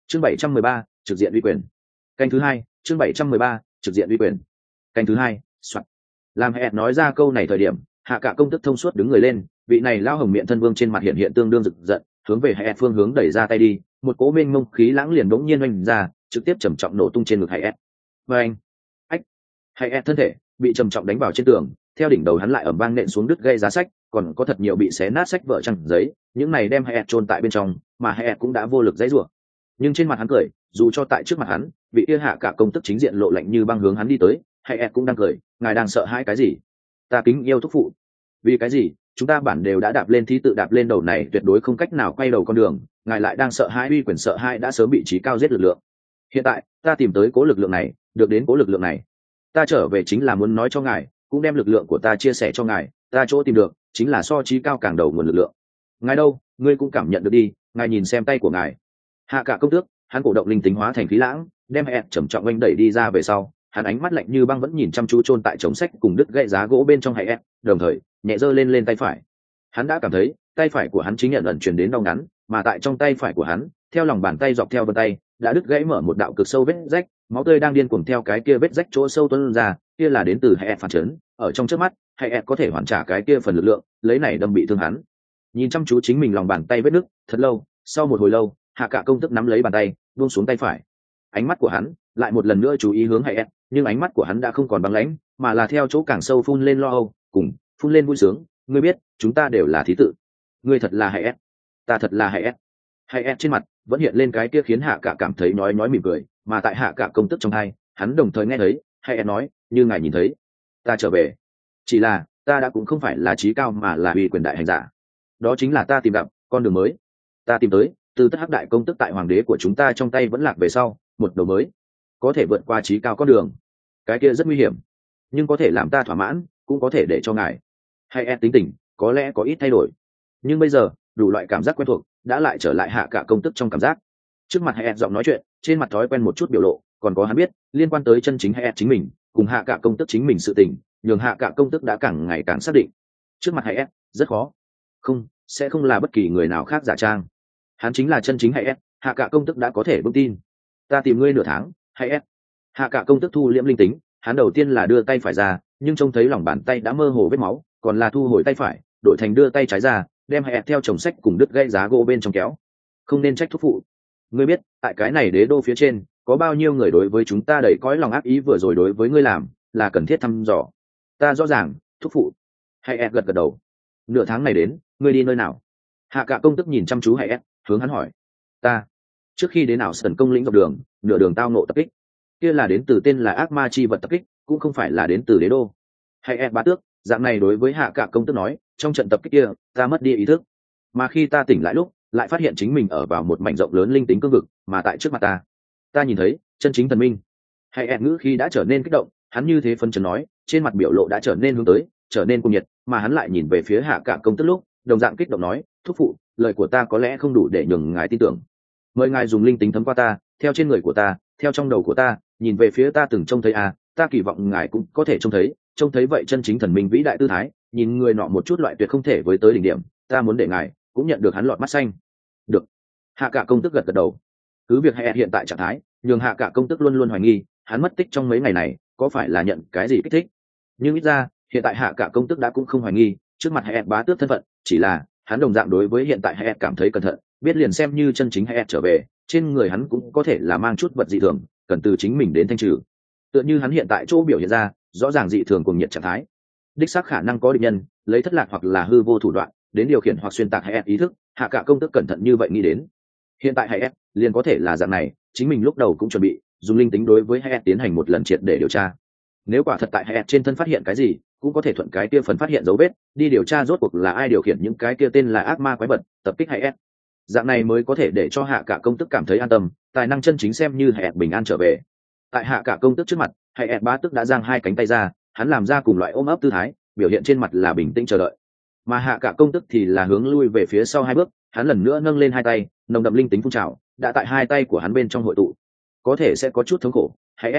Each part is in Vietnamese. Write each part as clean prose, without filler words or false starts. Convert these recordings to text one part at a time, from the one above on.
chương 713, trực diện uy quyền. Canh thứ hai, chương 713, trực diện uy quyền. Canh thứ hai, soạt. Làm hẹn nói ra câu này thời điểm, hạ cả công tức thông suốt đứng người lên, vị này lao hồng miệng thân vương trên mặt hiện tương đương rực giận, hướng về hẹn phương hướng đẩy ra tay đi, một cỗ mênh mông khí lãng liền bỗng nhiên oanh ra, trực tiếp trầm trọng nổ tung trên ngực hẹn. Và anh, ách, hẹn thân thể bị trầm trọng đánh vào trên tường, theo đỉnh đầu hắn lại ầm vang nện xuống đứt gây giá sách, còn có thật nhiều bị xé nát sách vở trang giấy, những này đem hẹn chôn tại bên trong, mà hẹn cũng đã vô lực giãy giụa. Nhưng trên mặt hắn cười, dù cho tại trước mặt hắn, vị kia hạ cả công tức chính diện lộ lạnh như băng hướng hắn đi tới, hẹn cũng đang cười, ngài đang sợ hãi cái gì? Ta kính yêu thúc phụ. Vì cái gì? Chúng ta bản đều đã đạp lên thí tự đạp lên đầu này tuyệt đối không cách nào quay đầu con đường, ngài lại đang sợ hãi uy quyền sợ hãi đã sớm bị trí cao giết lực lượng. Hiện tại, ta tìm tới cố lực lượng này, được đến cố lực lượng này. Ta trở về chính là muốn nói cho ngài, cũng đem lực lượng của ta chia sẻ cho ngài, ta chỗ tìm được chính là so trí cao càng đầu nguồn lực lượng. Ngài đâu, ngươi cũng cảm nhận được đi, ngài nhìn xem tay của ngài. Hạ cả công tước, hắn cổ động linh tính hóa thành khí lãng, đem hẹn trầm trọng oanh đẩy đi ra về sau, hắn ánh mắt lạnh như băng vẫn nhìn chăm chú chôn tại chồng sách cùng đứt gãy giá gỗ bên trong hẹn, đồng thời nhẹ giơ lên tay phải. Hắn đã cảm thấy tay phải của hắn chính nhận ẩn truyền đến đau ngắn, mà tại trong tay phải của hắn, theo lòng bàn tay dọc theo vân tay, đã đứt gãy mở một đạo cực sâu vết rách, máu tươi đang điên cuồng theo cái kia vết rách chỗ sâu tuôn ra, kia là đến từ hẹn phản chấn, ở trong trước mắt, hẹn có thể hoàn trả cái kia phần lực lượng, lấy này đâm bị thương hắn. Nhìn chăm chú chính mình lòng bàn tay vết nứt, thật lâu, sau một hồi lâu, hạ cả công tức nắm lấy bàn tay, buông xuống tay phải. Ánh mắt của hắn lại một lần nữa chú ý hướng hẹn, nhưng ánh mắt của hắn đã không còn băng lãnh, mà là theo chỗ càng sâu phun lên lo âu, cùng phun lên vui sướng. Ngươi biết, chúng ta đều là thí tự. Ngươi thật là hẹn, ta thật là hẹn. Hẹn trên mặt vẫn hiện lên cái kia khiến hạ cả cảm thấy nói mỉm cười, mà tại hạ cả công tức trong hai, hắn đồng thời nghe thấy hẹn nói, như ngài nhìn thấy, ta trở về. Chỉ là ta đã cũng không phải là trí cao mà là uy quyền đại hành giả. Đó chính là ta tìm gặp con đường mới. Ta tìm tới từ tất hắc đại công tức tại hoàng đế của chúng ta trong tay vẫn lạc về sau, một đầu mới có thể vượt qua trí cao con đường. Cái kia rất nguy hiểm, nhưng có thể làm ta thỏa mãn, cũng có thể để cho ngài hay tính tình có lẽ có ít thay đổi. Nhưng bây giờ đủ loại cảm giác quen thuộc đã lại trở lại hạ cả công tức trong cảm giác. Trước mặt hay giọng nói chuyện, trên mặt thói quen một chút biểu lộ, còn có hắn biết liên quan tới chân chính hay chính mình cùng hạ cả công tức chính mình sự tình, nhường hạ cả công tức đã càng ngày càng xác định. Trước mặt hay rất khó, không sẽ không là bất kỳ người nào khác giả trang. Hắn chính là chân chính hay hạ cả công tức đã có thể vững tin. Ta tìm ngươi nửa tháng, hay hạ cả công tức thu liễm linh tính, hắn đầu tiên là đưa tay phải ra, nhưng trông thấy lòng bàn tay đã mơ hồ vết máu, còn là thu hồi tay phải, đổi thành đưa tay trái ra, đem hay theo chồng sách cùng đứt gãy giá gỗ bên trong kéo. Không nên trách thúc phụ. Ngươi biết tại cái này đế đô phía trên có bao nhiêu người đối với chúng ta đầy cõi lòng ác ý vừa rồi đối với ngươi làm là cần thiết thăm dò. Ta rõ ràng, thúc phụ. Hay gật đầu. Nửa tháng này đến, ngươi đi nơi nào? Hạ cả công tức nhìn chăm chú hay hướng hắn hỏi. Ta trước khi đến nào sân công lĩnh dọc đường, nửa đường tao nộ tập kích, kia là đến từ tên là ác ma chi vật tập kích, cũng không phải là đến từ đế đô. Hay bá tước, dạng này đối với hạ cả công tức nói, trong trận tập kích kia ta mất đi ý thức, mà khi ta tỉnh lại lúc lại phát hiện chính mình ở vào một mảnh rộng lớn linh tính cương vực, mà tại trước mặt ta nhìn thấy chân chính thần minh. Hay ngữ khi đã trở nên kích động, hắn như thế phân chấn nói, trên mặt biểu lộ đã trở nên hướng tới, trở nên cuồng nhiệt, mà hắn lại nhìn về phía hạ cả công tức lúc đồng dạng kích động nói, thúc phụ, lời của ta có lẽ không đủ để nhường ngài tin tưởng, mời ngài dùng linh tính thấm qua ta, theo trên người của ta, theo trong đầu của ta, nhìn về phía ta từng trông thấy ta kỳ vọng ngài cũng có thể trông thấy vậy chân chính thần minh vĩ đại tư thái, nhìn người nọ một chút loại tuyệt không thể với tới đỉnh điểm, ta muốn để ngài cũng nhận được hắn lọt mắt xanh. Được. Hạ cả công tức gật đầu. Cứ việc hệ hiện tại trạng thái nhường hạ cả công tức luôn luôn hoài nghi hắn mất tích trong mấy ngày này có phải là nhận cái gì kích thích, nhưng ít ra hiện tại hạ cả công tức đã cũng không hoài nghi trước mặt hệ bá tước thân phận, chỉ là hắn đồng dạng đối với hiện tại hệ cảm thấy cẩn thận, biết liền xem như chân chính hệ trở về, trên người hắn cũng có thể là mang chút vật dị thường, cần từ chính mình đến thanh trừ. Tựa như hắn hiện tại chỗ biểu hiện ra rõ ràng dị thường cùng nhiệt trạng thái, đích xác khả năng có địch nhân lấy thất lạc hoặc là hư vô thủ đoạn đến điều khiển hoặc xuyên tạc hệ ý thức. Hạ cả công tức cẩn thận như vậy nghĩ đến, hiện tại hệ liền có thể là dạng này, chính mình lúc đầu cũng chuẩn bị dùng linh tính đối với hệ tiến hành một lần triệt để điều tra. Nếu quả thật tại hệ trên thân phát hiện cái gì, cũng có thể thuận cái kia phần phát hiện dấu vết đi điều tra rốt cuộc là ai điều khiển những cái kia tên là ác ma quái vật tập kích hệ. Dạng này mới có thể để cho hạ cả công tức cảm thấy an tâm, tài năng chân chính xem như hệ bình an trở về. Tại hạ cả công tức trước mặt, hệ bá tức đã giang hai cánh tay ra, hắn làm ra cùng loại ôm ấp tư thái, biểu hiện trên mặt là bình tĩnh chờ đợi. Mà hạ cả công tức thì là hướng lui về phía sau hai bước, hắn lần nữa nâng lên hai tay, nồng đậm linh tính phun trào đã tại hai tay của hắn bên trong hội tụ, có thể sẽ có chút thống khổ.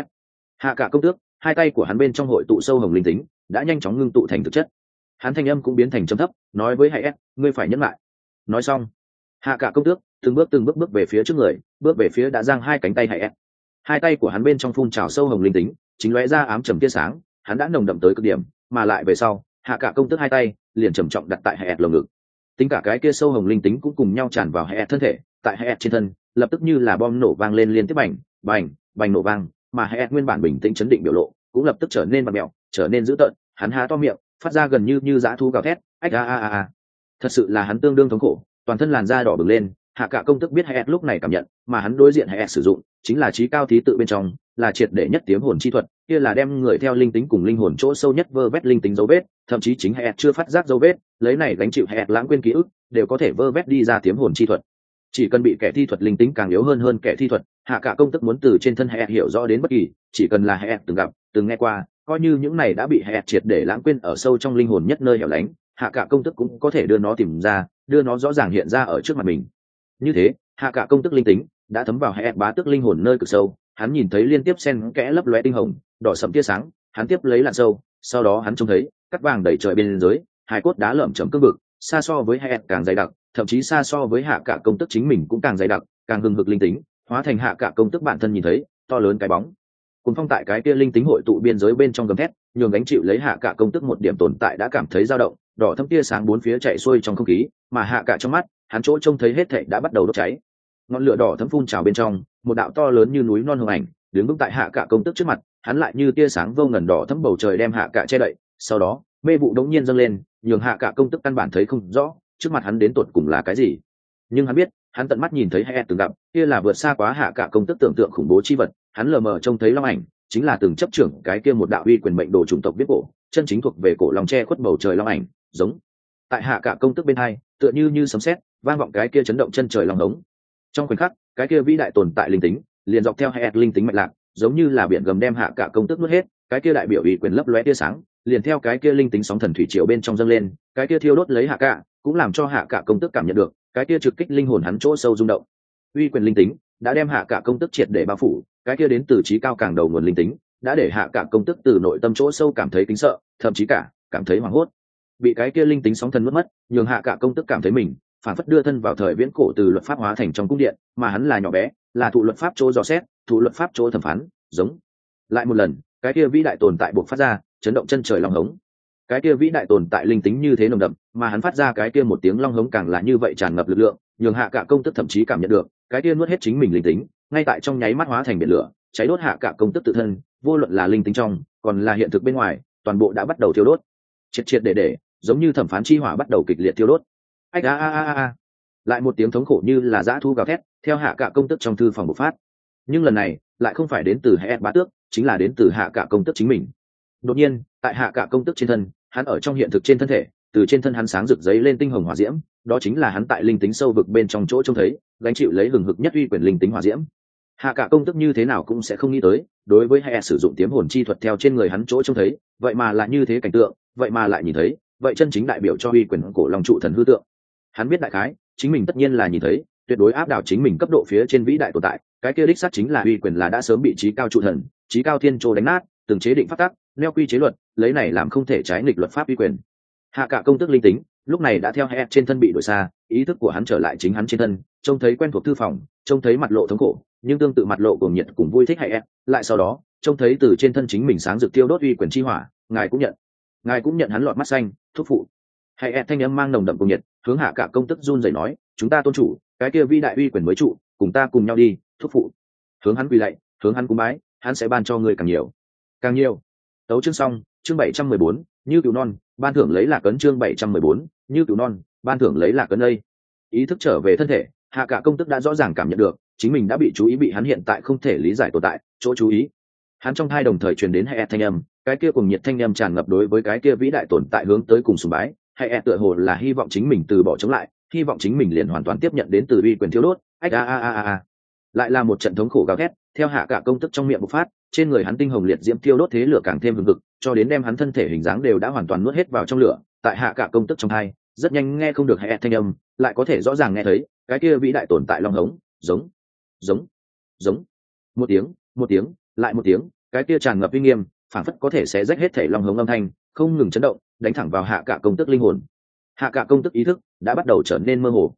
Hạ cả công tước, hai tay của hắn bên trong hội tụ sâu hồng linh tính đã nhanh chóng ngưng tụ thành thực chất, hắn thanh âm cũng biến thành trầm thấp, nói với ngươi phải nhẫn lại. Nói xong, Hạ cả công tước từng bước bước về phía trước người, bước về phía đã giang hai cánh tay Hải. Hai tay của hắn bên trong phun trào sâu hồng linh tính, chính lóe ra ám trầm tia sáng, hắn đã nồng đậm tới cực điểm, mà lại về sau, hạ cả công tước hai tay liền trầm trọng đặt tại Hải lồng ngực. Tính cả cái kia sâu hồng linh tính cũng cùng nhau tràn vào Hải thân thể, tại Hải trên thân, lập tức như là bom nổ vang lên liên tiếp bành nổ vang, mà Hải nguyên bản bình tĩnh chấn định biểu lộ, cũng lập tức trở nên vặn mèo, trở nên dữ tợn, hắn há to miệng, phát ra gần như dã thú gào thét, ách a a a a. Thật sự là hắn tương đương thống khổ, toàn thân làn da đỏ bừng lên, hạ cả công tức biết Hải lúc này cảm nhận, mà hắn đối diện Hải sử dụng chính là trí cao thí tự bên trong, là triệt để nhất tiếm hồn chi thuật, kia là đem người theo linh tính cùng linh hồn chỗ sâu nhất vơ vét linh tính dấu vết, thậm chí chính Hải chưa phát giác dấu vết, lấy này gánh chịu Hải lãng quên ký ức, đều có thể vơ vét đi ra tiếm hồn chi thuật. Chỉ cần bị kẻ thi thuật linh tính càng yếu hơn kẻ thi thuật, hạ cả công tức muốn từ trên thân Hải hiểu rõ đến bất kỳ, chỉ cần là Hải từng gặp, từng nghe qua, coi như những này đã bị Hải triệt để lãng quên ở sâu trong linh hồn nhất nơi hẻo lánh, hạ cả công tức cũng có thể đưa nó tìm ra, đưa nó rõ ràng hiện ra ở trước mặt mình. Như thế, hạ cả công tức linh tính đã thấm vào Hải bá tước linh hồn nơi cực sâu, hắn nhìn thấy liên tiếp xen kẽ lấp lóe tinh hồng, đỏ sẫm tia sáng, hắn tiếp lấy lặn sâu, sau đó hắn trông thấy cắt vàng đầy trời bên dưới, hai cốt đá lởm chởm cương vực, xa so với Hải càng dày đặc, thậm chí xa so với hạ cả công tức chính mình cũng càng dày đặc, càng hừng hực linh tính, hóa thành hạ cả công tức bản thân nhìn thấy to lớn cái bóng. Cùng phong tại cái kia linh tính hội tụ biên giới bên trong gầm thét, nhường gánh chịu lấy hạ cả công tức một điểm tồn tại đã cảm thấy dao động, đỏ thâm tia sáng bốn phía chạy xuôi trong không khí, mà hạ cả trong mắt, hắn chỗ trông thấy hết thảy đã bắt đầu đốt cháy. Ngọn lửa đỏ thấm phun trào bên trong, một đạo to lớn như núi non hồng ảnh, đứng vững tại hạ cả công tức trước mặt, hắn lại như tia sáng vô ngần đỏ thấm bầu trời đem hạ cả che đậy, sau đó, mê vụ đống nhiên dâng lên, nhường hạ cả công tức căn bản thấy không rõ, trước mặt hắn đến tột cùng là cái gì. Nhưng hắn biết, hắn tận mắt nhìn thấy hay từng gặp, kia là vượt xa quá hạ cả công tức tưởng tượng khủng bố chi vật, hắn lờ mờ trông thấy long ảnh, chính là từng chấp trưởng cái kia một đạo uy quyền mệnh đồ chủng tộc biết cổ, chân chính thuộc về cổ long che khuất bầu trời long ảnh, giống tại hạ cả công tức bên hai, tựa như sấm sét, vang vọng cái kia chấn động chân trời long hống. Trong khoảnh khắc, cái kia vĩ đại tồn tại linh tính, liền dọc theo hay linh tính mạch lạc, giống như là biển gầm đem hạ cả công tức nuốt hết, cái kia đại biểu uy quyền lấp lóe tia sáng, liền theo cái kia linh tính sóng thần thủy triều bên trong dâng lên, cái kia thiêu đốt lấy hạ cả, cũng làm cho hạ cả công tức cảm nhận được cái kia trực kích linh hồn hắn chỗ sâu rung động. Uy quyền linh tính đã đem hạ cả công tức triệt để bao phủ, cái kia đến từ trí cao càng đầu nguồn linh tính đã để hạ cả công tức từ nội tâm chỗ sâu cảm thấy kính sợ, thậm chí cả cảm thấy hoảng hốt. Bị cái kia linh tính sóng thần mất, nhường hạ cả công tức cảm thấy mình phản phất đưa thân vào thời viễn cổ từ luật pháp hóa thành trong cung điện, mà hắn là nhỏ bé, là thụ luật pháp chỗ dò xét, thụ luật pháp chỗ thẩm phán, giống lại một lần, cái kia vĩ đại tồn tại buộc phát ra, chấn động chân trời long hống. Cái kia vĩ đại tồn tại linh tính như thế nồng đậm, mà hắn phát ra cái kia một tiếng long hống càng là như vậy tràn ngập lực lượng, nhường hạ cả công tức thậm chí cảm nhận được cái kia nuốt hết chính mình linh tính, ngay tại trong nháy mắt hóa thành biển lửa, cháy đốt hạ cả công tức tự thân, vô luận là linh tính trong, còn là hiện thực bên ngoài, toàn bộ đã bắt đầu thiêu đốt. Triệt để, giống như thẩm phán chi hỏa bắt đầu kịch liệt thiêu đốt. Ách a a a a. Lại một tiếng thống khổ như là dã thú gào thét, theo hạ cả công tức trong thư phòng bộc phát. Nhưng lần này, lại không phải đến từ Hệ bá tước, chính là đến từ hạ cả công tức chính mình. Đột nhiên, tại hạ cả công tức trên thân, hắn ở trong hiện thực trên thân thể, từ trên thân hắn sáng rực giấy lên tinh hồng hỏa diễm, đó chính là hắn tại linh tính sâu vực bên trong chỗ trông thấy, gánh chịu lấy hừng hực nhất uy quyền linh tính hỏa diễm. Hạ cả công tức như thế nào cũng sẽ không nghĩ tới, đối với Hệ sử dụng tiếm hồn chi thuật theo trên người hắn chỗ trông thấy, vậy mà lại như thế cảnh tượng, vậy mà lại nhìn thấy, vậy chân chính đại biểu cho uy quyền cổ long trụ thần hư tượng. Hắn biết đại khái, chính mình tất nhiên là nhìn thấy, tuyệt đối áp đảo chính mình cấp độ phía trên vĩ đại tồn tại, cái kia đích xác chính là uy quyền là đã sớm bị trí cao trụ thần, trí cao thiên trô đánh nát, từng chế định pháp tắc, neo quy chế luật, lấy này làm không thể trái nghịch luật pháp uy quyền. Hạ cả công tức linh tính, lúc này đã theo Hệ trên thân bị đổi xa, ý thức của hắn trở lại chính hắn trên thân, trông thấy quen thuộc thư phòng, trông thấy mặt lộ thống khổ, nhưng tương tự mặt lộ cuồng nhiệt cùng vui thích Hệ, lại sau đó, trông thấy từ trên thân chính mình sáng rực tiêu đốt uy quyền chi hỏa, ngài cũng nhận hắn lọt mắt xanh, thúc phụ. Hệ thanh âm mang nồng đậm cuồng nhiệt, hướng hạ cả công tức run rẩy nói, chúng ta tôn chủ, cái kia vĩ đại uy quyền mới trụ, cùng ta cùng nhau đi, thúc phụ. Hướng hắn quỳ lạy, hướng hắn cúng bái, hắn sẽ ban cho ngươi càng nhiều. Tấu chương xong, chương 714, như cừu non, ban thưởng lấy lạc ấn, chương 714, như cừu non, ban thưởng lấy lạc ấn đây. Ý thức trở về thân thể, hạ cả công tức đã rõ ràng cảm nhận được, chính mình đã bị chú ý, bị hắn hiện tại không thể lý giải tồn tại, chỗ chú ý. Hắn trong hai đồng thời truyền đến Hệ thanh âm, cái kia cùng nhiệt thanh âm tràn ngập đối với cái kia vĩ đại tồn tại hướng tới cùng sùng bái. Hệ tựa hồ là hy vọng chính mình từ bỏ chống lại, hy vọng chính mình liền hoàn toàn tiếp nhận đến từ uy quyền thiếu đốt. Ách a a a a. Lại là một trận thống khổ gào thét, theo hạ cả công tức trong miệng bộc phát, trên người hắn tinh hồng liệt diễm tiêu đốt thế lửa càng thêm hừng hực, cho đến đem hắn thân thể hình dáng đều đã hoàn toàn nuốt hết vào trong lửa. Tại hạ cả công tức trong hai, rất nhanh nghe không được Hệ thanh âm, lại có thể rõ ràng nghe thấy cái kia vĩ đại tồn tại long hống, giống một tiếng, lại một tiếng, cái kia tràn ngập uy nghiêm, phảng phất có thể xé rách hết thể long hống âm thanh, không ngừng chấn động, đánh thẳng vào hạ cả công tức linh hồn. Hạ cả công tức ý thức đã bắt đầu trở nên mơ hồ.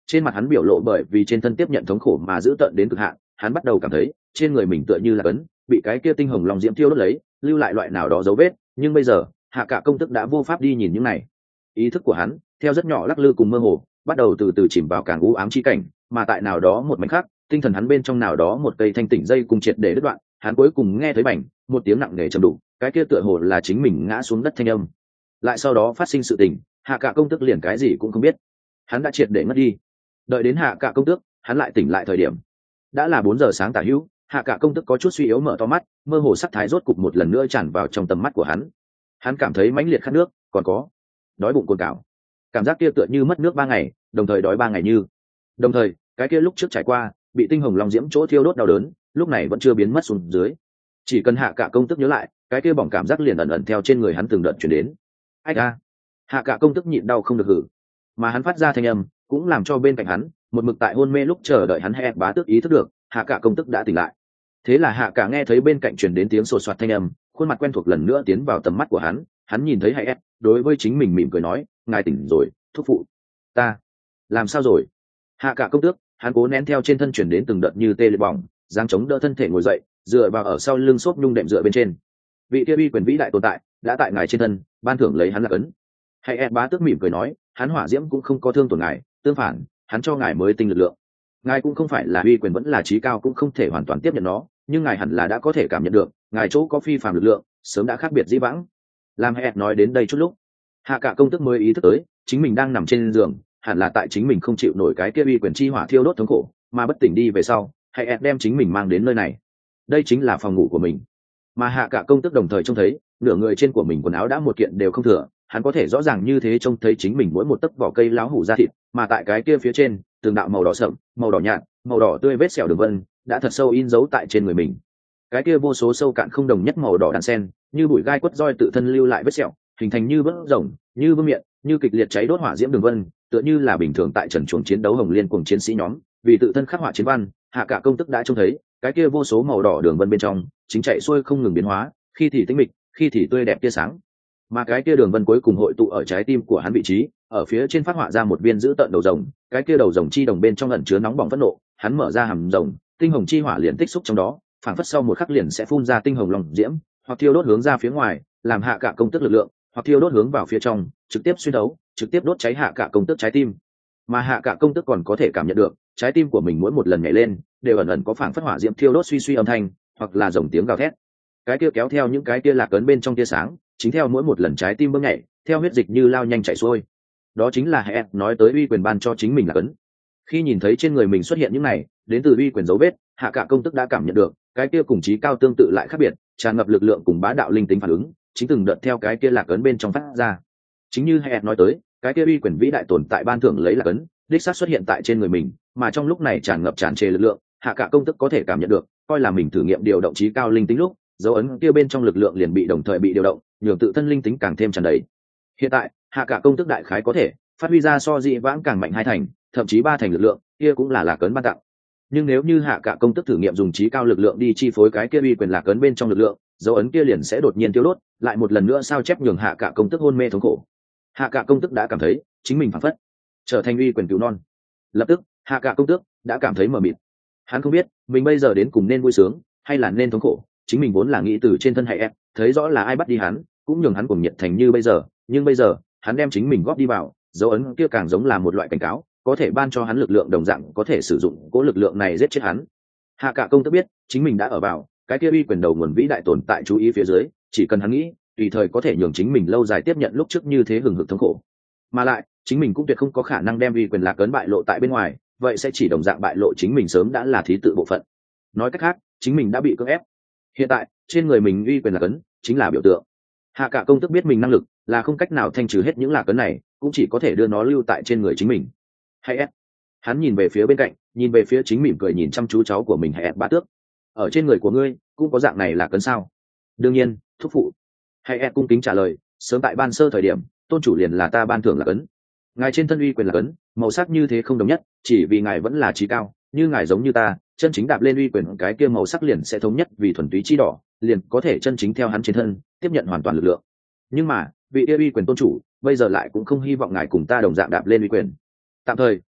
Trên mặt hắn biểu lộ bởi vì trên thân tiếp nhận thống khổ mà giữ tợn đến cực hạn, hắn bắt đầu cảm thấy trên người mình tựa như là cấn bị cái kia tinh hồng long diễm thiêu đốt lấy, lưu lại loại nào đó dấu vết. Nhưng bây giờ hạ cả công tức đã vô pháp đi nhìn những này. Ý thức của hắn theo rất nhỏ lắc lư cùng mơ hồ, bắt đầu từ từ chìm vào càng u ám chi cảnh, mà tại nào đó một mảnh khác, tinh thần hắn bên trong nào đó một cây thanh tỉnh dây cùng triệt để đứt đoạn. Hắn cuối cùng nghe thấy bành một tiếng nặng nề trầm đục, cái kia tựa hồ là chính mình ngã xuống đất thanh âm. Lại sau đó phát sinh sự tình, hạ cả công tức liền cái gì cũng không biết, hắn đã triệt để ngất đi. Đợi đến hạ cả công tước hắn lại tỉnh lại thời điểm đã là 4 giờ sáng tả hữu. Hạ cả công tức có chút suy yếu mở to mắt, mơ hồ sắc thái rốt cục một lần nữa tràn vào trong tầm mắt của hắn. Hắn cảm thấy mãnh liệt khát nước, còn có đói bụng cồn cào. Cảm giác kia tựa như mất nước 3 ngày, đồng thời đói 3 ngày như. Đồng thời, cái kia lúc trước trải qua, bị tinh hồng long diễm chỗ thiêu đốt đau đớn, lúc này vẫn chưa biến mất xuống dưới. Chỉ cần hạ cả công tức nhớ lại, cái kia bỏng cảm giác liền ẩn ẩn theo trên người hắn từng đợt chuyển đến. Ách a! Hạ cả công tức nhịn đau không được hử, mà hắn phát ra thanh âm cũng làm cho bên cạnh hắn một mực tại hôn mê lúc chờ đợi hắn hẹ bá tước ý thức được hạ cả công tức đã tỉnh lại. Thế là hạ cả nghe thấy bên cạnh truyền đến tiếng sột soạt thanh âm, khuôn mặt quen thuộc lần nữa tiến vào tầm mắt của hắn. Hắn nhìn thấy hẹ, đối với chính mình mỉm cười nói, ngài tỉnh rồi thúc phụ. Ta làm sao rồi? Hạ cả công tước hắn cố nén theo trên thân truyền đến từng đợt như tê liệt bỏng, giang chống đỡ thân thể ngồi dậy, dựa vào ở sau lưng xốp nhung đệm dựa bên trên. Vị kia uy quyền vĩ đại tồn tại đã tại ngài trên thân ban thưởng lấy hắn là cấn. Hẹ bá tước mỉm cười nói, hắn hỏa diễm cũng không có thương tổn ngài, tương phản hắn cho ngài mới tinh lực lượng. Ngài cũng không phải là uy quyền vẫn là trí cao cũng không thể hoàn toàn tiếp nhận nó, nhưng ngài hẳn là đã có thể cảm nhận được ngài chỗ có phi phàm lực lượng sớm đã khác biệt dĩ vãng. Làm hẹ nói đến đây chút lúc, hạ cả công tức mới ý thức tới chính mình đang nằm trên giường, hẳn là tại chính mình không chịu nổi cái kia uy quyền chi hỏa thiêu đốt thống khổ mà bất tỉnh đi về sau, hẹ đem chính mình mang đến nơi này. Đây chính là phòng ngủ của mình. Mà hạ cả công tức đồng thời trông thấy nửa người trên của mình quần áo đã một kiện đều không thừa, hắn có thể rõ ràng như thế trông thấy chính mình mỗi một tấc vỏ cây láo hủ da thịt, mà tại cái kia phía trên từng đạo màu đỏ sậm, màu đỏ nhạt, màu đỏ tươi vết sẹo đường vân đã thật sâu in dấu tại trên người mình. Cái kia vô số sâu cạn không đồng nhất màu đỏ đan sen như bụi gai quất roi tự thân lưu lại vết sẹo, hình thành như vỡ rồng, như vương miệng, như kịch liệt cháy đốt hỏa diễm đường vân, tựa như là bình thường tại trần chuồng chiến đấu hồng liên cùng chiến sĩ nhóm vì tự thân khắc họa chiến văn. Hạ cả công tức đã trông thấy cái kia vô số màu đỏ đường vân bên trong chính chạy xuôi không ngừng biến hóa, khi thì tĩnh mịch, khi thì tươi đẹp tia sáng. Mà cái kia đường vân cuối cùng hội tụ ở trái tim của hắn vị trí, ở phía trên phát họa ra một viên dữ tợn đầu rồng, cái kia đầu rồng chi đồng bên trong ẩn chứa nóng bỏng phẫn nộ. Hắn mở ra hàm rồng, tinh hồng chi hỏa liền tích xúc trong đó, phảng phất sau một khắc liền sẽ phun ra tinh hồng long diễm, hoặc thiêu đốt hướng ra phía ngoài, làm hạ cả công tức lực lượng, hoặc thiêu đốt hướng vào phía trong, trực tiếp xuyên đấu, trực tiếp đốt cháy hạ cả công tức trái tim. Mà hạ cả công tức còn có thể cảm nhận được trái tim của mình mỗi một lần nhảy lên đều ẩn ẩn có phảng phất hỏa diễm thiêu đốt suy suy âm thanh, hoặc là rồng tiếng gào thét. Cái kia kéo theo những cái kia lạc ấn bên trong tia sáng, chính theo mỗi một lần trái tim bơm nhảy, theo huyết dịch như lao nhanh chảy xuôi. Đó chính là hệ nói tới uy quyền ban cho chính mình là cấn. Khi nhìn thấy trên người mình xuất hiện những này đến từ uy quyền dấu vết, hạ cả công tức đã cảm nhận được cái kia cùng trí cao tương tự lại khác biệt, tràn ngập lực lượng cùng bá đạo linh tính phản ứng, chính từng đợt theo cái kia lạc ấn bên trong phát ra. Chính như hệ nói tới, cái kia uy quyền vĩ đại tồn tại ban thưởng lấy lạc ấn, đích xác xuất hiện tại trên người mình, mà trong lúc này tràn ngập tràn trề lực lượng, hạ cả công tức có thể cảm nhận được, coi là mình thử nghiệm điều động trí cao linh tính lúc, dấu ấn kia bên trong lực lượng liền bị đồng thời bị điều động, nhường tự thân linh tính càng thêm tràn đầy. Hiện tại hạ cả công tức đại khái có thể phát huy ra so dị vãng càng mạnh 2 thành, thậm chí 3 thành lực lượng, kia cũng là lạc ấn ban tặng. Nhưng nếu như hạ cả công tức thử nghiệm dùng trí cao lực lượng đi chi phối cái kia uy quyền lạc ấn bên trong lực lượng, dấu ấn kia liền sẽ đột nhiên tiêu đốt, lại một lần nữa sao chép nhường hạ cả công tức hôn mê thống khổ. Hạ cả công tức đã cảm thấy chính mình phảng phất trở thành uy quyền cứu non. Lập tức hạ cả công tước đã cảm thấy mờ mịt. Hắn không biết mình bây giờ đến cùng nên vui sướng hay là nên thống khổ. Chính mình vốn là nghĩ từ trên thân hệ thấy rõ là ai bắt đi hắn, cũng nhường hắn cùng nhiệt thành như bây giờ, nhưng bây giờ hắn đem chính mình góp đi vào, dấu ấn kia càng giống là một loại cảnh cáo, có thể ban cho hắn lực lượng đồng dạng có thể sử dụng cố lực lượng này giết chết hắn. Hạ cả công tức biết chính mình đã ở vào cái kia uy quyền đầu nguồn vĩ đại tồn tại chú ý phía dưới, chỉ cần hắn nghĩ tùy thời có thể nhường chính mình lâu dài tiếp nhận lúc trước như thế hừng hực thống khổ, mà lại chính mình cũng tuyệt không có khả năng đem uy quyền lạc ấn bại lộ tại bên ngoài, vậy sẽ chỉ đồng dạng bại lộ chính mình sớm đã là thí tự bộ phận. Nói cách khác, chính mình đã bị cưỡng ép. Hiện tại trên người mình uy quyền lạc ấn chính là biểu tượng. Hạ cả công tức biết mình năng lực là không cách nào thanh trừ hết những lạc ấn này, cũng chỉ có thể đưa nó lưu tại trên người chính mình. Hay ép, hắn nhìn về phía bên cạnh, nhìn về phía chính mỉm cười nhìn chăm chú cháu của mình. Hay ép bá tước, ở trên người của ngươi cũng có dạng này lạc ấn sao? Đương nhiên, thúc phụ. Hay ép cung kính trả lời, sớm tại ban sơ thời điểm tôn chủ liền là ta ban thưởng lạc ấn. Ngài trên thân uy quyền lạc ấn màu sắc như thế không đồng nhất, chỉ vì ngài vẫn là trí cao, như ngài giống như ta chân chính đạp lên uy quyền cái kia màu sắc liền sẽ thống nhất vì thuần túy chi đỏ, liền có thể chân chính theo hắn trên thân tiếp nhận hoàn toàn lực lượng. Nhưng mà vị kia uy quyền tôn chủ bây giờ lại cũng không hy vọng ngài cùng ta đồng dạng đạp lên uy quyền. Tạm thời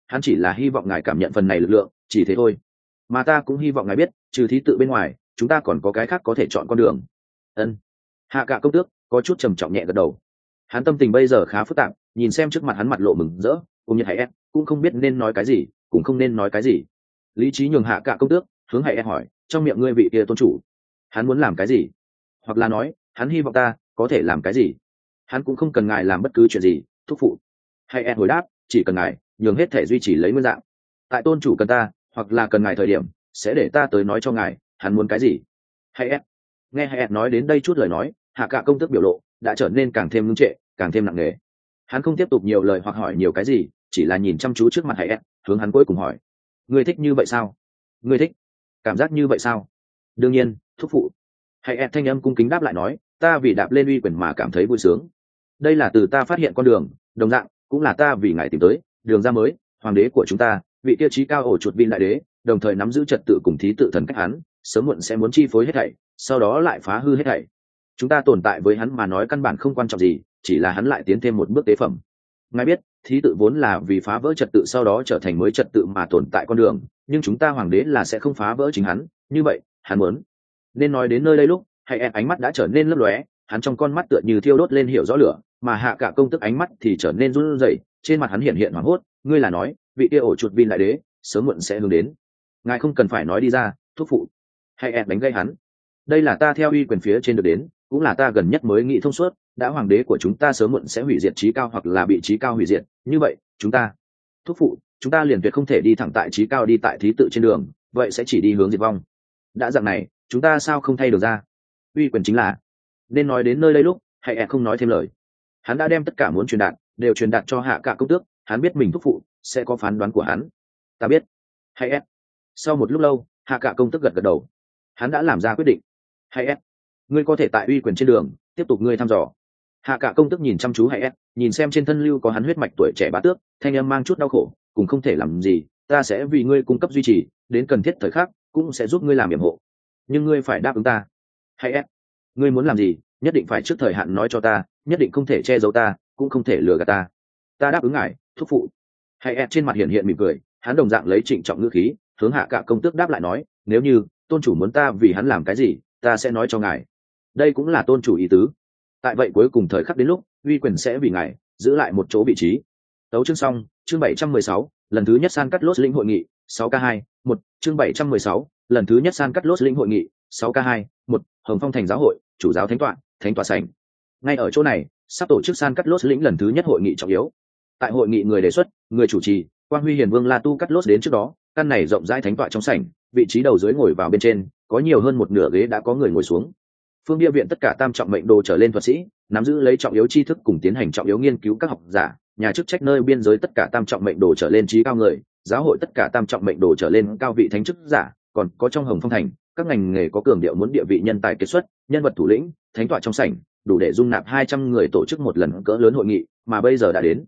hắn chỉ là hy vọng ngài cảm nhận phần này lực lượng, chỉ thế thôi. Mà ta cũng hy vọng ngài biết, trừ thí tự bên ngoài, chúng ta còn có cái khác có thể chọn con đường. Ân. Hạ cả công tước có chút trầm trọng nhẹ gật đầu. Hắn tâm tình bây giờ khá phức tạp, nhìn xem trước mặt hắn mặt lộ mừng rỡ, cùng nhiệt hay cũng không biết nên nói cái gì, cũng không nên nói cái gì. Lý trí nhường hạ cả công tước hướng hay hỏi, trong miệng ngươi vị kia tôn chủ, hắn muốn làm cái gì? Hoặc là nói, hắn hy vọng ta có thể làm cái gì? Hắn cũng không cần ngài làm bất cứ chuyện gì, thúc phụ. Hay hồi đáp, chỉ cần ngài nhường hết thể duy trì lấy nguyên dạng. Tại tôn chủ cần ta, hoặc là cần ngài thời điểm, sẽ để ta tới nói cho ngài, hắn muốn cái gì. Hay nghe hay nói đến đây chút lời nói, hạ cả công tước biểu lộ đã trở nên càng thêm ngưng trệ, càng thêm nặng nề. Hắn không tiếp tục nhiều lời hoặc hỏi nhiều cái gì, chỉ là nhìn chăm chú trước mặt hay hướng hắn cuối cùng hỏi, ngươi thích như vậy sao? Ngươi thích cảm giác như vậy sao? Đương nhiên, thúc phụ. Hay thanh âm cung kính đáp lại nói, ta vì đạp lên uy quyền mà cảm thấy vui sướng. Đây là từ ta phát hiện con đường, đồng dạng cũng là ta vì ngài tìm tới đường ra mới. Hoàng đế của chúng ta, vị tiêu chí cao ổ chuột Vin đại đế, đồng thời nắm giữ trật tự cùng thí tự thần cách hắn, sớm muộn sẽ muốn chi phối hết thảy, sau đó lại phá hư hết thảy. Chúng ta tồn tại với hắn mà nói căn bản không quan trọng gì, chỉ là hắn lại tiến thêm một bước tế phẩm. Ngài biết, thí tự vốn là vì phá vỡ trật tự sau đó trở thành mới trật tự mà tồn tại con đường, nhưng chúng ta hoàng đế là sẽ không phá vỡ chính hắn, như vậy hắn muốn. Nên nói đến nơi đây lúc, hay ánh mắt đã trở nên lấp lóe, hắn trong con mắt tựa như thiêu đốt lên hiểu rõ lửa, mà hạ cả công tức ánh mắt thì trở nên run rẩy, trên mặt hắn hiện hiện hoảng hốt. Ngươi là nói, vị kia ổ chuột Vin đại đế sớm muộn sẽ hướng đến. Ngài không cần phải nói đi ra, thúc phụ. Hay đánh gây hắn. Đây là ta theo uy quyền phía trên được đến, cũng là ta gần nhất mới nghĩ thông suốt, đã hoàng đế của chúng ta sớm muộn sẽ hủy diệt trí cao hoặc là bị trí cao hủy diệt, như vậy chúng ta, thúc phụ, chúng ta liền tuyệt không thể đi thẳng tại trí cao đi tại thí tự trên đường, vậy sẽ chỉ đi hướng diệt vong. Đã dạng này, chúng ta sao không thay được ra? Uy quyền chính là. Nên nói đến nơi đây lúc, hay không nói thêm lời. Hắn đã đem tất cả muốn truyền đạt đều truyền đạt cho hạ cả công tước, hắn biết mình thúc phụ sẽ có phán đoán của hắn. Ta biết. Hay sau một lúc lâu, hạ cả công tước gật gật đầu. Hắn đã làm ra quyết định. Hay ngươi có thể tại uy quyền trên đường tiếp tục ngươi thăm dò. Hạ cả công tước nhìn chăm chú hay nhìn xem trên thân lưu có hắn huyết mạch tuổi trẻ bá tước, thanh âm mang chút đau khổ, cũng không thể làm gì, ta sẽ vì ngươi cung cấp duy trì, đến cần thiết thời khắc cũng sẽ giúp ngươi làm yểm hộ, nhưng ngươi phải đáp ứng ta. Hay ngươi muốn làm gì, nhất định phải trước thời hạn nói cho ta, nhất định không thể che giấu ta, cũng không thể lừa gạt ta. Ta đáp ứng ngài, thúc phụ. Hay trên mặt hiện hiện mỉm cười, hắn đồng dạng lấy trịnh trọng ngữ khí hướng hạ cả công tước đáp lại nói, nếu như tôn chủ muốn ta vì hắn làm cái gì, ta sẽ nói cho ngài. Đây cũng là tôn chủ ý tứ. Tại vậy cuối cùng thời khắc đến lúc, uy quyền sẽ vì ngài giữ lại một chỗ vị trí. Tấu chương xong, chương 716, lần thứ nhất San Cát Lốt lĩnh hội nghị, 6K2, 1, chương 716, lần thứ nhất San Cát Lốt lĩnh hội nghị, 6K2, 1, Hồng Phong thành giáo hội, chủ giáo thánh tọa sảnh. Ngay ở chỗ này, sắp tổ chức San Cát Lốt lĩnh lần thứ nhất hội nghị trọng yếu. Tại hội nghị người đề xuất, người chủ trì, Quang Huy Hiền Vương La Tu Cát Lốt đến trước đó, căn này rộng rãi thánh tọa trong sảnh, vị trí đầu dưới ngồi vào bên trên, có nhiều hơn một nửa ghế đã có người ngồi xuống. Phương Bia viện tất cả tam trọng mệnh đồ trở lên thuật sĩ, nắm giữ lấy trọng yếu tri thức cùng tiến hành trọng yếu nghiên cứu các học giả, nhà chức trách nơi biên giới tất cả tam trọng mệnh đồ trở lên trí cao người, giáo hội tất cả tam trọng mệnh đồ trở lên cao vị thánh chức giả, còn có trong Hồng Phong thành các ngành nghề có cường điệu muốn địa vị nhân tài kết xuất, nhân vật thủ lĩnh, thánh tọa trong sảnh, đủ để dung nạp 200 người tổ chức một lần cỡ lớn hội nghị, mà bây giờ đã đến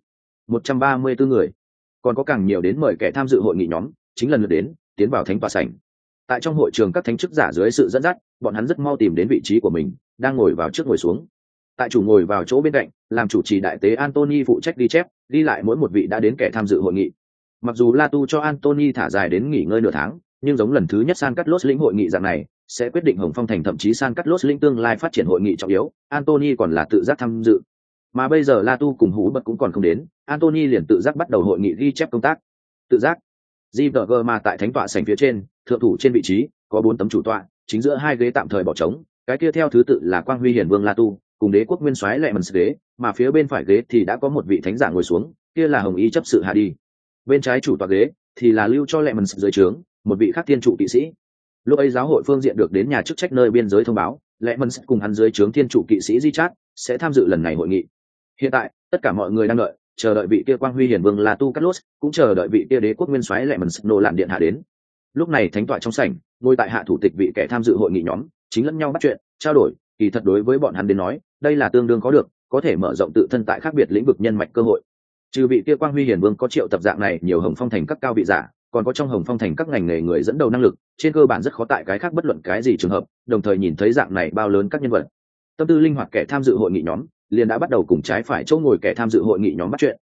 134 người, còn có càng nhiều đến mời kẻ tham dự hội nghị nhóm, chính lần lượt đến, tiến vào thánh tọa sảnh. Tại trong hội trường các thánh chức giả dưới sự dẫn dắt, bọn hắn rất mau tìm đến vị trí của mình, đang ngồi vào trước ngồi xuống. Tại chủ ngồi vào chỗ bên cạnh, làm chủ trì đại tế Anthony phụ trách ghi chép, ghi lại mỗi một vị đã đến kẻ tham dự hội nghị. Mặc dù La Tu cho Anthony thả dài đến nghỉ ngơi nửa tháng, nhưng giống lần thứ nhất San Cát Lốt lĩnh hội nghị dạng này, sẽ quyết định Hồng Phong thành thậm chí San Cát Lốt lĩnh tương lai phát triển hội nghị trọng yếu, Anthony còn là tự giác tham dự. Mà bây giờ La Tu cùng Hú Bật cũng còn không đến, Anthony liền tự giác bắt đầu hội nghị ghi chép công tác. Tự giác. JVG mà tại thánh tọa sảnh phía trên, thượng thủ trên vị trí, có 4 tấm chủ tọa, chính giữa 2 ghế tạm thời bỏ trống, cái kia theo thứ tự là Quang Huy Hiển Vương La Tu, cùng Đế quốc nguyên soái Lệ Mần ghế, mà phía bên phải ghế thì đã có một vị thánh giả ngồi xuống, kia là Hồng Y chấp sự Hà Đi. Bên trái chủ tọa ghế thì là lưu cho Lệ Mần dưới trướng, một vị khác thiên trụ kỵ sĩ. Lúc ấy giáo hội phương diện được đến nhà chức trách nơi biên giới thông báo, Lệ Mần cùng hắn dưới trướng thiên trụ kỵ sĩ Richard sẽ tham dự lần này hội nghị. Hiện tại, tất cả mọi người đang đợi, chờ đợi vị kia Quang Huy Hiển Vương La Tu Cát Lốt, cũng chờ đợi vị kia Đế quốc nguyên soái Lệ Mần nổ lạn điện hạ đến. Lúc này thánh tọa trong sảnh, ngồi tại hạ thủ tịch vị kẻ tham dự hội nghị nhóm, chính lẫn nhau bắt chuyện, trao đổi, kỳ thật đối với bọn hắn đến nói, đây là tương đương có được, có thể mở rộng tự thân tại khác biệt lĩnh vực nhân mạch cơ hội. Trừ vị kia Quang Huy Hiển Vương có triệu tập dạng này nhiều Hồng Phong thành các cao vị giả, còn có trong Hồng Phong thành các ngành nghề người dẫn đầu năng lực, trên cơ bản rất khó tại cái khác bất luận cái gì trường hợp, đồng thời nhìn thấy dạng này bao lớn các nhân vật. Tâm tư linh hoạt kẻ tham dự hội nghị nhóm, liền đã bắt đầu cùng trái phải chỗ ngồi kẻ tham dự hội nghị nhóm bắt chuyện.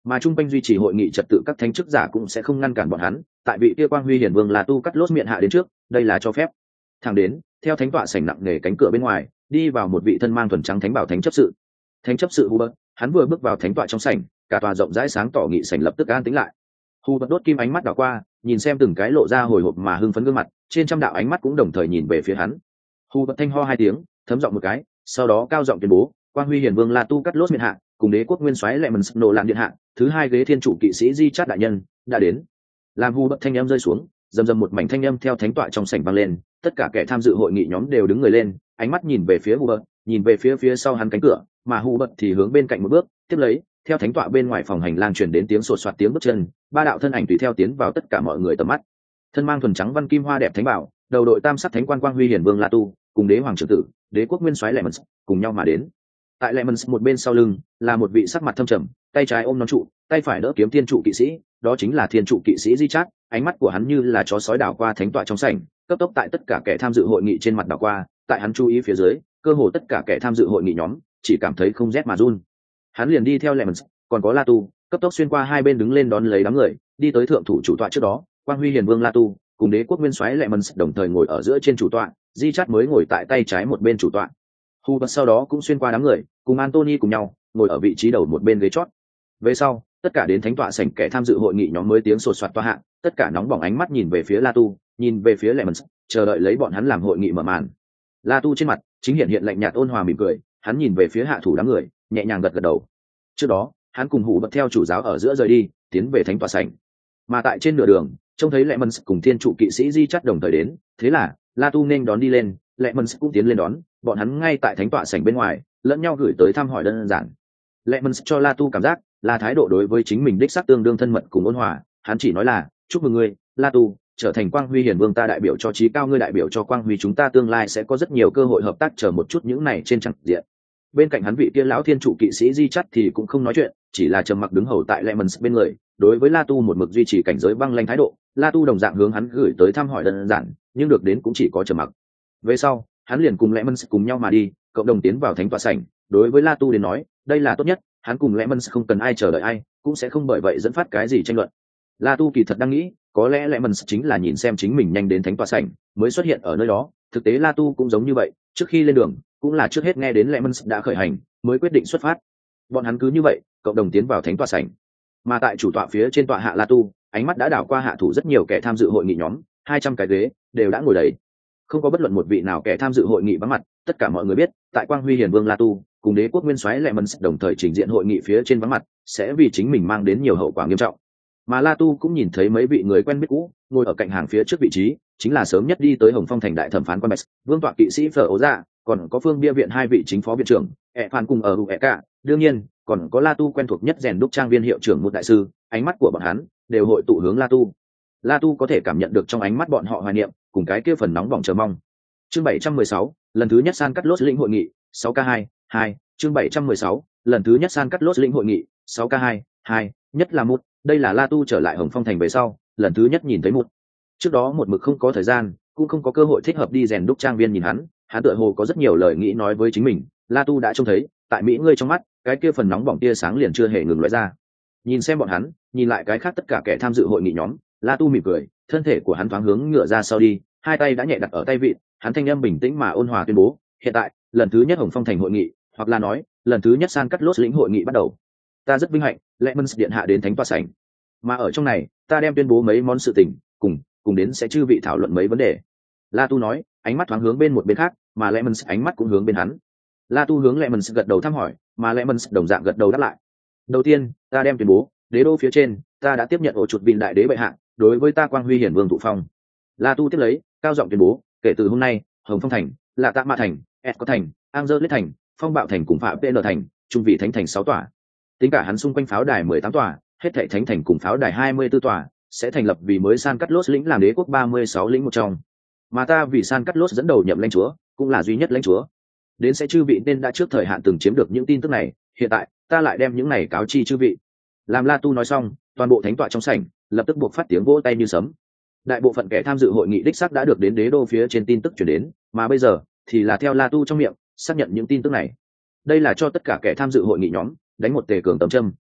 mà chung quanh duy trì hội nghị trật tự các thánh chức giả cũng sẽ không ngăn cản bọn hắn tại vị kia quang huy hiển vương La Tu cắt lốt miệng hạ đến trước, đây là cho phép. Thẳng đến theo thánh tọa sảnh nặng nề cánh cửa bên ngoài đi vào một vị thân mang thuần trắng thánh bảo thánh chấp sự. Thánh chấp sự Hubert, hắn vừa bước vào thánh tọa trong sảnh, cả tòa rộng rãi sáng tỏ nghị sảnh lập tức an tĩnh lại. Hubert đốt kim ánh mắt đảo qua, nhìn xem từng cái lộ ra hồi hộp mà hưng phấn gương mặt, trên trăm đạo ánh mắt cũng đồng thời nhìn về phía hắn. Hubert thanh ho hai tiếng, thấm giọng một cái, sau đó cao giọng tuyên bố, quang huy hiển vương La Tu cắt lốt miệng hạ, cùng đế quốc nguyên soái lệ mần nổ lạn điện hạ, thứ hai ghế thiên chủ kỵ sĩ Di Chát đại nhân đã đến. Làm Hubert thanh âm rơi xuống, rầm rầm một mảnh thanh âm theo thánh tọa trong sảnh vang lên, tất cả kẻ tham dự hội nghị nhóm đều đứng người lên, ánh mắt nhìn về phía Hubert, nhìn về phía sau hắn cánh cửa, mà Hubert thì hướng bên cạnh một bước, tiếp lấy, theo thánh tọa bên ngoài phòng hành lang truyền đến tiếng sột soạt tiếng bước chân, ba đạo thân ảnh tùy theo tiến vào tất cả mọi người tầm mắt. Thân mang thuần trắng văn kim hoa đẹp thánh bảo, đầu đội tam sắc thánh quan quang huy hiển vương La Tu, cùng đế hoàng trưởng tử, đế quốc nguyên soái Lemons cùng nhau mà đến. Tại Lemons một bên sau lưng là một vị sắc mặt thâm trầm, tay trái ôm nón trụ, tay phải đỡ kiếm thiên trụ kỵ sĩ, đó chính là thiên trụ kỵ sĩ Di Chát, ánh mắt của hắn như là chó sói đảo qua thánh tọa trong sảnh, cấp tốc tại tất cả kẻ tham dự hội nghị trên mặt đảo qua, tại hắn chú ý phía dưới, cơ hồ tất cả kẻ tham dự hội nghị nhóm chỉ cảm thấy không rét mà run. Hắn liền đi theo Lemons, còn có La Tu, cấp tốc xuyên qua hai bên đứng lên đón lấy đám người, đi tới thượng thủ chủ tọa trước đó, quang huy hiển vương La Tu cùng đế quốc nguyên soái Lemons đồng thời ngồi ở giữa trên chủ tọa, Di Chát mới ngồi tại tay trái một bên chủ tọa. Hubert sau đó cũng xuyên qua đám người, cùng Anthony cùng nhau ngồi ở vị trí đầu một bên ghế chót. Về sau, tất cả đến thánh tọa sảnh kẻ tham dự hội nghị nhóm mới tiếng sột soạt toa hạ, tất cả nóng bỏng ánh mắt nhìn về phía La Tu, nhìn về phía Lemons, chờ đợi lấy bọn hắn làm hội nghị mở màn. La Tu trên mặt chính hiện lạnh nhạt ôn hòa mỉm cười, hắn nhìn về phía hạ thủ đám người, nhẹ nhàng gật gật đầu. Trước đó, hắn cùng Hubert theo chủ giáo ở giữa rời đi, tiến về thánh tọa sảnh. Mà tại trên nửa đường, trông thấy Lemons cùng thiên trụ kỵ sĩ Di Chát đồng thời đến, thế là La Tu nên đón đi lên, Lemons cũng tiến lên đón, bọn hắn ngay tại thánh tọa sảnh bên ngoài, lẫn nhau gửi tới thăm hỏi đơn giản. Lemons cho La Tu cảm giác là thái độ đối với chính mình đích xác tương đương thân mật cùng ôn hòa, hắn chỉ nói là chúc mừng ngươi, La Tu, trở thành quang huy hiển vương ta đại biểu cho trí cao, ngươi đại biểu cho quang huy chúng ta tương lai sẽ có rất nhiều cơ hội hợp tác, chờ một chút những này trên chẳng diện. Bên cạnh hắn vị kia lão thiên trụ kỵ sĩ Di Chát thì cũng không nói chuyện, chỉ là trầm mặc đứng hầu tại Lemons bên người, đối với La Tu một mực duy trì cảnh giới băng lãnh thái độ. La Tu đồng dạng hướng hắn gửi tới thăm hỏi đơn giản, nhưng được đến cũng chỉ có trầm mặc. Về sau, hắn liền cùng Lemons cùng nhau mà đi, cộng đồng tiến vào thánh tọa sảnh. Đối với La Tu đến nói, đây là tốt nhất, hắn cùng Lemons không cần ai chờ đợi ai, cũng sẽ không bởi vậy dẫn phát cái gì tranh luận. La Tu kỳ thật đang nghĩ, có lẽ Lemons chính là nhìn xem chính mình nhanh đến thánh tọa sảnh, mới xuất hiện ở nơi đó. Thực tế La Tu cũng giống như vậy, trước khi lên đường, cũng là trước hết nghe đến Lemons đã khởi hành, mới quyết định xuất phát. Bọn hắn cứ như vậy, cộng đồng tiến vào thánh tọa sảnh. Mà tại chủ tọa phía trên tọa hạ La Tu, ánh mắt đã đảo qua hạ thủ rất nhiều kẻ tham dự hội nghị nhóm, 200 cái ghế đều đã ngồi đầy, không có bất luận một vị nào kẻ tham dự hội nghị vắng mặt. Tất cả mọi người biết, tại quang huy hiển vương La Tu cùng đế quốc nguyên soái Lemons đồng thời trình diện hội nghị phía trên vắng mặt, sẽ vì chính mình mang đến nhiều hậu quả nghiêm trọng. Mà La Tu cũng nhìn thấy mấy vị người quen biết cũ ngồi ở cạnh hàng phía trước vị trí, chính là sớm nhất đi tới Hồng Phong thành đại thẩm phán quan Bạch, vương tọa kỵ sĩ Phở Ố Dạ, còn có phương bia viện hai vị chính phó viện trưởng, Phàn cùng ở cả, đương nhiên còn có La Tu quen thuộc nhất rèn đúc trang viên hiệu trưởng một đại sư. Ánh mắt của bọn hắn đều hội tụ hướng La Tu. La Tu có thể cảm nhận được trong ánh mắt bọn họ hoài niệm cùng cái kia phần nóng bỏng chờ mong. Chương 716, lần thứ nhất San Cắt Lốt lĩnh hội nghị, 6K2, chương 716, lần thứ nhất San Cắt Lốt lĩnh hội nghị, 6K2, nhất là một, đây là La Tu trở lại Hồng Phong thành về sau, lần thứ nhất nhìn thấy một. Trước đó một mực không có thời gian, cũng không có cơ hội thích hợp đi rèn đúc trang viên nhìn hắn tựa hồ có rất nhiều lời nghĩ nói với chính mình. La Tu đã trông thấy, tại mỹ ngươi trong mắt, cái kia phần nóng bỏng tia sáng liền chưa hề ngừng lóe ra. Nhìn xem bọn hắn, nhìn lại cái khác tất cả kẻ tham dự hội nghị nhóm, La Tu mỉm cười, thân thể của hắn thoáng hướng ngựa ra sau đi, hai tay đã nhẹ đặt ở tay vịn, hắn thanh âm bình tĩnh mà ôn hòa tuyên bố, hiện tại, lần thứ nhất Hồng Phong thành hội nghị, hoặc là nói, lần thứ nhất San Cắt Lốt lĩnh hội nghị bắt đầu. Ta rất vinh hạnh, Lemons điện hạ đến thánh tọa sảnh. Mà ở trong này, ta đem tuyên bố mấy món sự tình, cùng đến sẽ chư vị thảo luận mấy vấn đề. La Tu nói, ánh mắt thoáng hướng bên một bên khác, mà Lemons ánh mắt cũng hướng bên hắn. La Tu hướng Lemons gật đầu thăm hỏi, mà Lemons đồng dạng gật đầu đáp lại. Đầu tiên, ta đem tuyên bố, đế đô phía trên, ta đã tiếp nhận ổ chuột vin đại đế bệ hạ, đối với ta quang huy hiển vương thụ phong. La Tu tiếp lấy, cao giọng tuyên bố, kể từ hôm nay, Hồng Phong thành, Lạ Tạ Ma thành, Esco thành, Angeles thành, Phong Bạo thành cùng Phạm PN thành, trung vị thánh thành 6 tòa. Tính cả hắn xung quanh pháo đài 18 tòa, hết thảy thánh thành cùng pháo đài 24 tòa, sẽ thành lập vì mới San Cắt Lốt lĩnh làm đế quốc 36 lĩnh một trong. Mà ta vì San Cắt Lốt dẫn đầu nhậm lãnh chúa, cũng là duy nhất lãnh chúa. Đến sẽ chư vị nên đã trước thời hạn từng chiếm được những tin tức này, hiện tại, ta lại đem những này cáo chi chư vị. Làm La Tu nói xong, toàn bộ thánh tọa trong sảnh lập tức buộc phát tiếng vỗ tay như sấm. Đại bộ phận kẻ tham dự hội nghị đích xác đã được đến đế đô phía trên tin tức truyền đến, mà bây giờ thì là theo La Tu trong miệng xác nhận những tin tức này. Đây là cho tất cả kẻ tham dự hội nghị nhóm đánh một tề cường tầm châm,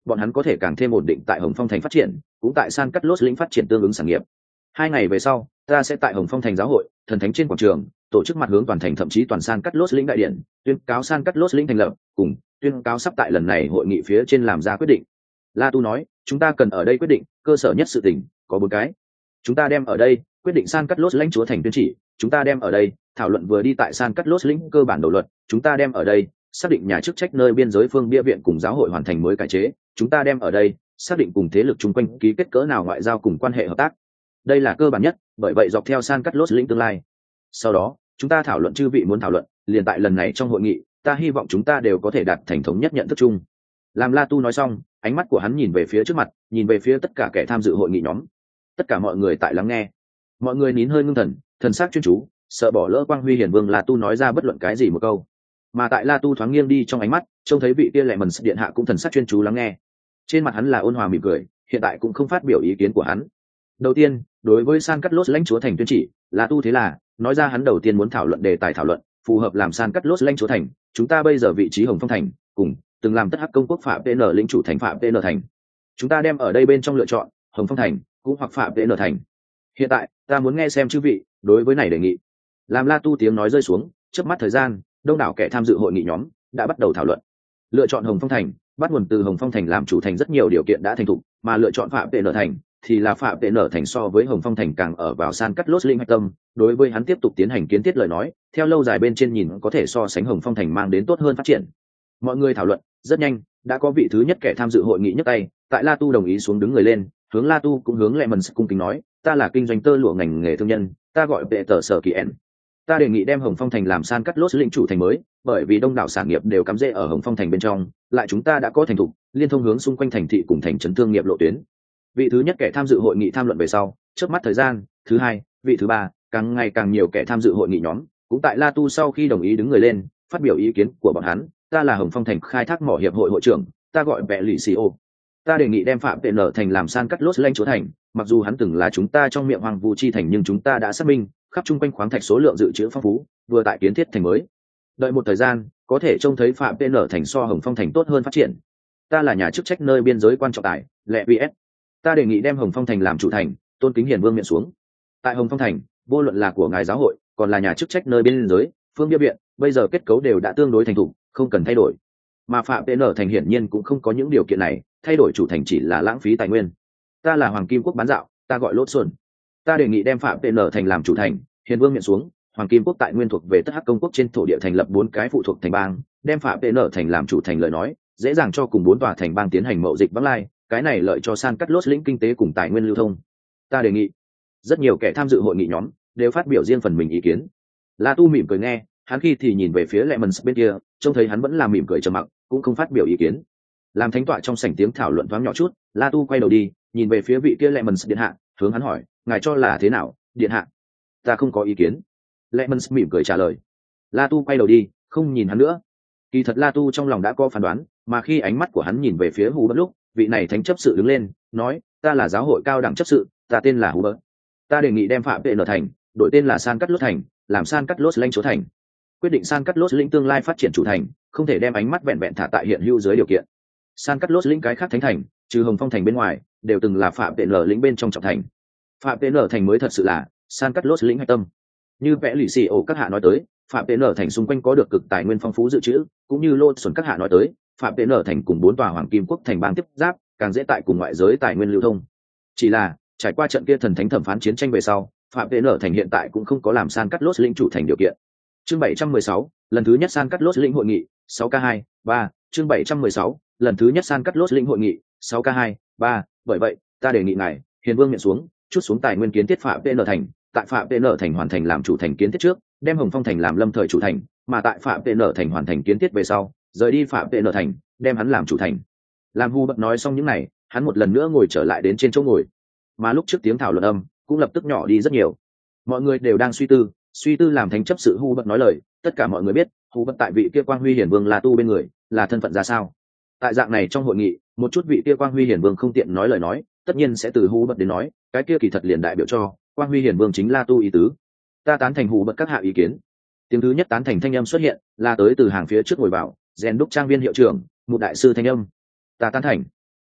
bọn hắn có thể càng thêm ổn định tại Hồng Phong thành phát triển, cũng tại San Cát Lốt lĩnh phát triển tương ứng sản nghiệp. 2 ngày về sau, ta sẽ tại Hồng Phong thành giáo hội thần thánh trên quảng trường tổ chức mặt hướng toàn thành, thậm chí toàn San Cát Lốt lĩnh đại điện, tuyên cáo San Cát Lốt lĩnh thành lập, cùng tuyên cáo sắp tại lần này hội nghị phía trên làm ra quyết định. La Tu nói, chúng ta cần ở đây quyết định cơ sở nhất sự tình có 4 cái. Chúng ta đem ở đây quyết định San Cát Lốt lãnh chúa thành tuyên chỉ, chúng ta đem ở đây thảo luận vừa đi tại San Cát Lốt lĩnh cơ bản đầu luật, chúng ta đem ở đây xác định nhà chức trách nơi biên giới phương bia viện cùng giáo hội hoàn thành mới cải chế, chúng ta đem ở đây xác định cùng thế lực chung quanh ký kết cỡ nào ngoại giao cùng quan hệ hợp tác. Đây là cơ bản nhất, bởi vậy dọc theo San Cát Lốt lĩnh tương lai. Sau đó chúng ta thảo luận chư vị muốn thảo luận, liền tại lần này trong hội nghị, ta hy vọng chúng ta đều có thể đạt thành thống nhất nhận thức chung. Làm La Tu nói xong, ánh mắt của hắn nhìn về phía trước mặt, nhìn về phía tất cả kẻ tham dự hội nghị nhóm. Tất cả mọi người tại lắng nghe, mọi người nín hơi ngưng thần, thần sắc chuyên chú, sợ bỏ lỡ quang huy hiển vương La Tu nói ra bất luận cái gì một câu. Mà tại La Tu thoáng nghiêng đi trong ánh mắt, trông thấy vị kia lệ mần điện hạ cũng thần sắc chuyên chú lắng nghe. Trên mặt hắn là ôn hòa mỉm cười, hiện tại cũng không phát biểu ý kiến của hắn. Đầu tiên, đối với San Cát Lốt lãnh chúa thành tuyên chỉ, La Tu thế là nói ra hắn đầu tiên muốn thảo luận đề tài thảo luận, phù hợp làm San Cát Lốt lãnh chúa thành, chúng ta bây giờ vị trí Hồng Phong thành, cùng từng làm tất hắc công quốc phạm PN lĩnh chủ thành phạm PN thành. Chúng ta đem ở đây bên trong lựa chọn Hồng Phong thành, cũng hoặc phạm PN thành. Hiện tại, ta muốn nghe xem chư vị đối với này đề nghị. Làm La Tu tiếng nói rơi xuống, chớp mắt thời gian, đông đảo kẻ tham dự hội nghị nhóm đã bắt đầu thảo luận. Lựa chọn Hồng Phong thành, bắt nguồn từ Hồng Phong thành làm chủ thành rất nhiều điều kiện đã thành thục, mà lựa chọn phạm PN thành thì là phạm PN thành so với Hồng Phong thành càng ở vào San Cát Lốt lĩnh hạch tâm, đối với hắn tiếp tục tiến hành kiến thiết lời nói, theo lâu dài bên trên nhìn có thể so sánh Hồng Phong thành mang đến tốt hơn phát triển. Mọi người thảo luận, rất nhanh, đã có vị thứ nhất kẻ tham dự hội nghị nhấc tay, tại La Tu đồng ý xuống đứng người lên, hướng La Tu cũng hướng Lemons cung kính nói, ta là kinh doanh tơ lụa ngành nghề thương nhân, ta gọi vệ tờ sở kỳ en. Ta đề nghị đem Hồng Phong thành làm San Cát Lốt lĩnh chủ thành mới, bởi vì đông đảo sản nghiệp đều cắm rễ ở Hồng Phong thành bên trong, lại chúng ta đã có thành thục, liên thông hướng xung quanh thành thị cùng thành trấn thương nghiệp lộ tuyến. Vị thứ nhất kẻ tham dự hội nghị tham luận về sau, chớp mắt thời gian, thứ hai, vị thứ ba, càng ngày càng nhiều kẻ tham dự hội nghị nhóm, cũng tại La Tu sau khi đồng ý đứng người lên, phát biểu ý kiến của bọn hắn. Ta là Hồng Phong thành khai thác mỏ hiệp hội hội trưởng, ta gọi Vệ Lỷ Xì Ô. Ta đề nghị đem phạm PN thành làm San Cát Lốt lãnh chúa thành, mặc dù hắn từng là chúng ta trong miệng hoàng vu chi thành, nhưng chúng ta đã xác minh khắp chung quanh khoáng thạch số lượng dự trữ phong phú, vừa tại kiến thiết thành mới. Đợi một thời gian, có thể trông thấy phạm PN thành so Hồng Phong thành tốt hơn phát triển. Ta là nhà chức trách nơi biên giới quan trọng tài, lệ VS. Ta đề nghị đem Hồng Phong thành làm chủ thành, tôn kính hiền vương miện xuống. Tại Hồng Phong thành, vô luận là của ngài giáo hội, còn là nhà chức trách nơi biên giới, phương bia viện, bây giờ kết cấu đều đã tương đối thành thục, không cần thay đổi. Mà phạm PN thành hiển nhiên cũng không có những điều kiện này, thay đổi chủ thành chỉ là lãng phí tài nguyên. Ta là Hoàng Kim Quốc bán dạo, ta gọi Lốt Xuân. Ta đề nghị đem phạm PN thành làm chủ thành, hiền vương miện xuống. Hoàng Kim Quốc tại nguyên thuộc về tất hắc công quốc trên thổ địa thành lập 4 cái phụ thuộc thành bang, đem phạm PN thành làm chủ thành lời nói, dễ dàng cho cùng 4 tòa thành bang tiến hành mậu dịch vắng lai, cái này lợi cho San Cát Lốt lĩnh kinh tế cùng tài nguyên lưu thông. Ta đề nghị. Rất nhiều kẻ tham dự hội nghị nhóm đều phát biểu riêng phần mình ý kiến. La Tu mỉm cười nghe, hắn khi thì nhìn về phía Lemons bên kia, trông thấy hắn vẫn là mỉm cười trầm mặc, cũng không phát biểu ý kiến. Làm thánh tọa trong sảnh tiếng thảo luận thoáng nhỏ chút, La Tu quay đầu đi, nhìn về phía vị kia Lemons điện hạ, hướng hắn hỏi, ngài cho là thế nào, điện hạ? Ta không có ý kiến. Lemons mỉm cười trả lời. La Tu quay đầu đi, không nhìn hắn nữa. Kỳ thật La Tu trong lòng đã có phán đoán, mà khi ánh mắt của hắn nhìn về phía Hubert lúc, vị này thánh chấp sự đứng lên, nói, ta là giáo hội cao đẳng chấp sự, ta tên là Hubert. Ta đề nghị đem phạm PN thành đổi tên là San Cát Lốt thành, làm San Cát Lốt lãnh chúa thành. Quyết định San Cát Lốt lĩnh tương lai phát triển chủ thành, không thể đem ánh mắt vẹn vẹn thả tại hiện hữu dưới điều kiện. San Cát Lốt lĩnh cái khác thánh thành, trừ Hồng Phong thành bên ngoài, đều từng là phạm PN lĩnh bên trong trọng thành. Phạm PN thành mới thật sự là San Cát Lốt lĩnh hạch tâm. Như vẽ lì xì ổ các hạ nói tới, phạm PN thành xung quanh có được cực tài nguyên phong phú dự trữ, cũng như Lô Xuân các hạ nói tới, phạm PN thành cùng 4 tòa Hoàng Kim Quốc thành bang tiếp giáp, càng dễ tại cùng ngoại giới tài nguyên lưu thông. Chỉ là trải qua trận kia thần thánh thẩm phán chiến tranh về sau, phạm PN thành hiện tại cũng không có làm San Cát Lốt lĩnh chủ thành điều kiện. Chương 716, lần thứ nhất San Cát Lốt lĩnh hội nghị, 6K2, 3, chương 716, lần thứ nhất San Cát Lốt lĩnh hội nghị, 6K2, 3, bởi vậy, ta đề nghị ngài, hiền vương nhận xuống, chút xuống tài nguyên kiến thiết phạm PN thành, tại phạm PN thành hoàn thành làm chủ thành kiến thiết trước, đem Hồng Phong thành làm lâm thời chủ thành, mà tại phạm PN thành hoàn thành kiến thiết về sau, rời đi phạm PN thành, đem hắn làm chủ thành. Làm Hu bật nói xong những này, hắn một lần nữa ngồi trở lại đến trên chỗ ngồi. Mà lúc trước tiếng thảo luận âm cũng lập tức nhỏ đi rất nhiều. Mọi người đều đang suy tư làm thánh chấp sự Hu bật nói lời, tất cả mọi người biết, Hu bật tại vị kia quang huy hiển vương La Tu bên người, là thân phận ra sao. Tại dạng này trong hội nghị, một chút vị kia quang huy hiển vương không tiện nói lời nói, tất nhiên sẽ từ Hu bật đến nói, cái kia kỳ thật liền đại biểu cho quang huy hiển vương chính La Tu ý tứ. Ta tán thành Hu bật các hạ ý kiến. Tiếng thứ nhất tán thành thanh âm xuất hiện, là tới từ hàng phía trước ngồi vào, rèn đúc trang viên hiệu trưởng, một đại sư thanh âm. Ta tán thành.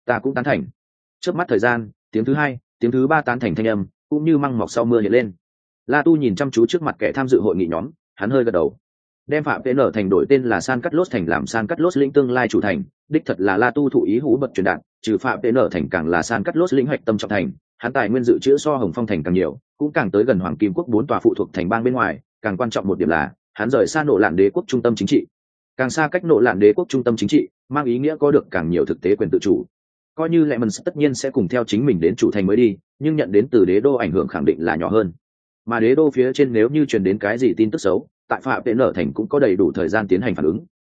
Ta cũng tán thành. Trước mắt thời gian, tiếng thứ hai, tiếng thứ ba tán thành thanh âm cũng như măng mọc sau mưa hiện lên. La Tu nhìn chăm chú trước mặt kẻ tham dự hội nghị nhóm, hắn hơi gật đầu. Đem Phạm PN thành đổi tên là San Cát Lốt thành làm San Cát Lốt lĩnh tương lai chủ thành, đích thật là La Tu thụ ý hú bật truyền đạt, trừ Phạm PN thành càng là San Cát Lốt lĩnh hoạch tâm trọng thành, hắn tài nguyên dự trữ so Hồng Phong thành càng nhiều, cũng càng tới gần Hoàng Kim quốc 4 tòa phụ thuộc thành bang bên ngoài, càng quan trọng một điểm là, hắn rời xa Nộ Lạn đế quốc trung tâm chính trị. Càng xa cách Nộ Lạn đế quốc trung tâm chính trị, mang ý nghĩa có được càng nhiều thực tế quyền tự chủ. Coi như Lemons tất nhiên sẽ cùng theo chính mình đến chủ thành mới đi, nhưng nhận đến từ đế đô ảnh hưởng khẳng định là nhỏ hơn. Mà đế đô phía trên nếu như truyền đến cái gì tin tức xấu, tại Phạm PN thành cũng có đầy đủ thời gian tiến hành phản ứng.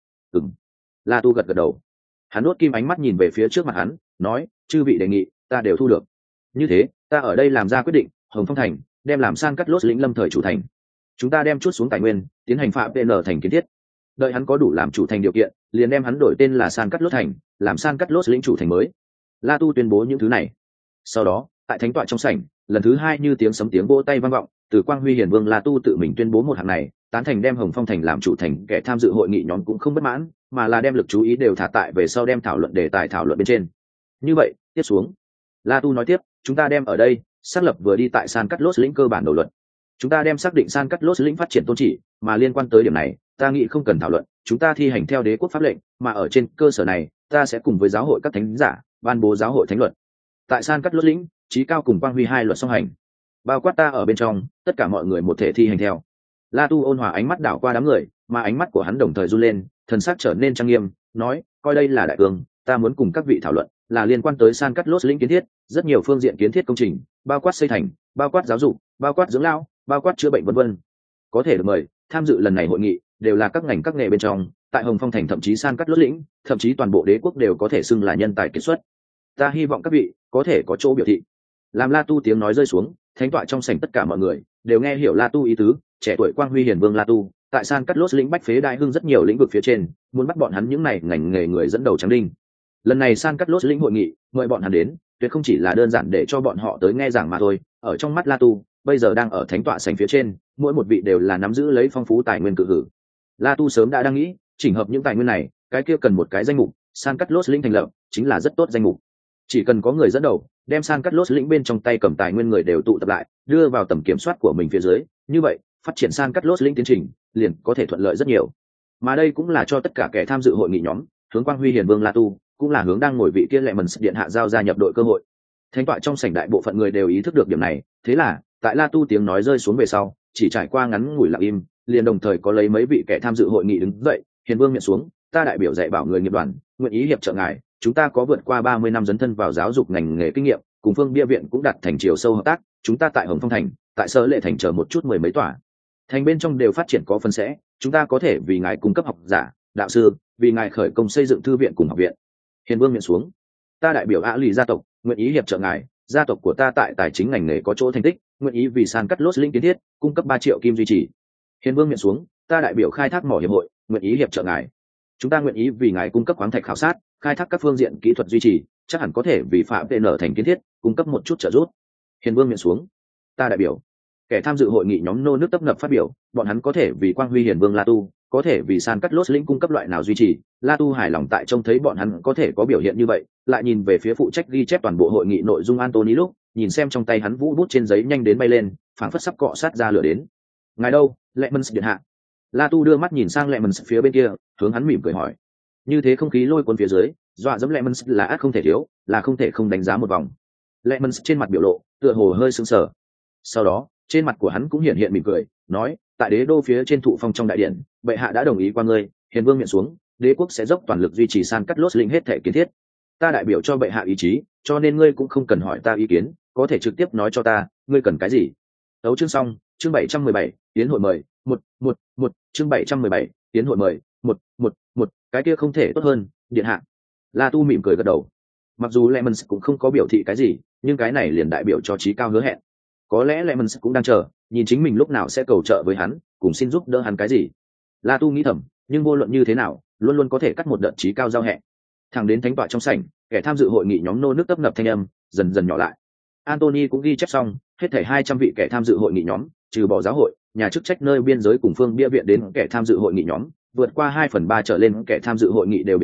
La Tu gật gật đầu. Hắn đốt kim ánh mắt nhìn về phía trước mặt hắn, nói, chư vị đề nghị, ta đều thu được. Như thế, ta ở đây làm ra quyết định, Hồng Phong thành đem làm San Cát Lốt lĩnh lâm thời chủ thành. Chúng ta đem chút xuống tài nguyên, tiến hành Phạm PN thành kiến thiết. Đợi hắn có đủ làm chủ thành điều kiện, liền đem hắn đổi tên là San Cát Lốt thành, làm San Cát Lốt lĩnh chủ thành mới. La Tu tuyên bố những thứ này. Sau đó, tại thánh tọa trong sảnh, lần thứ hai như tiếng sấm tiếng vỗ tay vang vọng, từ Quang Huy Hiền Vương La Tu tự mình tuyên bố một hạng này, tán thành đem Hồng Phong thành làm chủ thành, kẻ tham dự hội nghị nhóm cũng không bất mãn, mà là đem lực chú ý đều thả tại về sau đem thảo luận đề tài thảo luận bên trên. Như vậy, tiếp xuống, La Tu nói tiếp, chúng ta đem ở đây xác lập vừa đi tại San Cát Lốt lĩnh cơ bản đầu luật. Chúng ta đem xác định San Cát Lốt lĩnh phát triển tôn chỉ, mà liên quan tới điểm này, ta nghĩ không cần thảo luận, chúng ta thi hành theo đế quốc pháp lệnh, mà ở trên cơ sở này, ta sẽ cùng với giáo hội các thánh giả ban bố giáo hội thánh luật. Tại San Cát Lốt lĩnh, Chí Cao cùng Quang Huy hai luật song hành, bao quát ta ở bên trong, tất cả mọi người một thể thi hành theo. La Tu ôn hòa ánh mắt đảo qua đám người, mà ánh mắt của hắn đồng thời run lên, thần sắc trở nên trang nghiêm, nói, coi đây là đại cương, ta muốn cùng các vị thảo luận, là liên quan tới San Cát Lốt lĩnh kiến thiết, rất nhiều phương diện kiến thiết công trình, bao quát xây thành, bao quát giáo dục, bao quát dưỡng lao, bao quát chữa bệnh vân vân. Có thể được mời tham dự lần này hội nghị, đều là các ngành các nghề bên trong, tại Hồng Phong thành thậm chí San Cát Lốt lĩnh, thậm chí toàn bộ đế quốc đều có thể xưng là nhân tài kiệt xuất. Ta hy vọng các vị có thể có chỗ biểu thị. Làm La Tu tiếng nói rơi xuống, thánh tọa trong sảnh tất cả mọi người đều nghe hiểu La Tu ý tứ, trẻ tuổi Quang Huy Hiền Vương La Tu, tại San Cát Lốt lĩnh bách phế đại hưng rất nhiều lĩnh vực phía trên, muốn bắt bọn hắn những này ngành nghề người dẫn đầu trắng đinh. Lần này San Cát Lốt lĩnh hội nghị, mời bọn hắn đến, tuyệt không chỉ là đơn giản để cho bọn họ tới nghe giảng mà thôi, ở trong mắt La Tu, bây giờ đang ở thánh tọa sảnh phía trên, mỗi một vị đều là nắm giữ lấy phong phú tài nguyên cự hử. La Tu sớm đã đang nghĩ, chỉnh hợp những tài nguyên này, cái kia cần một cái danh mục, San Cát Lốt lĩnh thành lập, chính là rất tốt danh mục. Chỉ cần có người dẫn đầu, đem San Cát Lốt lĩnh bên trong tay cầm tài nguyên người đều tụ tập lại, đưa vào tầm kiểm soát của mình phía dưới, như vậy, phát triển San Cát Lốt lĩnh tiến trình liền có thể thuận lợi rất nhiều. Mà đây cũng là cho tất cả kẻ tham dự hội nghị nhóm, hướng Quang Huy Hiền Vương La Tu, cũng là hướng đang ngồi vị kia Lemons điện hạ giao gia nhập đội cơ hội. Thánh tọa trong sảnh đại bộ phận người đều ý thức được điểm này, thế là, tại La Tu tiếng nói rơi xuống về sau, chỉ trải qua ngắn ngủi lặng im, liền đồng thời có lấy mấy vị kẻ tham dự hội nghị đứng dậy, Hiền Vương miệng xuống, ta đại biểu dạy bảo người nghiệp đoàn, nguyện ý hiệp trợ ngài, chúng ta có vượt qua 30 năm dấn thân vào giáo dục ngành nghề kinh nghiệm, cùng Phương Bia viện cũng đặt thành chiều sâu hợp tác, chúng ta tại Hồng Phong thành, tại Sở Lệ thành chờ một chút mười mấy tòa. Thành bên trong đều phát triển có phân sẽ, chúng ta có thể vì ngài cung cấp học giả, đạo sư, vì ngài khởi công xây dựng thư viện cùng học viện. Hiền Vương miệng xuống, ta đại biểu Ả Lì gia tộc, nguyện ý hiệp trợ ngài, gia tộc của ta tại tài chính ngành nghề có chỗ thành tích, nguyện ý vì San Cát Lốt lĩnh kiến thiết, cung cấp 3 triệu kim duy trì. Hiền Vương miệng xuống, ta đại biểu khai thác mỏ hiệp hội, nguyện ý hiệp trợ ngài, chúng ta nguyện ý vì ngài cung cấp khoáng thạch khảo sát, khai thác các phương diện kỹ thuật duy trì, chắc hẳn có thể vì Phạm PN thành kiến thiết, cung cấp một chút trợ giúp. Hiền Vương miệng xuống, ta đại biểu kẻ tham dự hội nghị nhóm nô nước tấp nập phát biểu, bọn hắn có thể vì Quang Huy Hiền Vương La Tu, có thể vì San Cát Lốt lĩnh cung cấp loại nào duy trì. La Tu hài lòng tại trông thấy bọn hắn có thể có biểu hiện như vậy, lại nhìn về phía phụ trách ghi chép toàn bộ hội nghị nội dung Anthony lúc, nhìn xem trong tay hắn vũ bút trên giấy nhanh đến bay lên, phảng phất sắp cọ sát ra lửa đến. Ngài đâu, Lemons điện hạ? La Tu đưa mắt nhìn sang Lemons phía bên kia, hướng hắn mỉm cười hỏi. Như thế không khí lôi cuốn phía dưới, dọa dẫm Lemons là ắt không thể thiếu, là không thể không đánh giá một vòng. Lemons trên mặt biểu lộ, tựa hồ hơi sững sờ. Sau đó, trên mặt của hắn cũng hiện hiện mỉm cười, nói, tại đế đô phía trên thụ phong trong đại điện, bệ hạ đã đồng ý qua ngươi, Hiền Vương miệng xuống, đế quốc sẽ dốc toàn lực duy trì San Cát Lốt lĩnh hết thể kiến thiết. Ta đại biểu cho bệ hạ ý chí, cho nên ngươi cũng không cần hỏi ta ý kiến, có thể trực tiếp nói cho ta, ngươi cần cái gì. Tấu chương xong, chương 717, tiến hội mời, một, chương 717, tiến hội mời, một, cái kia không thể tốt hơn, điện hạ. La Tu mỉm cười gật đầu. Mặc dù Lemons cũng không có biểu thị cái gì, nhưng cái này liền đại biểu cho trí cao hứa hẹn. Có lẽ Lemons cũng đang chờ, nhìn chính mình lúc nào sẽ cầu trợ với hắn, cùng xin giúp đỡ hắn cái gì. La Tu nghĩ thầm, nhưng vô luận như thế nào, luôn luôn có thể cắt một đợt trí cao giao hẹn. Thẳng đến thánh tọa trong sảnh, kẻ tham dự hội nghị nhóm nô nước tấp nập thanh âm dần dần nhỏ lại. Anthony cũng ghi chép xong, hết thảy 200 vị kẻ tham dự hội nghị nhóm, trừ bỏ giáo hội, nhà chức trách nơi biên giới cùng Phương Bia viện đến kẻ tham dự hội nghị nhóm, vượt qua 2/3 trở lên kẻ tham dự hội nghị đều biểu đạt,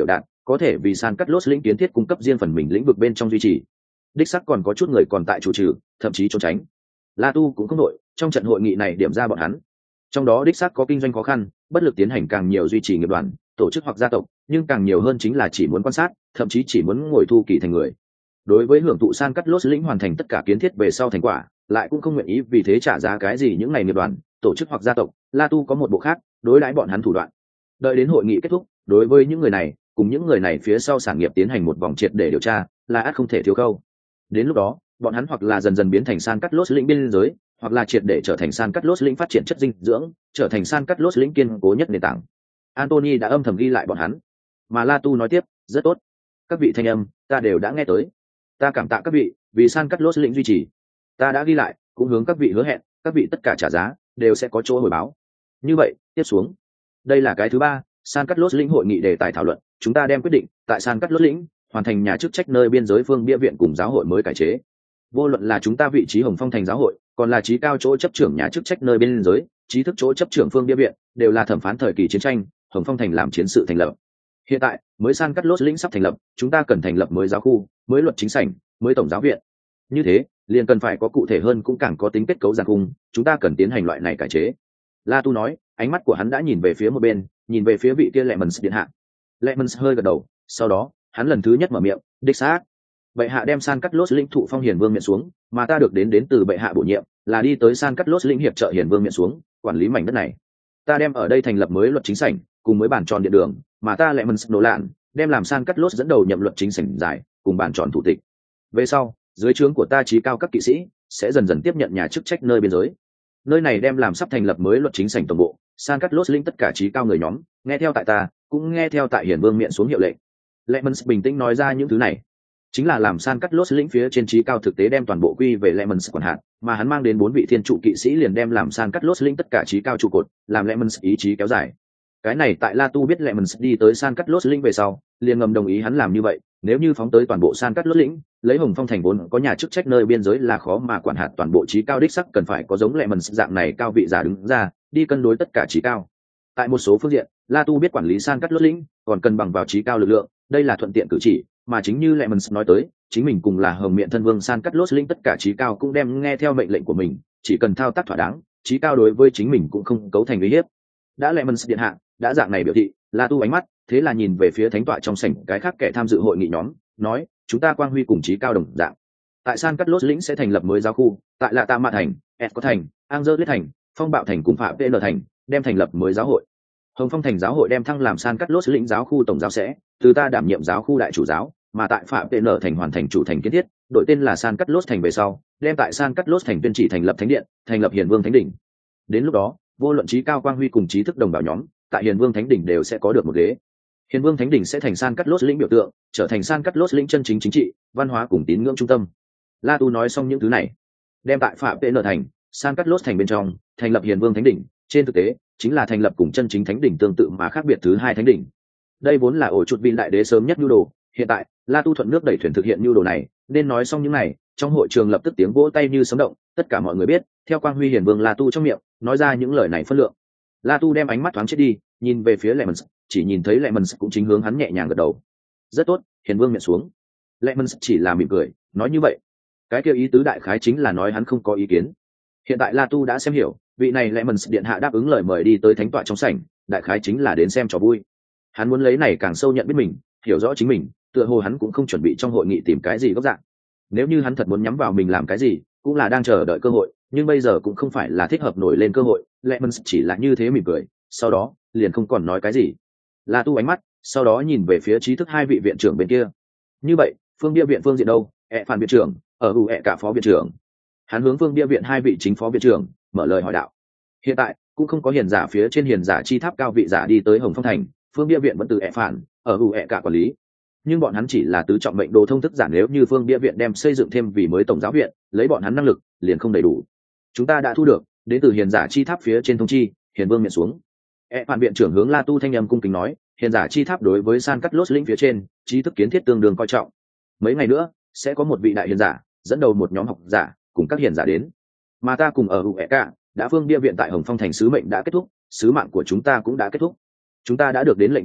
có thể vì San Cát Lốt lĩnh kiến thiết cung cấp riêng phần mình lĩnh vực bên trong duy trì. Đích xác còn có chút người còn tại chủ trừ, thậm chí trốn tránh. La Tu cũng không đội, trong trận hội nghị này điểm ra bọn hắn. Trong đó đích xác có kinh doanh khó khăn, bất lực tiến hành càng nhiều duy trì nghiệp đoàn, tổ chức hoặc gia tộc, nhưng càng nhiều hơn chính là chỉ muốn quan sát, thậm chí chỉ muốn ngồi thu kỳ thành người. Đối với hưởng thụ San Cát Lốt lĩnh hoàn thành tất cả kiến thiết về sau thành quả, lại cũng không nguyện ý vì thế trả giá cái gì những ngày nghiệp đoàn, tổ chức hoặc gia tộc. La Tu có một bộ khác, đối đãi bọn hắn thủ đoạn. Đợi đến hội nghị kết thúc, đối với những người này, cùng những người này phía sau sản nghiệp tiến hành một vòng triệt để điều tra, là ắt không thể thiếu khâu. Đến lúc đó, bọn hắn hoặc là dần dần biến thành San Cát Lốt lĩnh biên giới, hoặc là triệt để trở thành San Cát Lốt lĩnh phát triển chất dinh dưỡng, trở thành San Cát Lốt lĩnh kiên cố nhất nền tảng. Anthony đã âm thầm ghi lại bọn hắn, mà La Tu nói tiếp, rất tốt. Các vị thanh âm, ta đều đã nghe tới. Ta cảm tạ các vị, vì San Cát Lốt lĩnh duy trì. Ta đã ghi lại, cũng hướng các vị hứa hẹn, các vị tất cả trả giá, đều sẽ có chỗ hồi báo. Như vậy, tiếp xuống. Đây là cái thứ ba, San Cát Lốt lĩnh hội nghị đề tài thảo luận, chúng ta đem quyết định, tại San Cát Lốt lĩnh, hoàn thành nhà chức trách nơi biên giới phương bia viện cùng giáo hội mới cải chế. Vô luận là chúng ta vị trí Hồng Phong thành giáo hội, còn là trí cao chỗ chấp trưởng nhà chức trách nơi biên giới, trí thức chỗ chấp trưởng phương bia viện, đều là thẩm phán thời kỳ chiến tranh, Hồng Phong thành làm chiến sự thành lập. Hiện tại, mới San Cát Lốt lĩnh sắp thành lập, chúng ta cần thành lập mới giáo khu, mới luật chính sảnh, mới tổng giáo viện. Như thế, liền cần phải có cụ thể hơn cũng càng có tính kết cấu giản khung, chúng ta cần tiến hành loại này cải chế. La Tu nói, ánh mắt của hắn đã nhìn về phía một bên, nhìn về phía vị kia Lemons điện hạ. Lemons hơi gật đầu, sau đó, hắn lần thứ nhất mở miệng, đích xác. Bệ hạ đem San Cát Lốt lĩnh thụ phong hiền vương miện xuống, mà ta được đến từ bệ hạ bổ nhiệm, là đi tới San Cát Lốt lĩnh hiệp trợ hiền vương miện xuống, quản lý mảnh đất này. Ta đem ở đây thành lập mới luật chính sảnh, cùng mới bản tròn điện đường, mà ta Lemons nổ lạn, đem làm San Cát Lốt dẫn đầu nhậm luật chính sảnh giải, cùng bản tròn thủ tịch. Về sau, dưới trướng của ta trí cao các kỵ sĩ sẽ dần dần tiếp nhận nhà chức trách nơi biên giới. Nơi này đem làm sắp thành lập mới luật chính sảnh toàn bộ, San Cát Lốt lĩnh tất cả trí cao người nhóm, nghe theo tại ta, cũng nghe theo tại hiển vương miện xuống hiệu lệnh. Lemons bình tĩnh nói ra những thứ này, chính là làm San Cát Lốt lĩnh phía trên trí cao thực tế đem toàn bộ quy về Lemons quản hạt, mà hắn mang đến 4 vị thiên trụ kỵ sĩ liền đem làm San Cát Lốt lĩnh tất cả trí cao trụ cột, làm Lemons ý chí kéo dài. Cái này tại La Tu biết Lemons đi tới San Cát Lốt lĩnh về sau, liền ngầm đồng ý hắn làm như vậy. Nếu như phóng tới toàn bộ San Cát Lốt lĩnh, lấy Hồng Phong thành vốn có nhà chức trách nơi biên giới là khó mà quản hạt toàn bộ trí cao đích sắc, cần phải có giống Lemons dạng này cao vị giả đứng ra, đi cân đối tất cả trí cao. Tại một số phương diện, La Tu biết quản lý San Cát Lốt lĩnh, còn cần bằng vào trí cao lực lượng, đây là thuận tiện cử chỉ, mà chính như Lemons nói tới, chính mình cùng là Hồng Miện thân vương San Cát Lốt lĩnh tất cả trí cao cũng đem nghe theo mệnh lệnh của mình, chỉ cần thao tác thỏa đáng, trí cao đối với chính mình cũng không cấu thành uy hiếp. Đã Lemons điện hạ, đã dạng này biểu thị, La Tu ánh mắt, thế là nhìn về phía thánh tọa trong sảnh cái khác kẻ tham dự hội nghị nhóm, nói, chúng ta quang huy cùng trí cao đồng dạng. Tại San Cát Lốt lĩnh sẽ thành lập mới giáo khu, tại Lạ Tạ Mạ thành, Esco thành, Angeles thành, Phong Bạo thành cùng Phạm PN thành, đem thành lập mới giáo hội. Hồng Phong thành giáo hội đem thăng làm San Cát Lốt lĩnh giáo khu tổng giáo sẽ, từ ta đảm nhiệm giáo khu đại chủ giáo, mà tại Phạm PN thành hoàn thành chủ thành kiến thiết, đổi tên là San Cát Lốt thành về sau, đem tại San Cát Lốt thành tuyên chỉ thành lập thánh điện, thành lập Hiền Vương Thánh đỉnh. Đến lúc đó, vô luận trí cao quang huy cùng trí thức đồng bào nhóm, tại Hiền Vương Thánh đỉnh đều sẽ có được một ghế. Hiền Vương Thánh đỉnh sẽ thành San Cát Lốt lĩnh biểu tượng, trở thành San Cát Lốt lĩnh chân chính chính trị, văn hóa cùng tín ngưỡng trung tâm. La Tu nói xong những thứ này, đem tại Phạm PN thành, San Cát Lốt thành bên trong, thành lập Hiền Vương Thánh đỉnh, trên thực tế, chính là thành lập cùng chân chính thánh đỉnh tương tự mà khác biệt thứ hai thánh đỉnh. Đây vốn là ổ chuột vin đại đế sớm nhất nhu đồ, hiện tại, La Tu thuận nước đẩy thuyền thực hiện nhu đồ này, nên nói xong những này, trong hội trường lập tức tiếng vỗ tay như sấm động, tất cả mọi người biết, theo quang huy Hiền Vương La Tu trong miệng, nói ra những lời này phân lượng. La Tu đem ánh mắt thoáng chết đi, nhìn về phía Lemons, chỉ nhìn thấy Lemons cũng chính hướng hắn nhẹ nhàng gật đầu. Rất tốt, Hiền Vương nhận xuống. Lemons chỉ là mỉm cười, nói như vậy, cái kia ý tứ đại khái chính là nói hắn không có ý kiến. Hiện tại La Tu đã xem hiểu, vị này Lemons điện hạ đáp ứng lời mời đi tới thánh tọa trong sảnh, đại khái chính là đến xem trò vui. Hắn muốn lấy này càng sâu nhận biết mình, hiểu rõ chính mình, tựa hồ hắn cũng không chuẩn bị trong hội nghị tìm cái gì gốc dạng. Nếu như hắn thật muốn nhắm vào mình làm cái gì, cũng là đang chờ đợi cơ hội, nhưng bây giờ cũng không phải là thích hợp nổi lên cơ hội. Lemons chỉ là như thế mỉm cười, sau đó liền không còn nói cái gì. La Tu ánh mắt, sau đó nhìn về phía trí thức hai vị viện trưởng bên kia. Như vậy, phương bia viện phương diện đâu? Phản viện trưởng, ở cả phó viện trưởng. Hắn hướng phương bia viện hai vị chính phó viện trưởng mở lời hỏi đạo. Hiện tại cũng không có hiền giả phía trên hiền giả chi tháp cao vị giả đi tới Hồng Phong thành, phương bia viện vẫn từ phản ở cả quản lý, nhưng bọn hắn chỉ là tứ trọng mệnh đồ thông thức giả. Nếu như phương bia viện đem xây dựng thêm vì mới tổng giáo viện, lấy bọn hắn năng lực liền không đầy đủ. Chúng ta đã thu được đến từ hiền giả chi tháp phía trên thông chi, Hiền Vương miễn xuống. Phản viện trưởng hướng La Tu thanh âm cung kính nói, hiền giả chi tháp đối với San Cát Lốt lĩnh phía trên trí thức kiến thiết tương đương coi trọng. Mấy ngày nữa sẽ có một vị đại hiền giả dẫn đầu một nhóm học giả cùng các hiền giả đến, mà ta cùng ở cả đã phương bia viện tại Hồng Phong thành sứ mệnh đã kết thúc, sứ mạng của chúng ta cũng đã kết thúc. Chúng ta đã được đến lệnh điều động,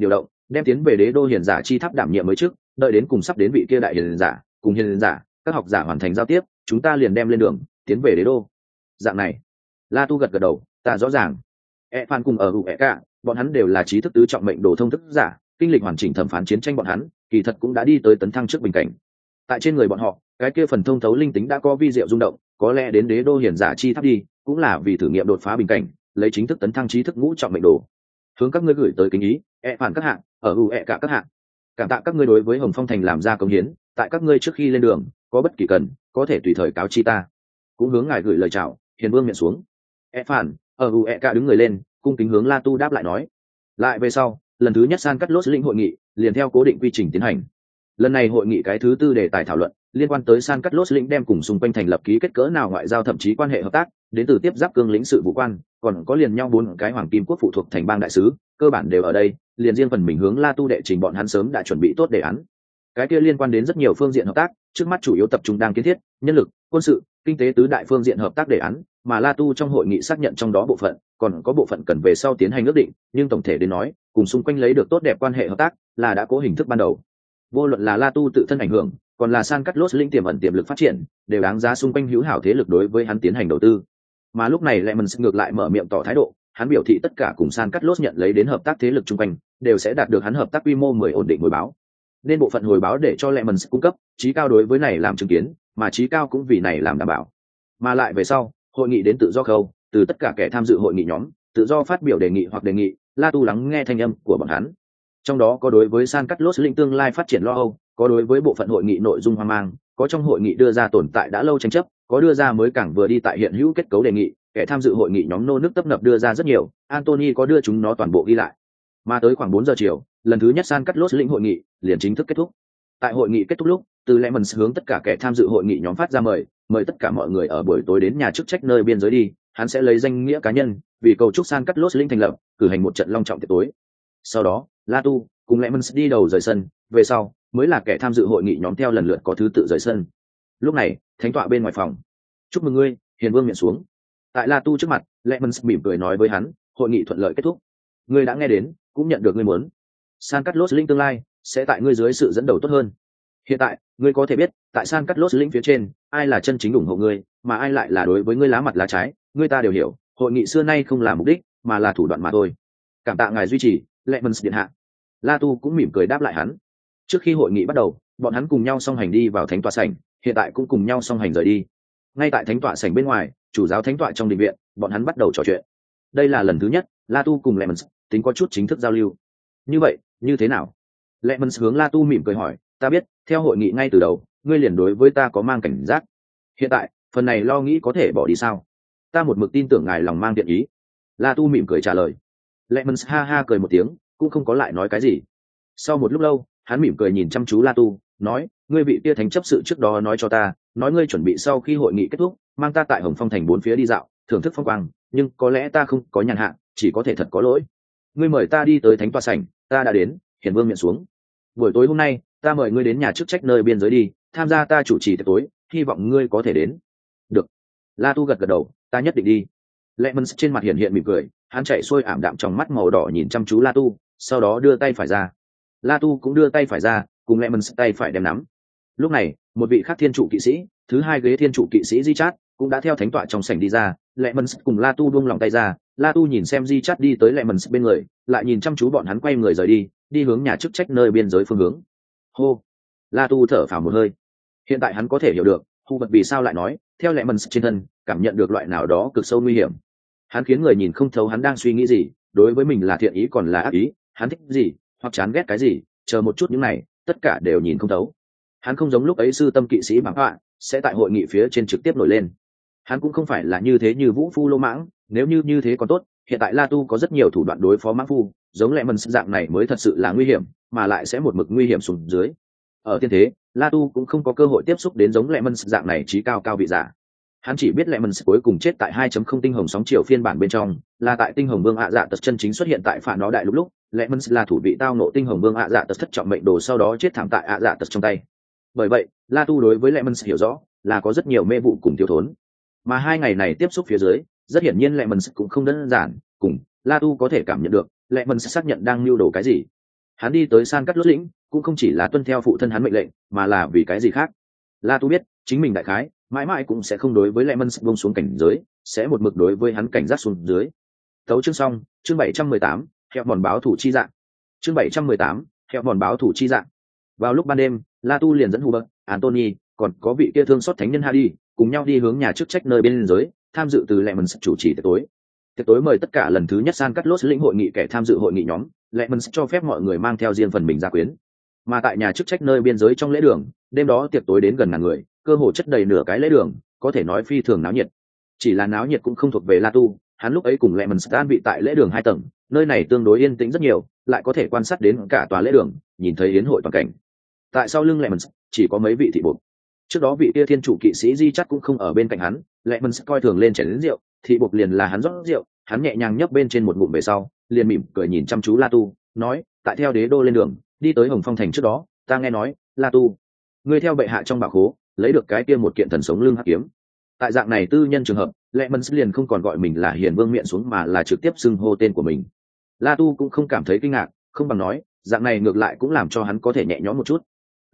đem tiến về đế đô hiền giả chi tháp đảm nhiệm mới trước, đợi đến cùng sắp đến vị kia đại hiền giả cùng hiền giả các học giả hoàn thành giao tiếp, chúng ta liền đem lên đường tiến về đế đô. Dạng này, La Tu gật gật đầu, ta rõ ràng. Phan cùng ở cả, bọn hắn đều là trí thức tứ trọng mệnh đồ thông thức giả, kinh lịch hoàn chỉnh thẩm phán chiến tranh bọn hắn kỳ thật cũng đã đi tới tấn thăng trước bình cảnh. Tại trên người bọn họ, cái kia phần thông thấu linh tính đã có vi diệu rung động, có lẽ đến đế đô hiền giả chi tháp đi cũng là vì thử nghiệm đột phá bình cảnh, lấy chính thức tấn thăng trí thức ngũ trọng mệnh đồ. Hướng các ngươi gửi tới kính ý, Phan các hạng, ở cả các hạng. Cảm tạ các ngươi đối với Hồng Phong thành làm ra công hiến, tại các ngươi trước khi lên đường có bất kỳ cần có thể tùy thời cáo chi ta. Cũng hướng ngài gửi lời chào. Hiền vương nhận xuống. Phan ở cả đứng người lên, cung kính hướng La Tu đáp lại nói. Lại về sau, lần thứ nhất San Cát Lốt lĩnh hội nghị liền theo cố định quy trình tiến hành. Lần này hội nghị cái thứ tư đề tài thảo luận liên quan tới San Cát Lốt lĩnh đem cùng xung quanh thành lập ký kết cỡ nào ngoại giao thậm chí quan hệ hợp tác, đến từ tiếp giáp cương lĩnh sự vụ quan, còn có liền nhau 4 cái hoàng kim quốc phụ thuộc thành bang đại sứ, cơ bản đều ở đây, liền riêng phần mình hướng La Tu đệ trình bọn hắn sớm đã chuẩn bị tốt đề án. Cái kia liên quan đến rất nhiều phương diện hợp tác, trước mắt chủ yếu tập trung đang kiến thiết, nhân lực, quân sự, kinh tế tứ đại phương diện hợp tác đề án, mà La Tu trong hội nghị xác nhận trong đó bộ phận, còn có bộ phận cần về sau tiến hành ước định, nhưng tổng thể đến nói, cùng xung quanh lấy được tốt đẹp quan hệ hợp tác, là đã có hình thức ban đầu. Vô luận là La Tu tự thân ảnh hưởng, còn là San Cát Lốt lĩnh tiềm ẩn tiềm lực phát triển, đều đáng giá xung quanh hữu hảo thế lực đối với hắn tiến hành đầu tư. Mà lúc này Lemons ngược lại mở miệng tỏ thái độ, hắn biểu thị tất cả cùng San Cát Lốt nhận lấy đến hợp tác thế lực xung quanh, đều sẽ đạt được hắn hợp tác quy mô 10 ổn định hồi báo. Nên bộ phận hồi báo để cho Lemons cung cấp, trí cao đối với này làm chứng kiến, mà trí cao cũng vì này làm đảm bảo. Mà lại về sau, hội nghị đến tự do khâu, từ tất cả kẻ tham dự hội nghị nhóm, tự do phát biểu đề nghị hoặc đề nghị, La Tu lắng nghe thanh âm của bọn hắn. Trong đó có đối với San Cát Lốt lĩnh tương lai phát triển lo âu, có đối với bộ phận hội nghị nội dung hoang mang, có trong hội nghị đưa ra tồn tại đã lâu tranh chấp, có đưa ra mới càng vừa đi tại hiện hữu kết cấu đề nghị, kẻ tham dự hội nghị nhóm nô nước tấp nập đưa ra rất nhiều, Anthony có đưa chúng nó toàn bộ ghi lại. Mà tới khoảng 4 giờ chiều, lần thứ nhất San Cát Lốt lĩnh hội nghị liền chính thức kết thúc. Tại hội nghị kết thúc lúc, từ Lemons hướng tất cả kẻ tham dự hội nghị nhóm phát ra mời tất cả mọi người ở buổi tối đến nhà chức trách nơi biên giới đi, hắn sẽ lấy danh nghĩa cá nhân vì cầu chúc San Cát Lốt lĩnh thành lập, cử hành một trận long trọng tiệc tối. Sau đó, La Tu cùng Lemons đi đầu rời sân, về sau mới là kẻ tham dự hội nghị nhóm theo lần lượt có thứ tự rời sân. Lúc này, thánh tọa bên ngoài phòng. Chúc mừng ngươi, Hiền Vương miệng xuống. Tại La Tu trước mặt, Lemons mỉm cười nói với hắn, hội nghị thuận lợi kết thúc. Ngươi đã nghe đến, cũng nhận được ngươi muốn. San Cát Lốt lĩnh tương lai sẽ tại ngươi dưới sự dẫn đầu tốt hơn. Hiện tại, ngươi có thể biết, tại San Cát Lốt lĩnh phía trên, ai là chân chính ủng hộ ngươi, mà ai lại là đối với ngươi lá mặt lá trái, ngươi ta đều hiểu, hội nghị xưa nay không là mục đích, mà là thủ đoạn mà thôi. Cảm tạ ngài duy trì, Lemons điện hạ. La Tu cũng mỉm cười đáp lại hắn. Trước khi hội nghị bắt đầu, bọn hắn cùng nhau song hành đi vào thánh tọa sảnh, hiện tại cũng cùng nhau song hành rời đi. Ngay tại thánh tọa sảnh bên ngoài, chủ giáo thánh tọa trong đình viện, bọn hắn bắt đầu trò chuyện. Đây là lần thứ nhất, La Tu cùng Lemons tính có chút chính thức giao lưu. Như vậy, như thế nào? Lemons hướng La Tu mỉm cười hỏi, ta biết, theo hội nghị ngay từ đầu, ngươi liền đối với ta có mang cảnh giác. Hiện tại, phần này lo nghĩ có thể bỏ đi sao? Ta một mực tin tưởng ngài lòng mang thiện ý. La Tu mỉm cười trả lời. Lemons ha ha cười một tiếng, cũng không có lại nói cái gì. Sau một lúc lâu, hắn mỉm cười nhìn chăm chú La Tu, nói, ngươi vị kia thánh chấp sự trước đó nói cho ta, nói ngươi chuẩn bị sau khi hội nghị kết thúc, mang ta tại Hồng Phong thành 4 phía đi dạo, thưởng thức phong quang, nhưng có lẽ ta không có nhàn hạ, chỉ có thể thật có lỗi. Ngươi mời ta đi tới thánh tọa sảnh, ta đã đến. Hiền Vương miệng xuống. Buổi tối hôm nay, ta mời ngươi đến nhà chức trách nơi biên giới đi, tham gia ta chủ trì tiệc tối, hy vọng ngươi có thể đến. Được. La Tu gật gật đầu, ta nhất định đi. Lemons trên mặt hiện hiện mỉm cười, hắn chạy xuôi ảm đạm trong mắt màu đỏ nhìn chăm chú La Tu, sau đó đưa tay phải ra. La Tu cũng đưa tay phải ra, cùng Lemons tay phải đem nắm. Lúc này, một vị khác thiên trụ kỵ sĩ, thứ hai ghế thiên trụ kỵ sĩ Richard, cũng đã theo thánh tọa trong sảnh đi ra. Lemons cùng La Tu buông lòng tay ra, La Tu nhìn xem Richard đi tới Lemons bên người, lại nhìn chăm chú bọn hắn quay người rời đi, đi hướng nhà chức trách nơi biên giới phương hướng. Hô. La Tu thở phào một hơi. Hiện tại hắn có thể hiểu được, Hubert vì sao lại nói, theo Lemons trên thân, cảm nhận được loại nào đó cực sâu nguy hiểm. Hắn khiến người nhìn không thấu hắn đang suy nghĩ gì, đối với mình là thiện ý còn là ác ý, hắn thích gì, hoặc chán ghét cái gì, chờ một chút những này, tất cả đều nhìn không thấu. Hắn không giống lúc ấy sư tâm kỵ sĩ bảng họa, sẽ tại hội nghị phía trên trực tiếp nổi lên. Hắn cũng không phải là như thế như vũ phu lô mãng, nếu như thế còn tốt, hiện tại La Tu có rất nhiều thủ đoạn đối phó mãng phu, giống Lemons dạng này mới thật sự là nguy hiểm, mà lại sẽ một mực nguy hiểm xuống dưới. Ở tiên thế, La Tu cũng không có cơ hội tiếp xúc đến giống Lemons dạng này trí cao cao vị giả. Hắn chỉ biết Lemons cuối cùng chết tại 2.0 tinh hồng sóng chiều phiên bản bên trong, là tại tinh hồng vương ạ dạ tật chân chính xuất hiện tại phản nó đại lúc Lemons là thủ vị tao nộ tinh hồng vương ạ dạ tật thất trọng mệnh đồ sau đó chết thảm tại ạ dạ tật trong tay. Bởi vậy, La Tu đối với Lemons hiểu rõ là có rất nhiều mê vụ cùng thiếu thốn. Mà 2 ngày này tiếp xúc phía dưới, rất hiển nhiên Lemons cũng không đơn giản, cùng La Tu có thể cảm nhận được, Lemons xác nhận đang lưu đồ cái gì. Hắn đi tới San Cát Lốt lĩnh cũng không chỉ là tuân theo phụ thân hắn mệnh lệnh, mà là vì cái gì khác. La Tu biết chính mình đại khái mãi mãi cũng sẽ không đối với Lemons buông xuống cảnh giới, sẽ một mực đối với hắn cảnh giác xuống dưới. Tấu chương xong, chương 718, hẹo mòn báo thủ chi dạng. Chương 718, hẹo mòn báo thủ chi dạng. Vào lúc ban đêm, La Tu liền dẫn Hubert, Anthony, còn có vị kia thương xót thánh nhân Hadi, cùng nhau đi hướng nhà chức trách nơi biên giới, tham dự từ Lemons chủ trì tiệc tối. Tiệc tối mời tất cả lần thứ nhất San Cát Lốt lĩnh hội nghị kẻ tham dự hội nghị nhóm, Lemons cho phép mọi người mang theo riêng phần mình gia quyến. Mà tại nhà chức trách nơi biên giới trong lễ đường, đêm đó tiệc tối đến gần ngàn người, cơ hồ chất đầy nửa cái lễ đường, có thể nói phi thường náo nhiệt. Chỉ là náo nhiệt cũng không thuộc về La Tu, hắn lúc ấy cùng Lemons an vị tại lễ đường 2 tầng, nơi này tương đối yên tĩnh rất nhiều, lại có thể quan sát đến cả tòa lễ đường, nhìn thấy yến hội toàn cảnh. Tại sau lưng Lemons chỉ có mấy vị thị bộ. Trước đó vị kia thiên chủ kỵ sĩ Di chắc cũng không ở bên cạnh hắn, Lemons coi thường lên chén đến rượu, thị bộ liền là hắn rót rượu, hắn nhẹ nhàng nhấp bên trên một ngụm về sau, liền mỉm cười nhìn chăm chú La Tu, nói: tại theo đế đô lên đường, đi tới Hồng Phong thành trước đó, ta nghe nói, La Tu, ngươi theo bệ hạ trong bảo khố lấy được cái kia một kiện thần sống lưng hắc kiếm. Tại dạng này tư nhân trường hợp, Lemons liền không còn gọi mình là Hiền Vương miệng xuống mà là trực tiếp xưng hô tên của mình. La Tu cũng không cảm thấy kinh ngạc, không bằng nói, dạng này ngược lại cũng làm cho hắn có thể nhẹ nhõm một chút.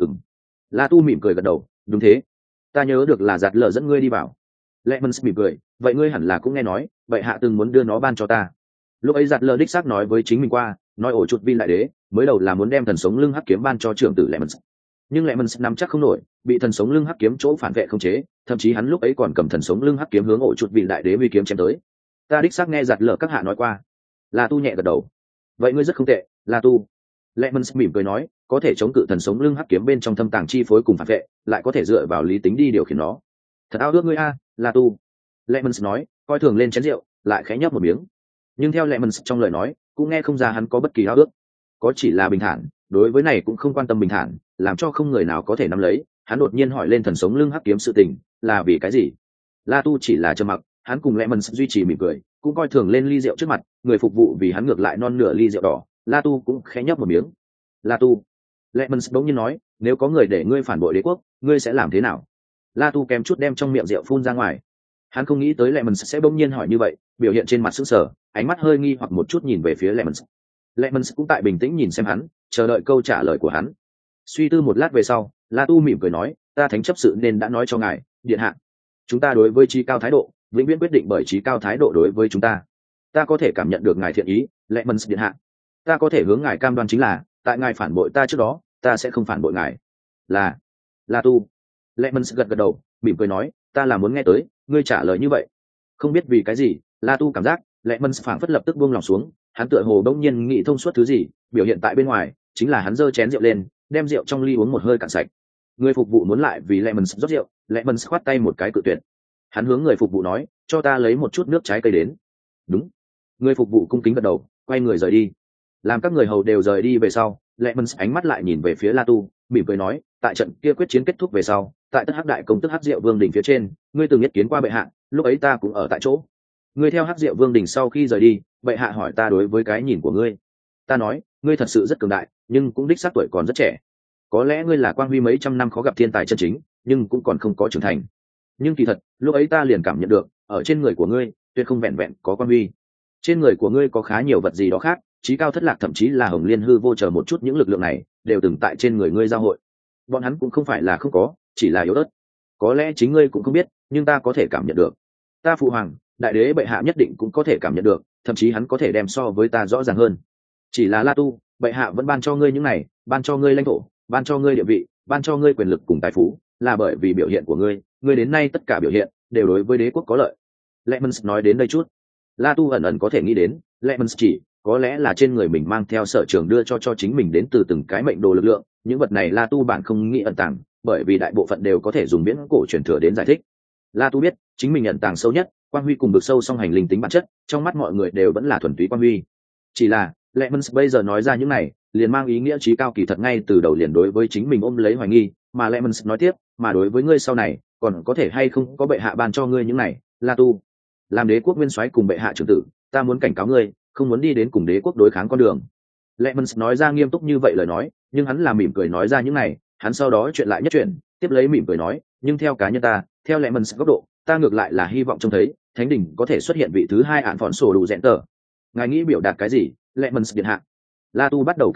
La Tu mỉm cười gật đầu, đúng thế, ta nhớ được là giặt lờ dẫn ngươi đi bảo. Lemons mỉm cười, vậy ngươi hẳn là cũng nghe nói, vậy hạ từng muốn đưa nó ban cho ta. Lúc ấy giặt lờ đích xác nói với chính mình qua, nói ổ chuột Vin đại đế mới đầu là muốn đem thần sống lưng hắc kiếm ban cho trưởng tử Lemons, nhưng Lemons nắm chắc không nổi, bị thần sống lưng hắc kiếm chỗ phản vệ không chế, thậm chí hắn lúc ấy còn cầm thần sống lưng hắc kiếm hướng ổ chuột Vin đại đế uy kiếm chém tới. Ta đích xác nghe giặt lờ các hạ nói qua. La Tu nhẹ gật đầu, vậy ngươi rất không tệ, La Tu. Lemons mỉm cười nói, có thể chống cự thần sống lưng hắc kiếm bên trong thâm tàng chi phối cùng phản vệ, lại có thể dựa vào lý tính đi điều khiển nó. Thật ao ước ngươi a, La Tu. Lemons nói, coi thường lên chén rượu, lại khẽ nhấp một miếng. Nhưng theo Lemons trong lời nói, cũng nghe không ra hắn có bất kỳ ao ước, có chỉ là bình thản, đối với này cũng không quan tâm bình thản, làm cho không người nào có thể nắm lấy. Hắn đột nhiên hỏi lên thần sống lưng hắc kiếm sự tình, là vì cái gì? La Tu chỉ là trầm mặc, hắn cùng Lemons duy trì mỉm cười, cũng coi thường lên ly rượu trước mặt, người phục vụ vì hắn ngược lại non nửa ly rượu đỏ. La Tu cũng khẽ nhấp một miếng. La Tu. Lemons bỗng nhiên nói, nếu có người để ngươi phản bội đế quốc, ngươi sẽ làm thế nào? La Tu kém chút đem trong miệng rượu phun ra ngoài. Hắn không nghĩ tới Lemons sẽ bỗng nhiên hỏi như vậy, biểu hiện trên mặt sững sờ, ánh mắt hơi nghi hoặc một chút nhìn về phía Lemons. Lemons cũng tại bình tĩnh nhìn xem hắn, chờ đợi câu trả lời của hắn. Suy tư một lát về sau, La Tu mỉm cười nói, ta thánh chấp sự nên đã nói cho ngài, điện hạ, chúng ta đối với trí cao thái độ, vĩnh viễn quyết định bởi trí cao thái độ đối với chúng ta. Ta có thể cảm nhận được ngài thiện ý, Lemons điện hạ. Ta có thể hướng ngài cam đoan chính là, tại ngài phản bội ta trước đó, ta sẽ không phản bội ngài. Là La Tu. Lemons gật gật đầu, mỉm cười nói, ta là muốn nghe tới ngươi trả lời như vậy. Không biết vì cái gì, La Tu cảm giác Lemons phảng phất lập tức buông lòng xuống, hắn tựa hồ đông nhiên nghĩ thông suốt thứ gì, biểu hiện tại bên ngoài chính là hắn giơ chén rượu lên, đem rượu trong ly uống một hơi cạn sạch. Người phục vụ muốn lại vì Lemons rót rượu, Lemons khoát tay một cái cự tuyệt. Hắn hướng người phục vụ nói, cho ta lấy một chút nước trái cây đến. Đúng. Người phục vụ cung kính gật đầu, quay người rời đi. Làm các người hầu đều rời đi về sau, Lemons ánh mắt lại nhìn về phía La Tu, mỉm cười nói, tại trận kia quyết chiến kết thúc về sau, tại tất hắc đại công tức hắc diệu vương đỉnh phía trên, ngươi từng nhất kiến qua bệ hạ, lúc ấy ta cũng ở tại chỗ. Ngươi theo hắc diệu vương đỉnh sau khi rời đi, bệ hạ hỏi ta đối với cái nhìn của ngươi. Ta nói, ngươi thật sự rất cường đại, nhưng cũng đích xác tuổi còn rất trẻ. Có lẽ ngươi là quang huy mấy trăm năm khó gặp thiên tài chân chính, nhưng cũng còn không có trưởng thành. Nhưng kỳ thật, lúc ấy ta liền cảm nhận được, ở trên người của ngươi, tuyệt không vẹn vẹn có quang huy. Trên người của ngươi có khá nhiều vật gì đó khác, trí cao thất lạc thậm chí là hồng liên hư vô chờ một chút những lực lượng này, đều từng tại trên người ngươi giao hội. Bọn hắn cũng không phải là không có, chỉ là yếu ớt. Có lẽ chính ngươi cũng không biết, nhưng ta có thể cảm nhận được. Ta phụ hoàng, đại đế bệ hạ nhất định cũng có thể cảm nhận được, thậm chí hắn có thể đem so với ta rõ ràng hơn. Chỉ là La Tu, bệ hạ vẫn ban cho ngươi những này, ban cho ngươi lãnh thổ, ban cho ngươi địa vị, ban cho ngươi quyền lực cùng tài phú, là bởi vì biểu hiện của ngươi, ngươi đến nay tất cả biểu hiện đều đối với đế quốc có lợi. Lemons nói đến đây chút, La Tu ẩn ẩn có thể nghĩ đến, Lemons chỉ có lẽ là trên người mình mang theo sở trường đưa cho chính mình đến từ từng cái mệnh đồ lực lượng, những vật này La Tu bản không nghĩ ẩn tàng, bởi vì đại bộ phận đều có thể dùng viễn cổ truyền thừa đến giải thích. La Tu biết, chính mình ẩn tàng sâu nhất, quang huy cùng vực sâu song hành linh tính bản chất, trong mắt mọi người đều vẫn là thuần túy quang huy. Chỉ là, Lemons bây giờ nói ra những này, liền mang ý nghĩa trí cao kỳ thật ngay từ đầu liền đối với chính mình ôm lấy hoài nghi, mà Lemons nói tiếp, mà đối với ngươi sau này, còn có thể hay không có bệ hạ ban cho ngươi những này, La Tu. Làm đế quốc nguyên soái cùng bệ hạ trưởng tử, ta muốn cảnh cáo ngươi, không muốn đi đến cùng đế quốc đối kháng con đường. Lemons nói ra nghiêm túc như vậy lời nói, nhưng hắn là mỉm cười nói ra những này, hắn sau đó chuyện lại nhất chuyện, tiếp lấy mỉm cười nói, nhưng theo cá nhân ta, theo Lemons góc độ, ta ngược lại là hy vọng trông thấy, thánh đỉnh có thể xuất hiện vị thứ hai án phỏn sổ đủ rẽn tờ. Ngài nghĩ biểu đạt cái gì, Lemons điện hạ? La Tu bắt đầu cảm thấy,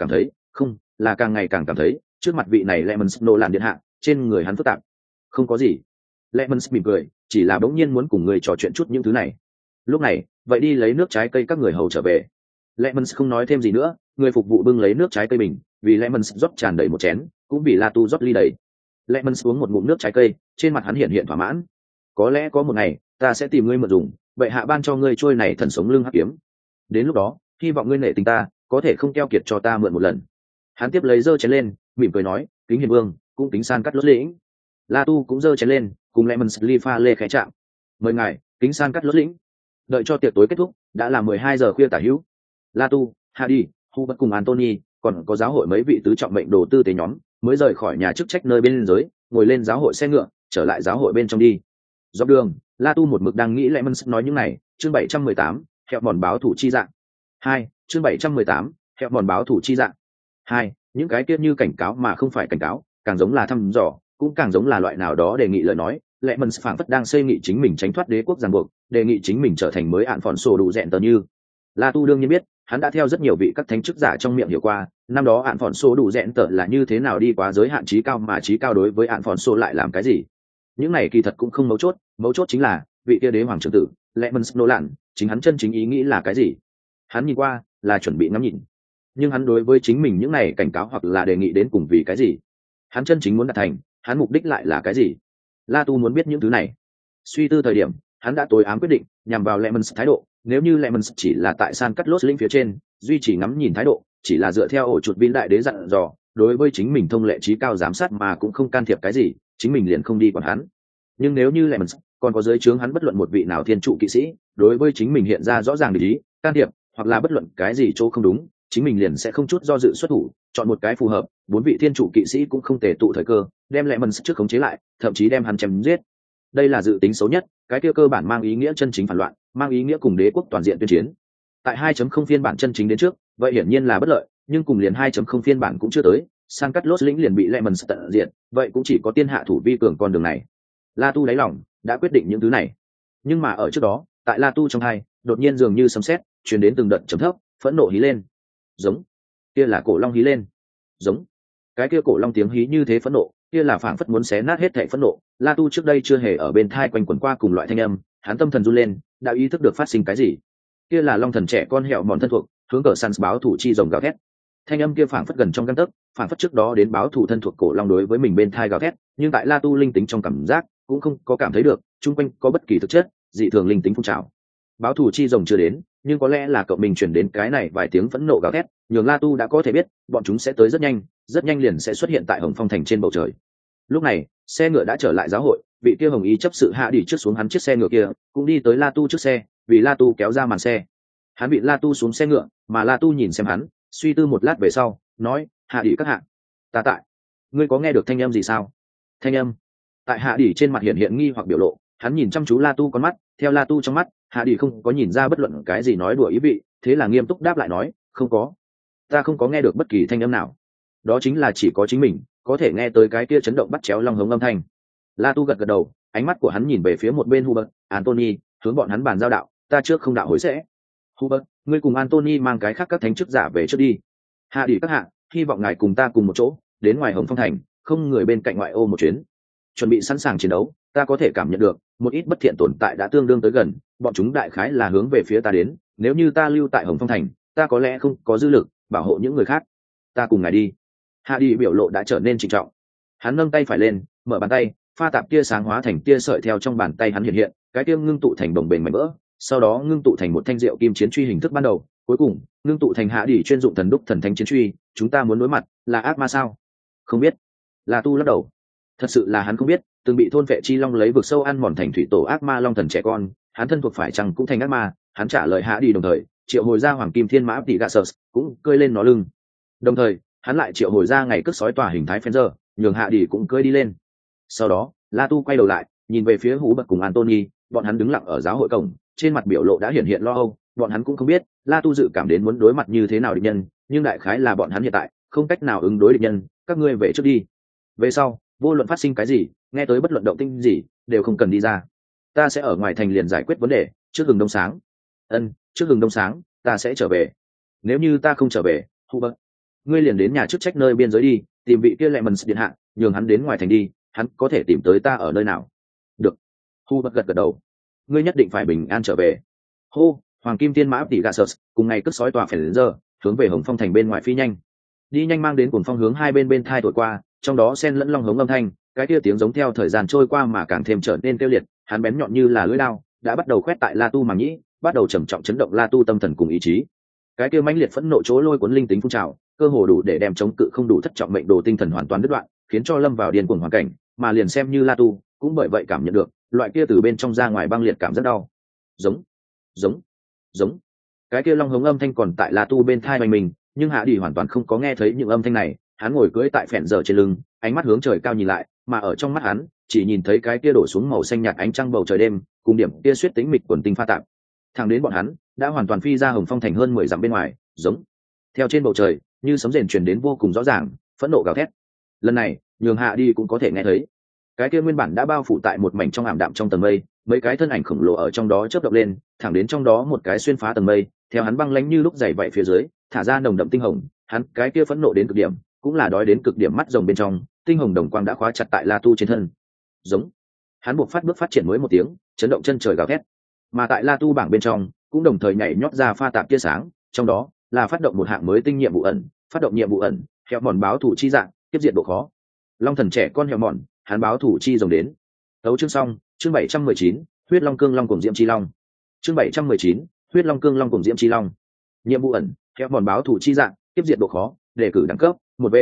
Không, là càng ngày càng cảm thấy trước mặt vị này Lemons nô làn điện hạ trên người hắn phức tạp. Không có gì. Lemons mỉm cười, chỉ là bỗng nhiên muốn cùng người trò chuyện chút những thứ này. Lúc này, vậy đi lấy nước trái cây các người hầu trở về. Lemons không nói thêm gì nữa, người phục vụ bưng lấy nước trái cây bình, vì Lemons rót tràn đầy một chén, cũng vì La Tu rót ly đầy. Lemons uống một ngụm nước trái cây, trên mặt hắn hiện hiện thỏa mãn. Có lẽ có một ngày, ta sẽ tìm ngươi mượn dùng, vậy hạ ban cho ngươi trôi này thần sống lưng hắc kiếm. Đến lúc đó, hy vọng ngươi nể tình ta, có thể không keo kiệt cho ta mượn một lần. Hắn tiếp lấy giơ chén lên, mỉm cười nói, kính hiền vương, cũng kính san cắt lốt lĩnh. La Tu cũng giơ chén lên, cùng Lemons ly pha lê khẽ chạm. Mời ngài, kính san cắt lốt lĩnh. Đợi cho tiệc tối kết thúc, đã là 12 giờ khuya tả hữu. La Tu, Hadi, Hubert cùng Anthony, còn có giáo hội mấy vị tứ trọng mệnh đồ tư tế nhóm, mới rời khỏi nhà chức trách nơi bên giới, ngồi lên giáo hội xe ngựa, trở lại giáo hội bên trong đi. Dọc đường, La Tu một mực đang nghĩ Lemons nói những này, chương 718, hẹo mòn báo thủ chi dạng. 2, chương 718, hẹo mòn báo thủ chi dạng. 2, những cái kia như cảnh cáo mà không phải cảnh cáo, càng giống là thăm dò, cũng càng giống là loại nào đó đề nghị lời nói. Lemons phảng phất đang xây nghị chính mình tránh thoát đế quốc ràng buộc, đề nghị chính mình trở thành mới ạn phòn sổ đủ rẹn tờ như. La Tu đương nhiên biết, hắn đã theo rất nhiều vị các thánh chức giả trong miệng hiểu qua, năm đó ạn phòn sổ đủ rẹn tờ là như thế nào đi quá giới hạn trí cao, mà trí cao đối với ạn phòn sổ lại làm cái gì. Những này kỳ thật cũng không mấu chốt chính là vị kia đế hoàng trưởng tử Lemons Nolan, chính hắn chân chính ý nghĩ là cái gì. Hắn nhìn qua là chuẩn bị ngắm nhìn, nhưng hắn đối với chính mình những này cảnh cáo hoặc là đề nghị đến cùng vì cái gì, hắn chân chính muốn đạt thành, hắn mục đích lại là cái gì. La Tu muốn biết những thứ này. Suy tư thời điểm, hắn đã tối ám quyết định nhằm vào Lemons thái độ. Nếu như Lemons chỉ là tại San Cắt Lốt lĩnh phía trên duy trì ngắm nhìn thái độ, chỉ là dựa theo ổ chuột vin đại đế dặn dò, đối với chính mình thông lệ trí cao giám sát mà cũng không can thiệp cái gì, chính mình liền không đi quản hắn. Nhưng nếu như Lemons còn có dưới trướng hắn bất luận một vị nào thiên trụ kỵ sĩ đối với chính mình hiện ra rõ ràng lý can thiệp, hoặc là bất luận cái gì chỗ không đúng, chính mình liền sẽ không chút do dự xuất thủ, chọn một cái phù hợp. 4 vị thiên trụ kỵ sĩ cũng không tề tụ thời cơ, đem Lemons trước khống chế lại, thậm chí đem hắn chém giết. Đây là dự tính xấu nhất, cái kia cơ bản mang ý nghĩa chân chính phản loạn, mang ý nghĩa cùng đế quốc toàn diện tuyên chiến. Tại 2.0 phiên bản chân chính đến trước, vậy hiển nhiên là bất lợi, nhưng cùng liền 2.0 phiên bản cũng chưa tới, San Cắt Lốt lĩnh liền bị Lemons tận diệt, vậy cũng chỉ có tiên hạ thủ vi cường con đường này. La Tu đáy lòng đã quyết định những thứ này, nhưng mà ở trước đó, tại La Tu trong hai, đột nhiên dường như sấm sét, truyền đến từng đợt trầm thấp, phẫn nộ hí lên. Giống, kia là cổ long hí lên. Giống, cái kia cổ long tiếng hí như thế phẫn nộ, kia là phảng phất muốn xé nát hết thảy phẫn nộ. La Tu trước đây chưa hề ở bên thai quanh quẩn qua cùng loại thanh âm, hắn tâm thần run lên, đã ý thức được phát sinh cái gì. Kia là long thần trẻ con hẹo mòn thân thuộc, hướng cờ Sans báo thủ chi rồng gào thét. Thanh âm kia phảng phất gần trong gang tấc, phảng phất trước đó đến báo thủ thân thuộc cổ long đối với mình bên thai gào thét, nhưng tại La Tu linh tính trong cảm giác cũng không có cảm thấy được chung quanh có bất kỳ thực chất dị thường linh tính phun trào. Báo thủ chi rồng chưa đến, nhưng có lẽ là cậu mình chuyển đến cái này vài tiếng phẫn nộ gào thét, nhường La Tu đã có thể biết bọn chúng sẽ tới rất nhanh liền sẽ xuất hiện tại Hồng Phong thành trên bầu trời. Lúc này xe ngựa đã trở lại giáo hội, vị kia hồng ý chấp sự hạ đi trước xuống hắn chiếc xe ngựa kia, cũng đi tới La Tu trước xe, vì La Tu kéo ra màn xe. Hắn bị La Tu xuống xe ngựa, mà La Tu nhìn xem hắn, suy tư một lát về sau nói, hạ đi các hạ, ta tại. Ngươi có nghe được thanh âm gì sao? Thanh âm? Tại hạ đi trên mặt hiện hiện nghi hoặc biểu lộ, hắn nhìn chăm chú La Tu con mắt, theo La Tu trong mắt, hạ đi không có nhìn ra bất luận cái gì nói đùa ý vị, thế là nghiêm túc đáp lại nói, không có, ta không có nghe được bất kỳ thanh âm nào. Đó chính là chỉ có chính mình có thể nghe tới cái kia chấn động bắt chéo long hống âm thanh. La Tu gật gật đầu, ánh mắt của hắn nhìn về phía một bên Hubert, Anthony, hướng bọn hắn bàn giao đạo, ta trước không đạo hối sẽ. Hubert, ngươi cùng Anthony mang cái khác các thánh chức giả về trước đi. Hạ đi các hạ, hy vọng ngài cùng ta cùng một chỗ đến ngoài Hồng Phong thành, không người bên cạnh ngoại ô một chuyến, chuẩn bị sẵn sàng chiến đấu. Ta có thể cảm nhận được một ít bất thiện tồn tại đã tương đương tới gần, bọn chúng đại khái là hướng về phía ta đến. Nếu như ta lưu tại Hồng Phong thành, ta có lẽ không có dư lực bảo hộ những người khác. Ta cùng ngài đi. Hạ đi biểu lộ đã trở nên trịnh trọng, hắn nâng tay phải lên, mở bàn tay, pha tạp tia sáng hóa thành tia sợi theo trong bàn tay hắn hiện hiện, cái tia ngưng tụ thành đồng bền mảnh vỡ, sau đó ngưng tụ thành một thanh diệu kim chiến truy hình thức ban đầu, cuối cùng ngưng tụ thành hạ đi chuyên dụng thần đúc thần thánh chiến truy. Chúng ta muốn đối mặt là ác ma sao? Không biết. La Tu lắc đầu, thật sự là hắn không biết. Từng bị thôn vệ chi long lấy vực sâu ăn mòn thành thủy tổ ác ma long thần trẻ con, hắn thân thuộc phải chăng cũng thành ác ma? Hắn trả lời hạ đi đồng thời triệu hồi ra hoàng kim thiên mã tỷ gạ sơ cũng cơi lên nó lưng, đồng thời hắn lại triệu hồi ra ngày cất sói tòa hình thái Fencer, nhường hạ đi cũng cơi đi lên. Sau đó La Tu quay đầu lại nhìn về phía Hú Bật cùng Anthony, bọn hắn đứng lặng ở giáo hội cổng, trên mặt biểu lộ đã hiện hiện lo âu. Bọn hắn cũng không biết La Tu dự cảm đến muốn đối mặt như thế nào địch nhân, nhưng đại khái là bọn hắn hiện tại không cách nào ứng đối địch nhân. Các ngươi về trước đi, về sau vô luận phát sinh cái gì, nghe tới bất luận động tĩnh gì đều không cần đi ra, ta sẽ ở ngoài thành liền giải quyết vấn đề. Trước hừng đông sáng. Ân, trước hừng đông sáng ta sẽ trở về. Nếu như ta không trở về, Hubert, ngươi liền đến nhà chức trách nơi biên giới đi, tìm vị kia lại mần điện hạ, nhường hắn đến ngoài thành đi, hắn có thể tìm tới ta ở nơi nào. Được. Hu bật gật gật đầu. Ngươi nhất định phải bình an trở về. Hô, hoàng kim tiên mã tỷ gà sờ cùng ngày cất sói tòa phải đến giờ, hướng về Hồng Phong thành bên ngoài phi nhanh. Đi nhanh mang đến cuồng phong hướng hai bên thai thổi qua, trong đó xen lẫn long hống âm thanh, cái kia tiếng giống theo thời gian trôi qua mà càng thêm trở nên kêu liệt, hắn bén nhọn như là lưỡi đao, đã bắt đầu khoét tại La Tu màng nhĩ, bắt đầu trầm trọng chấn động La Tu tâm thần cùng ý chí. Cái kia mãnh liệt phẫn nộ chỗ lôi cuốn linh tính phun trào, cơ hồ đủ để đem chống cự không đủ thất trọng mệnh đồ tinh thần hoàn toàn đứt đoạn, khiến cho lâm vào điên cuồng hoàn cảnh, mà liền xem như La Tu cũng bởi vậy cảm nhận được loại kia từ bên trong ra ngoài băng liệt cảm rất đau. Giống, giống, giống. Cái kia long hống âm thanh còn tại La Tu bên thai mình, nhưng Hạ Đi hoàn toàn không có nghe thấy những âm thanh này. Hắn ngồi cưỡi tại phèn giờ trên lưng, ánh mắt hướng trời cao nhìn lại, mà ở trong mắt hắn chỉ nhìn thấy cái kia đổ xuống màu xanh nhạt ánh trăng bầu trời đêm, cùng điểm kia suýt tĩnh mịch quần tinh pha tạp. Thẳng đến bọn hắn đã hoàn toàn phi ra Hồng Phong thành hơn 10 dặm bên ngoài, giống. Theo trên bầu trời, như sấm rền truyền đến vô cùng rõ ràng, phẫn nộ gào thét. Lần này, nhường Hạ Đi cũng có thể nghe thấy. Cái kia nguyên bản đã bao phủ tại một mảnh trong ảm đạm trong tầng mây, mấy cái thân ảnh khổng lồ ở trong đó chớp động lên, thẳng đến trong đó một cái xuyên phá tầng mây, theo hắn băng lãnh như lúc dày vậy phía dưới, thả ra nồng đậm tinh hồng, hắn cái kia phẫn nộ đến cực điểm, cũng là đói đến cực điểm mắt rồng bên trong, tinh hồng đồng quang đã khóa chặt tại La Tu trên thân. Giống. Hắn buộc phát bước phát triển mới một tiếng, chấn động chân trời gào thét. Mà tại La Tu bảng bên trong, cũng đồng thời nhảy nhót ra pha tạp tia sáng, trong đó là phát động một hạng mới tinh nhiệm vụ ẩn, phát động nhiệm vụ ẩn, heo mòn báo thủ chi dạng, tiếp diện độ khó. Long thần trẻ con heo mòn, hắn báo thủ chi rồng đến. Tấu chương xong, chương 719, huyết long cương long cùng diễm chi long. Chương 719, huyết long cương long cùng diễm chi long. Nhiệm vụ ẩn, heo mòn báo thủ chi dạng, tiếp diện độ khó, đề cử đẳng cấp 1B.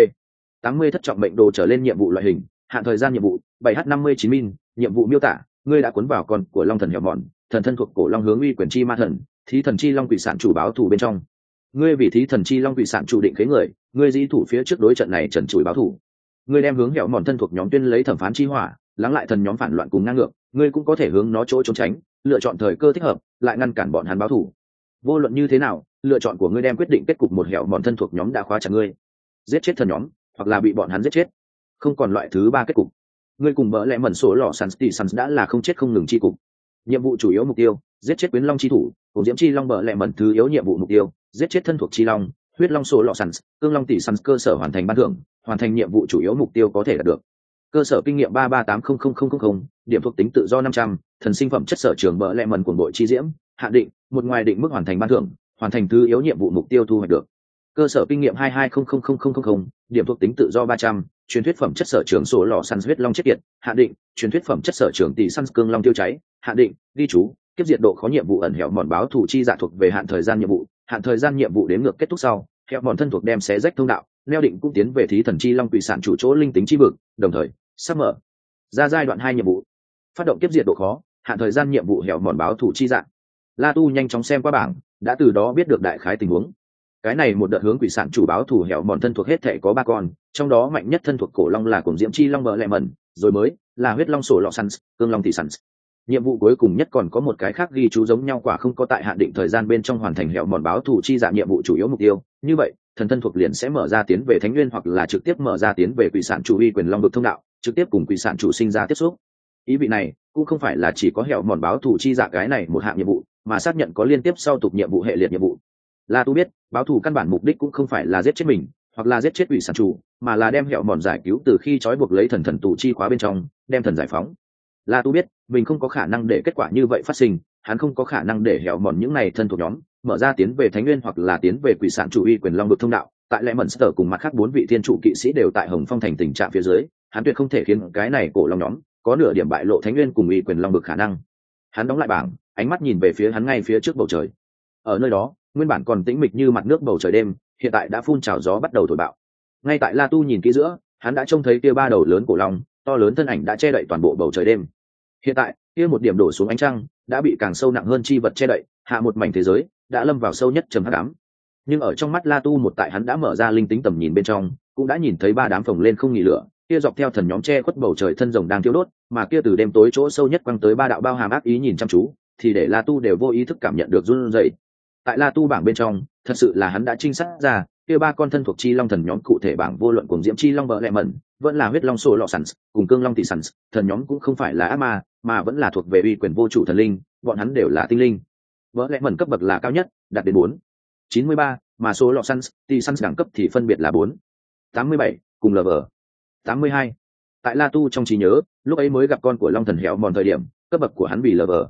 80 thất trọng mệnh đồ trở lên nhiệm vụ loại hình, hạn thời gian nhiệm vụ 7H59 min, nhiệm vụ miêu tả, ngươi đã cuốn vào con của long thần heo mòn, thần thân thuộc cổ long hướng uy quyền chi ma thần, thí thần chi long quỷ sản chủ báo thủ bên trong. Ngươi vì thí thần chi long quỷ sản chủ định khế người, ngươi dĩ thủ phía trước đối trận này trần trụi báo thủ. Ngươi đem hướng hẻo mòn thân thuộc nhóm tuyên lấy thẩm phán chi hỏa, lắng lại thần nhóm phản loạn cùng ngang ngược, ngươi cũng có thể hướng nó chỗ trốn tránh, lựa chọn thời cơ thích hợp, lại ngăn cản bọn hắn báo thủ. Vô luận như thế nào, lựa chọn của ngươi đem quyết định kết cục một hẻo mòn thân thuộc nhóm đã khóa chặt ngươi, giết chết thần nhóm, hoặc là bị bọn hắn giết chết. Không còn loại thứ ba kết cục. Ngươi cùng bỡ lẽ mẩn số lọ Sans đã là không chết không ngừng chi cục. Nhiệm vụ chủ yếu mục tiêu, giết chết quyến long chi thủ, cùng diễm chi long bỡ lẽ mẩn thứ yếu nhiệm vụ mục tiêu, giết chết thân thuộc chi long, huyết long số lọ Sans, cương long tỷ Sans cơ sở hoàn thành ban thưởng, hoàn thành nhiệm vụ chủ yếu mục tiêu có thể đạt được. Cơ sở kinh nghiệm 3380000, điểm thuộc tính tự do 500, thần sinh phẩm chất sở trường bỡ lẽ mẩn cuồng bội chi diễm, hạn định, một ngoài định mức hoàn thành ban thưởng, hoàn thành thứ yếu nhiệm vụ mục tiêu thu hoạch được. Cơ sở kinh nghiệm 2200000, điểm thuộc tính tự do 300, truyền thuyết phẩm chất sở trường số lọ Sans huyết long chết kiệt, hạn định, truyền thuyết phẩm chất sở trường tỷ Sans cương long tiêu cháy, hạn định, ghi chú, kiếp diệt độ khó nhiệm vụ ẩn hẻo mòn báo thủ chi dạ thuộc về hạn thời gian nhiệm vụ, hạn thời gian nhiệm vụ đến ngược kết thúc sau, hẻo mòn thân thuộc đem xé rách thông đạo, neo định cũng tiến về thí thần chi long quỷ sản chủ chỗ linh tính chi vực, đồng thời sắp mở ra giai đoạn 2 nhiệm vụ, phát động kiếp diệt độ khó, hạn thời gian nhiệm vụ hẻo mòn báo thủ chi dạ. La Tu nhanh chóng xem qua bảng, đã từ đó biết được đại khái tình huống. Cái này một đợt hướng quỷ sản chủ báo thủ hẻo mòn thân thuộc hết thể có 3 con, trong đó mạnh nhất thân thuộc cổ long là cùng diễm chi long bờ lẹ mẩn, rồi mới là huyết long sổ lọ Sans, cương long tỷ Sans. Nhiệm vụ cuối cùng nhất còn có một cái khác ghi chú giống nhau quả không có tại hạn định thời gian bên trong hoàn thành hẻo mòn báo thủ chi dạ nhiệm vụ chủ yếu mục tiêu, như vậy thần thân thuộc liền sẽ mở ra tiến về thánh nguyên hoặc là trực tiếp mở ra tiến về quỷ sản chủ uy quyền long vực thông đạo, trực tiếp cùng quỷ sản chủ sinh ra tiếp xúc. Ý vị này cũng không phải là chỉ có hẻo mòn báo thủ chi dạ cái này một hạng nhiệm vụ, mà xác nhận có liên tiếp sau tục nhiệm vụ hệ liệt nhiệm vụ. La Tu biết, báo thủ căn bản mục đích cũng không phải là giết chết mình, hoặc là giết chết quỷ sản chủ, mà là đem hẻo mòn giải cứu từ khi trói buộc lấy thần tù chi khóa bên trong, đem thần giải phóng. La Tu biết, mình không có khả năng để kết quả như vậy phát sinh, hắn không có khả năng để hẻo mòn những này thân thuộc nhóm mở ra tiến về thánh nguyên hoặc là tiến về quỷ sản chủ uy quyền long vực thông đạo. Tại lẽ mẩn sở cùng mặt khác 4 vị thiên trụ kỵ sĩ đều tại Hồng Phong thành tình trạng phía dưới, hắn tuyệt không thể khiến cái này cổ long nhóm có nửa điểm bại lộ thánh nguyên cùng uy quyền long vực khả năng. Hắn đóng lại bảng, ánh mắt nhìn về phía hắn ngay phía trước bầu trời. Ở nơi đó, nguyên bản còn tĩnh mịch như mặt nước bầu trời đêm, hiện tại đã phun trào gió bắt đầu thổi bạo. Ngay tại La Tu nhìn kỹ giữa, hắn đã trông thấy kia 3 đầu lớn cổ long, to lớn thân ảnh đã che đậy toàn bộ bầu trời đêm. Hiện tại, kia một điểm đổ xuống ánh trăng, đã bị càng sâu nặng hơn chi vật che đậy, hạ một mảnh thế giới đã lâm vào sâu nhất trầm hắc ám. Nhưng ở trong mắt La Tu một tại hắn đã mở ra linh tính tầm nhìn bên trong, cũng đã nhìn thấy 3 đám phồng lên không nghỉ lửa, kia dọc theo thần nhóm che khuất bầu trời thân rồng đang thiêu đốt, mà kia từ đêm tối chỗ sâu nhất quăng tới 3 đạo bao hàm ác ý nhìn chăm chú, thì để La Tu đều vô ý thức cảm nhận được run rẩy. Tại La Tu bảng bên trong, thật sự là hắn đã trinh sát ra, kia 3 con thân thuộc chi long thần nhóm cụ thể bảng vô luận cùng diễm chi long bờ lẹ mẩn, vẫn là huyết long sổ lọ Sans, cùng cương long tỷ Sans, thần nhóm cũng không phải là ác ma, mà vẫn là thuộc về uy quyền vô chủ thần linh, bọn hắn đều là tinh linh. Bờ lẹ mẩn cấp bậc là cao nhất, đạt đến 493, mà số lọ săn tỷ săn đẳng cấp thì phân biệt là 487 cùng lv 82. Tại La Tu trong trí nhớ, lúc ấy mới gặp con của long thần hẻo mòn thời điểm cấp bậc của hắn vì lv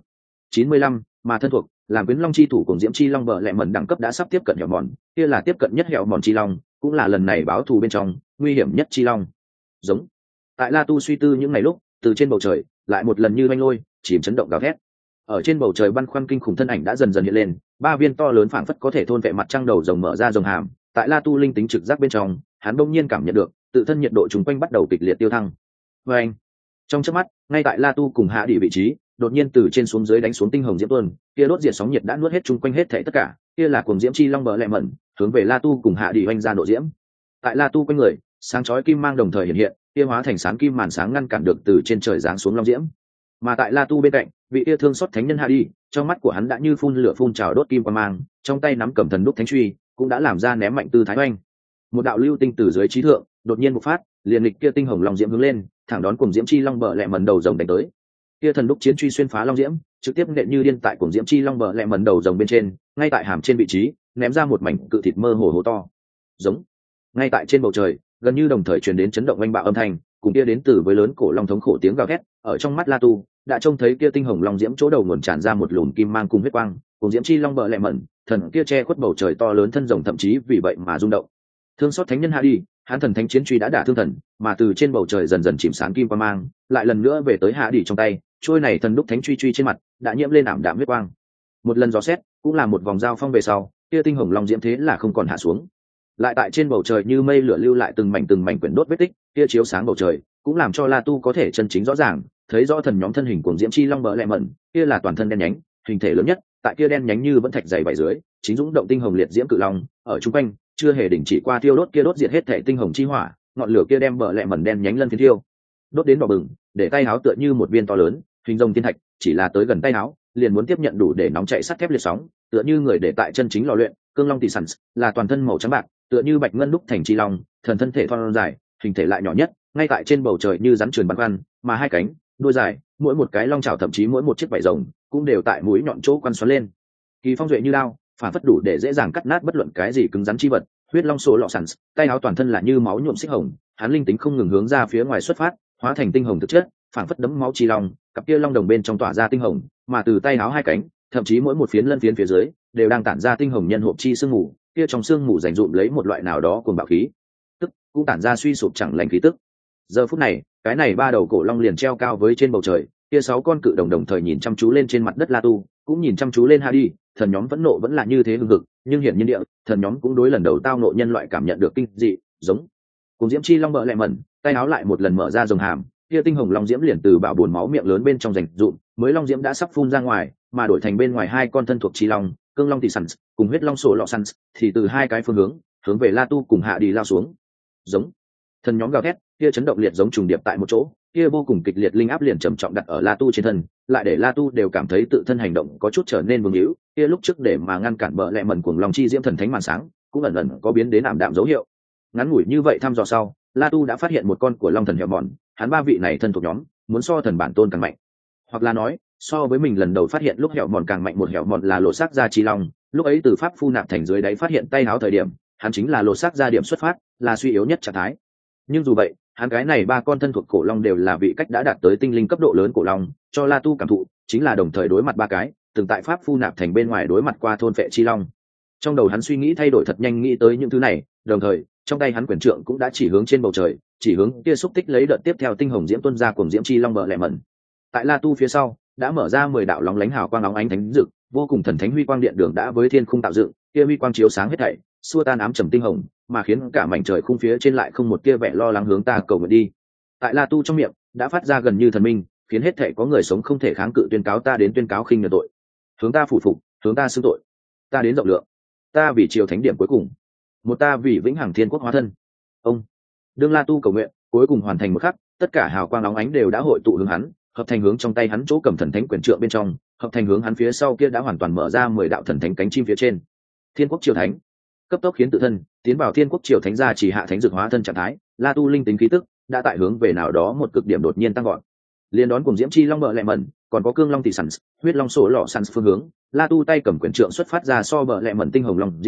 95, mà thân thuộc làm quyến long chi thủ cùng diễm chi long vợ lẹ mẩn đẳng cấp đã sắp tiếp cận hẻo mòn, kia là tiếp cận nhất hẻo mòn chi long, cũng là lần này báo thù bên trong nguy hiểm nhất chi long. Giống. Tại La Tu suy tư những ngày lúc, từ trên bầu trời lại một lần như oanh lôi chìm chấn động gào thét. Ở trên bầu trời băn khoăn kinh khủng thân ảnh đã dần dần hiện lên, ba viên to lớn phảng phất có thể thôn vệ mặt trăng đầu rồng mở ra rồng hàm. Tại La Tu linh tính trực giác bên trong, hắn bỗng nhiên cảm nhận được tự thân nhiệt độ chung quanh bắt đầu kịch liệt tiêu thăng. Và anh, trong chớp mắt, ngay tại La Tu cùng hạ đi vị trí, đột nhiên từ trên xuống dưới đánh xuống tinh hồng diễm tuôn, kia đốt diệt sóng nhiệt đã nuốt hết chung quanh hết thảy tất cả, kia là cuồng diễm chi long bờ lẹ mẩn, hướng về La Tu cùng hạ đi oanh ra nộ diễm. Tại La Tu quanh người, sáng chói kim mang đồng thời hiện hiện, kia hóa thành sáng kim màn sáng ngăn cản được từ trên trời giáng xuống long diễm. Mà tại La Tu bên cạnh, vị kia thương xót thánh nhân hạ đi, trong mắt của hắn đã như phun lửa phun trào đốt kim quang mang, trong tay nắm cầm thần đúc thánh truy, cũng đã làm ra ném mạnh tư thái oanh. Một đạo lưu tinh từ dưới trí thượng, đột nhiên bộc phát, liền lịch kia tinh hồng long diễm hướng lên, thẳng đón cuồng diễm chi long bờ lẹ mẩn đầu rồng đánh tới. Kia thần đúc chiến truy xuyên phá long diễm, trực tiếp nện như điên tại cuồng diễm chi long bờ lẹ mẩn đầu rồng bên trên, ngay tại hàm trên vị trí, ném ra một mảnh cự thịt mơ hồ hố to. Giống. Ngay tại trên bầu trời, gần như đồng thời truyền đến chấn động oanh bạo âm thanh, cùng kia đến từ với lớn cổ long thống khổ tiếng gào thét, ở trong mắt La Tu đã trông thấy kia tinh hồng long diễm chỗ đầu nguồn tràn ra một lùn kim mang cùng huyết quang, cùng diễm chi long bờ lẹ mẩn, thần kia che khuất bầu trời to lớn thân rồng thậm chí vì vậy mà rung động. Thương xót thánh nhân hạ đi, hắn thần thánh chiến truy đã đả thương thần, mà từ trên bầu trời dần dần chìm sáng kim quang mang, lại lần nữa về tới hạ đi trong tay, trôi này thần đúc thánh truy truy trên mặt đã nhiễm lên ảm đạm huyết quang. Một lần dò xét, cũng là một vòng giao phong về sau, kia tinh hồng long diễm thế là không còn hạ xuống, lại tại trên bầu trời như mây lửa lưu lại từng mảnh quyển đốt vết tích, kia chiếu sáng bầu trời, cũng làm cho La Tu có thể chân chính rõ ràng thấy rõ thần nhóm thân hình của diễm chi long bờ lẹ mẩn, kia là toàn thân đen nhánh, hình thể lớn nhất, tại kia đen nhánh như vẫn thạch dày vảy dưới, chính dũng động tinh hồng liệt diễm cự long, ở trung quanh chưa hề đình chỉ qua tiêu đốt kia đốt diệt hết thể tinh hồng chi hỏa, ngọn lửa kia đem bờ lẹ mẩn đen nhánh lân phiến thiêu đốt đến đỏ bừng, để tay áo tựa như một viên to lớn hình rồng thiên thạch, chỉ là tới gần tay áo liền muốn tiếp nhận đủ để nóng chạy sắt thép liệt sóng, tựa như người để tại chân chính lò luyện. Cương long tỷ sẵn là toàn thân màu trắng bạc, tựa như bạch ngân đúc thành chi long, thần thân thể thon dài, hình thể lại nhỏ nhất, ngay tại trên bầu trời như rắn trườn bắn khoăn, mà hai cánh, đuôi dài, mỗi một cái long chảo thậm chí mỗi một chiếc vảy rồng cũng đều tại mũi nhọn chỗ quăn xoắn lên. Kỳ phong duệ như lao, phản phất đủ để dễ dàng cắt nát bất luận cái gì cứng rắn chi vật. Huyết long sổ lọ sẵn, tay áo toàn thân là như máu nhuộm xích hồng, hắn linh tính không ngừng hướng ra phía ngoài xuất phát, hóa thành tinh hồng thực chất, phản phất đấm máu chi long, cặp kia long đồng bên trong tỏa ra tinh hồng, mà từ tay áo hai cánh, thậm chí mỗi một phiến lân phiến phía dưới đều đang tản ra tinh hồng nhân hộp chi sương mù, kia trong sương mù dành dụm lấy một loại nào đó cuồng bạo khí tức, cũng tản ra suy sụp chẳng lành khí tức. Giờ phút này, cái này ba đầu cổ long liền treo cao với trên bầu trời, kia sáu con cự đồng đồng thời nhìn chăm chú lên trên mặt đất La Tu, cũng nhìn chăm chú lên Hadi. Thần nhóm vẫn nộ vẫn là như thế hưng hực, nhưng hiển nhiên địa, thần nhóm cũng đối lần đầu tao nộ nhân loại cảm nhận được kinh dị, giống cùng diễm chi long bợ lẹ mẩn, tay áo lại một lần mở ra rồng hàm, kia tinh hồng long diễm liền từ bạo buồn máu miệng lớn bên trong rành rụm, mới long diễm đã sắp phun ra ngoài, mà đổi thành bên ngoài hai con thân thuộc chi long, cương long tỷ sẵn cùng huyết long sổ lọ sẵn, thì từ hai cái phương hướng về La Tu cùng hạ đi lao xuống. Giống. Thần nhóm gào thét, kia chấn động liệt giống trùng điệp tại một chỗ, kia vô cùng kịch liệt linh áp liền trầm trọng đặt ở La Tu trên thân, lại để La Tu đều cảm thấy tự thân hành động có chút trở nên vương hữu, kia lúc trước để mà ngăn cản bợ lẹ mẩn cuồng long chi diễm thần thánh màn sáng, cũng ẩn ẩn có biến đến ảm đạm dấu hiệu. Ngắn ngủi như vậy thăm dò sau, La Tu đã phát hiện một con của long thần hẻo mòn, hắn ba vị này thân thuộc nhóm, muốn so thần bản tôn càng mạnh, hoặc là nói, so với mình lần đầu phát hiện lúc hẻo mòn càng mạnh. Một hẻo mòn là lộ xác ra chi long, lúc ấy từ pháp phu nạp thành dưới đáy phát hiện tay áo thời điểm, hắn chính là lộ xác ra điểm xuất phát, là suy yếu nhất trạng thái. Nhưng dù vậy, hắn cái này ba con thân thuộc cổ long đều là vị cách đã đạt tới tinh linh cấp độ lớn cổ long, cho La Tu cảm thụ chính là đồng thời đối mặt ba cái từng tại pháp phu nạp thành bên ngoài đối mặt qua thôn phệ chi long. Trong đầu hắn suy nghĩ thay đổi thật nhanh, nghĩ tới những thứ này, đồng thời trong tay hắn quyền trượng cũng đã chỉ hướng trên bầu trời, chỉ hướng kia xúc tích lấy đợt tiếp theo tinh hồng diễm tuôn ra cùng diễm chi long bờ lẹ mẩn. Tại La Tu phía sau đã mở ra 10 đạo lóng lánh hào quang óng ánh thánh rực, vô cùng thần thánh huy quang điện đường đã với thiên khung tạo dựng, kia huy quang chiếu sáng hết thảy, xua tan ám trầm tinh hồng, mà khiến cả mảnh trời khung phía trên lại không một tia vẻ lo lắng hướng ta cầu nguyện đi. Tại La Tu trong miệng đã phát ra gần như thần minh, khiến hết thảy có người sống không thể kháng cự tuyên cáo ta đến tuyên cáo khinh nhờ tội, hướng ta phủ phục, hướng ta xưng tội, ta đến rộng lượng, ta vì triều thánh điểm cuối cùng, một ta vì vĩnh hằng thiên quốc hóa thân. Ông đương La Tu cầu nguyện cuối cùng hoàn thành một khắc, tất cả hào quang óng ánh đều đã hội tụ hướng hắn, hợp thành hướng trong tay hắn chỗ cầm thần thánh quyền trượng bên trong, hợp thành hướng hắn phía sau kia đã hoàn toàn mở ra 10 đạo thần thánh cánh chim phía trên. Thiên quốc triều thánh cấp tốc khiến tự thân tiến vào thiên quốc triều thánh gia chỉ hạ thánh dược hóa thân trạng thái. La Tu linh tính khí tức đã tại hướng về nào đó một cực điểm đột nhiên tăng gọn, liên đón cùng diễm chi long bợ lẹ mẩn, còn có cương long tỷ sẵn, huyết long sổ lọ sẵn phương hướng. La Tu tay cầm quyền trượng xuất phát ra so bợ lẹ mẩn tinh hồng long diễm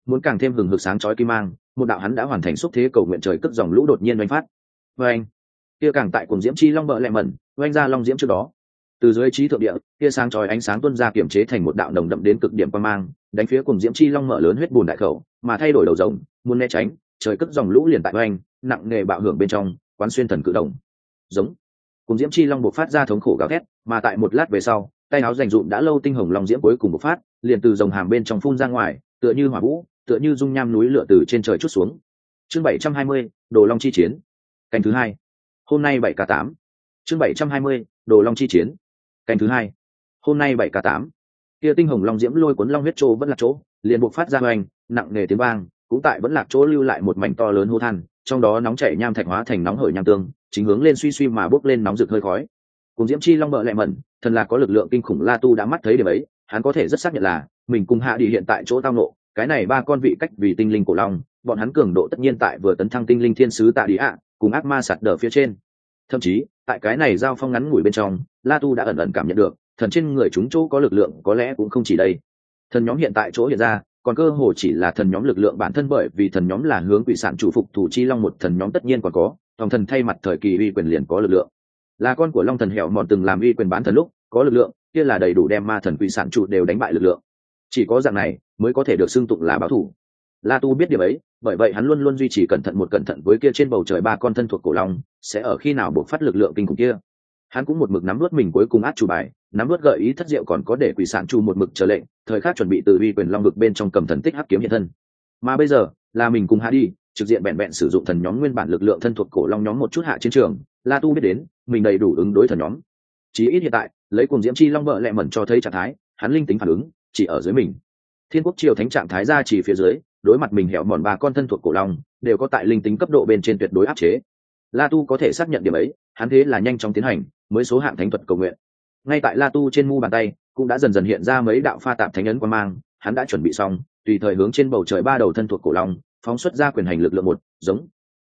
muốn càng thêm hừng hực sáng chói kim mang, một đạo hắn đã hoàn thành xúc thế cầu nguyện trời cất dòng lũ đột nhiên oanh phát. Và anh, kia càng tại cùng diễm chi long bợ lẹ mẩn, oanh ra long diễm trước đó. Từ dưới trí thượng địa, kia sáng chói ánh sáng tuôn ra kiểm chế thành một đạo nồng đậm đến cực điểm quang mang, đánh phía cùng diễm chi long mở lớn huyết bùn đại khẩu, mà thay đổi đầu rồng, muốn né tránh, trời cất dòng lũ liền tại oanh, nặng nề bạo hưởng bên trong, quán xuyên thần cự động. Giống. Cùng diễm chi long bộc phát ra thống khổ gào thét, mà tại một lát về sau, tay áo dành dụm đã lâu tinh hồng long diễm cuối cùng bộc phát, liền từ rồng hàm bên trong phun ra ngoài, tựa như hỏa vũ, tựa như dung nham núi lửa từ trên trời trút xuống. Chương 720, Đồ Long chi chiến. Canh thứ hai. Hôm nay 7k8. Chương 720, Đồ Long chi chiến. Canh thứ hai. Hôm nay 7k8. Kia tinh hồng long diễm lôi cuốn long huyết trô vẫn là chỗ, liền bộc phát ra hoành, nặng nề tiếng vang, cũng tại vẫn lạc chỗ lưu lại một mảnh to lớn hô than, trong đó nóng chảy nham thạch hóa thành nóng hởi nham tương, chính hướng lên suy suy mà bốc lên nóng rực hơi khói. Cùng diễm chi long bợ lẹ mẩn, thần là có lực lượng kinh khủng, La Tu đã mắt thấy điểm ấy, hắn có thể rất xác nhận là mình cùng Hạ Đi hiện tại chỗ tao nộ, cái này ba con vị cách vì tinh linh cổ long, bọn hắn cường độ tất nhiên tại vừa tấn thăng tinh linh thiên sứ Tạ Đi ạ, cùng ác ma sạt đờ phía trên. Thậm chí, tại cái này giao phong ngắn ngủi bên trong, La Tu đã ẩn ẩn cảm nhận được, thần trên người chúng chỗ có lực lượng có lẽ cũng không chỉ đây. Thần nhóm hiện tại chỗ hiện ra, còn cơ hồ chỉ là thần nhóm lực lượng bản thân, bởi vì thần nhóm là hướng quỷ sản chủ phục thủ chi long một thần nhóm tất nhiên còn có, tổng thần thay mặt thời kỳ uy quyền liền có lực lượng. Là con của long thần hẻo mòn từng làm uy quyền bán thần lúc có lực lượng, kia là đầy đủ đem ma thần quỷ sản chủ đều đánh bại lực lượng. Chỉ có dạng này mới có thể được xưng tụng là báo thủ. La Tu biết điểm ấy, bởi vậy hắn luôn luôn duy trì cẩn thận với kia trên bầu trời ba con thân thuộc cổ long sẽ ở khi nào bộc phát lực lượng kinh khủng kia. Hắn cũng một mực nắm nuốt mình cuối cùng át chủ bài, nắm nuốt gợi ý thất diệu, còn có để quỷ sản chu một mực chờ lệnh, thời khắc chuẩn bị từ uy quyền long vực bên trong cầm thần tích hắc kiếm hiện thân. Mà bây giờ là mình cùng Hạ đi trực diện bẹn sử dụng thần nhóm nguyên bản lực lượng thân thuộc cổ long nhóm một chút hạ chiến trường. La Tu biết đến mình đầy đủ ứng đối thần nhóm, chí ít hiện tại lấy cùng diễm chi long bợ lẹ mẩn cho thấy trạng thái, hắn linh tính phản ứng chỉ ở dưới mình. Thiên quốc triều thánh trạng thái ra chỉ phía dưới, đối mặt mình hẻo mòn ba con thân thuộc cổ long đều có tại linh tính cấp độ bên trên tuyệt đối áp chế. La Tu có thể xác nhận điểm ấy, hắn thế là nhanh chóng tiến hành mới số hạng thánh thuật cầu nguyện. Ngay tại La Tu trên mu bàn tay cũng đã dần dần hiện ra mấy đạo pha tạp thánh ấn quang mang, hắn đã chuẩn bị xong, tùy thời hướng trên bầu trời ba đầu thân thuộc cổ long phóng xuất ra quyền hành lực lượng một, giống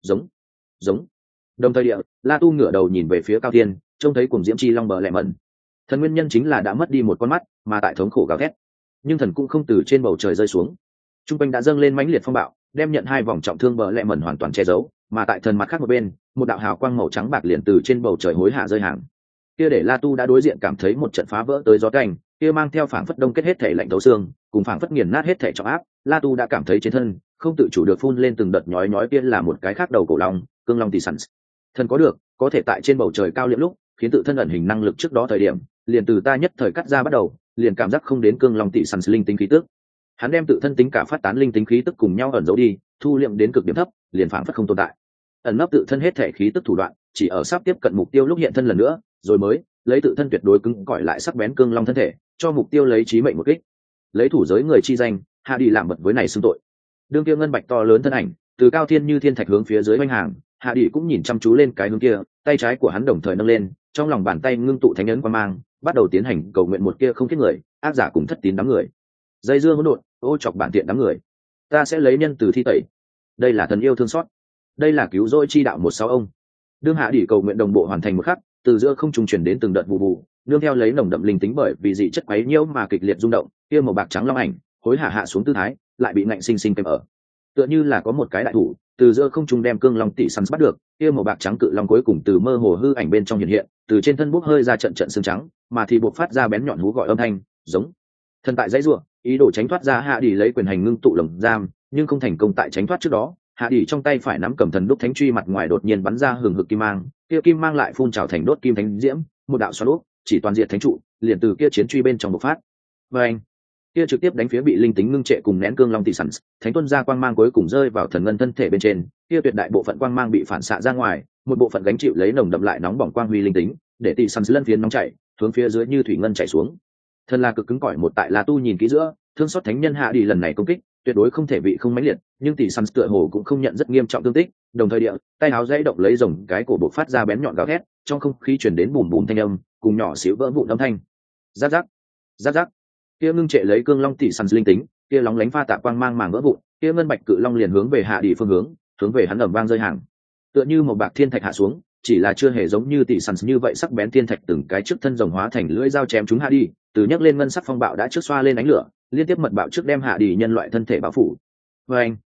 giống. Đồng thời địa, La Tu ngửa đầu nhìn về phía cao thiên, trông thấy cùng diễm chi long bờ lẹ mẩn. Thần nguyên nhân chính là đã mất đi một con mắt, mà tại thống khổ gào thét, nhưng thần cũng không từ trên bầu trời rơi xuống. Trung quanh đã dâng lên mãnh liệt phong bạo, đem nhận hai vòng trọng thương bờ lẹ mẩn hoàn toàn che giấu, mà tại thần mặt khác một bên, một đạo hào quang màu trắng bạc liền từ trên bầu trời hối hạ rơi hàng. Kia để La Tu đã đối diện cảm thấy một trận phá vỡ tới gió cành, kia mang theo phảng phất đông kết hết thể lạnh thấu xương, cùng phảng phất nghiền nát hết thể trọng áp, La Tu đã cảm thấy trên thân không tự chủ được phun lên từng đợt nhói nhói, kia là một cái khác đầu cổ long, cương long tỷ sẵn. Thần có được, có thể tại trên bầu trời cao liệm lúc, khiến tự thân ẩn hình năng lực trước đó thời điểm, liền từ ta nhất thời cắt ra bắt đầu, liền cảm giác không đến cương long tỷ sẵn linh tính khí tức. Hắn đem tự thân tính cả phát tán linh tính khí tức cùng nhau ẩn giấu đi, thu liệm đến cực điểm thấp, liền phảng phất không tồn tại. Ẩn nấp tự thân hết thể khí tức thủ đoạn, chỉ ở sắp tiếp cận mục tiêu lúc hiện thân lần nữa, rồi mới lấy tự thân tuyệt đối cứng cỏi lại sắc bén cương long thân thể, cho mục tiêu lấy chí mệnh một kích. Lấy thủ giới người chi danh, Hạ đi làm bật với này xưng tội. Đương kia ngân bạch to lớn thân ảnh, từ cao thiên như thiên thạch hướng phía dưới oanh hàng, Hạ đi cũng nhìn chăm chú lên cái hướng kia, tay trái của hắn đồng thời nâng lên, trong lòng bàn tay ngưng tụ thánh ấn quang mang, bắt đầu tiến hành cầu nguyện một kia không kiết người, ác giả cùng thất tín đám người. Dây dưa hỗn độn, ô chọc bản tiện đám người. Ta sẽ lấy nhân từ thi tẩy. Đây là thần yêu thương xót. Đây là cứu rỗi chi đạo 16 ông. Đương Hạ đi cầu nguyện đồng bộ hoàn thành một khắc, từ giữa không trung truyền đến từng đợt bù bù, nương theo lấy nồng đậm linh tính bởi vì dị chất quấy nhiễu mà kịch liệt rung động, kia màu bạc trắng long ảnh, hối hả hạ xuống tư thái, lại bị ngạnh sinh sinh kèm ở. Tựa như là có một cái đại thủ, từ giữa không trung đem cương long tỷ săn bắt được, kia màu bạc trắng cự long cuối cùng từ mơ hồ hư ảnh bên trong hiện hiện, từ trên thân bốc hơi ra trận trận xương trắng, mà thì buộc phát ra bén nhọn hú gọi âm thanh, giống. Thần tại dãy rủa, ý đồ tránh thoát ra, Hạ đi lấy quyền hành ngưng tụ lồng giam, nhưng không thành công. Tại tránh thoát trước đó, Hạ đi trong tay phải nắm cầm thần đúc thánh truy mặt ngoài đột nhiên bắn ra hừng hực kim mang, kia kim mang lại phun trào thành đốt kim thánh diễm, một đạo xoắn úp, chỉ toàn diện thánh trụ, liền từ kia chiến truy bên trong bộc phát. Và anh, kia trực tiếp đánh phía bị linh tính ngưng trệ cùng nén cương long tỷ sẵn, thánh tuân ra quang mang cuối cùng rơi vào thần ngân thân thể bên trên, kia tuyệt đại bộ phận quang mang bị phản xạ ra ngoài, một bộ phận gánh chịu lấy nồng đậm lại nóng bỏng quang huy linh tính, để tỷ sẵn lân phiến nóng chảy, hướng phía dưới như thủy ngân chảy xuống. Thần là cực cứng cỏi một tại La Tu nhìn kỹ giữa, thương xót thánh nhân Hạ đi lần này công kích, tuyệt đối không thể bị không mãnh liệt, nhưng tỷ sẵn tựa hồ cũng không nhận rất nghiêm trọng thương tích, đồng thời địa, tay áo dãy động lấy rồng cái cổ bộc phát ra bén nhọn gào thét, trong không khí truyền đến bùm bùm thanh âm, cùng nhỏ xíu vỡ vụn âm thanh. Rắc rắc, rắc rắc. Kia ngưng trệ lấy cương long tỷ sẵn linh tính, kia lóng lánh pha tạp quang mang màng vỡ vụn, kia ngân bạch cự long liền hướng về Hạ đi phương hướng về hắn ầm vang rơi hàng. Tựa như một bạc thiên thạch hạ xuống, chỉ là chưa hề giống như tỷ sẵn như vậy sắc bén thiên thạch từng cái trước thân rồng hóa thành lưỡi dao chém chúng Hạ đi, từ nhấc lên ngân sắc phong bạo đã trước xoa lên ánh lửa, liên tiếp mật bạo trước đem Hạ đi nhân loại thân thể bao phủ. vê anh,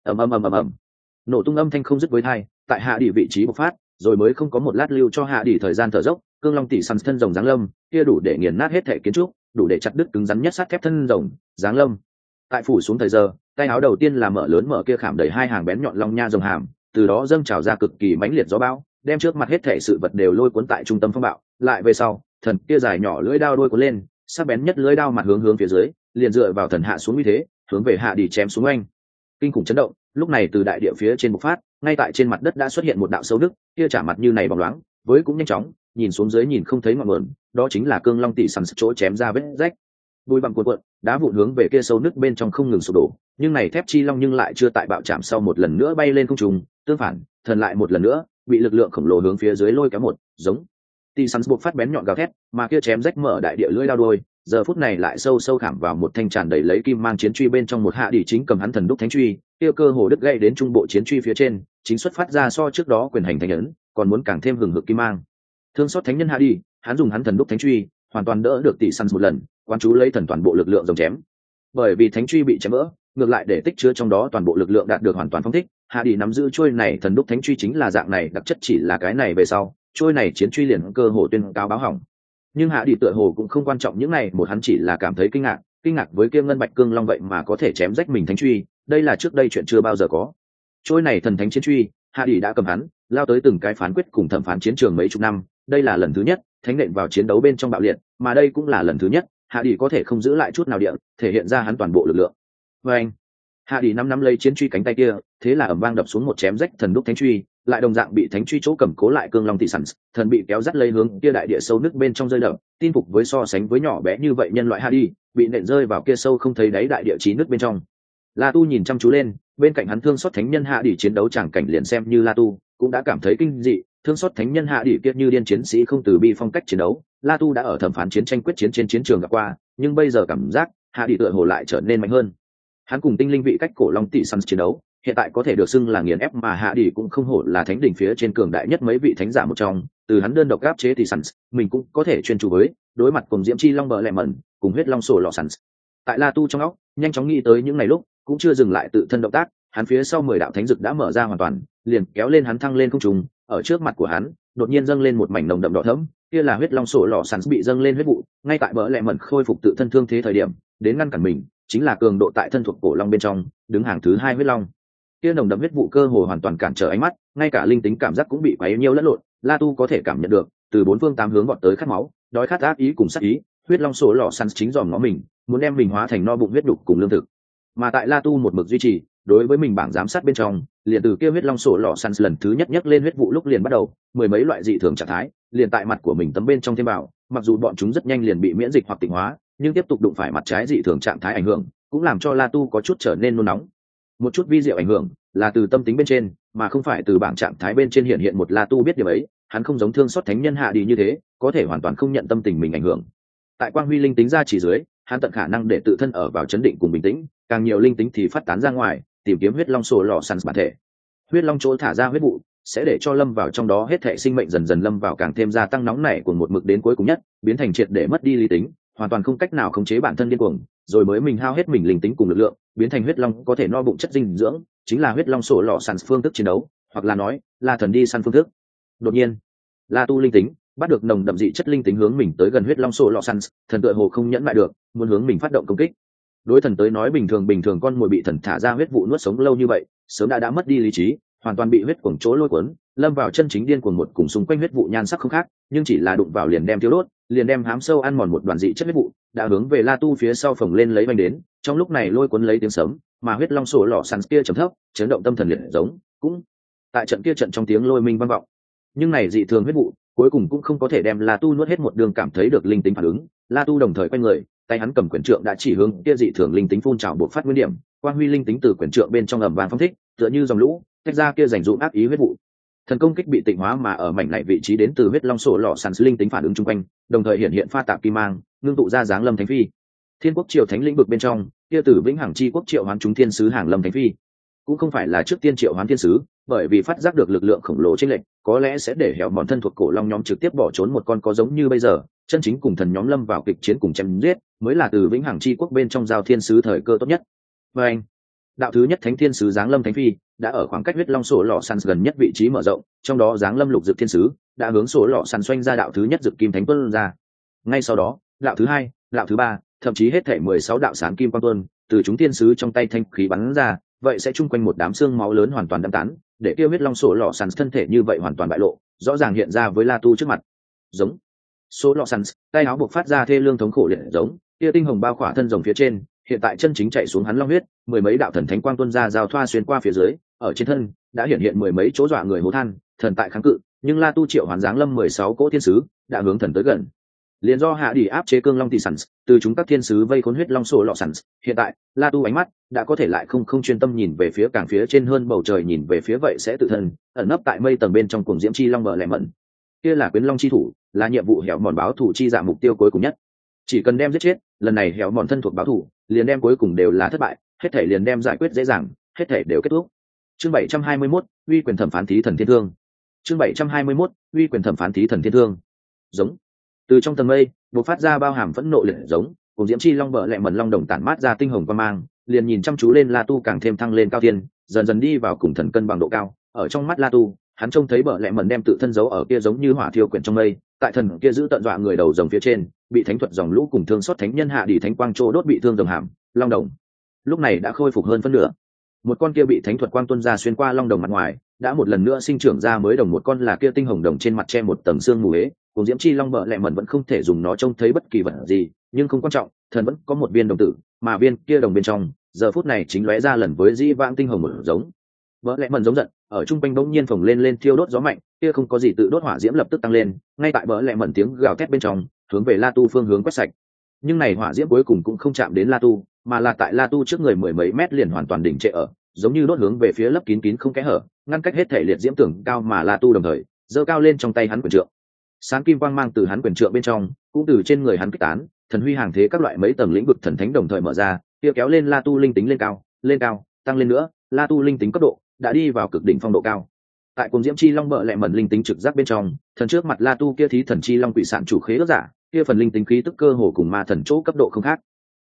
ầm, nổ tung âm thanh không dứt với tai, tại hạ đi vị trí bộc phát, rồi mới không có một lát lưu cho hạ đi thời gian thở dốc. Cương long tỷ săn thân rồng giáng lâm, kia đủ để nghiền nát hết thể kiến trúc, đủ để chặt đứt cứng rắn nhất sắt thép thân rồng giáng lâm. Tại phủ xuống thời giờ, tay áo đầu tiên là mở lớn mở kia khảm đầy hai hàng bén nhọn long nha rồng hàm, từ đó dâng trào ra cực kỳ mãnh liệt gió bão, đem trước mặt hết thể sự vật đều lôi cuốn tại trung tâm phong bạo. Lại về sau, thần kia dài nhỏ lưỡi đao đuôi cuốn lên, sắc bén nhất lưỡi đao mặt hướng phía dưới, liền dựa vào thần hạ xuống như thế, hướng về hạ đi chém xuống anh. Kinh khủng chấn động, lúc này từ đại địa phía trên bộc phát, ngay tại trên mặt đất đã xuất hiện một đạo sâu nứt, kia trả mặt như này bóng loáng, với cũng nhanh chóng, nhìn xuống dưới nhìn không thấy ngọn nguồn, đó chính là cương long tỷ săn chỗ chém ra vết rách. Bùi bằng cuộn cuộn, đá vụn hướng về kia sâu nứt bên trong không ngừng sụp đổ, nhưng này thép chi long nhưng lại chưa tại bạo chạm sau một lần nữa bay lên không trung, tương phản, thần lại một lần nữa bị lực lượng khổng lồ hướng phía dưới lôi kéo một, giống tỷ săn buộc phát bén nhọn gào thét, mà kia chém rách mở đại địa lưỡi đao đuôi, giờ phút này lại sâu sâu khảm vào một thanh tràn đầy lấy kim mang chiến truy bên trong một hạ đỉ chính cầm hắn thần đúc thánh truy, kia cơ hồ đứt gãy đến trung bộ chiến truy phía trên, chính xuất phát ra so trước đó quyền hành thánh ấn, còn muốn càng thêm hừng hực kim mang. Thương xót thánh nhân hạ đi, hắn dùng hắn thần đúc thánh truy, hoàn toàn đỡ được tỷ săn một lần, quán chú lấy thần toàn bộ lực lượng rồng chém. Bởi vì thánh truy bị chém vỡ, ngược lại để tích chứa trong đó toàn bộ lực lượng đạt được hoàn toàn phong thích, hạ đi nắm giữ chuôi này thần đúc thánh truy chính là dạng này, đặc chất chỉ là cái này về sau, chuôi này chiến truy liền cơ hồ tuyên cáo báo hỏng. Nhưng hạ đi tựa hồ cũng không quan trọng những này, một hắn chỉ là cảm thấy kinh ngạc với kia ngân bạch cương long vậy mà có thể chém rách mình thánh truy, đây là trước đây chuyện chưa bao giờ có. Trôi này thần thánh chiến truy, hạ đi đã cầm hắn lao tới từng cái phán quyết cùng thẩm phán chiến trường mấy chục năm, đây là lần thứ nhất thánh nện vào chiến đấu bên trong bạo liệt, mà đây cũng là lần thứ nhất hạ đi có thể không giữ lại chút nào điện, thể hiện ra hắn toàn bộ lực lượng. Và anh, hạ đi nắm lấy chiến truy cánh tay kia, thế là ầm vang đập xuống một chém rách thần đúc thánh truy, lại đồng dạng bị thánh truy chỗ cầm cố lại cương long tỷ sẵn, thần bị kéo dắt lấy hướng kia đại địa sâu nước bên trong rơi đập, tin phục với so sánh với nhỏ bé như vậy nhân loại hạ đi, bị nện rơi vào kia sâu không thấy đáy đại địa chí nước bên trong. La Tu nhìn chăm chú lên, bên cạnh hắn thương xót thánh nhân hạ đi chiến đấu chẳng cảnh liền xem như La Tu cũng đã cảm thấy kinh dị, thương xót thánh nhân hạ đi kia như điên chiến sĩ không từ bi phong cách chiến đấu, La Tu đã ở thẩm phán chiến tranh quyết chiến trên chiến trường gặp qua, nhưng bây giờ cảm giác hạ đi tựa hồ lại trở nên mạnh hơn. Hắn cùng tinh linh vị cách cổ long tỷ săn chiến đấu, hiện tại có thể được xưng là nghiền ép, mà hạ đi cũng không hổ là thánh đỉnh phía trên cường đại nhất mấy vị thánh giả một trong, từ hắn đơn độc áp chế tỷ săn, mình cũng có thể chuyên chủ với đối mặt cùng diễm chi long bờ lẹ mẩn cùng huyết long sổ lọ săn. Tại La Tu trong óc nhanh chóng nghĩ tới những ngày lúc cũng chưa dừng lại tự thân động tác, hắn phía sau 10 đạo thánh dực đã mở ra hoàn toàn, liền kéo lên hắn thăng lên không trung, ở trước mặt của hắn đột nhiên dâng lên một mảnh nồng đậm đỏ thẫm, kia là huyết long sổ lọ săn bị dâng lên huyết vụ, ngay tại bờ lẹ mẩn khôi phục tự thân thương thế thời điểm đến ngăn cản mình, chính là cường độ tại thân thuộc cổ long bên trong đứng hàng thứ 2 huyết long. Kia nồng đậm huyết vụ cơ hồ hoàn toàn cản trở ánh mắt, ngay cả linh tính cảm giác cũng bị quấy nhiễu lẫn lộn, La Tu có thể cảm nhận được từ bốn phương tám hướng vọt tới khát máu, đói khát ác ý cùng sát ý, huyết long sổ lọ săn chính dòm ngó mình, muốn đem mình hóa thành no bụng huyết đục cùng lương thực. Mà tại La Tu một mực duy trì đối với mình bảng giám sát bên trong, liền từ kia huyết long sổ lọ săn lần thứ nhất nhấc lên huyết vụ lúc liền bắt đầu mười mấy loại dị thường trạng thái liền tại mặt của mình tấm bên trong thêm vào, mặc dù bọn chúng rất nhanh liền bị miễn dịch hoặc tịnh hóa, nhưng tiếp tục đụng phải mặt trái dị thường trạng thái ảnh hưởng, cũng làm cho La Tu có chút trở nên nôn nóng. Một chút vi diệu ảnh hưởng là từ tâm tính bên trên, mà không phải từ bảng trạng thái bên trên hiện hiện. Một La Tu biết điều ấy, hắn không giống thương xót thánh nhân hạ đi như thế, có thể hoàn toàn không nhận tâm tình mình ảnh hưởng. Tại quang huy linh tính ra chỉ dưới, hắn tận khả năng để tự thân ở vào chấn định cùng bình tĩnh, càng nhiều linh tính thì phát tán ra ngoài, tìm kiếm huyết long sổ lọ săn bản thể. Huyết long chỗ thả ra huyết vụ sẽ để cho lâm vào trong đó hết thảy sinh mệnh dần dần lâm vào càng thêm gia tăng nóng nảy của một mực đến cuối cùng nhất, biến thành triệt để mất đi lý tính, hoàn toàn không cách nào khống chế bản thân điên cuồng, rồi mới mình hao hết mình linh tính cùng lực lượng, biến thành huyết long có thể no bụng chất dinh dưỡng, chính là huyết long sổ lọ săn phương thức chiến đấu, hoặc là nói là thần đi săn phương thức. Đột nhiên, La Tu linh tính bắt được nồng đậm dị chất linh tính hướng mình tới gần huyết long sổ lọ săn, thần tựa hồ không nhẫn mại được, muốn hướng mình phát động công kích. Đối thần tới nói bình thường con mồi bị thần thả ra huyết vụ nuốt sống lâu như vậy, sớm đã mất đi lý trí, hoàn toàn bị huyết cuồng chỗ lôi cuốn, lâm vào chân chính điên cuồng một cùng xung quanh huyết vụ nhan sắc không khác, nhưng chỉ là đụng vào liền đem thiêu đốt, liền đem hám sâu ăn mòn một đoàn dị chất huyết vụ, đã hướng về La Tu phía sau phồng lên lấy banh đến, trong lúc này lôi cuốn lấy tiếng sấm, mà huyết long sổ lọ săn kia trầm thấp, chấn động tâm thần liệt giống, cũng tại trận kia trận trong tiếng lôi minh vang vọng. Nhưng này dị thường huyết vụ, cuối cùng cũng không có thể đem La Tu nuốt hết một đường, cảm thấy được linh tính phản ứng, La Tu đồng thời quay người, tay hắn cầm quyển trượng đã chỉ hướng kia dị thường linh tính phun trào bộc phát nguyên điểm, quang huy linh tính từ quyển trượng bên trong ầm vang phong thích, tựa như dòng lũ, tách ra kia dành dụm ác ý huyết vụ. Thần công kích bị tịnh hóa, mà ở mảnh này vị trí đến từ huyết long sổ lọ săn linh tính phản ứng chung quanh, đồng thời hiện pha tạp kim mang, ngưng tụ ra dáng lâm thánh phi. Thiên quốc triều thánh lĩnh vực bên trong, kia tử vĩnh hằng chi quốc triệu hoán chúng thiên sứ hàng lâm thánh phi, cũng không phải là trước tiên triệu hoán thiên sứ, bởi vì phát giác được lực lượng khổng lồ trên lệnh, có lẽ sẽ để hẻo mòn thân thuộc cổ long nhóm trực tiếp bỏ trốn một con có giống như bây giờ, chân chính cùng thần nhóm lâm vào kịch chiến cùng chém giết, mới là từ vĩnh hằng chi quốc bên trong giao thiên sứ thời cơ tốt nhất. Và anh, đạo thứ nhất thánh thiên sứ giáng lâm thánh phi đã ở khoảng cách huyết long sổ lọ săn gần nhất vị trí mở rộng, trong đó giáng lâm lục dực thiên sứ đã hướng sổ lọ săn xoanh ra đạo thứ nhất dực kim thánh tuân ra. Ngay sau đó đạo thứ hai, đạo thứ ba, thậm chí hết thể 16 đạo sáng kim quang tuân từ chúng thiên sứ trong tay thanh khí bắn ra, vậy sẽ chung quanh một đám xương máu lớn hoàn toàn đâm tán, để kia huyết long sổ lọ săn thân thể như vậy hoàn toàn bại lộ, rõ ràng hiện ra với La Tu trước mặt. Giống số lọ săn, tay áo buộc phát ra thê lương thống khổ liệt giống, kia tinh hồng bao khỏa thân rồng phía trên, hiện tại chân chính chạy xuống hắn long huyết, mười mấy đạo thần thánh quang tuân ra giao thoa xuyên qua phía dưới, ở trên thân đã hiện mười mấy chỗ dọa người hố than, thần tại kháng cự, nhưng La Tu triệu hoàn giáng lâm 16 cỗ thiên sứ đã hướng thần tới gần. Liền do hạ đi áp chế cương long tỷ sẵn, từ chúng các thiên sứ vây khốn huyết long sổ lọ sẵn, hiện tại La Tu ánh mắt đã có thể lại không chuyên tâm nhìn về phía càng phía trên hơn bầu trời, nhìn về phía vậy sẽ tự thân ẩn nấp tại mây tầng bên trong cuồng diễm chi long bờ lẹ mẩn. Kia là quyến long chi thủ, là nhiệm vụ hẻo mòn báo thủ chi dạng mục tiêu cuối cùng nhất. Chỉ cần đem giết chết, lần này hẻo mòn thân thuộc báo thủ, liền đem cuối cùng đều là thất bại, hết thể liền đem giải quyết dễ dàng, hết thể đều kết thúc. Chương 721, uy quyền thẩm phán thí thần thiên thương. Chương 721, uy quyền thẩm phán thí thần thiên thương. Giống. Từ trong tầng mây bộc phát ra bao hàm phẫn nộ liệt giống, cùng diễm chi long bờ lẹ mẩn long đồng tản mát ra tinh hồng quang mang, liền nhìn chăm chú lên La Tu càng thêm thăng lên cao tiên, dần dần đi vào cùng thần cân bằng độ cao. Ở trong mắt La Tu, hắn trông thấy bờ lẹ mẩn đem tự thân giấu ở kia giống như hỏa thiêu quyển trong mây, tại thần kia giữ tận dọa người đầu rồng phía trên, bị thánh thuật dòng lũ cùng thương xót thánh nhân hạ đi thánh quang trô đốt bị thương rồng hàm long đồng lúc này đã khôi phục hơn phân nửa. Một con kia bị thánh thuật quang tuân ra xuyên qua long đồng mặt ngoài đã một lần nữa sinh trưởng ra mới đồng, một con là kia tinh hồng đồng trên mặt che một tầng xương mù ế, cùng diễm chi long bợ lẹ mẩn vẫn không thể dùng nó trông thấy bất kỳ vật gì, nhưng không quan trọng, thần vẫn có một viên đồng tử, mà viên kia đồng bên trong giờ phút này chính lóe ra lần với dĩ vãng tinh hồng một giống. Bợ lẹ mẩn giống giận, ở trung quanh bỗng nhiên phồng lên thiêu đốt gió mạnh, kia không có gì tự đốt hỏa diễm lập tức tăng lên, ngay tại bợ lẹ mẩn tiếng gào thét bên trong hướng về La Tu phương hướng quét sạch. Nhưng này hỏa diễm cuối cùng cũng không chạm đến La Tu, mà là tại La Tu trước người mười mấy mét liền hoàn toàn đỉnh trệ ở, giống như đốt hướng về phía lấp kín không kẽ hở, ngăn cách hết thể liệt diễm tưởng cao mà La Tu đồng thời giơ cao lên trong tay hắn quyền trượng. Sáng kim quang mang từ hắn quyền trượng bên trong cũng từ trên người hắn kích tán, thần huy hàng thế các loại mấy tầng lĩnh vực thần thánh đồng thời mở ra, kia kéo lên La Tu linh tính lên cao, tăng lên nữa, La Tu linh tính cấp độ đã đi vào cực đỉnh phong độ cao. Tại cùng diễm chi long bợ lẹ mẩn linh tính trực giác bên trong, thần trước mặt La Tu kia thí thần chi long quỷ sản chủ khế ước giả, kia phần linh tính khí tức cơ hồ cùng ma thần chỗ cấp độ không khác,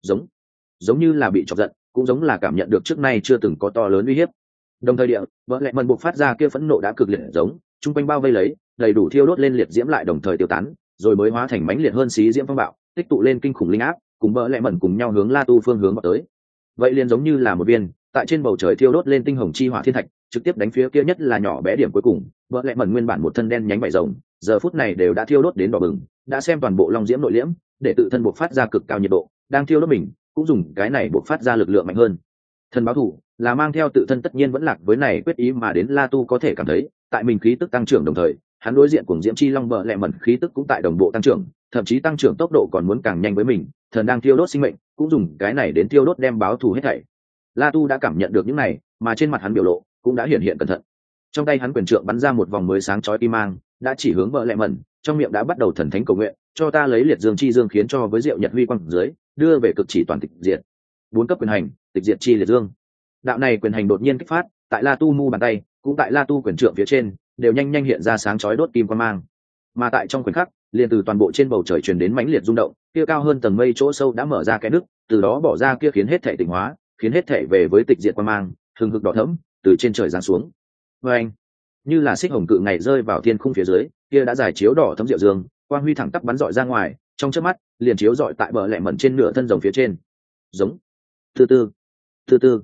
giống như là bị chọc giận, cũng giống là cảm nhận được trước nay chưa từng có to lớn uy hiếp. Đồng thời địa vợ lẹ mẩn buộc phát ra kia phẫn nộ đã cực liệt giống, trung quanh bao vây lấy đầy đủ thiêu đốt lên liệt diễm lại đồng thời tiêu tán, rồi mới hóa thành mãnh liệt hơn xí diễm phong bạo, tích tụ lên kinh khủng linh áp, cùng vợ lẹ mẩn cùng nhau hướng La Tu phương hướng vào tới. Vậy liền giống như là một viên tại trên bầu trời thiêu đốt lên tinh hồng chi hỏa thiên thạch, trực tiếp đánh phía kia nhất là nhỏ bé điểm cuối cùng. Vợ lẹ mẩn nguyên bản một thân đen nhánh vảy rồng, giờ phút này đều đã thiêu đốt đến đỏ bừng, đã xem toàn bộ long diễm nội liễm, để tự thân buộc phát ra cực cao nhiệt độ, đang thiêu đốt mình, cũng dùng cái này buộc phát ra lực lượng mạnh hơn. Thần báo thủ là mang theo tự thân tất nhiên vẫn lạc với này quyết ý mà đến. La Tu có thể cảm thấy tại mình khí tức tăng trưởng đồng thời, hắn đối diện cùng diễm chi long bợ lẹ mẩn khí tức cũng tại đồng bộ tăng trưởng, thậm chí tăng trưởng tốc độ còn muốn càng nhanh với mình. Thần đang thiêu đốt sinh mệnh, cũng dùng cái này đến thiêu đốt đem báo thù hết thảy. La Tu đã cảm nhận được những này, mà trên mặt hắn biểu lộ cũng đã hiện cẩn thận. Trong tay hắn quyền trượng bắn ra một vòng mới sáng chói kim mang, đã chỉ hướng bợ lẹ mẩn, trong miệng đã bắt đầu thần thánh cầu nguyện, cho ta lấy liệt dương chi dương khiến cho với diệu nhật huy quang dưới, đưa về cực chỉ toàn tịch diệt. 4 cấp quyền hành, tịch diệt chi liệt dương. Đạo này quyền hành đột nhiên kích phát, tại La Tu mu bàn tay, cũng tại La Tu quyền trượng phía trên, đều nhanh hiện ra sáng chói đốt kim quang mang. Mà tại trong khoảnh khắc, liền từ toàn bộ trên bầu trời truyền đến mãnh liệt rung động, kia cao hơn tầng mây chỗ sâu đã mở ra cái nứt, từ đó bỏ ra kia khiến hết thể tịnh hóa, khiến hết thể về với tịch diệt quang mang, hừng hực đỏ thẫm, từ trên trời giáng xuống. Oeng! Như là xích hồng cự ngày rơi vào thiên khung phía dưới, kia đã giải chiếu đỏ thẫm diệu dương, quang huy thẳng tắp bắn rọi ra ngoài, trong chớp mắt, liền chiếu rọi tại bờ lẹ mẩn trên nửa thân rồng phía trên. Giống. Từ từ.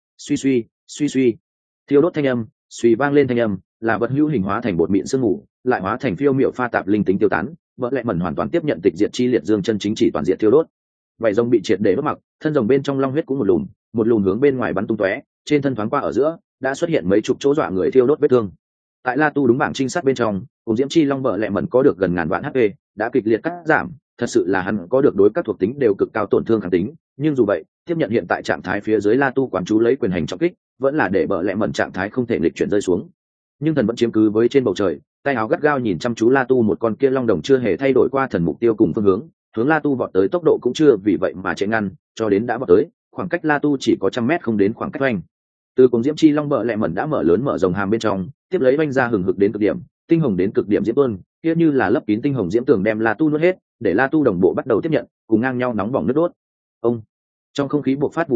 Suy. Thiêu đốt thanh âm, suy vang lên thanh âm, là vật hữu hình hóa thành bột mịn sương mù, lại hóa thành phiêu miểu pha tạp linh tính tiêu tán, vợ lẹ mẩn hoàn toàn tiếp nhận tịch diệt chi liệt dương chân chính chỉ toàn diện thiêu đốt. Vảy rồng bị triệt để đốt mặc, thân rồng bên trong long huyết cũng một lùm hướng bên ngoài bắn tung tóe, trên thân thoáng qua ở giữa đã xuất hiện mấy chục chỗ dọa người thiêu đốt vết thương. Tại La Tu đúng bảng trinh sát bên trong, cùng diễm chi long vợ lẹ mẩn có được gần ngàn vạn HP, đã kịch liệt cắt giảm, thật sự là hắn có được đối các thuộc tính đều cực cao tổn thương kháng tính, nhưng dù vậy, tiếp nhận hiện tại trạng thái phía dưới La Tu quán chú lấy quyền hành trọng kích, vẫn là để bợ lẹ mẩn trạng thái không thể nghịch chuyển rơi xuống. Nhưng thần vẫn chiếm cứ với trên bầu trời, tay áo gắt gao nhìn chăm chú La Tu, một con kia long đồng chưa hề thay đổi qua thần mục tiêu cùng phương hướng La Tu vọt tới tốc độ cũng chưa vì vậy mà chạy ngăn, cho đến đã vọt tới, khoảng cách La Tu chỉ có 100 mét không đến khoảng cách oanh. Từ cùng diễm chi long bợ lẹ mẩn đã mở rồng hàm bên trong, tiếp lấy oanh ra hừng hực đến cực điểm, tinh hồng đến cực điểm diễm tuôn, kia như là lấp kín tinh hồng diễm tường đem La Tu nuốt hết, để La Tu đồng bộ bắt đầu tiếp nhận, cùng ngang nhau nóng bỏng nước đốt. Ông. Trong không khí bộc phát vụ vụ,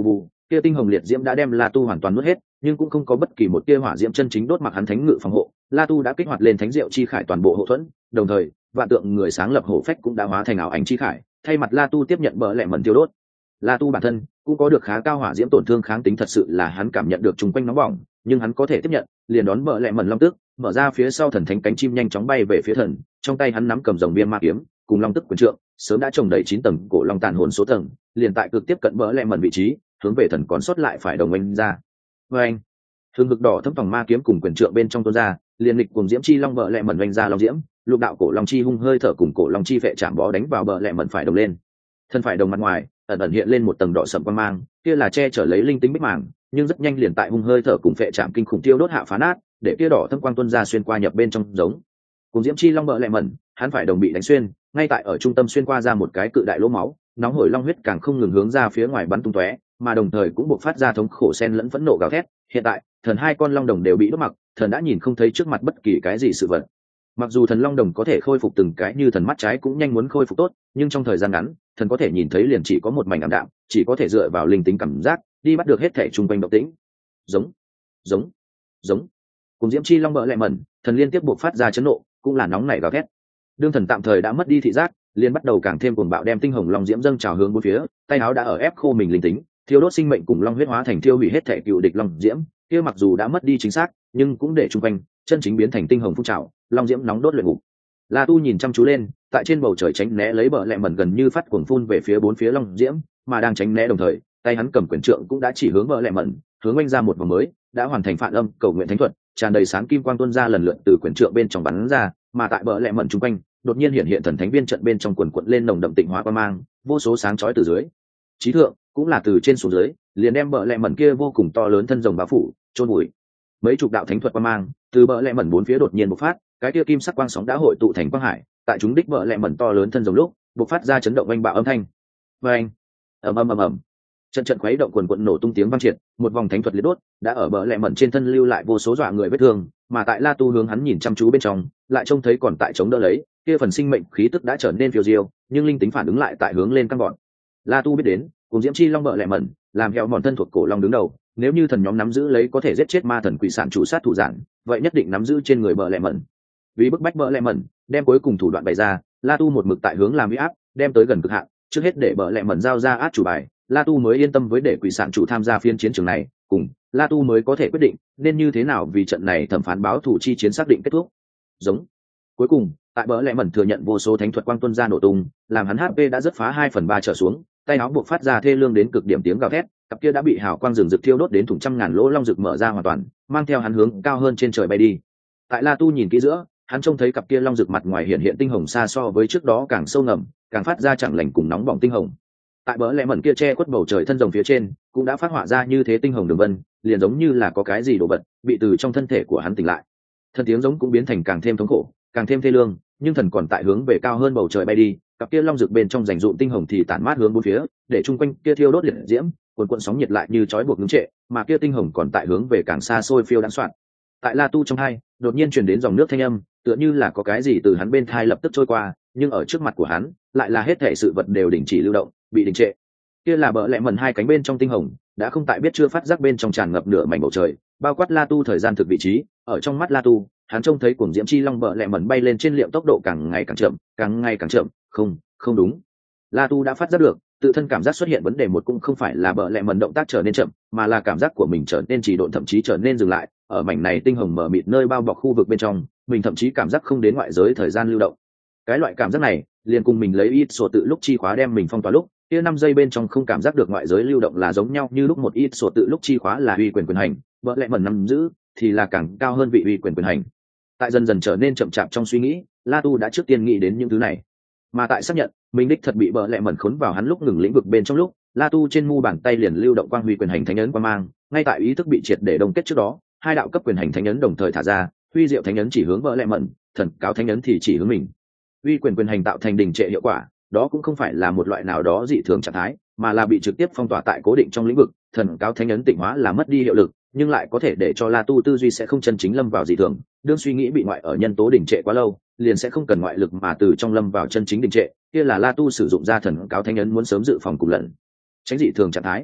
kia tinh hồng liệt diễm đã đem La Tu hoàn toàn nuốt hết, nhưng cũng không có bất kỳ một tia hỏa diễm chân chính đốt mặc hắn thánh ngự phòng hộ. La Tu đã kích hoạt lên thánh diệu chi khải toàn bộ hộ thuẫn, đồng thời vạn tượng người sáng lập hổ phách cũng đã hóa thành ảo ảnh chi khải, thay mặt La Tu tiếp nhận bờ lẹ mẩn tiêu đốt. La Tu bản thân cũng có được khá cao hỏa diễm tổn thương kháng tính, thật sự là hắn cảm nhận được chung quanh nóng bỏng, nhưng hắn có thể tiếp nhận, liền đón bờ lẹ mẩn long tức, mở ra phía sau thần thánh cánh chim nhanh chóng bay về phía thần, trong tay hắn nắm cầm rồng viêm ma kiếm, cùng long tức quyền trượng, sớm đã trồng đầy 9 tầng cổ long tàn hồn số tầng, liền tại cực tiếp cận bờ lẹ mẩn vị trí, hướng về thần còn sót lại phải đồng anh ra. Và anh, hương hực đỏ thấm vòng ma kiếm cùng quyền trượng bên trong tuôn ra, liền lịch cùng diễm chi long bờ lẹ mẩn oanh ra long diễm, lục đạo cổ long chi hung hơi thở cùng cổ long chi vệ chạm bó đánh vào bờ lẹ mẩn phải đồng lên. Thân phải đồng mặt ngoài ẩn ẩn hiện lên một tầng đỏ sậm quang mang, kia là che chở lấy linh tính bích màng, nhưng rất nhanh liền tại hung hơi thở cùng phệ chạm kinh khủng tiêu đốt hạ phá nát, để kia đỏ thâm quang tuôn ra xuyên qua nhập bên trong giống. Cùng diễm chi long bờ lẹ mẩn, hắn phải đồng bị đánh xuyên, ngay tại ở trung tâm xuyên qua ra một cái cự đại lỗ máu, nóng hổi long huyết càng không ngừng hướng ra phía ngoài bắn tung tóe, mà đồng thời cũng buộc phát ra thống khổ sen lẫn phẫn nộ gào thét. Hiện tại thần hai con long đồng đều bị đốt mặc, thần đã nhìn không thấy trước mặt bất kỳ cái gì sự vật. Mặc dù thần long đồng có thể khôi phục từng cái như thần mắt trái cũng nhanh muốn khôi phục tốt, nhưng trong thời gian ngắn thần có thể nhìn thấy liền chỉ có một mảnh ảm đạm, chỉ có thể dựa vào linh tính cảm giác đi bắt được hết thể chung quanh động tĩnh. Giống giống giống, cùng diễm chi long bờ lẹ mẩn, thần liên tiếp buộc phát ra chấn nộ, cũng là nóng nảy gào thét. Đương thần tạm thời đã mất đi thị giác, liền bắt đầu càng thêm cuồng bạo, đem tinh hồng long diễm dâng trào hướng bốn phía, tay áo đã ở ép khô mình linh tính, thiêu đốt sinh mệnh cùng long huyết hóa thành thiêu hủy hết thể cựu địch long diễm, kia mặc dù đã mất đi chính xác, nhưng cũng để chung quanh chân chính biến thành tinh hồng phun trào, long diễm nóng đốt luyện ngục. La Tu nhìn chăm chú lên, tại trên bầu trời tránh né lấy bờ lẹ mẩn gần như phát cuồng phun về phía bốn phía long diễm, mà đang tránh né đồng thời, tay hắn cầm quyền trượng cũng đã chỉ hướng bờ lẹ mẩn, hướng oanh ra một vòng mới, đã hoàn thành phản âm cầu nguyện thánh thuật, tràn đầy sáng kim quang tuôn ra lần lượt từ quyền trượng bên trong bắn ra, mà tại bờ lẹ mẩn chung quanh, đột nhiên hiện thần thánh viên trận bên trong quần quật lên nồng đậm tịnh hóa quang mang, vô số sáng chói từ dưới chí thượng, cũng là từ trên xuống dưới, liền đem bờ lẹ mẩn kia vô cùng to lớn thân rồng bao phủ, chôn bụi. Mấy chục đạo thánh thuật quang mang từ bờ lẹ mẩn bốn phía đột nhiên bộc phát, cái kia kim sắc quang sóng đã hội tụ thành quang hải, tại chúng đích bờ lẹ mẩn to lớn thân rồng lúc bộc phát ra chấn động oanh bạo âm thanh. Và anh, ầm, trận trận khuấy động quần quận nổ tung tiếng vang triệt, một vòng thánh thuật liệt đốt đã ở bờ lẹ mẩn trên thân lưu lại vô số dọa người vết thương, mà tại La Tu hướng hắn nhìn chăm chú bên trong, lại trông thấy còn tại chống đỡ lấy, kia phần sinh mệnh khí tức đã trở nên phiêu diêu, nhưng linh tính phản ứng lại tại hướng lên căng bọn. La Tu biết đến, cùng diễm chi long bờ lẹ mẩn, làm heo mòn thân thuộc cổ long đứng đầu, nếu như thần nhóm nắm giữ lấy có thể giết chết ma thần quỷ sản chủ sát thủ giản, vậy nhất định nắm giữ trên người bờ lẹ mẩn. Vì bức bách bờ lẹ mẩn, đem cuối cùng thủ đoạn bày ra, La Tu một mực tại hướng làm uy áp, đem tới gần cực hạn, trước hết để bờ lẹ mẩn giao ra át chủ bài, La Tu mới yên tâm với để quỷ sản chủ tham gia phiên chiến trường này, cùng La Tu mới có thể quyết định nên như thế nào vì trận này thẩm phán báo thủ chi chiến xác định kết thúc. Giống. Cuối cùng, tại bờ lẹ mẩn thừa nhận vô số thánh thuật quang tuân ra nổ tung, làm hắn HP đã rất phá 2/3 trở xuống, tay áo buộc phát ra thê lương đến cực điểm tiếng gào thét, cặp kia đã bị hào quang rừng rực thiêu đốt đến thủng trăm ngàn lỗ long rực mở ra hoàn toàn, mang theo hắn hướng cao hơn trên trời bay đi. Tại La Tu nhìn kỹ giữa, hắn trông thấy cặp kia long rực mặt ngoài hiện tinh hồng xa so với trước đó càng sâu ngầm, càng phát ra chẳng lành cùng nóng bỏng tinh hồng. Tại bờ lẹ mẩn kia che khuất bầu trời thân rồng phía trên, cũng đã phát họa ra như thế tinh hồng đường vân, liền giống như là có cái gì đồ vật bị từ trong thân thể của hắn tỉnh lại. Thân tiếng giống cũng biến thành càng thêm thống khổ, càng thêm thê lương, nhưng thần còn tại hướng về cao hơn bầu trời bay đi, cặp kia long rực bên trong rành rụm tinh hồng thì tản mát hướng bốn phía, để chung quanh kia thiêu đốt liệt diễm, cuồn cuộn sóng nhiệt lại như chói buộc ngưng trệ, mà kia tinh hồng còn tại hướng về càng xa xôi phiêu đáng soạn. Tại La Tu trong hai, đột nhiên truyền đến dòng nước thanh âm, tựa như là có cái gì từ hắn bên thai lập tức trôi qua, nhưng ở trước mặt của hắn, lại là hết thảy sự vật đều đình chỉ lưu động, bị đình trệ. Kia là bờ lẹ mẩn hai cánh bên trong tinh hồng, đã không tại biết chưa phát giác bên trong tràn ngập nửa mảnh bầu trời, bao quát La Tu thời gian thực vị trí, ở trong mắt La Tu, hắn trông thấy cuồng diễm chi long bờ lẹ mẩn bay lên trên liệm tốc độ càng ngày càng chậm, càng ngày càng chậm, không đúng. La Tu đã phát giác được, tự thân cảm giác xuất hiện vấn đề một cũng không phải là bờ lẹ mẩn động tác trở nên chậm, mà là cảm giác của mình trở nên trì độn, thậm chí trở nên dừng lại, ở mảnh này tinh hồng mờ mịt nơi bao bọc khu vực bên trong, mình thậm chí cảm giác không đến ngoại giới thời gian lưu động. Cái loại cảm giác này, liền cùng mình lấy ít sổ tự lúc chi khóa đem mình phong tỏa lúc, kia 5 giây bên trong không cảm giác được ngoại giới lưu động là giống nhau như lúc một ít sổ tự lúc chi khóa là uy quyền quyền hành, bờ lẹ mẩn nắm giữ thì là càng cao hơn vị uy quyền quyền hành. Tại dần dần trở nên chậm chạp trong suy nghĩ, La Tu đã trước tiên nghĩ đến những thứ này, mà tại xác nhận mình đích thật bị bờ lẹ mẩn khốn vào hắn lúc ngừng lĩnh vực bên trong lúc, La Tu trên mu bàn tay liền lưu động quang huy quyền hành thánh ấn quang mang, ngay tại ý thức bị triệt để đông kết trước đó, hai đạo cấp quyền hành thánh ấn đồng thời thả ra, huy diệu thánh ấn chỉ hướng bờ lẹ mẩn, thần cáo thánh ấn thì chỉ hướng mình. Uy quyền quyền hành tạo thành đình trệ hiệu quả, đó cũng không phải là một loại nào đó dị thường trạng thái, mà là bị trực tiếp phong tỏa tại cố định trong lĩnh vực. Thần cáo thánh ấn tịnh hóa là mất đi hiệu lực, nhưng lại có thể để cho La Tu tư duy sẽ không chân chính lâm vào dị thường, đương suy nghĩ bị ngoại ở nhân tố đình trệ quá lâu, liền sẽ không cần ngoại lực mà từ trong lâm vào chân chính đình trệ, kia là La Tu sử dụng ra thần cáo thánh ấn muốn sớm dự phòng cùng lẫn tránh dị thường trạng thái.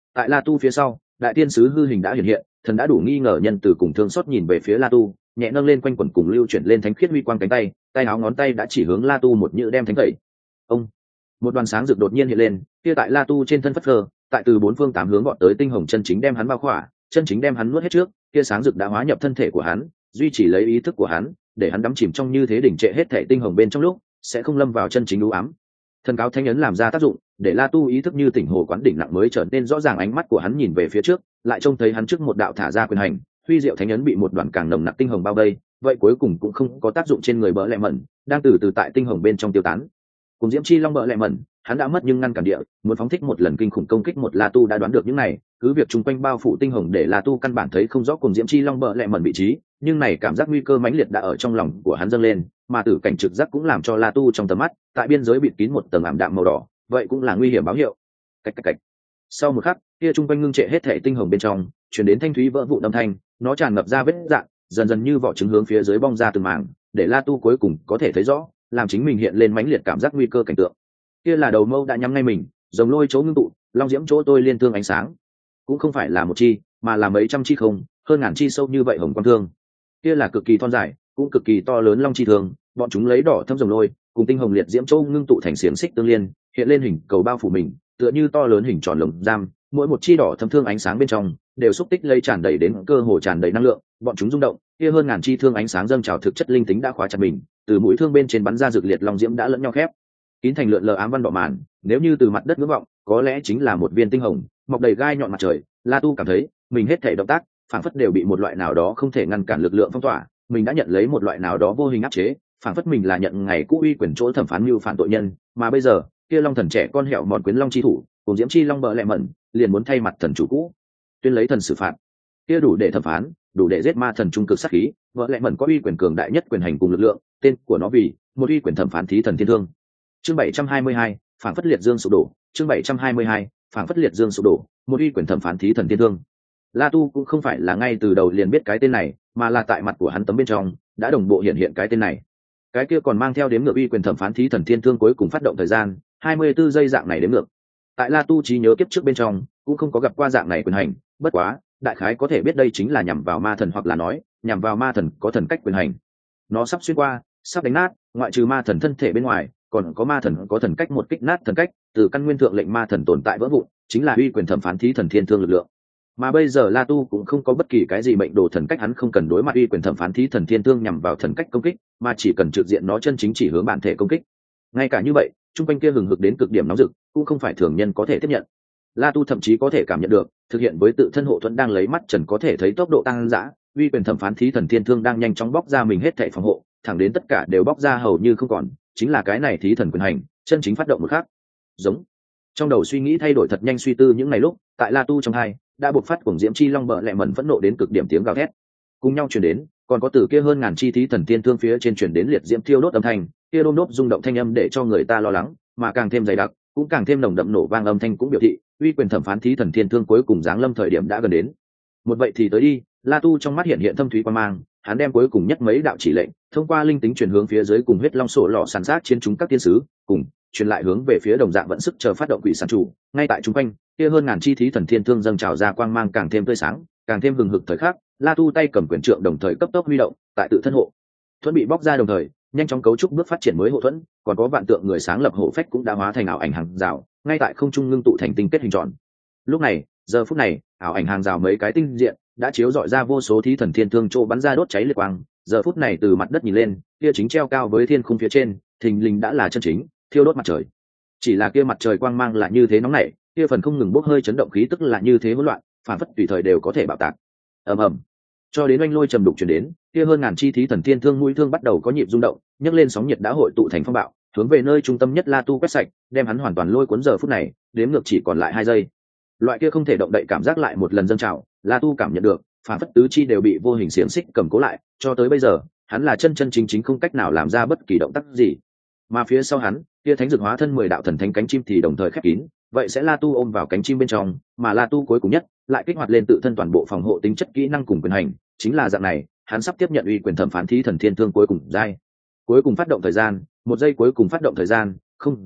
Tại La Tu phía sau, đại tiên sứ hư hình đã hiện hiện, thần đã đủ nghi ngờ nhân từ cùng thương xót nhìn về phía La Tu, nhẹ nâng lên quanh quẩn cùng lưu chuyển lên thánh khiết huy quang cánh tay, tay áo ngón tay đã chỉ hướng La Tu một nhự đem thánh tẩy. Ông, một đoàn sáng rực đột nhiên hiện lên, kia tại La Tu trên thân phất phơ, tại từ bốn phương tám hướng gọn tới tinh hồng chân chính đem hắn bao khỏa, chân chính đem hắn nuốt hết trước, kia sáng rực đã hóa nhập thân thể của hắn, duy trì lấy ý thức của hắn, để hắn đắm chìm trong như thế đỉnh trệ hết thể tinh hồng bên trong lúc, sẽ không lâm vào chân chính u ám. Thần cáo thánh ấn làm ra tác dụng, để La Tu ý thức như tỉnh hồ quán đỉnh nặng mới trở nên rõ ràng, ánh mắt của hắn nhìn về phía trước, lại trông thấy hắn trước một đạo thả ra quyền hành, huy diệu thánh ấn bị một đoàn càng nồng nặc tinh hồng bao vây, vậy cuối cùng cũng không có tác dụng trên người bỡ lẹ mẩn, đang từ từ tại tinh hồng bên trong tiêu tán. Cùng diễm chi long bỡ lẹ mẩn, hắn đã mất nhưng ngăn cản địa, muốn phóng thích một lần kinh khủng công kích một La Tu đã đoán được những này, cứ việc chung quanh bao phủ tinh hồng để La Tu căn bản thấy không rõ cùng diễm chi long bỡ lẹ mẩn vị trí, nhưng này cảm giác nguy cơ mãnh liệt đã ở trong lòng của hắn dâng lên, mà tử cảnh trực giác cũng làm cho La Tu trong tầm mắt, tại biên giới bịt kín một tầng ảm đạm màu đỏ, vậy cũng là nguy hiểm báo hiệu. Cách cách cách. Sau một khắc, kia chung quanh ngưng trệ hết thể tinh hồng bên trong, truyền đến thanh thúy vỡ vụn âm thanh, nó tràn ngập ra vết rạn, dần dần như vỏ trứng hướng phía dưới bong ra từng mảng, để La Tu cuối cùng có thể thấy rõ, làm chính mình hiện lên mãnh liệt cảm giác nguy cơ cảnh tượng. Kia là đầu mâu đã nhắm ngay mình, rồng lôi chỗ ngưng tụ, long diễm chỗ tôi liên thương ánh sáng, cũng không phải là một chi, mà là mấy trăm chi không, hơn ngàn chi sâu như vậy hồng quang thương. Kia là cực kỳ thon dài, cũng cực kỳ to lớn long chi thương, bọn chúng lấy đỏ thâm rồng lôi, cùng tinh hồng liệt diễm chỗ ngưng tụ thành xiềng xích tương liên, hiện lên hình cầu bao phủ mình, tựa như to lớn hình tròn lồng giam, mỗi một chi đỏ thâm thương ánh sáng bên trong đều xúc tích lây tràn đầy đến cơ hồ tràn đầy năng lượng, bọn chúng rung động, kia hơn ngàn chi thương ánh sáng dâng trào thực chất linh tính đã khóa chặt mình, từ mũi thương bên trên bắn ra rực liệt long diễm đã lẫn nhau khép kín thành lượn lờ ám văn đỏ màn, nếu như từ mặt đất ngưỡng vọng, có lẽ chính là một viên tinh hồng mọc đầy gai nhọn mặt trời. La Tu cảm thấy mình hết thể động tác phảng phất đều bị một loại nào đó không thể ngăn cản lực lượng phong tỏa, mình đã nhận lấy một loại nào đó vô hình áp chế, phảng phất mình là nhận ngày cũ uy quyền chỗ thẩm phán mưu phản tội nhân, mà bây giờ kia long thần trẻ con hẻo mòn quyến long chi thủ cùng diễm chi long bờ lẹ mẩn liền muốn thay mặt thần chủ cũ tuyên lấy thần xử phạt. Kia đủ để thẩm phán, đủ để giết ma thần trung cực sát khí, vợ lẹ mẩn có uy quyền cường đại nhất quyền hành cùng lực lượng, tên của nó vì một uy quyền thẩm phán thí thần thiên thương. Chương 722, phảng phất liệt dương sụp đổ. Chương 722, phảng phất liệt dương sụp đổ, một uy quyền thẩm phán thí thần thiên thương. La Tu cũng không phải là ngay từ đầu liền biết cái tên này, mà là tại mặt của hắn tấm bên trong đã đồng bộ hiện hiện cái tên này. Cái kia còn mang theo đếm ngược uy quyền thẩm phán thí thần thiên thương cuối cùng phát động thời gian 24 giây dạng này đếm ngược. Tại La Tu trí nhớ kiếp trước bên trong cũng không có gặp qua dạng này quyền hành, bất quá đại khái có thể biết đây chính là nhằm vào ma thần, hoặc là nói nhằm vào ma thần có thần cách quyền hành. Nó sắp xuyên qua, sắp đánh nát, ngoại trừ ma thần thân thể bên ngoài, còn có ma thần có thần cách một kích nát thần cách, từ căn nguyên thượng lệnh ma thần tồn tại vỡ vụn, chính là uy quyền thẩm phán thí thần thiên thương lực lượng. Mà bây giờ La Tu cũng không có bất kỳ cái gì mệnh đồ thần cách, hắn không cần đối mặt uy quyền thẩm phán thí thần thiên thương nhằm vào thần cách công kích, mà chỉ cần trực diện nó chân chính chỉ hướng bản thể công kích. Ngay cả như vậy, trung quanh kia hừng hực đến cực điểm nóng rực, cũng không phải thường nhân có thể tiếp nhận. La Tu thậm chí có thể cảm nhận được, thực hiện với tự thân hộ thuẫn đang lấy mắt trần có thể thấy tốc độ tăng dã, uy quyền thẩm phán thí thần thiên thương đang nhanh chóng bóc ra mình hết thảy phòng hộ, thẳng đến tất cả đều bóc ra hầu như không còn, chính là cái này thí thần quyền hành, chân chính phát động một khắc. Giống. Trong đầu suy nghĩ thay đổi thật nhanh, suy tư những ngày lúc, tại La Tu trong hai đã bộc phát cùng diễm chi long bợ lẹ mẩn phẫn nộ đến cực điểm tiếng gào thét, cùng nhau truyền đến, còn có từ kia hơn ngàn chi thí thần thiên thương phía trên truyền đến liệt diễm thiêu đốt âm thanh, kia đôm đốp rung động thanh âm để cho người ta lo lắng, mà càng thêm dày đặc, cũng càng thêm nồng đậm nổ vang âm thanh cũng biểu thị uy quyền thẩm phán thí thần thiên thương cuối cùng giáng lâm thời điểm đã gần đến. Một vậy thì tới đi. La Tu trong mắt hiện hiện thâm thúy quan mang, hắn đem cuối cùng nhất mấy đạo chỉ lệnh thông qua linh tính truyền hướng phía dưới cùng huyết long sổ lọ sàn sát chiến chúng các tiên sứ, cùng truyền lại hướng về phía đồng dạng vận sức chờ phát động quỷ sản chủ. Ngay tại trung quanh kia hơn ngàn chi thí thần thiên thương dâng trào ra quang mang càng thêm tươi sáng, càng thêm hừng hực thời khắc, La Tu tay cầm quyền trượng đồng thời cấp tốc huy động, tại tự thân hộ thuẫn bị bóc ra đồng thời nhanh chóng cấu trúc bước phát triển mới hộ thuẫn, còn có vạn tượng người sáng lập hộ phách cũng đã hóa thành ảo ảnh hàng rào, ngay tại không trung ngưng tụ thành tinh kết hình tròn. Lúc này, giờ phút này, ảo ảnh hàng rào mấy cái tinh diện đã chiếu dọi ra vô số thí thần thiên thương chỗ bắn ra đốt cháy liệt quang. Giờ phút này từ mặt đất nhìn lên, kia chính treo cao với thiên khung phía trên, thình lình đã là chân chính thiêu đốt mặt trời. Chỉ là kia mặt trời quang mang là như thế nóng nảy, kia phần không ngừng bốc hơi chấn động khí tức là như thế hỗn loạn, phản phất tùy thời đều có thể bạo tạc. Ầm ầm. Cho đến oanh lôi trầm đục truyền đến, kia hơn ngàn chi thí thần thiên thương mũi thương bắt đầu có nhịp rung động, nhấc lên sóng nhiệt đã hội tụ thành phong bạo, hướng về nơi trung tâm nhất La Tu quét sạch, đem hắn hoàn toàn lôi cuốn. Giờ phút này, đếm ngược chỉ còn lại 2 giây. Loại kia không thể động đậy cảm giác lại một lần dâng trào, La Tu cảm nhận được, phản phất tứ chi đều bị vô hình xiềng xích cầm cố lại, cho tới bây giờ, hắn là chân chân chính chính không cách nào làm ra bất kỳ động tác gì. Mà phía sau hắn, kia thánh dược hóa thân 10 đạo thần thánh cánh chim thì đồng thời khép kín, vậy sẽ La Tu ôm vào cánh chim bên trong, mà La Tu cuối cùng nhất lại kích hoạt lên tự thân toàn bộ phòng hộ tính chất kỹ năng cùng quyền hành, chính là dạng này, hắn sắp tiếp nhận uy quyền thẩm phán thí thần thiên thương cuối cùng giai. Cuối cùng phát động thời gian, 1 giây cuối cùng phát động thời gian, 0 giây,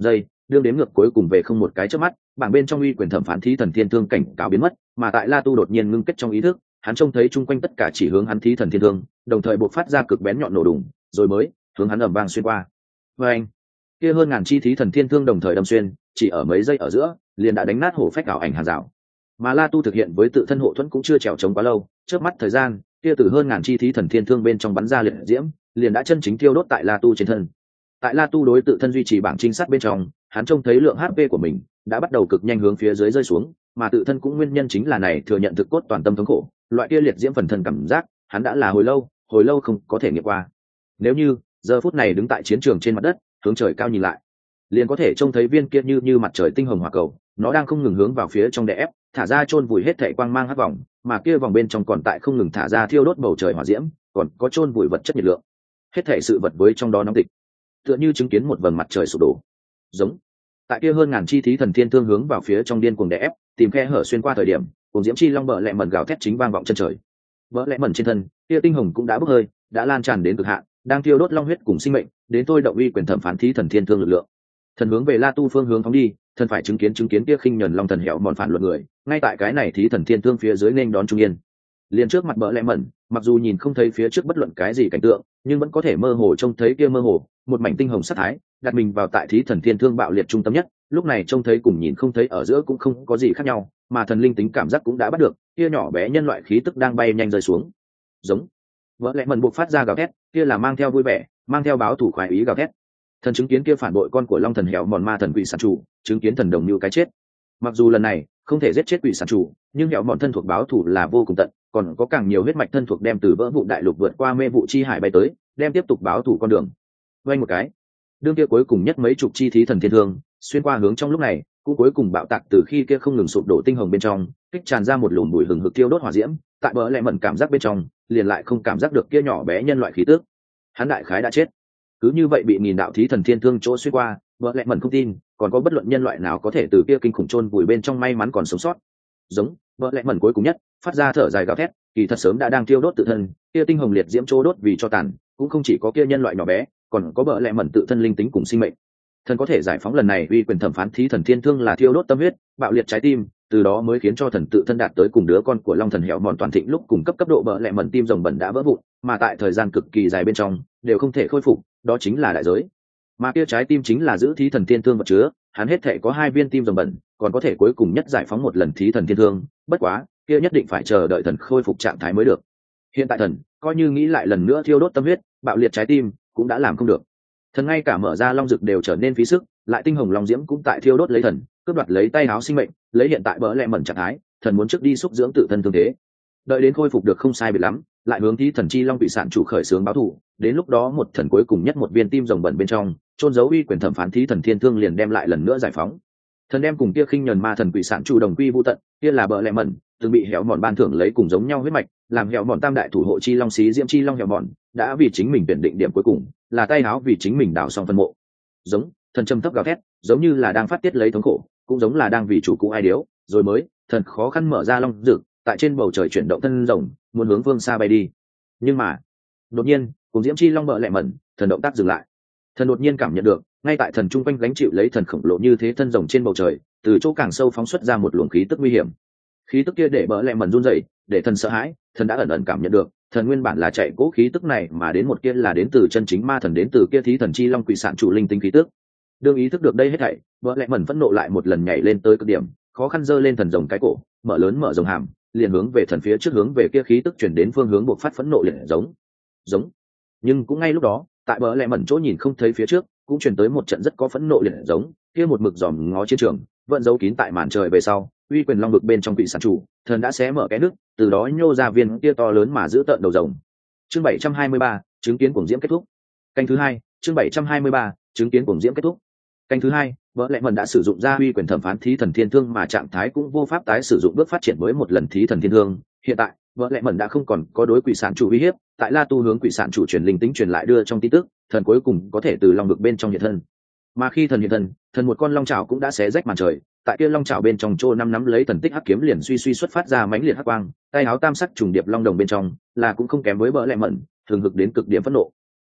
đương đến ngược cuối cùng về không một cái chớp mắt, bảng bên trong uy quyền thẩm phán thí thần thiên thương cảnh cáo biến mất, mà tại La Tu đột nhiên ngưng kết trong ý thức, hắn trông thấy chung quanh tất cả chỉ hướng hắn thí thần thiên thương, đồng thời bộc phát ra cực bén nhọn nổ đùng, rồi mới hướng hắn ầm vang xuyên qua. Và anh, kia hơn ngàn chi thí thần thiên thương đồng thời đâm xuyên, chỉ ở mấy giây ở giữa, liền đã đánh nát hổ phách ảo ảnh hàng rào. Mà La Tu thực hiện với tự thân hộ thuẫn cũng chưa trèo chống quá lâu, chớp mắt thời gian, kia từ hơn ngàn chi thí thần thiên thương bên trong bắn ra liệt diễm, liền đã chân chính thiêu đốt tại La Tu trên thân. Tại La Tu đối tự thân duy trì bảng trinh sát bên trong, hắn trông thấy lượng HP của mình đã bắt đầu cực nhanh hướng phía dưới rơi xuống, mà tự thân cũng nguyên nhân chính là này thừa nhận thực cốt toàn tâm thống khổ, loại kia liệt diễm phần thân cảm giác, hắn đã là hồi lâu không có thể nghiệm qua. Nếu như giờ phút này đứng tại chiến trường trên mặt đất, hướng trời cao nhìn lại, liền có thể trông thấy viên kia như mặt trời tinh hồng hỏa cầu, nó đang không ngừng hướng vào phía trong đè ép, thả ra chôn vùi hết thảy quang mang hắc vòng, mà kia vòng bên trong còn tại không ngừng thả ra thiêu đốt bầu trời hỏa diễm, còn có chôn vùi vật chất nhiệt lượng. Hết thảy sự vật với trong đó nóng tịch, tựa như chứng kiến một vầng mặt trời sụp đổ. Giống tại kia hơn ngàn chi thí thần thiên thương hướng vào phía trong điên cuồng đè ép, tìm khe hở xuyên qua thời điểm, cùng diễm chi long bờ lẹ mẩn gào thét chính vang vọng chân trời. Bờ lẹ mẩn trên thân, kia tinh hồng cũng đã bốc hơi, đã lan tràn đến cực hạn, đang thiêu đốt long huyết cùng sinh mệnh, đến tôi động uy quyền thẩm phán thí thần thiên thương lực lượng. Thần hướng về La Tu phương hướng phóng đi, thần phải chứng kiến kia khinh nhẫn long thần hẻo mòn phản luận người, ngay tại cái này thí thần thiên thương phía dưới nên đón trung yên. Liền trước mặt bờ lẹ mẩn, mặc dù nhìn không thấy phía trước bất luận cái gì cảnh tượng, nhưng vẫn có thể mơ hồ trông thấy kia mơ hồ một mảnh tinh hồng sắc thái, đặt mình vào tại thí thần thiên thương bạo liệt trung tâm nhất, lúc này trông thấy cùng nhìn không thấy ở giữa cũng không có gì khác nhau, mà thần linh tính cảm giác cũng đã bắt được, kia nhỏ bé nhân loại khí tức đang bay nhanh rơi xuống. Giống vỡ lẽ mần buộc phát ra gào thét, kia là mang theo vui vẻ, mang theo báo thủ khoái ý gào thét. Thần chứng kiến kia phản bội con của long thần hẻo mòn ma thần quỷ sản chủ, chứng kiến thần đồng như cái chết. Mặc dù lần này không thể giết chết quỷ sản chủ, nhưng hẻo mòn thân thuộc báo thủ là vô cùng tận, còn có càng nhiều huyết mạch thân thuộc đem từ vỡ vụ đại lục vượt qua mê vụ chi hải bay tới, đem tiếp tục báo thủ con đường. Vây một cái, đương kia cuối cùng nhất mấy chục chi thí thần thiên thương xuyên qua hướng trong lúc này, cũng cuối cùng bạo tạc từ khi kia không ngừng sụp đổ tinh hồng bên trong, kích tràn ra một lùm bụi hừng hực tiêu đốt hỏa diễm, tại bờ lẹ mẩn cảm giác bên trong, liền lại không cảm giác được kia nhỏ bé nhân loại khí tức. Hắn đại khái đã chết. Cứ như vậy bị nghìn đạo thí thần thiên thương chỗ xuyên qua, bờ lẹ mẩn không tin, còn có bất luận nhân loại nào có thể từ kia kinh khủng chôn vùi bên trong may mắn còn sống sót. Giống, bờ lẹ mẩn cuối cùng nhất, phát ra thở dài gào thét, kỳ thật sớm đã đang tiêu đốt tự thân, kia tinh hồng liệt diễm chỗ đốt vì cho tàn, cũng không chỉ có kia nhân loại nhỏ bé, còn có bờ lẹ mẩn tự thân linh tính cùng sinh mệnh. Thần có thể giải phóng lần này uy quyền thẩm phán thí thần thiên thương là thiêu đốt tâm huyết, bạo liệt trái tim, từ đó mới khiến cho thần tự thân đạt tới cùng đứa con của long thần hẻo mòn toàn thịnh lúc cùng cấp độ bờ lẹ mẩn tim rồng bẩn đã vỡ vụn, mà tại thời gian cực kỳ dài bên trong đều không thể khôi phục, đó chính là đại giới. Mà kia trái tim chính là giữ thí thần thiên thương vật chứa, hắn hết thể có 2 viên tim rồng bẩn, còn có thể cuối cùng nhất giải phóng một lần thí thần thiên thương, bất quá, kia nhất định phải chờ đợi thần khôi phục trạng thái mới được. Hiện tại thần, coi như nghĩ lại lần nữa thiêu đốt tâm huyết, bạo liệt trái tim, cũng đã làm không được. Thần ngay cả mở ra long dực đều trở nên phí sức, lại tinh hồng long diễm cũng tại thiêu đốt lấy thần, cướp đoạt lấy tay áo sinh mệnh, lấy hiện tại bỡ lẹ mẩn trạng thái, thần muốn trước đi xúc dưỡng tự thân thương thế, đợi đến khôi phục được không sai biệt lắm, lại hướng thí thần chi long bị sản chủ khởi xướng báo thù, đến lúc đó một thần cuối cùng nhất một viên tim rồng bẩn bên trong, trôn giấu uy quyền thẩm phán thí thần thiên thương liền đem lại lần nữa giải phóng. Thần đem cùng kia khinh nhẫn ma thần quỷ sản chủ đồng quy vu tận, kia là bỡ lẹ mẩn, từng bị hẻo mòn ban thưởng lấy cùng giống nhau huyết mạch, làm hẻo mòn tam đại thủ hộ chi long xí diễm chi long hẻo mòn, đã vì chính mình tuyển định điểm cuối cùng, là tay áo vì chính mình đào xong phân mộ. Giống, thần trầm thấp gào thét, giống như là đang phát tiết lấy thống khổ, cũng giống là đang vì chủ cũ ai điếu, rồi mới, thần khó khăn mở ra long dực, tại trên bầu trời chuyển động thân rồng, muốn hướng phương xa bay đi. Nhưng mà, đột nhiên, cùng diễm chi long bỡ lẹ mẩn, thần động tác dừng lại. Thần đột nhiên cảm nhận được, ngay tại thần trung quanh gánh chịu lấy thần khổng lồ như thế thân rồng trên bầu trời, từ chỗ càng sâu phóng xuất ra một luồng khí tức nguy hiểm. Khí tức kia để bỡ lẹ mẩn run rẩy, để thần sợ hãi, thần đã ẩn ẩn cảm nhận được, thần nguyên bản là chạy cố khí tức này mà đến một kia là đến từ chân chính ma thần, đến từ kia thí thần chi long quỷ sản chủ linh tinh khí tức. Đương ý thức được đây hết thảy, bỡ lẹ mẩn phẫn nộ lại một lần nhảy lên tới cực điểm, khó khăn giơ lên thần rồng cái cổ, mở lớn mở rồng hàm, liền hướng về thần phía trước hướng về kia khí tức chuyển đến phương hướng buộc phát phẫn nộ liền giống. Nhưng cũng ngay lúc đó, tại bờ lẹ mẩn chỗ nhìn không thấy phía trước, cũng truyền tới một trận rất có phẫn nộ liền giống, kia một mực dòm ngó chiến trường, vẫn giấu kín tại màn trời về sau, uy quyền long vực bên trong quỷ sản chủ, thần đã xé mở cái nước, từ đó nhô ra viên kia to lớn mà giữ tợn đầu rồng. Chương 723, chứng kiến cuồng diễm kết thúc. Canh thứ 2, chương 723, chứng kiến cuồng diễm kết thúc. Canh thứ 2, vợ lẽ mần đã sử dụng ra uy quyền thẩm phán thí thần thiên thương mà trạng thái cũng vô pháp tái sử dụng bước phát triển mới một lần thí thần thiên thương. Hiện tại, vợ lẽ mần đã không còn có đối quỷ sản chủ uy hiếp, tại La Tu hướng quỷ sản chủ truyền linh tính truyền lại đưa trong tin tức, thần cuối cùng có thể từ long vực bên trong hiện thân. Mà khi thần hiện thân, thần một con long trảo cũng đã xé rách màn trời, tại kia long trảo bên trong trô nắm lấy thần tích hắc kiếm liền suy xuất phát ra mãnh liệt hắc quang, tay áo tam sắc trùng điệp long đồng bên trong, là cũng không kém với bỡ lẹ mẩn, thường hực đến cực điểm phẫn nộ.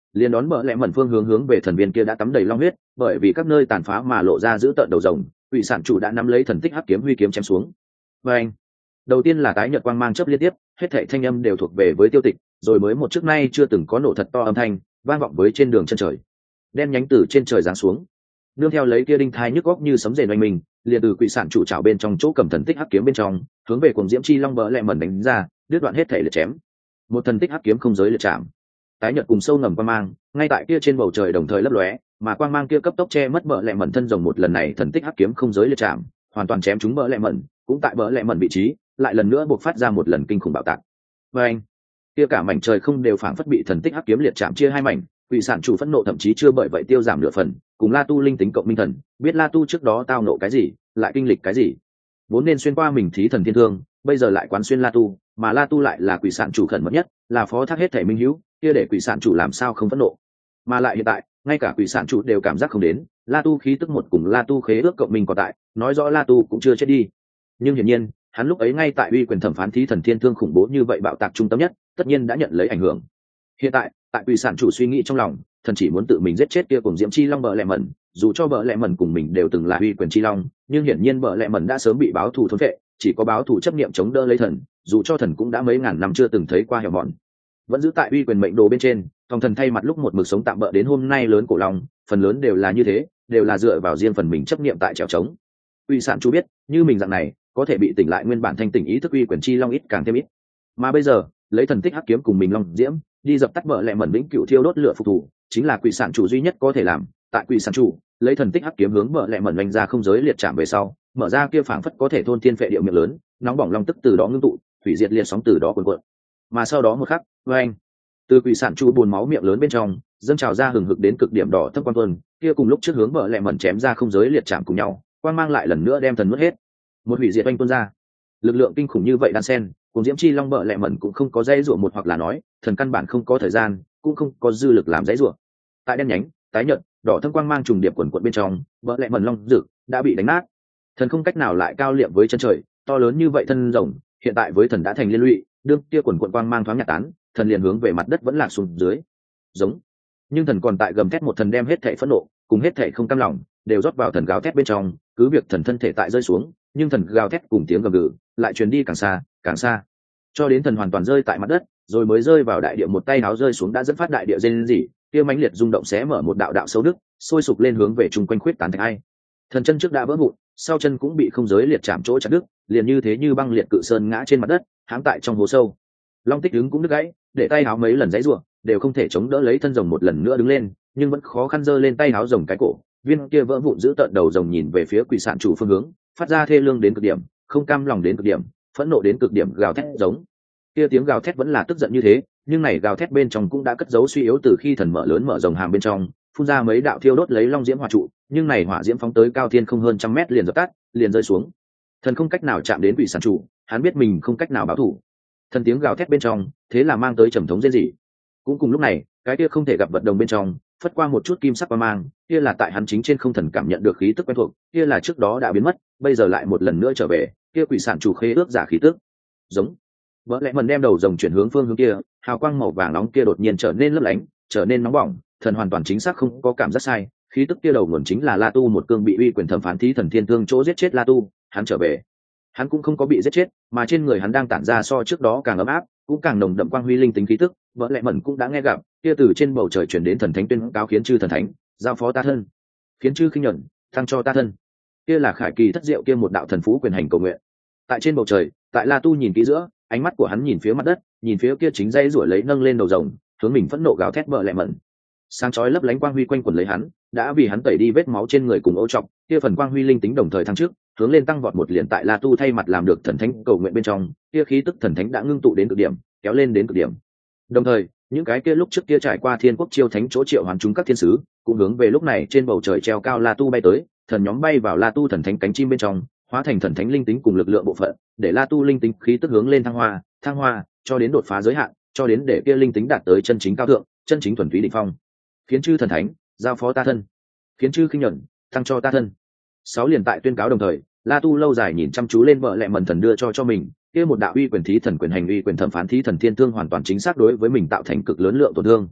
liền đón bợ lẹ mẩn phương hướng về thần viên kia đã tắm đầy long huyết, bởi vì các nơi tàn phá mà lộ ra giữ tợn đầu rồng, quỷ sản chủ đã nắm lấy thần tích hắc kiếm huy kiếm chém xuống. Và anh, đầu tiên là tái nhợt quang mang chớp liên tiếp, hết thảy thanh âm đều thuộc về với Tiêu Tịch, rồi mới một trước nay chưa từng có nổ thật to âm thanh vang vọng với trên đường chân trời. Đen nhánh từ trên trời giáng xuống, nương theo lấy kia đinh thai nhức góc như sấm rền oanh mình, liền từ quỷ sản chủ trảo bên trong chỗ cầm thần tích hắc kiếm bên trong, hướng về cuồng diễm chi long bợ lẹ mẩn đánh ra, đứt đoạn hết thảy liệt chém. Một thần tích hắc kiếm không giới liệt chạm, tái nhợt cùng sâu ngầm quang mang ngay tại kia trên bầu trời đồng thời lấp lóe, mà quang mang kia cấp tốc che mất bợ lẹ mẩn thân rồng. Một lần này thần tích hắc kiếm không giới liệt chạm, hoàn toàn chém trúng bợ lẹ mẩn, cũng tại bợ lẹ mẩn vị trí lại lần nữa buộc phát ra một lần kinh khủng bạo tạc. Và anh, kia cả mảnh trời không đều phảng phất bị thần tích hắc kiếm liệt chạm chia hai mảnh. Quỷ sản chủ phẫn nộ thậm chí chưa bởi vậy tiêu giảm nửa phần, cùng La Tu linh tính cộng minh thần, biết La Tu trước đó tao nộ cái gì, lại kinh lịch cái gì, vốn nên xuyên qua mình thí thần thiên thương, bây giờ lại quán xuyên La Tu, mà La Tu lại là quỷ sản chủ khẩn mật nhất, là phó thác hết thể minh hữu, kia để quỷ sản chủ làm sao không phẫn nộ. Mà lại hiện tại ngay cả quỷ sản chủ đều cảm giác không đến La Tu khí tức một cùng La Tu khế ước cộng minh còn tại, nói rõ La Tu cũng chưa chết đi. Nhưng hiển nhiên hắn lúc ấy ngay tại uy quyền thẩm phán thí thần thiên thương khủng bố như vậy bạo tạc trung tâm nhất, tất nhiên đã nhận lấy ảnh hưởng. Hiện tại tại quỷ sản chủ suy nghĩ trong lòng, thần chỉ muốn tự mình giết chết kia cùng diễm chi long bợ lẹ mẩn, dù cho bợ lẹ mẩn cùng mình đều từng là uy quyền chi long, nhưng hiển nhiên bợ lẹ mẩn đã sớm bị báo thù thôn vệ, chỉ có báo thù chấp niệm chống đỡ lấy thần, dù cho thần cũng đã mấy ngàn năm chưa từng thấy qua hẻo mọn, vẫn giữ tại uy quyền mệnh đồ bên trên. Thòng thần thay mặt lúc một mực sống tạm bợ đến hôm nay lớn cổ long, phần lớn đều là như thế, đều là dựa vào riêng phần mình chấp niệm tại trèo trống. Quỷ sản chủ biết như mình dạng này có thể bị tỉnh lại nguyên bản thanh tỉnh ý thức uy quyền chi long ít càng thêm ít, mà bây giờ lấy thần tích hắc kiếm cùng mình long diễm đi dập tắt bợ lẹ mẩn vĩnh cửu thiêu đốt lửa phục thủ, chính là quỷ sản chủ duy nhất có thể làm. Tại quỷ sản chủ lấy thần tích hắc kiếm hướng bợ lẹ mẩn oanh ra không giới liệt chạm về sau, mở ra kia phảng phất có thể thôn thiên phệ địa miệng lớn, nóng bỏng long tức từ đó ngưng tụ, hủy diệt liệt sóng từ đó cuồn cuộn. Mà sau đó một khắc, oanh, từ quỷ sản chủ buồn máu miệng lớn bên trong dâng trào ra hừng hực đến cực điểm đỏ thâm quang tuần, kia cùng lúc trước hướng bợ lẹ mẩn chém ra không giới liệt chạm cùng nhau, quang mang lại lần nữa đem thần nuốt hết. Một hủy diệt oanh tuôn ra, lực lượng kinh khủng như vậy đan sen, cùng diễm chi long bợ lẹ mẩn cũng không có dây rủa một, hoặc là nói thần căn bản không có thời gian cũng không có dư lực làm dây rủa. Tại đen nhánh tái nhợt đỏ thâm quang mang trùng điệp quần quận bên trong, bợ lẹ mẩn long dực đã bị đánh nát, thần không cách nào lại cao liệm với chân trời. To lớn như vậy thân rồng hiện tại với thần đã thành liên lụy, đương kia quần quận quang mang thoáng nhạt tán, thần liền hướng về mặt đất vẫn lạc xuống dưới giống. Nhưng thần còn tại gầm thét một thần, đem hết thảy phẫn nộ cùng hết thảy không cam lòng đều rót vào thần gào thét bên trong. Cứ việc thần thân thể tại rơi xuống, nhưng thần gào thét cùng tiếng gầm gừ lại truyền đi càng xa, cho đến thần hoàn toàn rơi tại mặt đất, rồi mới rơi vào đại địa. Một tay áo rơi xuống đã dẫn phát đại địa rên rỉ, kia mãnh liệt rung động xé mở một đạo đạo sâu đức, sôi sục lên hướng về chung quanh khuyết tán thành ai. Thần chân trước đã vỡ vụn, sau chân cũng bị không giới liệt chạm chỗ chặt đứt, liền như thế như băng liệt cự sơn ngã trên mặt đất, hãm tại trong hố sâu. Long tích đứng cũng đứt gãy, để tay áo mấy lần giãy giụa đều không thể chống đỡ lấy thân rồng một lần nữa đứng lên, nhưng vẫn khó khăn giơ lên tay áo rồng cái cổ. Viên kia vỡ vụn giữ tận đầu rồng nhìn về phía quỷ sản chủ phương hướng, phát ra thê lương đến cực điểm, không cam lòng đến cực điểm, phẫn nộ đến cực điểm gào thét giống. Kia tiếng gào thét vẫn là tức giận như thế, nhưng này gào thét bên trong cũng đã cất giấu suy yếu. Từ khi thần mở lớn mở rồng hàm bên trong phun ra mấy đạo thiêu đốt lấy long diễm hỏa trụ, nhưng này hỏa diễm phóng tới cao thiên không hơn trăm mét liền dập tắt, liền rơi xuống. Thần không cách nào chạm đến quỷ sản chủ, hắn biết mình không cách nào báo thủ. Thần tiếng gào thét bên trong thế là mang tới trầm thống rên rỉ. Cũng cùng lúc này, cái kia không thể gặp vật đồng bên trong phất qua một chút kim sắc qua mang, kia là tại hắn chính trên không thần cảm nhận được khí tức quen thuộc, kia là trước đó đã biến mất, bây giờ lại một lần nữa trở về, kia quỷ sản chủ khế ước giả khí tức giống. Vỡ lẽ mần đem đầu rồng chuyển hướng phương hướng kia, hào quang màu vàng nóng kia đột nhiên trở nên lấp lánh, trở nên nóng bỏng. Thần hoàn toàn chính xác không có cảm giác sai, khí tức kia đầu nguồn chính là La Tu một cương bị uy quyền thẩm phán thí thần thiên thương chỗ giết chết La Tu. Hắn trở về, hắn cũng không có bị giết chết, mà trên người hắn đang tản ra so trước đó càng ấm áp, cũng càng nồng đậm quang huy linh tính khí tức. Vỡ lẽ mần cũng đã nghe gặp kia từ trên bầu trời chuyển đến thần thánh tuyên cáo, khiến chư thần thánh giao phó ta thân, khiến chư khinh nhuận thăng cho ta thân. Kia là khải kỳ thất diệu kia một đạo thần phú quyền hành cầu nguyện. Tại trên bầu trời, tại La Tu nhìn kỹ giữa, ánh mắt của hắn nhìn phía mặt đất, nhìn phía kia chính dây rủi lấy nâng lên đầu rồng, hướng mình phẫn nộ gào thét vợ lẹ mẩn. Sáng chói lấp lánh quang huy quanh quẩn lấy hắn, đã vì hắn tẩy đi vết máu trên người cùng ô trọc, kia phần quang huy linh tính đồng thời thăng trước, hướng lên tăng vọt một liền. Tại La Tu thay mặt làm được thần thánh cầu nguyện bên trong, kia khí tức thần thánh đã ngưng tụ đến cực điểm, kéo lên đến cực điểm. Đồng thời, những cái kia lúc trước kia trải qua thiên quốc chiêu thánh chỗ triệu hoàn chúng các thiên sứ, cũng hướng về lúc này trên bầu trời treo cao La Tu bay tới, thần nhóm bay vào La Tu thần thánh cánh chim bên trong, hóa thành thần thánh linh tính cùng lực lượng bộ phận, để La Tu linh tính khí tức hướng lên thăng hoa, cho đến đột phá giới hạn, cho đến để kia linh tính đạt tới chân chính cao thượng, chân chính thuần túy đỉnh phong. Khiến chư thần thánh giao phó ta thân, khiến chư khinh nhuận thăng cho ta thân. 6 liền tại tuyên cáo đồng thời, La Tu lâu dài nhìn chăm chú lên vợ lẹ mần thần đưa cho mình kia một đạo uy quyền thí thần quyền hành uy quyền thẩm phán thí thần thiên thương, hoàn toàn chính xác đối với mình tạo thành cực lớn lượng tổn thương.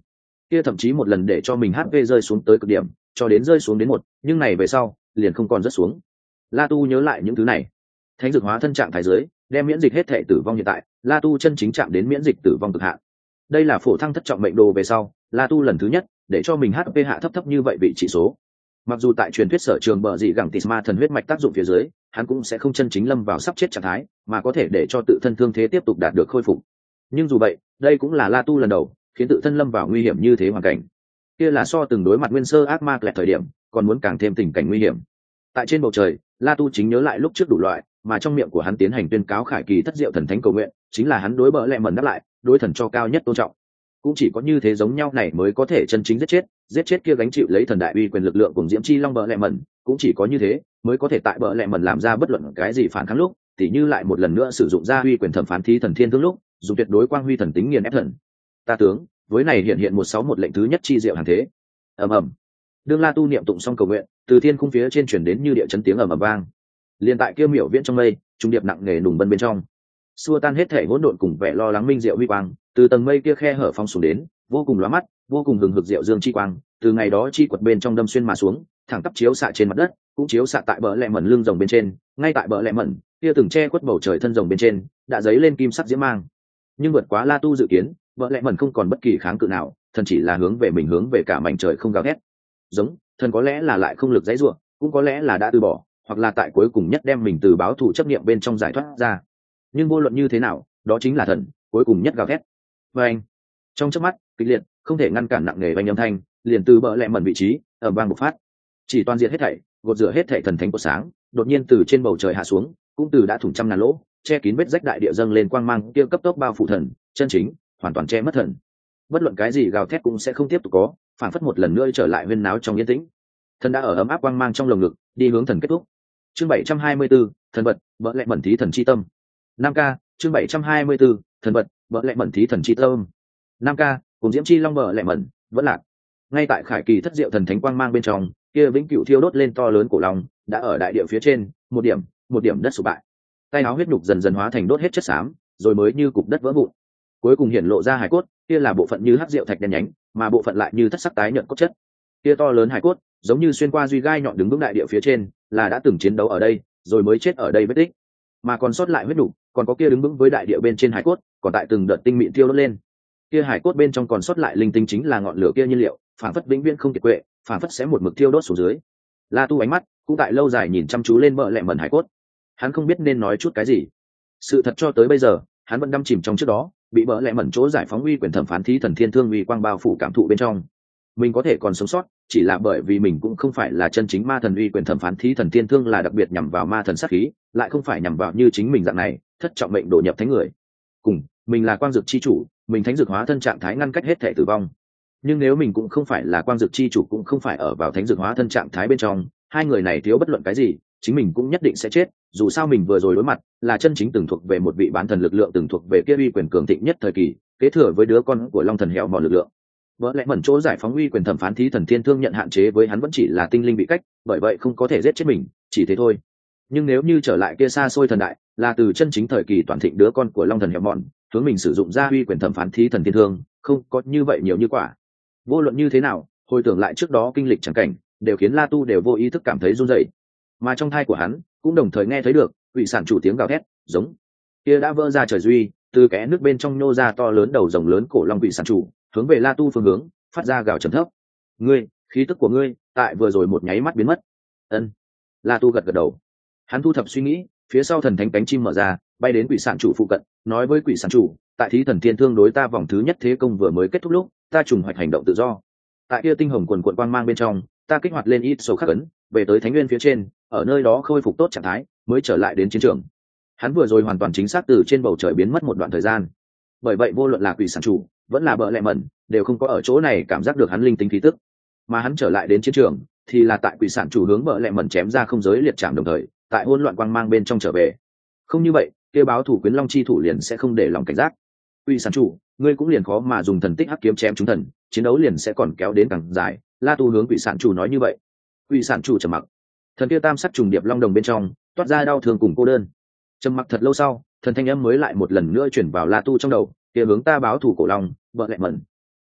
kia thậm chí một lần để cho mình hp rơi xuống tới cực điểm, cho đến rơi xuống đến 1, nhưng này về sau liền không còn rớt xuống. La Tu nhớ lại những thứ này. Thánh dược hóa thân trạng thái dưới, đem miễn dịch hết thể tử vong hiện tại, La Tu chân chính chạm đến miễn dịch tử vong cực hạn. Đây là phổ thăng thất trọng mệnh đồ về sau, La Tu lần thứ nhất để cho mình hp hạ thấp thấp như vậy vị chỉ số. Mặc dù tại truyền thuyết sở trường bờ dị gẳng tisma thần huyết mạch tác dụng phía dưới, hắn cũng sẽ không chân chính lâm vào sắp chết trạng thái, mà có thể để cho tự thân thương thế tiếp tục đạt được khôi phục. Nhưng dù vậy, đây cũng là La Tu lần đầu khiến tự thân lâm vào nguy hiểm như thế hoàn cảnh. Kia là so từng đối mặt nguyên sơ ác ma kẹt thời điểm, còn muốn càng thêm tình cảnh nguy hiểm. Tại trên bầu trời, La Tu chính nhớ lại lúc trước đủ loại, mà trong miệng của hắn tiến hành tuyên cáo khải kỳ thất diệu thần thánh cầu nguyện, chính là hắn đối bợ lẹ mẩn đáp lại, đối thần cho cao nhất tôn trọng. Cũng chỉ có như thế giống nhau này mới có thể chân chính giết chết kia gánh chịu lấy thần đại uy quyền lực lượng cùng diễm chi long bợ lẹ mẩn, cũng chỉ có như thế mới có thể tại bợ lẹ mẩn làm ra bất luận cái gì phản kháng lúc, tỉ như lại một lần nữa sử dụng ra uy quyền thẩm phán thí thần thiên thương lúc, dùng tuyệt đối quang huy thần tính nghiền ép thần. Ta tướng, với này hiện 161 lệnh thứ nhất chi diệu hàng thế. Ầm ầm. Đương La Tu niệm tụng xong cầu nguyện, từ thiên khung phía trên truyền đến như địa chấn tiếng ầm ầm vang. Liên tại kia miểu viễn trong mây, trung điệp nặng nề nùng bân bên trong, xua tan hết thể hỗn độn cùng vẻ lo lắng minh diệu huy quang, từ tầng mây kia khe hở phong xuống đến, vô cùng lóa mắt, vô cùng hừng hực diệu dương chi quang, từ ngày đó chi quật bên trong đâm xuyên mà xuống, thẳng tắp chiếu xạ trên mặt đất, cũng chiếu xạ tại bờ lẹ mẩn lưng rồng bên trên, ngay tại bờ lẹ mẩn, kia từng che khuất bầu trời thân rồng bên trên, đã dấy lên kim sắc diễm mang. Nhưng vượt quá La Tu dự kiến, bờ lẹ mẩn không còn bất kỳ kháng cự nào, thần chỉ là hướng về cả mảnh trời không gào thét. Giống, thần có lẽ là lại không lực dãy rủa, cũng có lẽ là đã từ bỏ, hoặc là tại cuối cùng nhất đem mình từ báo thù chấp niệm bên trong giải thoát ra. Nhưng vô luận như thế nào, đó chính là thần cuối cùng nhất gào thét. Và anh, trong chớp mắt kịch liệt không thể ngăn cản nặng nề vang âm thanh liền từ bờ lẹ mẩn vị trí ở bang bộc phát, chỉ toàn diện hết thảy gột rửa hết thảy thần thánh của sáng đột nhiên từ trên bầu trời hạ xuống, cũng từ đã thủng trăm ngàn lỗ che kín vết rách đại địa dâng lên quang mang kia cấp tốc bao phủ thần chân chính, hoàn toàn che mất thần. Bất luận cái gì gào thét cũng sẽ không tiếp tục có, phản phất một lần nữa trở lại huyên náo trong yên tĩnh. Thần đã ở ấm áp quang mang trong lồng ngực đi hướng thần kết thúc. Chương 724, thần vật bỡ lẹ mẩn thí thần chi tâm. 5K, chương 724, thần vật bỡ lẹ mẩn thí thần chi tâm. 5K, cùng diễm chi long bỡ lẹ mẩn vẫn lạc. Ngay tại khải kỳ thất diệu thần thánh quang mang bên trong, kia vĩnh cửu thiêu đốt lên to lớn cổ long đã ở đại địa phía trên, một điểm đất sụp bại. Tay áo huyết nhục dần dần hóa thành đốt hết chất xám, rồi mới như cục đất vỡ vụn. Cuối cùng hiển lộ ra hải cốt, kia là bộ phận như hắc diệu thạch đen nhánh, mà bộ phận lại như thất sắc tái nhợt cốt chất. Kia to lớn hải cốt, giống như xuyên qua duy gai nhọn đứng vững đại địa phía trên, là đã từng chiến đấu ở đây, rồi mới chết ở đây vết tích. Mà còn sót lại huyết nhục, còn có kia đứng vững với đại địa bên trên hải cốt, còn tại từng đợt tinh mịn thiêu đốt lên. Kia hải cốt bên trong còn sót lại linh tinh chính là ngọn lửa kia nhiên liệu, phản phất vĩnh viễn không kiệt quệ, phản phất sẽ một mực thiêu đốt xuống dưới. La Tu ánh mắt cũng tại lâu dài nhìn chăm chú lên bờ lẹ mẩn hải cốt. Hắn không biết nên nói chút cái gì. Sự thật cho tới bây giờ, hắn vẫn đắm chìm trong trước đó, bị bỡ lẹ mẩn chỗ giải phóng uy quyền thẩm phán thí thần thiên thương uy quang bao phủ cảm thụ bên trong. Mình có thể còn sống sót, chỉ là bởi vì mình cũng không phải là chân chính ma thần uy quyền thẩm phán thí thần thiên thương là đặc biệt nhằm vào ma thần sát khí, lại không phải nhằm vào như chính mình dạng này, thất trọng mệnh độ nhập thánh người. Cùng, mình là quang dược chi chủ, mình thánh dược hóa thân trạng thái ngăn cách hết thể tử vong. Nhưng nếu mình cũng không phải là quang dược chi chủ cũng không phải ở vào thánh dược hóa thân trạng thái bên trong, hai người này thiếu bất luận cái gì, chính mình cũng nhất định sẽ chết. Dù sao mình vừa rồi đối mặt là chân chính từng thuộc về một vị bán thần lực lượng, từng thuộc về kia uy quyền cường thịnh nhất thời kỳ, kế thừa với đứa con của long thần hẻo mòn lực lượng. Vỡ lẽ mẩn chỗ giải phóng uy quyền thẩm phán thí thần thiên thương nhận hạn chế với hắn vẫn chỉ là tinh linh bị cách, bởi vậy không có thể giết chết mình, chỉ thế thôi. Nhưng nếu như trở lại kia xa xôi thần đại, là từ chân chính thời kỳ toàn thịnh đứa con của long thần hẻo mòn, hướng mình sử dụng ra uy quyền thẩm phán thí thần thiên thương, không có như vậy nhiều như quả. Vô luận như thế nào, hồi tưởng lại trước đó kinh lịch chẳng cảnh, đều khiến La Tu đều vô ý thức cảm thấy run rẩy. Mà trong thai của hắn cũng đồng thời nghe thấy được quỷ sản chủ tiếng gào thét giống kia đã vỡ ra trời duy, từ kẽ nước bên trong nhô ra to lớn đầu rồng lớn cổ long quỷ sản chủ, hướng về La Tu phương hướng phát ra gào trầm thấp. Ngươi, khí tức của ngươi tại vừa rồi một nháy mắt biến mất. Ân. La Tu gật gật đầu. Hắn thu thập suy nghĩ, phía sau thần thánh cánh chim mở ra, bay đến quỷ sản chủ phụ cận, nói với quỷ sản chủ, tại thí thần thiên thương đối ta vòng thứ nhất thế công vừa mới kết thúc lúc, ta trùng hoạch hành động tự do. Tại kia tinh hồng quần quần quang mang bên trong, ta kích hoạt lên ít sầu khắc ấn, về tới thánh nguyên phía trên, ở nơi đó khôi phục tốt trạng thái, mới trở lại đến chiến trường. Hắn vừa rồi hoàn toàn chính xác từ trên bầu trời biến mất một đoạn thời gian, bởi vậy vô luận là quỷ sản chủ vẫn là bợ lẹ mẩn đều không có ở chỗ này cảm giác được hắn linh tính khí tức. Mà hắn trở lại đến chiến trường thì là tại quỷ sản chủ hướng bợ lẹ mẩn chém ra không giới liệt trảm đồng thời, tại hỗn loạn quang mang bên trong trở về. Không như vậy, kêu báo thủ quyến long chi thủ liền sẽ không để lòng cảnh giác. Quỷ sản chủ, ngươi cũng liền khó mà dùng thần tích hắc kiếm chém chúng thần, chiến đấu liền sẽ còn kéo đến càng dài. La Tu hướng quỷ sản chủ nói như vậy. Quỷ sản chủ trầm mặc. Thần kia tam sắc trùng điệp long đồng bên trong toát ra đau thương cùng cô đơn. Trầm mặc thật lâu sau, thần thanh âm mới lại một lần nữa chuyển vào La Tu trong đầu, kia hướng ta báo thủ cổ long, bợ lẹ mẩn.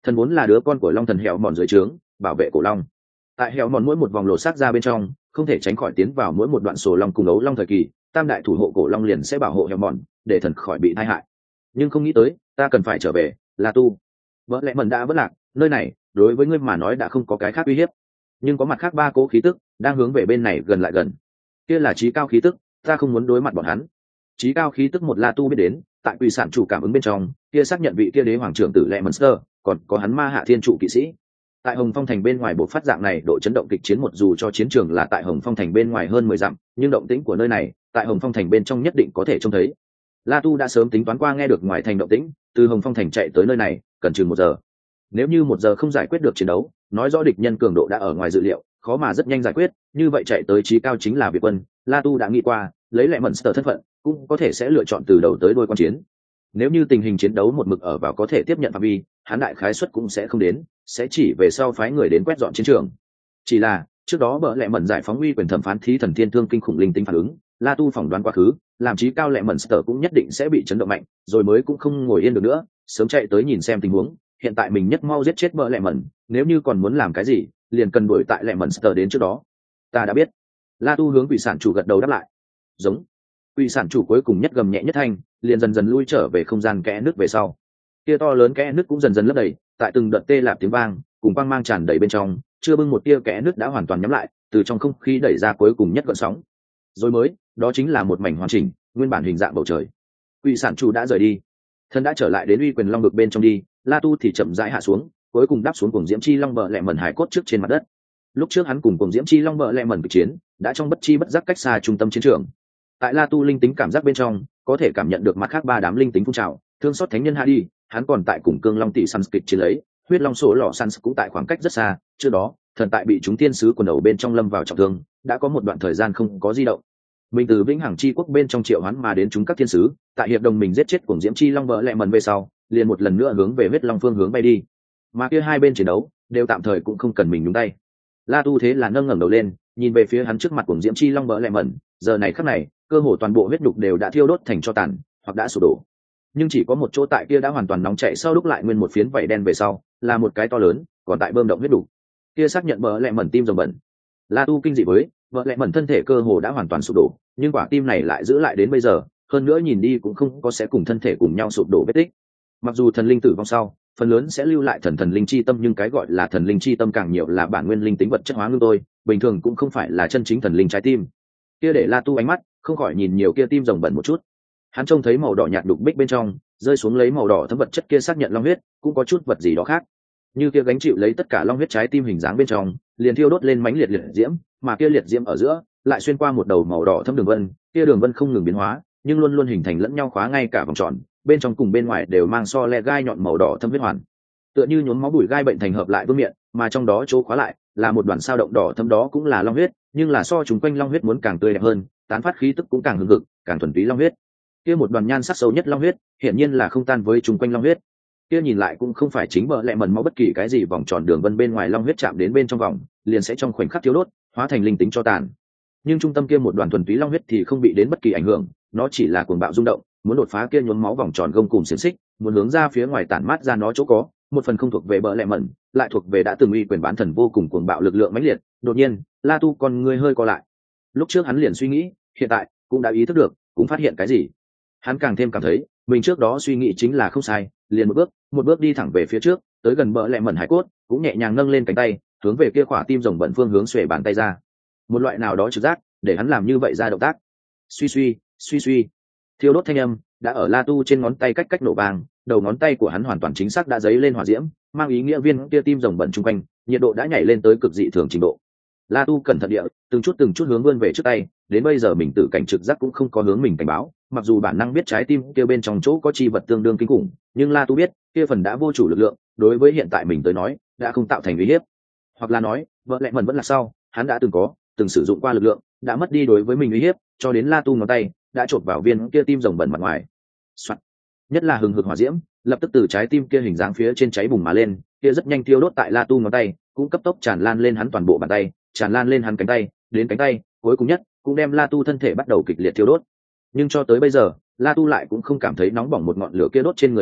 Thần vốn là đứa con của long thần hẻo mòn dưới trướng, bảo vệ cổ long. Tại hẻo mòn mỗi một vòng lộ xác ra bên trong, không thể tránh khỏi tiến vào mỗi một đoạn sổ long cùng ấu long thời kỳ, tam đại thủ hộ cổ long liền sẽ bảo hộ hẻo mòn, để thần khỏi bị tai hại. Nhưng không nghĩ tới, ta cần phải trở về, La Tu. Vợ lẽ mần đã vất lạc, nơi này đối với ngươi mà nói đã không có cái khác uy hiếp, nhưng có mặt khác ba cố khí tức đang hướng về bên này gần lại gần. Kia là trí cao khí tức, ta không muốn đối mặt bọn hắn. Trí cao khí tức một La Tu biết đến, tại quỷ sản chủ cảm ứng bên trong, kia xác nhận vị kia đế hoàng trưởng tử lệ Monster, còn có hắn ma hạ thiên trụ kỵ sĩ. Tại Hồng Phong thành bên ngoài bộ phát dạng này độ chấn động kịch chiến, một dù cho chiến trường là tại Hồng Phong thành bên ngoài hơn 10 dặm, nhưng động tĩnh của nơi này, tại Hồng Phong thành bên trong nhất định có thể trông thấy. La Tu đã sớm tính toán qua nghe được ngoài thành động tĩnh, từ Hồng Phong thành chạy tới nơi này, cần chừng 1 giờ. Nếu như 1 giờ không giải quyết được chiến đấu, nói rõ địch nhân cường độ đã ở ngoài dự liệu, khó mà rất nhanh giải quyết, như vậy chạy tới chí cao chính là Việt quân. La Tu đã nghĩ qua, lấy lại Monster thân phận, cũng có thể sẽ lựa chọn từ đầu tới đuôi quan chiến. Nếu như tình hình chiến đấu một mực ở vào có thể tiếp nhận phạm vi, hắn đại khái suất cũng sẽ không đến, sẽ chỉ về sau phái người đến quét dọn chiến trường. Chỉ là trước đó bợ lẹ mẩn giải phóng uy quyền thẩm phán thí thần thiên thương kinh khủng linh tinh phản ứng, La Tu phỏng đoán quá khứ, làm chí cao lẹ Monster cũng nhất định sẽ bị chấn động mạnh, rồi mới cũng không ngồi yên được nữa, sớm chạy tới nhìn xem tình huống. Hiện tại mình nhất mau giết chết bợ lẹ mẩn, nếu như còn muốn làm cái gì, liền cần đuổi tại lẹ Monster đến trước đó. Ta đã biết. La Tu hướng quỷ sản chủ gật đầu đáp lại. Giống. Quỷ sản chủ cuối cùng nhất gầm nhẹ nhất thanh, liền dần dần lui trở về không gian kẽ nước về sau. Tia to lớn kẽ nước cũng dần dần lấp đầy, tại từng đợt tê lạp tiếng vang, cùng quang mang tràn đầy bên trong, chưa bưng một tia kẽ nước đã hoàn toàn nhắm lại, từ trong không khí đẩy ra cuối cùng nhất gợn sóng. Rồi mới, đó chính là một mảnh hoàn chỉnh, nguyên bản hình dạng bầu trời. Quỷ sản chủ đã rời đi, thân đã trở lại đến uy quyền long vực bên trong đi. La Tu thì chậm rãi hạ xuống, cuối cùng đáp xuống cùng diễm chi long bờ lẹ mẩn hải cốt trước trên mặt đất. Lúc trước hắn cùng diễm chi long bờ lẹ mẩn kịch chiến, đã trong bất chi bất giác cách xa trung tâm chiến trường. Tại La Tu linh tính cảm giác bên trong, có thể cảm nhận được mặt khác ba đám linh tính phun trào, thương xót thánh nhân hạ đi, hắn còn tại cùng cương long tỷ săn kịch chiến lấy, huyết long sổ lọ săn cũng tại khoảng cách rất xa. Trước đó, thần tại bị chúng tiên sứ quần đầu bên trong lâm vào trọng thương, đã có một đoạn thời gian không có di động. Mình từ vĩnh hằng chi quốc bên trong triệu hoán mà đến chúng các thiên sứ, tại hiệp đồng mình giết chết cùng diễm chi long vợ lẹ mần về sau, liền một lần nữa hướng về huyết long phương hướng bay đi. Mà kia hai bên chiến đấu đều tạm thời cũng không cần mình nhúng tay. La Tu thế là nâng ngẩng đầu lên, nhìn về phía hắn trước mặt cùng diễm chi long vợ lẹ mần, giờ này khắc này, cơ hồ toàn bộ huyết đục đều đã thiêu đốt thành tro tàn, hoặc đã sụp đổ. Nhưng chỉ có một chỗ tại kia đã hoàn toàn nóng chảy, sau đúc lại nguyên một phiến vảy đen về sau, là một cái to lớn, còn tại bơm động huyết đục. Kia xác nhận vợ lẹ mần tim rồng bẩn. La Tu kinh dị với, vợ lẹ mẩn thân thể cơ hồ đã hoàn toàn sụp đổ, nhưng quả tim này lại giữ lại đến bây giờ, hơn nữa nhìn đi cũng không có sẽ cùng thân thể cùng nhau sụp đổ vết tích. Mặc dù thần linh tử vong sau, phần lớn sẽ lưu lại thần linh chi tâm, nhưng cái gọi là thần linh chi tâm càng nhiều là bản nguyên linh tính vật chất hóa ngưng tôi, bình thường cũng không phải là chân chính thần linh trái tim. Kia để La Tu ánh mắt không khỏi nhìn nhiều kia tim rồng bẩn một chút. Hắn trông thấy màu đỏ nhạt đục bích bên trong rơi xuống lấy màu đỏ thấm vật chất kia, xác nhận long huyết cũng có chút vật gì đó khác, như kia gánh chịu lấy tất cả long huyết trái tim hình dáng bên trong liền thiêu đốt lên mãnh liệt liệt diễm, mà kia liệt diễm ở giữa lại xuyên qua một đầu màu đỏ thấm đường vân, kia đường vân không ngừng biến hóa nhưng luôn luôn hình thành lẫn nhau khóa ngay cả vòng tròn, bên trong cùng bên ngoài đều mang so le gai nhọn màu đỏ thâm huyết hoàn, tựa như nhuốm máu bụi gai bệnh thành hợp lại vương miệng, mà trong đó chỗ khóa lại là một đoàn sao động đỏ thâm, đó cũng là long huyết, nhưng là so chúng quanh long huyết muốn càng tươi đẹp hơn, tán phát khí tức cũng càng hừng hực, càng thuần túy long huyết. Kia một đoàn nhan sắc sâu nhất long huyết hiển nhiên là không tan với chúng quanh long huyết, kia nhìn lại cũng không phải chính bờ lẹ mần máu, bất kỳ cái gì vòng tròn đường vân bên ngoài long huyết chạm đến bên trong vòng liền sẽ trong khoảnh khắc thiếu đốt hóa thành linh tính cho tàn, nhưng trung tâm kia một đoàn thuần túy long huyết thì không bị đến bất kỳ ảnh hưởng, nó chỉ là cuồng bạo rung động, muốn đột phá kia nhuốm máu vòng tròn gông cùng xiềng xích, muốn hướng ra phía ngoài tản mát ra nó chỗ có một phần không thuộc về bờ lẹ mẩn, lại thuộc về đã từng uy quyền bán thần vô cùng cuồng bạo lực lượng mãnh liệt. Đột nhiên La Tu con ngươi hơi co lại, lúc trước hắn liền suy nghĩ, hiện tại cũng đã ý thức được, cũng phát hiện cái gì. Hắn càng thêm cảm thấy mình trước đó suy nghĩ chính là không sai, liền một bước đi thẳng về phía trước, tới gần bờ lẹ mẩn hải cốt, cũng nhẹ nhàng nâng lên cánh tay hướng về kia khỏa tim rồng bẩn phương hướng xuề bàn tay ra. Một loại nào đó trực giác để hắn làm như vậy ra động tác. Suy suy, thiêu đốt thanh âm đã ở La Tu trên ngón tay cách cách nổ vàng, đầu ngón tay của hắn hoàn toàn chính xác đã dấy lên hỏa diễm, mang ý nghĩa viên kia tim rồng bẩn chung quanh nhiệt độ đã nhảy lên tới cực dị thường trình độ. La Tu cẩn thận địa từng chút hướng vươn về trước tay, đến bây giờ mình tự cảnh trực giác cũng không có hướng mình cảnh báo, mặc dù bản năng biết trái tim kia bên trong chỗ có chi vật tương đương kinh khủng, nhưng La Tu biết kia phần đã vô chủ lực lượng đối với hiện tại mình tới nói đã không tạo thành uy hiếp, hoặc là nói vợ lẽ mẩn vẫn là sau hắn đã từng sử dụng qua lực lượng, đã mất đi đối với mình uy hiếp, cho đến La Tu ngón tay đã chộp vào viên kia tim rồng bẩn mặt ngoài. Soạn. Nhất là hừng hực hỏa diễm lập tức từ trái tim kia hình dáng phía trên cháy bùng mà lên, kia rất nhanh thiêu đốt tại La Tu ngón tay, cũng cấp tốc tràn lan lên hắn toàn bộ bàn tay, tràn lan lên hắn cánh tay, đến cánh tay cuối cùng nhất cũng đem La Tu thân thể bắt đầu kịch liệt thiêu đốt. Nhưng cho tới bây giờ La Tu lại cũng không cảm thấy nóng bỏng một ngọn lửa kia đốt trên người mình lúc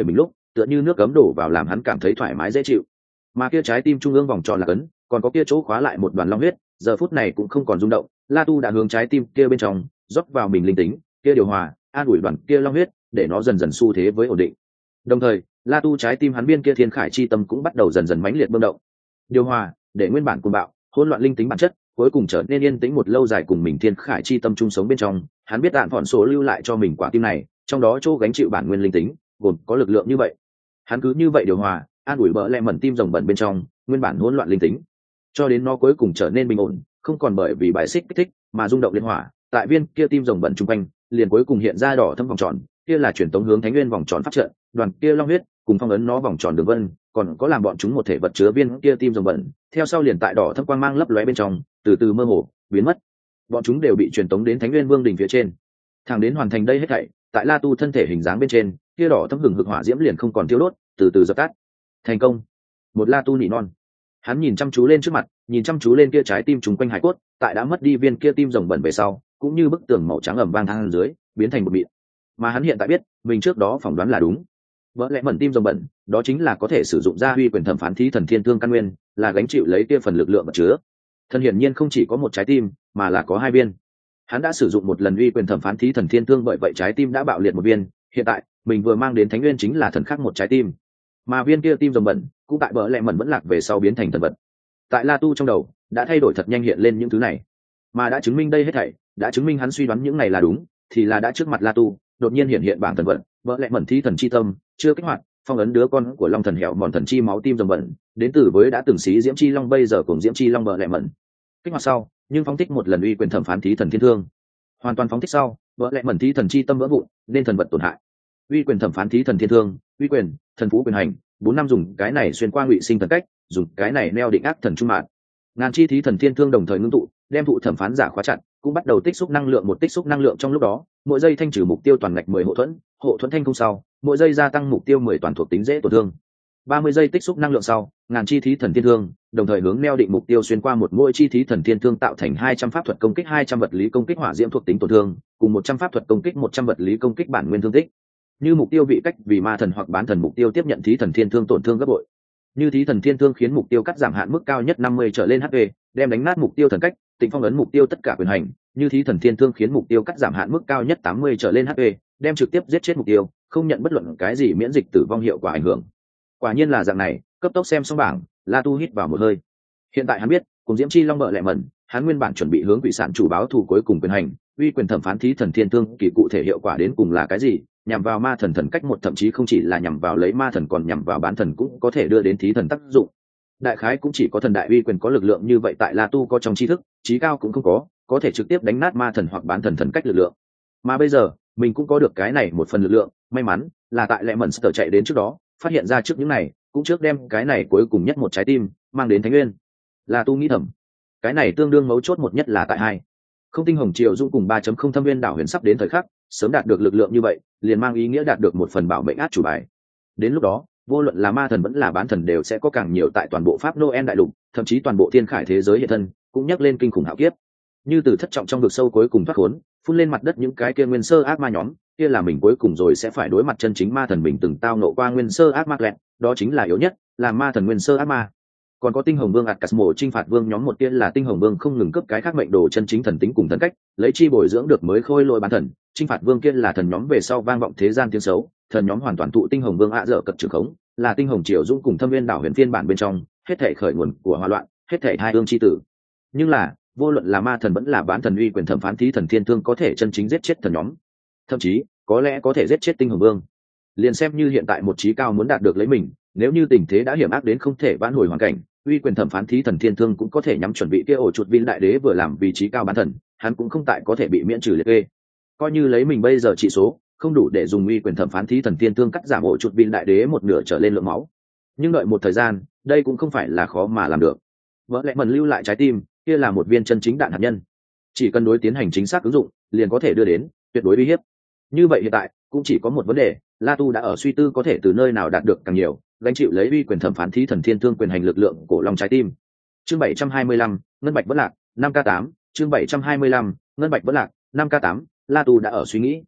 tựa như nước cấm đổ vào làm hắn cảm thấy thoải mái dễ chịu. Mà kia trái tim trung ương vòng tròn là cấn, còn có kia chỗ khóa lại một đoàn long huyết, giờ phút này cũng không còn rung động. La Tu đã hướng trái tim kia bên trong rót vào mình linh tính, kia điều hòa, an ủi đoàn kia long huyết, để nó dần dần xu thế với ổn định. Đồng thời, La Tu trái tim hắn biên kia thiên khải chi tâm cũng bắt đầu dần dần mãnh liệt bơm động. Điều hòa, để nguyên bản cuồng bạo, hỗn loạn linh tính bản chất, cuối cùng trở nên yên tĩnh một lâu dài cùng mình thiên khải chi tâm chung sống bên trong. Hắn biết đạn phòn số lưu lại cho mình quả tim này, trong đó chỗ gánh chịu bản nguyên linh tính, gồm có lực lượng như vậy. Hắn cứ như vậy điều hòa, an ủi bỡ lẹ mẩn tim rồng bẩn bên trong nguyên bản hỗn loạn linh tính, cho đến nó cuối cùng trở nên bình ổn, không còn bởi vì bài xích kích thích mà rung động liên hỏa. Tại viên kia tim rồng bẩn chung quanh liền cuối cùng hiện ra đỏ thâm vòng tròn, kia là truyền tống hướng thánh nguyên vòng tròn pháp trận, đoàn kia long huyết cùng phong ấn nó vòng tròn đường vân, còn có làm bọn chúng một thể vật chứa viên kia tim rồng bẩn, theo sau liền tại đỏ thâm quang mang lấp lóe bên trong từ từ mơ hồ biến mất. Bọn chúng đều bị truyền tống đến thánh nguyên vương đỉnh phía trên, thẳng đến hoàn thành đây hết thảy. Tại La Tu thân thể hình dáng bên trên, kia đỏ thâm hừng hực hỏa diễm liền không còn tiêu đốt, từ từ dập tắt. Thành công. Một La Tu nỉ non. Hắn nhìn chăm chú lên trước mặt, nhìn chăm chú lên kia trái tim trùng quanh hải cốt, tại đã mất đi viên kia tim rồng bẩn về sau, cũng như bức tường màu trắng ẩm vang thang dưới biến thành một mịn. Mà hắn hiện tại biết mình trước đó phỏng đoán là đúng. Vỡ lẽ mẩn tim rồng bẩn, đó chính là có thể sử dụng ra uy quyền thẩm phán thí thần thiên thương căn nguyên, là gánh chịu lấy kia phần lực lượng vật chứa. Thần hiển nhiên không chỉ có một trái tim, mà là có hai viên. Hắn đã sử dụng một lần uy quyền thẩm phán thí thần thiên thương, bởi vậy trái tim đã bạo liệt một viên. Hiện tại mình vừa mang đến thánh nguyên chính là thần khác một trái tim, mà viên kia tim rồng bẩn cũng tại bỡ lẹ mẩn vẫn lạc về sau biến thành thần vật. Tại La Tu trong đầu đã thay đổi thật nhanh hiện lên những thứ này, mà đã chứng minh đây hết thảy, đã chứng minh hắn suy đoán những này là đúng, thì là đã trước mặt La Tu đột nhiên hiện bảng thần vật, bỡ lẹ mẩn thi thần chi tâm chưa kích hoạt, phong ấn đứa con của long thần hẻo mòn thần chi máu tim rồng bẩn, đến từ với đã từng xí diễm chi long bây giờ cùng diễm chi long bỡ lẹ mẩn. Kích hoạt sau, nhưng phóng thích một lần uy quyền thẩm phán thí thần thiên thương, hoàn toàn phóng thích sau, bỡ lẹ mẩn thi thần chi tâm vỡ vụn, nên thần vật tổn hại. Uy quyền thẩm phán thí thần thiên thương, uy quyền, thần phú quyền hành, 4 năm dùng cái này xuyên qua ngụy sinh thần cách, dùng cái này neo định ác thần trung mạng. Ngàn chi thí thần thiên thương đồng thời ngưng tụ, đem thụ thẩm phán giả khóa chặt, cũng bắt đầu tích xúc năng lượng, một tích xúc năng lượng trong lúc đó, mỗi giây thanh trừ mục tiêu toàn ngạch 10 hộ thuẫn thanh không sau, mỗi giây gia tăng mục tiêu 10 toàn thuộc tính dễ tổn thương. 30 giây tích xúc năng lượng sau, ngàn chi thí thần thiên thương, đồng thời hướng neo định mục tiêu xuyên qua một mỗi chi thí thần thiên thương tạo thành 200 pháp thuật công kích, 200 vật lý công kích hỏa diễm thuộc tính tổn thương, cùng 100 pháp thuật công kích, 100 vật lý công kích bản nguyên thương tích. Như mục tiêu vị cách vì ma thần hoặc bán thần, mục tiêu tiếp nhận thí thần thiên thương tổn thương gấp bội. Như thí thần thiên thương khiến mục tiêu cắt giảm hạn mức cao nhất 50 trở lên HP, đem đánh nát mục tiêu thần cách, tịnh phong ấn mục tiêu tất cả quyền hành. Như thí thần thiên thương khiến mục tiêu cắt giảm hạn mức cao nhất 80 trở lên HP, đem trực tiếp giết chết mục tiêu, không nhận bất luận cái gì miễn dịch tử vong hiệu quả ảnh hưởng. Quả nhiên là dạng này. Cấp tốc xem xong bảng, La Tu hít vào một hơi. Hiện tại hắn biết, cùng diễm chi long bợ lẹ mẩn, hắn nguyên bản chuẩn bị hướng quỷ sản chủ báo thù cuối cùng quyền hành, uy quyền thẩm phán thí thần thiên thương, kỳ cụ thể hiệu quả đến cùng là cái gì, nhằm vào ma thần thần cách một, thậm chí không chỉ là nhằm vào lấy ma thần, còn nhằm vào bán thần cũng có thể đưa đến thí thần tác dụng. Đại khái cũng chỉ có thần đại uy quyền có lực lượng như vậy, tại La Tu có trong tri thức, trí cao cũng không có thể trực tiếp đánh nát ma thần hoặc bán thần thần cách lực lượng. Mà bây giờ mình cũng có được cái này một phần lực lượng, may mắn là tại lẹ mẩn sở chạy đến trước đó, phát hiện ra trước những này, cũng trước đem cái này cuối cùng nhất một trái tim mang đến thánh nguyên. La Tu nghĩ thầm, cái này tương đương mấu chốt một nhất là tại hai không tinh hồng triều dung cùng 3.0 thâm viên đảo huyền sắp đến thời khắc, sớm đạt được lực lượng như vậy liền mang ý nghĩa đạt được một phần bảo mệnh át chủ bài. Đến lúc đó vô luận là ma thần vẫn là bán thần đều sẽ có càng nhiều tại toàn bộ Pháp Noel đại lục, thậm chí toàn bộ thiên khải thế giới hiện thân, cũng nhắc lên kinh khủng hạo kiếp. Như từ thất trọng trong vực sâu cuối cùng thoát khốn, phun lên mặt đất những cái kia nguyên sơ ác ma nhóm, kia là mình cuối cùng rồi sẽ phải đối mặt chân chính ma thần mình từng tao nộ qua nguyên sơ ác ma lẹn, đó chính là yếu nhất, là ma thần nguyên sơ ác ma. Còn có tinh hồng vương Atcasmo chinh phạt vương nhóm, một kia là tinh hồng vương không ngừng cấp cái khác mệnh đồ chân chính thần tính cùng thần cách, lấy chi bồi dưỡng được mới khôi lỗi bán thần. Chinh phạt vương kia là thần nhóm về sau vang vọng thế gian tiếng xấu, thần nhóm hoàn toàn thụ tinh hồng vương dở cật trường khống, là tinh hồng triều dũng cùng thâm viên đảo huyền phiên bản bên trong, hết thể khởi nguồn của hỏa loạn, hết thể hai ương chi tử. Nhưng là vô luận là ma thần vẫn là bán thần, uy quyền thẩm phán thí thần thiên thương có thể chân chính giết chết thần nhóm, thậm chí có lẽ có thể giết chết tinh hồng vương. Liền xem như hiện tại một trí cao muốn đạt được lấy mình, nếu như tình thế đã hiểm ác đến không thể vãn hồi hoàn cảnh, uy quyền thẩm phán thí thần thiên thương cũng có thể nhắm chuẩn bị kia ổ chuột viên đại đế vừa làm vị trí cao bán thần, hắn cũng không tại có thể bị miễn trừ liệt kê. Coi như lấy mình bây giờ trị số không đủ để dùng uy quyền thẩm phán thí thần thiên thương cắt giảm ổ chuột viên đại đế một nửa trở lên lượng máu, nhưng đợi một thời gian đây cũng không phải là khó mà làm được. Vỡ lẽ mần lưu lại trái tim kia là một viên chân chính đạn hạt nhân, chỉ cần đối tiến hành chính xác ứng dụng liền có thể đưa đến tuyệt đối uy hiếp. Như vậy hiện tại cũng chỉ có một vấn đề, La Tu đã ở suy tư có thể từ nơi nào đạt được càng nhiều, gánh chịu lấy uy quyền thẩm phán thí thần thiên thương quyền hành lực lượng cổ long trái tim. Chương 725, ngân bạch bất lạc, 5k8, chương 725, ngân bạch bất lạc, 5k8, La Tu đã ở suy nghĩ.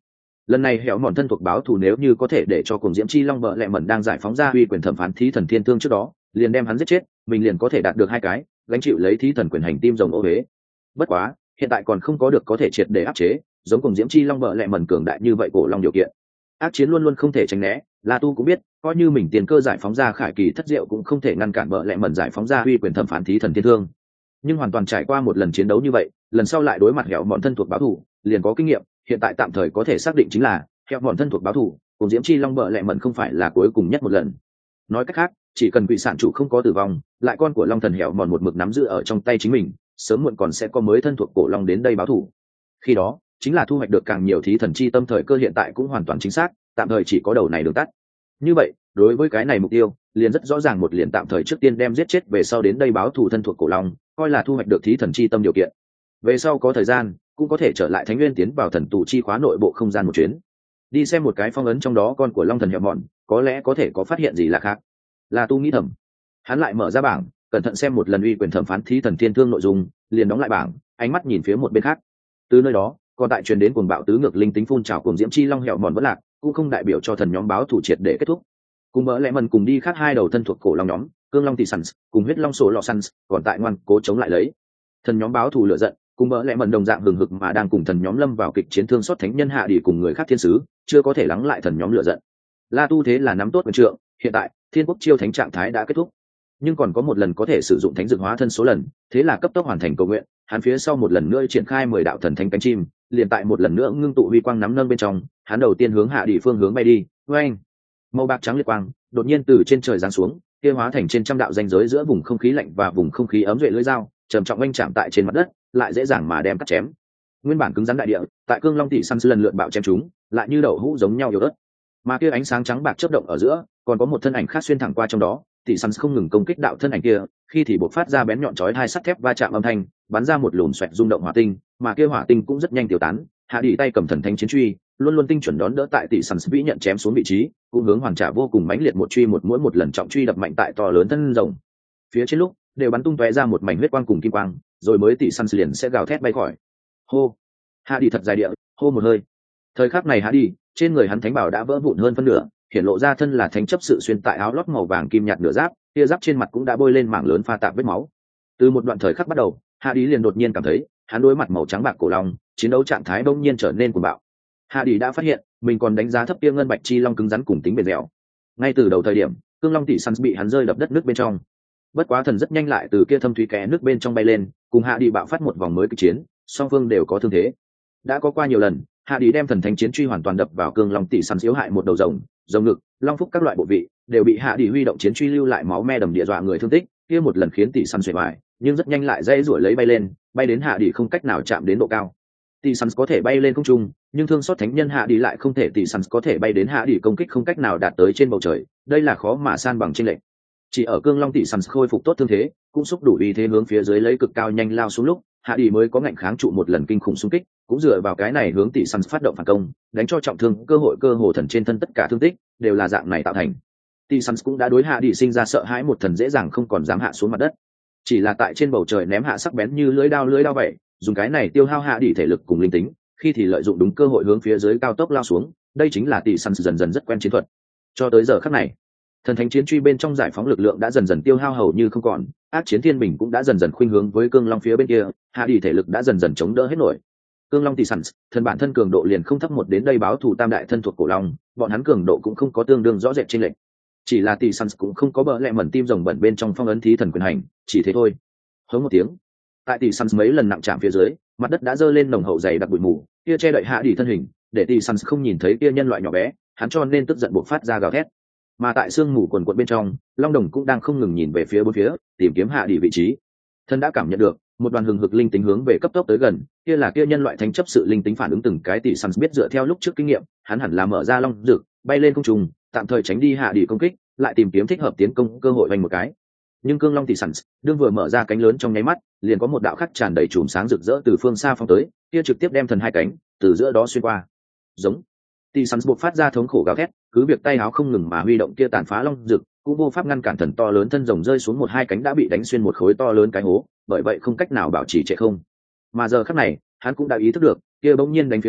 lần này hẻo mòn thân thuộc báo thù nếu như có thể để cho cùng diễm chi long bợ lẹ mẩn đang giải phóng ra uy quyền thẩm phán thí thần thiên thương trước đó liền đem hắn giết chết, mình liền có thể đạt được 2 cái gánh chịu lấy thí thần quyền hành tim rồng ô huế. Bất quá hiện tại còn không có được có thể triệt để áp chế giống cùng diễm chi long bợ lẹ mẩn cường đại như vậy cổ long điều kiện. Ác chiến luôn luôn không thể tránh né, La Tu cũng biết coi như mình tiền cơ giải phóng ra khải kỳ thất diệu cũng không thể ngăn cản bợ lẹ mẩn giải phóng ra uy quyền thẩm phán thí thần thiên thương. Nhưng hoàn toàn trải qua một lần chiến đấu như vậy, lần sau lại đối mặt hẻo mòn thân thuộc báo thù liền có kinh nghiệm, hiện tại tạm thời có thể xác định chính là hẻo mòn thân thuộc báo thù cùng diễm chi long bợ lẹ mẩn không phải là cuối cùng nhất một lần. Nói cách khác, chỉ cần quỷ sản chủ không có tử vong, lại con của long thần hẻo mòn một mực nắm giữ ở trong tay chính mình, sớm muộn còn sẽ có mới thân thuộc cổ long đến đây báo thù. Khi đó chính là thu hoạch được càng nhiều thí thần chi tâm, thời cơ hiện tại cũng hoàn toàn chính xác, tạm thời chỉ có đầu này đường tắt. Như vậy đối với cái này mục tiêu liền rất rõ ràng, một liền tạm thời trước tiên đem giết chết về sau đến đây báo thù thân thuộc cổ long, coi là thu hoạch được thí thần chi tâm điều kiện. Về sau có thời gian cũng có thể trở lại thánh nguyên tiến vào thần tù chi khóa nội bộ không gian một chuyến, đi xem một cái phong ấn trong đó con của long thần hẻo mòn có lẽ có thể có phát hiện gì là khác. Là Tu nghĩ thầm, hắn lại mở ra bảng cẩn thận xem một lần uy quyền thẩm phán thí thần thiên thương nội dung, liền đóng lại bảng, ánh mắt nhìn phía một bên khác. Từ nơi đó còn tại truyền đến cuồng bạo tứ ngược linh tính phun trào cùng diễm chi long hẻo mòn vẫn lạc, cũng không đại biểu cho thần nhóm báo thủ triệt để kết thúc. Cùng bỡ lẽ mần cùng đi khác 2 đầu thân thuộc cổ long nhóm cương long tỷ săn cùng huyết long sổ lọ săn còn tại ngoan cố chống lại lấy. Thần nhóm báo thù lửa giận cùng bỡ lẽ mần đồng dạng hừng hực mà đang cùng thần nhóm lâm vào kịch chiến thương xót thánh nhân hạ đi cùng người khác thiên sứ, chưa có thể lắng lại thần nhóm lửa giận. La Tu thế là nắm tốt quyền trượng, hiện tại thiên quốc chiêu thánh trạng thái đã kết thúc, nhưng còn có một lần có thể sử dụng thánh dược hóa thân số lần, thế là cấp tốc hoàn thành cầu nguyện. Hắn phía sau một lần nữa triển khai 10 đạo thần thánh cánh chim, liền tại một lần nữa ngưng tụ huy quang nắm nâng bên trong, hắn đầu tiên hướng hạ đi phương hướng bay đi. Oeng! Màu bạc trắng liệt quang đột nhiên từ trên trời giáng xuống, kia hóa thành trên trăm đạo ranh giới giữa vùng không khí lạnh và vùng không khí ấm duệ lưỡi dao, trầm trọng oanh chạm tại trên mặt đất, lại dễ dàng mà đem cắt chém. Nguyên bản cứng rắn đại địa, tại cương long tỷ săn lần lượt bạo chém chúng, lại như đậu hũ giống nhau yếu ớt. Mà kia ánh sáng trắng bạc chớp động ở giữa, còn có một thân ảnh khác xuyên thẳng qua trong đó, tỷ săn không ngừng công kích đạo thân ảnh kia, khi thì bộc phát ra bén nhọn chói hai sắt thép va chạm âm thanh, bắn ra một lùm xoẹt rung động hỏa tinh, mà kia hỏa tinh cũng rất nhanh tiêu tán. Hạ đi tay cầm thần thánh chiến truy, luôn luôn tinh chuẩn đón đỡ tại tỷ săn vĩ nhận chém xuống vị trí, cũng hướng hoàn trả vô cùng mãnh liệt một truy một mỗi một lần trọng truy đập mạnh tại to lớn thân rồng. Phía trên lúc đều bắn tung tóe ra một mảnh huyết quang cùng kim quang, rồi mới tỷ săn liền sẽ gào thét bay khỏi. Hô! Hạ đi thật dài địa, hô một hơi. Thời khắc này Hạ đi, trên người hắn thánh bảo đã vỡ vụn hơn phân nửa, hiện lộ ra thân là thánh chấp sự xuyên tại áo lót màu vàng kim nhạt nửa giáp, kia giáp trên mặt cũng đã bôi lên mảng lớn pha tạp vết máu. Từ một đoạn thời khắc bắt đầu, Hạ đi liền đột nhiên cảm thấy, hắn đối mặt màu trắng bạc cổ long, chiến đấu trạng thái bỗng nhiên trở nên cuồng bạo. Hạ đi đã phát hiện, mình còn đánh giá thấp kia ngân bạch chi long cứng rắn cùng tính bền dẻo. Ngay từ đầu thời điểm, cương long tỷ săn bị hắn rơi đập đất nước bên trong. Bất quá thần rất nhanh lại từ kia thâm thúy kẽ nước bên trong bay lên, cùng Hạ đi bạo phát một vòng mới kịch chiến, song phương đều có thương thế. Đã có qua nhiều lần, Hạ đi đem thần thánh chiến truy hoàn toàn đập vào cương long tỷ săn yếu hại một đầu rồng, rồng ngực, long phúc các loại bộ vị đều bị Hạ đi huy động chiến truy lưu lại máu me đầm địa dọa người thương tích, kia một lần khiến tỷ săn xuề bại, nhưng rất nhanh lại dây rủi lấy bay lên, bay đến Hạ đi không cách nào chạm đến độ cao. Tỷ săn có thể bay lên không trung, nhưng thương xót thánh nhân Hạ đi lại không thể, tỷ săn có thể bay đến Hạ đi công kích không cách nào đạt tới trên bầu trời, đây là khó mà san bằng chênh lệch. Chỉ ở cương long tỷ săn khôi phục tốt thương thế, cũng xúc đủ uy thế hướng phía dưới lấy cực cao nhanh lao xuống lúc, Hạ đi mới có ngạnh kháng trụ một lần kinh khủng xung kích, cũng dựa vào cái này hướng tỷ săn phát động phản công, đánh cho trọng thương, cơ hồ thần trên thân tất cả thương tích đều là dạng này tạo thành. Tỷ săn cũng đã đối Hạ đi sinh ra sợ hãi, một thần dễ dàng không còn dám hạ xuống mặt đất, chỉ là tại trên bầu trời ném hạ sắc bén như lưỡi đao vậy, dùng cái này tiêu hao Hạ đi thể lực cùng linh tính, khi thì lợi dụng đúng cơ hội hướng phía dưới cao tốc lao xuống, đây chính là tỷ săn dần dần rất quen chiến thuật. Cho tới giờ khắc này, thần thánh chiến truy bên trong giải phóng lực lượng đã dần dần tiêu hao hầu như không còn, ác chiến thiên bình cũng đã dần dần khuynh hướng với cương long phía bên kia, Hạ đi thể lực đã dần dần chống đỡ hết nổi. Cương long tỷ săn thần bản thân cường độ liền không thấp, một đến đây báo thù tam đại thân thuộc cổ long, bọn hắn cường độ cũng không có tương đương rõ rệt chênh lệch. Chỉ là tỷ săn cũng không có bỡ lẹ mẩn tim rồng bẩn bên trong phong ấn thí thần quyền hành, chỉ thế thôi. Hống một tiếng, tại tỷ săn mấy lần nặng chạm phía dưới, mặt đất đã dơ lên nồng hậu dày đặc bụi mù, kia che đậy Hạ đi thân hình, để tỷ săn không nhìn thấy kia nhân loại nhỏ bé, hắn cho nên tức giận buộc phát ra gào thét. Mà tại sương mù quần quật bên trong, long đồng cũng đang không ngừng nhìn về phía bốn phía, tìm kiếm Hạ đi vị trí. Thân đã cảm nhận được một đoàn hừng hực linh tính hướng về cấp tốc tới gần, kia là kia nhân loại thánh chấp sự linh tính phản ứng từng cái. Tỷ săn biết dựa theo lúc trước kinh nghiệm, hắn hẳn là mở ra long dực, bay lên không trung, tạm thời tránh đi Hạ đi công kích, lại tìm kiếm thích hợp tiến công cơ hội vành một cái. Nhưng cương long tỷ săn đương vừa mở ra cánh lớn trong nháy mắt, liền có một đạo khắc tràn đầy chùm sáng rực rỡ từ phương xa phong tới, kia trực tiếp đem thần hai cánh từ giữa đó xuyên qua. Giống tỷ săn buộc phát ra thống khổ gào thét, cứ việc tay áo không ngừng mà huy động kia tàn phá long dực, cũng vô pháp ngăn cản thần to lớn thân rồng rơi xuống, một hai cánh đã bị đánh xuyên một khối to lớn cái hố, bởi vậy không cách nào bảo trì trệ không. Mà giờ khắc này, hắn cũng đã ý thức được, kia bỗng nhiên đánh phía mình,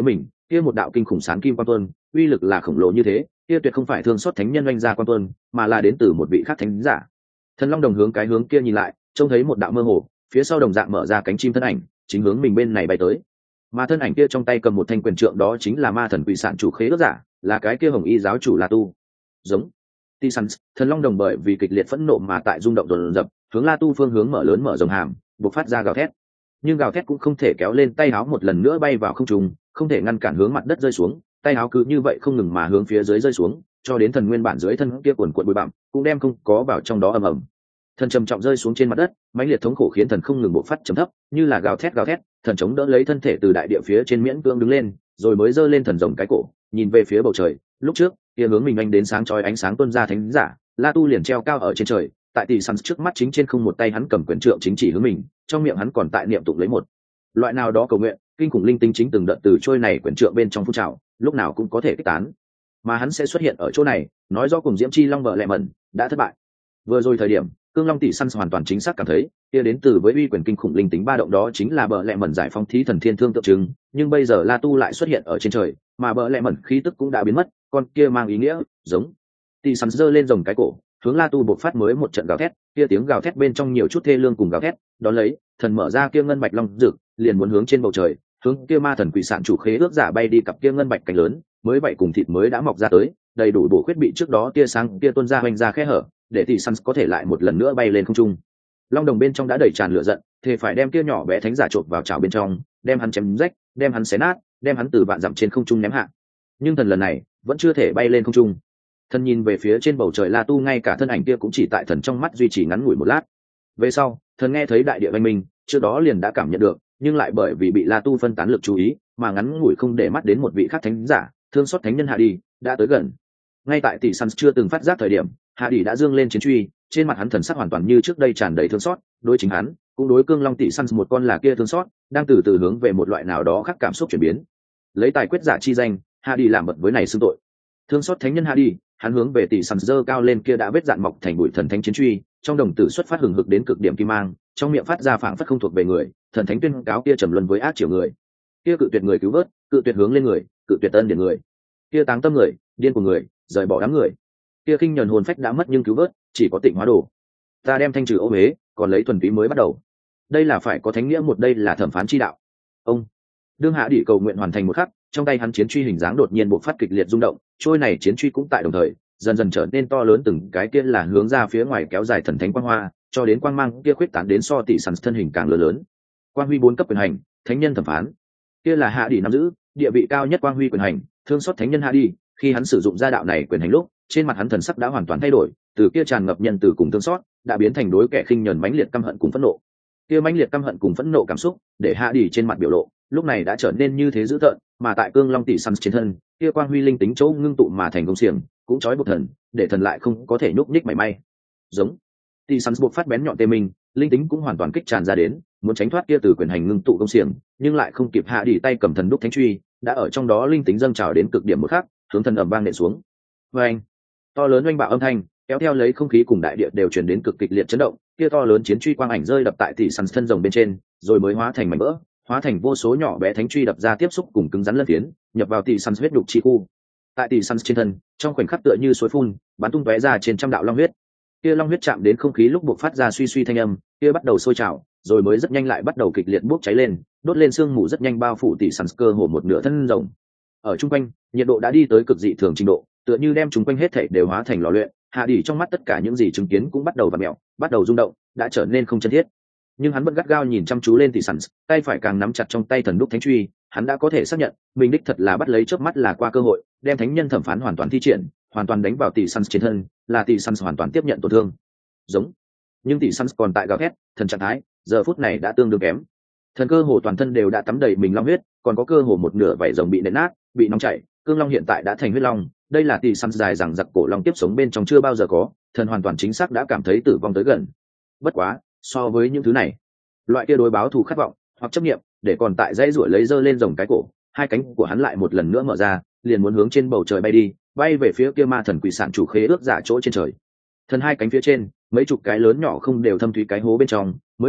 kia một đạo kinh khủng sáng kim quan tuân uy lực là khổng lồ như thế, kia tuyệt không phải thương xót thánh nhân oanh gia quan tuân, mà là đến từ một vị khác thánh giả. Thần long đồng hướng cái hướng kia nhìn lại, trông thấy một đạo mơ hồ, phía sau đồng dạng mở ra cánh chim thân ảnh, chính hướng mình bên này bay tới. Mà thân ảnh kia trong tay cầm một thanh quyền trượng, đó chính là ma thần quỷ sản chủ khế ước giả, là cái kia hồng y giáo chủ La Tu. Giống Tisans, thần long đồng bởi vì kịch liệt phẫn nộ mà tại rung động dồn dập, hướng La Tu phương hướng mở lớn mở rộng hàm, bộc phát ra gào thét. Nhưng gào thét cũng không thể kéo lên tay áo một lần nữa bay vào không trung, không thể ngăn cản hướng mặt đất rơi xuống, tay áo cứ như vậy không ngừng mà hướng phía dưới rơi xuống, cho đến thần nguyên bản dưới thân kia cuộn cuộn bụi bặm cũng đem không có vào trong đó ầm ầm. Thần trầm trọng rơi xuống trên mặt đất, mãnh liệt thống khổ khiến thần không ngừng bộc phát trầm thấp, như là gào thét, thần chống đỡ lấy thân thể từ đại địa phía trên miễn cưỡng đứng lên, rồi mới giơ lên thần rồng cái cổ, nhìn về phía bầu trời. Lúc trước, kia hướng mình anh đến sáng chói ánh sáng tuôn ra thánh giả, La Tu liền treo cao ở trên trời, tại tỷ săn trước mắt chính trên không, một tay hắn cầm quyền trượng chính chỉ hướng mình, trong miệng hắn còn tại niệm tụng lấy một loại nào đó cầu nguyện. Kinh khủng linh tinh chính từng đợt từ trôi này quyền trượng bên trong phun trào, lúc nào cũng có thể kích tán, mà hắn sẽ xuất hiện ở chỗ này, nói rõ cùng diễm chi long bờ lẹ mẩn đã thất bại. Vừa rồi thời điểm cương long tỷ săn hoàn toàn chính xác cảm thấy kia đến từ với uy quyền kinh khủng linh tính ba động đó chính là bờ lẹ mẩn giải phóng thí thần thiên thương tượng trưng, nhưng bây giờ La Tu lại xuất hiện ở trên trời, mà bờ lẹ mẩn khí tức cũng đã biến mất, con kia mang ý nghĩa giống. Tỷ săn giơ lên rồng cái cổ, hướng La Tu bộc phát mới một trận gào thét, kia tiếng gào thét bên trong nhiều chút thê lương cùng gào thét, đón lấy thần mở ra kia ngân bạch long rực, liền muốn hướng trên bầu trời, hướng kia ma thần quỷ sản chủ khế ước giả bay đi. Cặp kia ngân bạch cánh lớn mới vậy cùng thịt mới đã mọc ra tới, đầy đủ bổ khuyết bị trước đó tia sáng tia tuôn ra hoành ra khe hở, để tỷ săn có thể lại một lần nữa bay lên không trung. Long đồng bên trong đã đầy tràn lửa giận, thề phải đem kia nhỏ bé thánh giả trộn vào chảo bên trong, đem hắn chém rách, đem hắn xé nát, đem hắn từ vạn dặm trên không trung ném hạ. Nhưng thần lần này vẫn chưa thể bay lên không trung. Thần nhìn về phía trên bầu trời La Tu, ngay cả thân ảnh kia cũng chỉ tại thần trong mắt duy trì ngắn ngủi một lát. Về sau thần nghe thấy đại địa vang minh, trước đó liền đã cảm nhận được, nhưng lại bởi vì bị La Tu phân tán lực chú ý mà ngắn ngủi không để mắt đến một vị khác thánh giả, thương xót thánh nhân Hạ Đi đã tới gần. Ngay tại tỷ săn chưa từng phát giác thời điểm, Hạ Đi đã dương lên chiến truy, trên mặt hắn thần sắc hoàn toàn như trước đây tràn đầy thương xót, đối chính hắn cũng đối cương long tỷ săn một con là kia thương xót, đang từ từ hướng về một loại nào đó khác cảm xúc chuyển biến. Lấy tài quyết giả chi danh, Hạ Đi làm bật với này xưng tội. Thương xót thánh nhân Hạ Đi, hắn hướng về tỷ săn giơ cao lên kia đã vết dạn mọc thành bụi thần thánh chiến truy, trong đồng tử xuất phát hừng hực đến cực điểm kim mang, trong miệng phát ra phảng phất không thuộc về người, thần thánh tuyên cáo kia trầm luân với ác triều người, kia cự tuyệt người cứu vớt, cự tuyệt hướng lên người, cự tuyệt ân điển người, kia táng tâm người, điên của người, rời bỏ đám người, kia khinh nhẫn hồn phách đã mất nhưng cứu vớt, chỉ có tịnh hóa đồ. Ta đem thanh trừ ô uế, còn lấy thuần túy mới bắt đầu. Đây là phải có thánh nghĩa một, đây là thẩm phán chi đạo. Ông đương Hạ Đi cầu nguyện hoàn thành một khắc, trong tay hắn chiến truy hình dáng đột nhiên bộc phát kịch liệt rung động, trôi này chiến truy cũng tại đồng thời dần dần trở nên to lớn, từng cái kia là hướng ra phía ngoài kéo dài thần thánh quang hoa, cho đến quang mang kia khuyết tán đến so tỷ săn thân hình càng lớn lớn. Quang huy 4 cấp quyền hành, thánh nhân thẩm phán, kia là Hạ Đi nắm giữ địa vị cao nhất quang huy quyền hành, thương xót thánh nhân Hạ Đi. Khi hắn sử dụng ra đạo này quyền hành lúc, trên mặt hắn thần sắc đã hoàn toàn thay đổi, từ kia tràn ngập nhân từ cùng thương xót đã biến thành đối kẻ khinh nhẫn mãnh liệt căm hận cùng phẫn nộ. Kia mãnh liệt căm hận cùng phẫn nộ cảm xúc để Hạ Đi trên mặt biểu lộ lúc này đã trở nên như thế dữ tợn, mà tại cương long tỷ săn trên thân, kia quang huy linh tính chỗ ngưng tụ mà thành công xiềng cũng trói buộc thần, để thần lại không có thể nhúc nhích mảy may. Giống tỷ săn buộc phát bén nhọn tê mình, linh tính cũng hoàn toàn kích tràn ra đến, muốn tránh thoát kia từ quyền hành ngưng tụ công xiềng, nhưng lại không kịp. Hạ Đi tay cầm thần đúc thánh truy, đã ở trong đó linh tính dâng trào đến cực điểm một khắc, hướng thần ầm vang nện xuống. Vang to lớn oanh bạo âm thanh kéo theo lấy không khí cùng đại địa đều truyền đến cực kịch liệt chấn động, kia to lớn chiến truy quang ảnh rơi đập tại tỷ săn thân rồng bên trên, rồi mới hóa thành mảnh vỡ, hóa thành vô số nhỏ bé thánh truy đập ra tiếp xúc cùng cứng rắn lân phiến, nhập vào tỷ săn huyết đục chi khu. Tại tỷ săn trên thân, trong khoảnh khắc tựa như suối phun bắn tung tóe ra trên trăm đạo long huyết, kia long huyết chạm đến không khí lúc buộc phát ra suy suy thanh âm, kia bắt đầu sôi trào, rồi mới rất nhanh lại bắt đầu kịch liệt bốc cháy lên, đốt lên sương mù rất nhanh bao phủ tỷ săn cơ hồ một nửa thân rồng. Ở trung quanh, nhiệt độ đã đi tới cực dị thường trình độ, tựa như đem chúng quanh hết thảy đều hóa thành lò luyện. Hạ Đi trong mắt tất cả những gì chứng kiến cũng bắt đầu vặn mèo, bắt đầu rung động, đã trở nên không chân thiết. Nhưng hắn vẫn gắt gao nhìn chăm chú lên tỷ săn, tay phải càng nắm chặt trong tay thần đúc thánh truy, hắn đã có thể xác nhận mình đích thật là bắt lấy chớp mắt là qua cơ hội, đem thánh nhân thẩm phán hoàn toàn thi triển, hoàn toàn đánh vào tỷ săn trên thân, là tỷ săn hoàn toàn tiếp nhận tổn thương. Giống nhưng tỷ săn còn tại gào thét, thần trạng thái giờ phút này đã tương đương kém. Thần cơ hồ toàn thân đều đã tắm đầy mình long huyết, còn có cơ hồ một nửa vảy rồng bị nện nát, bị nóng chảy, cương long hiện tại đã thành huyết long. Đây là tỷ săn dài rằng giặc cổ long tiếp sống bên trong chưa bao giờ có, thần hoàn toàn chính xác đã cảm thấy tử vong tới gần. Bất quá so với những thứ này, loại kia đối báo thù khát vọng hoặc chấp niệm để còn tại dãy ruổi lấy giơ lên rồng cái cổ, hai cánh của hắn lại một lần nữa mở ra, liền muốn hướng trên bầu trời bay đi, bay về phía kia ma thần quỷ sản chủ khế ước giả chỗ trên trời. Thần hai cánh phía trên mấy chục cái lớn nhỏ không đều thâm thúy cái hố bên trong, mới vậy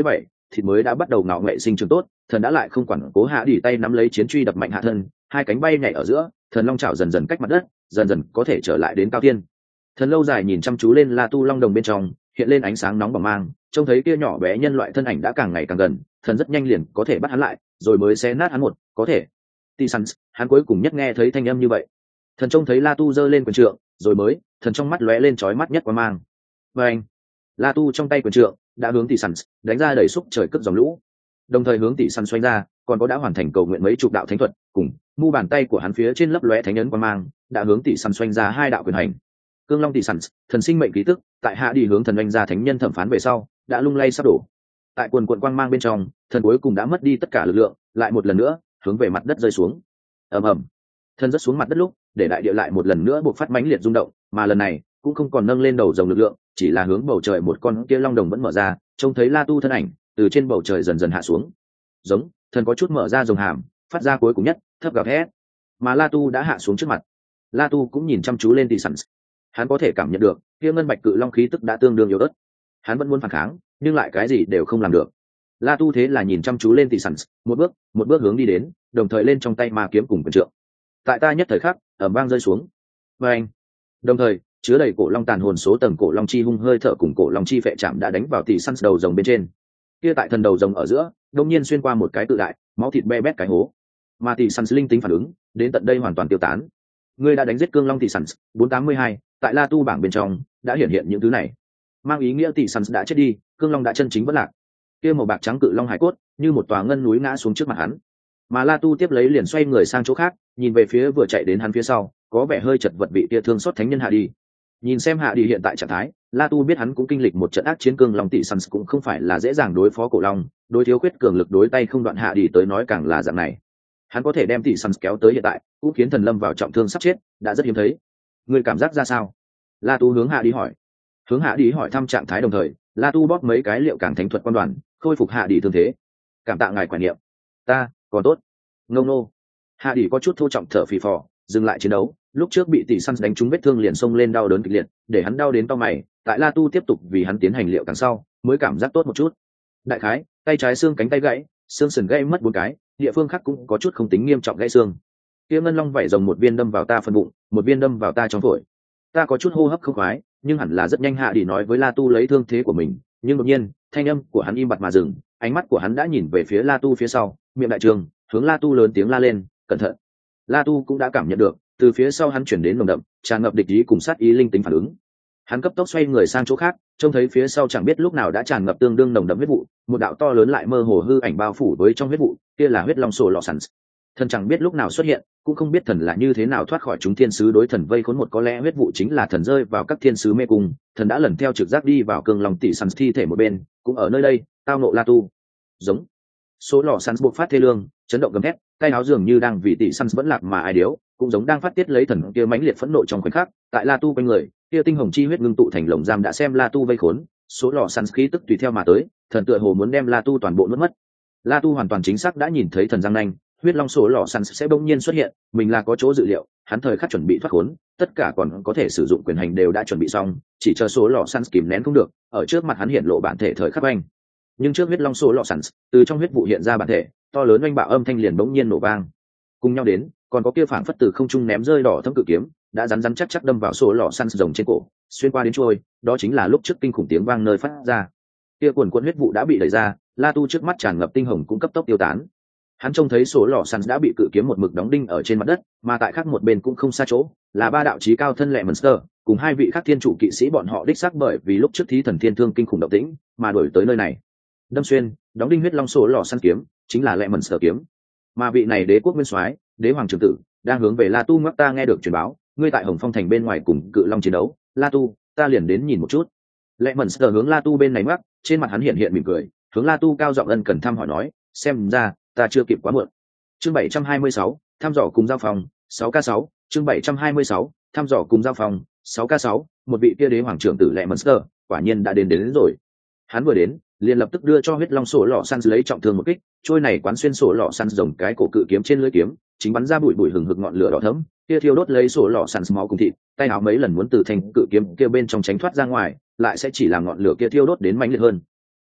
thịt mới đã bắt đầu ngạo nghệ sinh trưởng tốt, thần đã lại không quản cố hạ đi tay nắm lấy chiến truy đập mạnh hạ thân, hai cánh bay nhảy ở giữa, thần long chảo dần dần cách mặt đất, dần dần có thể trở lại đến cao thiên. Thần lâu dài nhìn chăm chú lên La Tu long đồng bên trong, hiện lên ánh sáng nóng bỏng mang, trông thấy kia nhỏ bé nhân loại thân ảnh đã càng ngày càng gần, thần rất nhanh liền có thể bắt hắn lại, rồi mới xé nát hắn một, có thể. Tisans, hắn cuối cùng nhất nghe thấy thanh âm như vậy. Thần trông thấy La Tu giơ lên quyền trượng, rồi mới, thần trong mắt lóe lên chói mắt nhất quang mang. Và anh, La Tu trong tay quyền trượng đã hướng Tisans đánh ra đẩy xúc trời cất dòng lũ, đồng thời hướng Tisans xoay ra, còn có đã hoàn thành cầu nguyện mấy chục đạo thánh thuật, cùng mu bàn tay của hắn phía trên lấp lóe thánh ấn quang mang, đã hướng Tisans xoay ra hai đạo quyền hành. Cương Long Tisans, thần sinh mệnh ký tức, tại hạ đi hướng thần anh ra thánh nhân thẩm phán về sau, đã lung lay sắp đổ. Tại quần quần quang mang bên trong, thần cuối cùng đã mất đi tất cả lực lượng, lại một lần nữa hướng về mặt đất rơi xuống. Ầm ầm, thần rớt xuống mặt đất lúc, để đại địa lại một lần nữa buộc phát mãnh liệt rung động, mà lần này cũng không còn nâng lên đầu rồng lực lượng, chỉ là hướng bầu trời một con kia long đồng vẫn mở ra, trông thấy La Tu thân ảnh từ trên bầu trời dần dần hạ xuống. Giống, thần có chút mở ra rồng hàm, phát ra cuối cùng nhất, thấp gào thét. Mà La Tu đã hạ xuống trước mặt. La Tu cũng nhìn chăm chú lên Tisans. Hắn có thể cảm nhận được, kia ngân bạch cự long khí tức đã tương đương yếu ớt. Hắn vẫn muốn phản kháng, nhưng lại cái gì đều không làm được. La Tu thế là nhìn chăm chú lên Tisans, một bước hướng đi đến, đồng thời lên trong tay ma kiếm cùng quyền trượng. Tại ta nhất thời khắc, ầm vang rơi xuống. Và anh, đồng thời chứa đầy cổ long tàn hồn số tầng cổ long chi hung hơi thở cùng cổ long chi phệ chạm đã đánh vào Tisans đầu rồng bên trên. Kia tại thần đầu rồng ở giữa, đột nhiên xuyên qua một cái tự đại, máu thịt be bét cái hố. Mà Tisans linh tính phản ứng, đến tận đây hoàn toàn tiêu tán. Ngươi đã đánh giết cương long Tisans, 482, tại La Tu bảng bên trong đã hiện hiện những thứ này, mang ý nghĩa Tisans đã chết đi, cương long đã chân chính bất lạc. Kia màu bạc trắng cự long hải cốt như một tòa ngân núi ngã xuống trước mặt hắn, mà La Tu tiếp lấy liền xoay người sang chỗ khác, nhìn về phía vừa chạy đến hắn phía sau, có vẻ hơi chật vật bị tia thương xót thánh nhân hạ đi. Nhìn xem hạ đi hiện tại trạng thái, La Tu biết hắn cũng kinh lịch một trận ác chiến, cương long Tisans cũng không phải là dễ dàng đối phó cổ long, đối thiếu khuyết cường lực đối tay không đoạn hạ đi tới nói càng là dạng này. Hắn có thể đem Tisans kéo tới hiện tại, cũng khiến thần lâm vào trọng thương sắp chết, đã rất hiếm thấy. Người cảm giác ra sao? La Tu hướng hạ đi hỏi. Hướng hạ đi hỏi thăm trạng thái đồng thời, La Tu bóp mấy cái liệu càng thánh thuật quan đoàn, khôi phục hạ đi thương thế. Cảm tạ ngài quản niệm. Ta còn tốt. Ngông nô. Hạ đi có chút thô trọng thở phì phò, dừng lại chiến đấu. Lúc trước bị Tisans đánh trúng vết thương liền xông lên đau đớn kịch liệt, để hắn đau đến tao mày. Tại La Tu tiếp tục vì hắn tiến hành liệu càng sau, mới cảm giác tốt một chút. Đại khái, tay trái xương cánh tay gãy, xương sườn gãy mất 4 cái, địa phương khác cũng có chút không tính nghiêm trọng gãy xương. Kia ngân long vảy rồng một viên đâm vào ta phần bụng, một viên đâm vào ta trong phổi. Ta có chút hô hấp không khoái, nhưng hẳn là rất nhanh. Hạ đi nói với La Tu lấy thương thế của mình, nhưng đột nhiên thanh âm của hắn im bặt mà dừng, ánh mắt của hắn đã nhìn về phía La Tu phía sau, miệng đại trường hướng La Tu lớn tiếng la lên, cẩn thận. La Tu cũng đã cảm nhận được, từ phía sau hắn chuyển đến nồng đậm tràn ngập địch ý cùng sát ý linh tính phản ứng. Hắn cấp tốc xoay người sang chỗ khác, trông thấy phía sau chẳng biết lúc nào đã tràn ngập tương đương nồng đậm huyết vụ, một đạo to lớn lại mơ hồ hư ảnh bao phủ với trong huyết vụ, kia là huyết long sổ lọ sẵn. Thần chẳng biết lúc nào xuất hiện, cũng không biết thần là như thế nào thoát khỏi chúng thiên sứ đối thần vây khốn. Một có lẽ huyết vụ chính là thần rơi vào các thiên sứ mê cung, thần đã lần theo trực giác đi vào cương lòng tỷ săn thi thể một bên, cũng ở nơi đây tao nộ La Tu. Giống số lò săn buộc phát thê lương, chấn động gầm thét, tay áo dường như đang vì tỷ săn vẫn lạc mà ai điếu, cũng giống đang phát tiết lấy thần kia mãnh liệt phẫn nộ trong khoảnh khắc. Tại La Tu quanh người, kia tinh hồng chi huyết ngưng tụ thành lồng giam đã xem La Tu vây khốn, số lò săn khí tức tùy theo mà tới, thần tựa hồ muốn đem La Tu toàn bộ nuốt mất. La Tu hoàn toàn chính xác đã nhìn thấy thần răng nanh, huyết long số lò săn sẽ bỗng nhiên xuất hiện, mình là có chỗ dự liệu, hắn thời khắc chuẩn bị thoát khốn, tất cả còn có thể sử dụng quyền hành đều đã chuẩn bị xong, chỉ chờ số lò săn kìm nén không được, ở trước mặt hắn hiện lộ bản thể thời khắc anh. Nhưng trước huyết long số lò săn, từ trong huyết vụ hiện ra bản thể, to lớn oanh bạo âm thanh liền bỗng nhiên nổ vang. Cùng nhau đến, còn có kia phảng phất từ không trung ném rơi đỏ thâm cự kiếm, đã rắn rắn chắc chắc đâm vào số lò săn rồng trên cổ, xuyên qua đến trôi, đó chính là lúc trước kinh khủng tiếng vang nơi phát ra. Kia quần quần huyết vụ đã bị đẩy ra, La Tu trước mắt tràn ngập tinh hồng cũng cấp tốc tiêu tán. Hắn trông thấy số lò săn đã bị cự kiếm một mực đóng đinh ở trên mặt đất, mà tại khác một bên cũng không xa chỗ, là 3 đạo chí cao thân lệ Monster, cùng 2 vị khác thiên chủ kỵ sĩ, bọn họ đích xác bởi vì lúc trước thí thần thiên thương kinh khủng động tĩnh, mà đuổi tới nơi này. Đâm xuyên, đóng đinh huyết long số lò săn kiếm, chính là lệ Monster kiếm. Mà vị này đế quốc nguyên soái, đế hoàng trưởng tử, đang hướng về La Tu ngắc. Ta nghe được truyền báo, ngươi tại Hồng Phong thành bên ngoài cùng cự long chiến đấu, La Tu, ta liền đến nhìn một chút. Lệ Monster hướng La Tu bên này ngắc, trên mặt hắn hiện hiện mỉm cười, hướng La Tu cao giọng ân cần thăm hỏi nói, xem ra ta chưa kịp quá muộn. Chương 726, thăm dò cùng giao phòng, 6K6, chương 726, thăm dò cùng giao phòng, 6K6, một vị kia đế hoàng trưởng tử Lệ Monster, quả nhiên đã đến rồi. Hắn vừa đến, liền lập tức đưa cho huyết long sổ lọ săn lấy trọng thương một kích, trôi này quán xuyên sổ lọ săn rồng cái cổ cự kiếm trên lưỡi kiếm, chính bắn ra bụi hừng hực ngọn lửa đỏ thẫm, kia thiêu đốt lấy sổ lọ săn máu cùng thịt, tay áo mấy lần muốn từ thành cự kiếm kia bên trong tránh thoát ra ngoài, lại sẽ chỉ làm ngọn lửa kia thiêu đốt đến mãnh liệt hơn.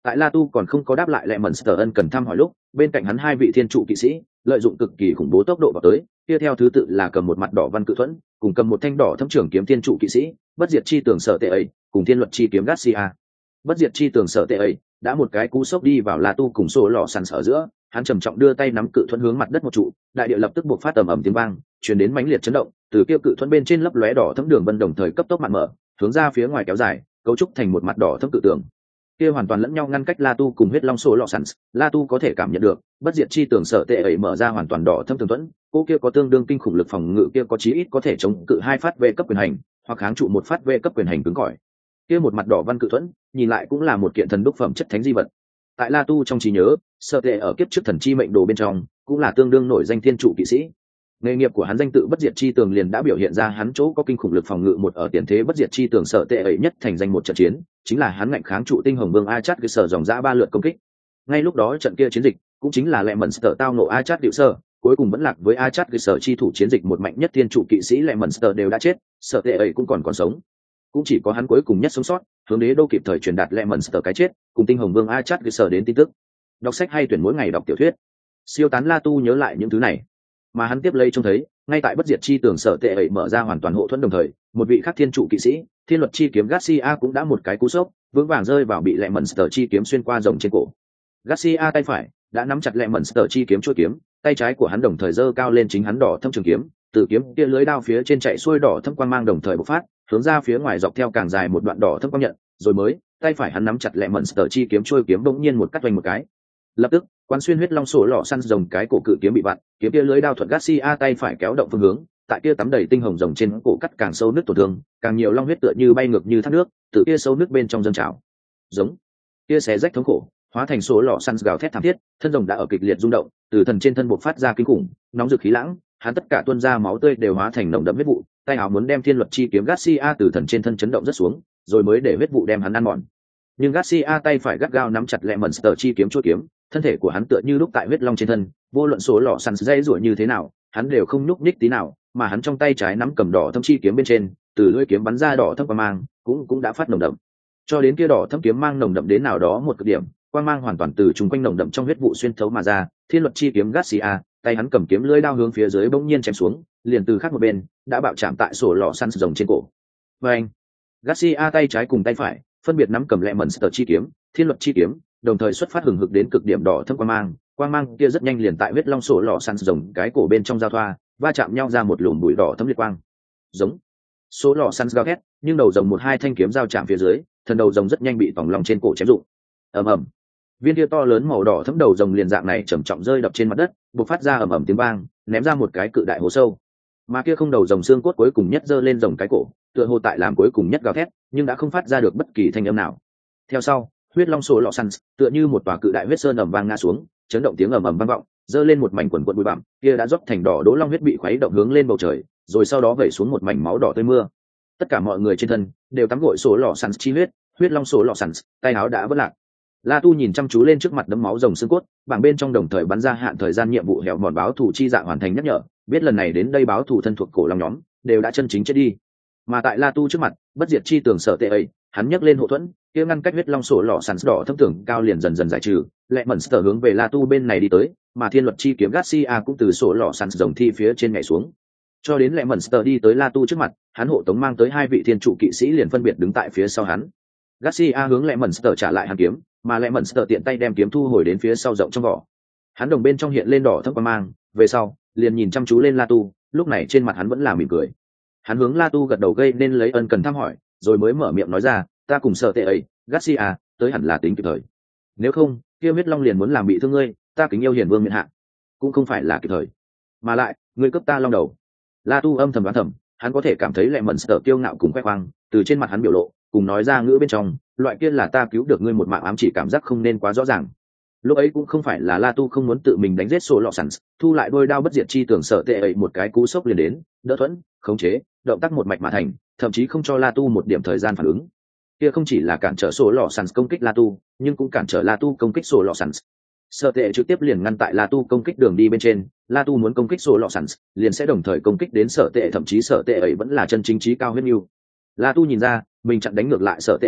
Tại La Tu còn không có đáp lại Lemonster ân cần thăm hỏi lúc, bên cạnh hắn hai vị thiên trụ kỵ sĩ lợi dụng cực kỳ khủng bố tốc độ vào tới, tiếp theo thứ tự là cầm một mặt đỏ văn cự thuẫn, cùng cầm một thanh đỏ thâm trưởng kiếm thiên trụ kỵ sĩ, bất diệt chi tường sở tệ ấy, cùng thiên luật chi kiếm Garcia. Bất diệt chi tường sở tệ ấy đã một cái cú sốc đi vào La Tu cùng sổ lọ sàn sở giữa, hắn trầm trọng đưa tay nắm cự thuẫn hướng mặt đất một trụ, đại địa lập tức buộc phát ầm tiếng vang, truyền đến mãnh liệt chấn động, từ kia cự thuẫn bên trên lấp lóe đỏ thâm đường vân đồng thời cấp tốc mạn mở, hướng ra phía ngoài kéo dài, cấu trúc thành một mặt đỏ thâm cự tường. Kia hoàn toàn lẫn nhau ngăn cách La Tu cùng huyết long sổ lọ sàn. La Tu có thể cảm nhận được, bất diệt chi tường sở tệ ấy mở ra hoàn toàn đỏ thâm tường thuẫn, cô kia có tương đương kinh khủng lực phòng ngự, kia có chí ít có thể chống cự 2 phát vệ cấp quyền hành, hoặc kháng trụ 1 phát vệ cấp quyền hành cứng cỏi. Kia một mặt đỏ văn cự thuẫn, nhìn lại cũng là một kiện thần đúc phẩm chất thánh di vật. Tại La Tu trong trí nhớ, sở tệ ở kiếp trước thần chi mệnh đồ bên trong, cũng là tương đương nổi danh thiên trụ kỵ sĩ. Nghề nghiệp của hắn danh tự bất diệt chi tường liền đã biểu hiện ra hắn chỗ có kinh khủng lực phòng ngự một ở tiền thế bất diệt chi tường sở tệ ấy nhất thành danh một trận chiến, chính là hắn ngạnh kháng trụ tinh hồng vương Achat cái sở dòng dã 3 lượt công kích. Ngay lúc đó trận kia chiến dịch cũng chính là Lemonster tao nộ Achat điệu sở, cuối cùng vẫn lạc với Achat cái sở chi thủ chiến dịch một mạnh nhất thiên trụ kỵ sĩ Lemonster đều đã chết, sở tệ ấy cũng còn sống. Cũng chỉ có hắn cuối cùng nhất sống sót, hướng đế đô kịp thời truyền đạt Lemonster cái chết, cùng tinh hồng vương Achat cái sở đến tin tức. Đọc sách hay tuyển mỗi ngày đọc tiểu thuyết. Siêu tán La Tu nhớ lại những thứ này, mà hắn tiếp lấy trông thấy, ngay tại bất diệt chi tường sở tệ ấy mở ra hoàn toàn hộ thuẫn đồng thời, một vị khác thiên trụ kỵ sĩ, thiên luật chi kiếm Garcia cũng đã một cái cú sốc, vững vàng rơi vào bị Lemonster chi kiếm xuyên qua rồng trên cổ. Garcia tay phải đã nắm chặt Lemonster chi kiếm chuôi kiếm, tay trái của hắn đồng thời giơ cao lên chính hắn đỏ thâm trường kiếm, từ kiếm kia lưới đao phía trên chạy xuôi đỏ thâm quang mang đồng thời bộc phát, hướng ra phía ngoài dọc theo càng dài một đoạn đỏ thâm quang nhận, rồi mới, tay phải hắn nắm chặt Lemonster chi kiếm chuôi kiếm bỗng nhiên một cắt vành một cái. Lập tức, quán xuyên huyết long sổ lọ săn rồng cái cổ cự kiếm bị vặn, kiếm kia lưới đao thuận Garcia tay phải kéo động phương hướng, tại kia tắm đầy tinh hồng rồng trên cổ cắt càng sâu nước tổn thương, càng nhiều long huyết tựa như bay ngược như thác nước, từ kia sâu nước bên trong dâng trào. Giống kia xé rách thống khổ, hóa thành số lọ săn gào thét thảm thiết, thân rồng đã ở kịch liệt rung động, từ thần trên thân bộc phát ra kinh khủng, nóng rực khí lãng, hắn tất cả tuôn ra máu tươi đều hóa thành nồng đậm huyết vụ, tay áo muốn đem thiên luật chi kiếm Garcia từ thần trên thân chấn động rất xuống, rồi mới để huyết vụ đem hắn ăn mòn. Nhưng Garcia tay phải gắt gao nắm chặt Lemonster chi kiếm chuôi kiếm, thân thể của hắn tựa như lúc tại huyết long trên thân, vô luận số lọ săn dây rủa như thế nào, hắn đều không nhúc nhích tí nào, mà hắn trong tay trái nắm cầm đỏ thâm chi kiếm bên trên, từ lưỡi kiếm bắn ra đỏ thâm quang mang, cũng đã phát nồng đậm. Cho đến kia đỏ thâm kiếm mang nồng đậm đến nào đó một cực điểm, quang mang hoàn toàn từ trùng quanh nồng đậm trong huyết vụ xuyên thấu mà ra, thiên luật chi kiếm Garcia, tay hắn cầm kiếm lưỡi đao hướng phía dưới bỗng nhiên chém xuống, liền từ khác một bên, đã bạo chạm tại sổ lọ săn rồng trên cổ. Và anh, Garcia tay trái cùng tay phải phân biệt nắm cầm Lemonster chi kiếm, thiên luật chi kiếm, đồng thời xuất phát hừng hực đến cực điểm đỏ thâm quang mang kia rất nhanh liền tại huyết long sổ lọ săn rồng cái cổ bên trong giao thoa, va chạm nhau ra một lùm bụi đỏ thâm liệt quang. Giống số lọ săn gào thét, nhưng đầu rồng một hai thanh kiếm giao chạm phía dưới, thần đầu rồng rất nhanh bị vòng lòng trên cổ chém rụng. Ầm ầm, viên kia to lớn màu đỏ thấm đầu rồng liền dạng này trầm trọng rơi đập trên mặt đất, bộc phát ra ầm ầm tiếng vang, ném ra một cái cự đại hố sâu. Mà kia không đầu rồng xương cốt cuối cùng nhất giơ lên rồng cái cổ, tựa hồ tại làm cuối cùng nhất gào thét, nhưng đã không phát ra được bất kỳ thanh âm nào. Theo sau, huyết long sổ lọ săn tựa như một tòa cự đại huyết sơn ầm vang ngã xuống, chấn động tiếng ầm ầm vang vọng, giơ lên một mảnh quần quần bụi bặm, kia đã rót thành đỏ đố long huyết bị khuấy động hướng lên bầu trời, rồi sau đó vẩy xuống một mảnh máu đỏ tươi mưa. Tất cả mọi người trên thân đều tắm gội sổ lọ săn chi huyết, huyết long sổ lọ săn, tay áo đã vỡ lạc. La Tu nhìn chăm chú lên trước mặt đấm máu rồng xương cốt, bảng bên trong đồng thời bắn ra hạn thời gian nhiệm vụ hẻo mòn báo thù chi dạ hoàn thành nhắc nhở, biết lần này đến đây báo thù thân thuộc cổ long nhóm đều đã chân chính chết đi. Mà tại La Tu trước mặt, bất diệt chi tường sở tệ ấy, hắn nhấc lên hộ thuẫn, kia ngăn cách huyết long sổ lọ sàn đỏ thâm tưởng cao liền dần dần giải trừ, Lemonster hướng về La Tu bên này đi tới, mà thiên luật chi kiếm Garcia cũng từ sổ lọ sàn rồng thi phía trên nhảy xuống. Cho đến Lemonster đi tới La Tu trước mặt, hắn hộ tống mang tới hai vị thiên trụ kỵ sĩ liền phân biệt đứng tại phía sau hắn. Garcia hướng Lemonster trả lại hắn kiếm, mà Lemonster tiện tay đem kiếm thu hồi đến phía sau rộng trong vỏ. Hắn đồng bên trong hiện lên đỏ thâm quang mang, về sau, liền nhìn chăm chú lên La Tu, lúc này trên mặt hắn vẫn là mỉm cười. Hắn hướng La Tu gật đầu gây nên lấy ân cần thăm hỏi, rồi mới mở miệng nói ra, ta cùng sợ tệ ấy, Garcia, tới hẳn là tính kịp thời. Nếu không, kia huyết long liền muốn làm bị thương ngươi, ta kính yêu hiển vương miện hạ, cũng không phải là kịp thời. Mà lại, ngươi cướp ta long đầu. La Tu âm thầm đoán thầm, hắn có thể cảm thấy Lemonster kiêu ngạo cùng khoe khoang, từ trên mặt hắn biểu lộ, cùng nói ra ngữ bên trong, loại kia là ta cứu được ngươi một mạng ám chỉ cảm giác không nên quá rõ ràng. Lúc ấy cũng không phải là La Tu không muốn tự mình đánh giết sổ lọ sẵn, thu lại đôi đao bất diệt chi tưởng sợ tệ ấy một cái cú sốc liền đến, đỡ thuẫn, khống chế, động tác một mạch mà thành, thậm chí không cho La Tu một điểm thời gian phản ứng. Kia không chỉ là cản trở sổ lọ sẵn công kích La Tu, nhưng cũng cản trở La Tu công kích sổ lọ sẵn. Sợ tệ trực tiếp liền ngăn tại La Tu công kích đường đi bên trên, La Tu muốn công kích sổ lọ sẵn, liền sẽ đồng thời công kích đến sợ tệ, thậm chí sợ tệ ấy vẫn là chân chính trí cao huyết nhu. La Tu nhìn ra, mình chặn đánh ngược lại sợ tệ ấy,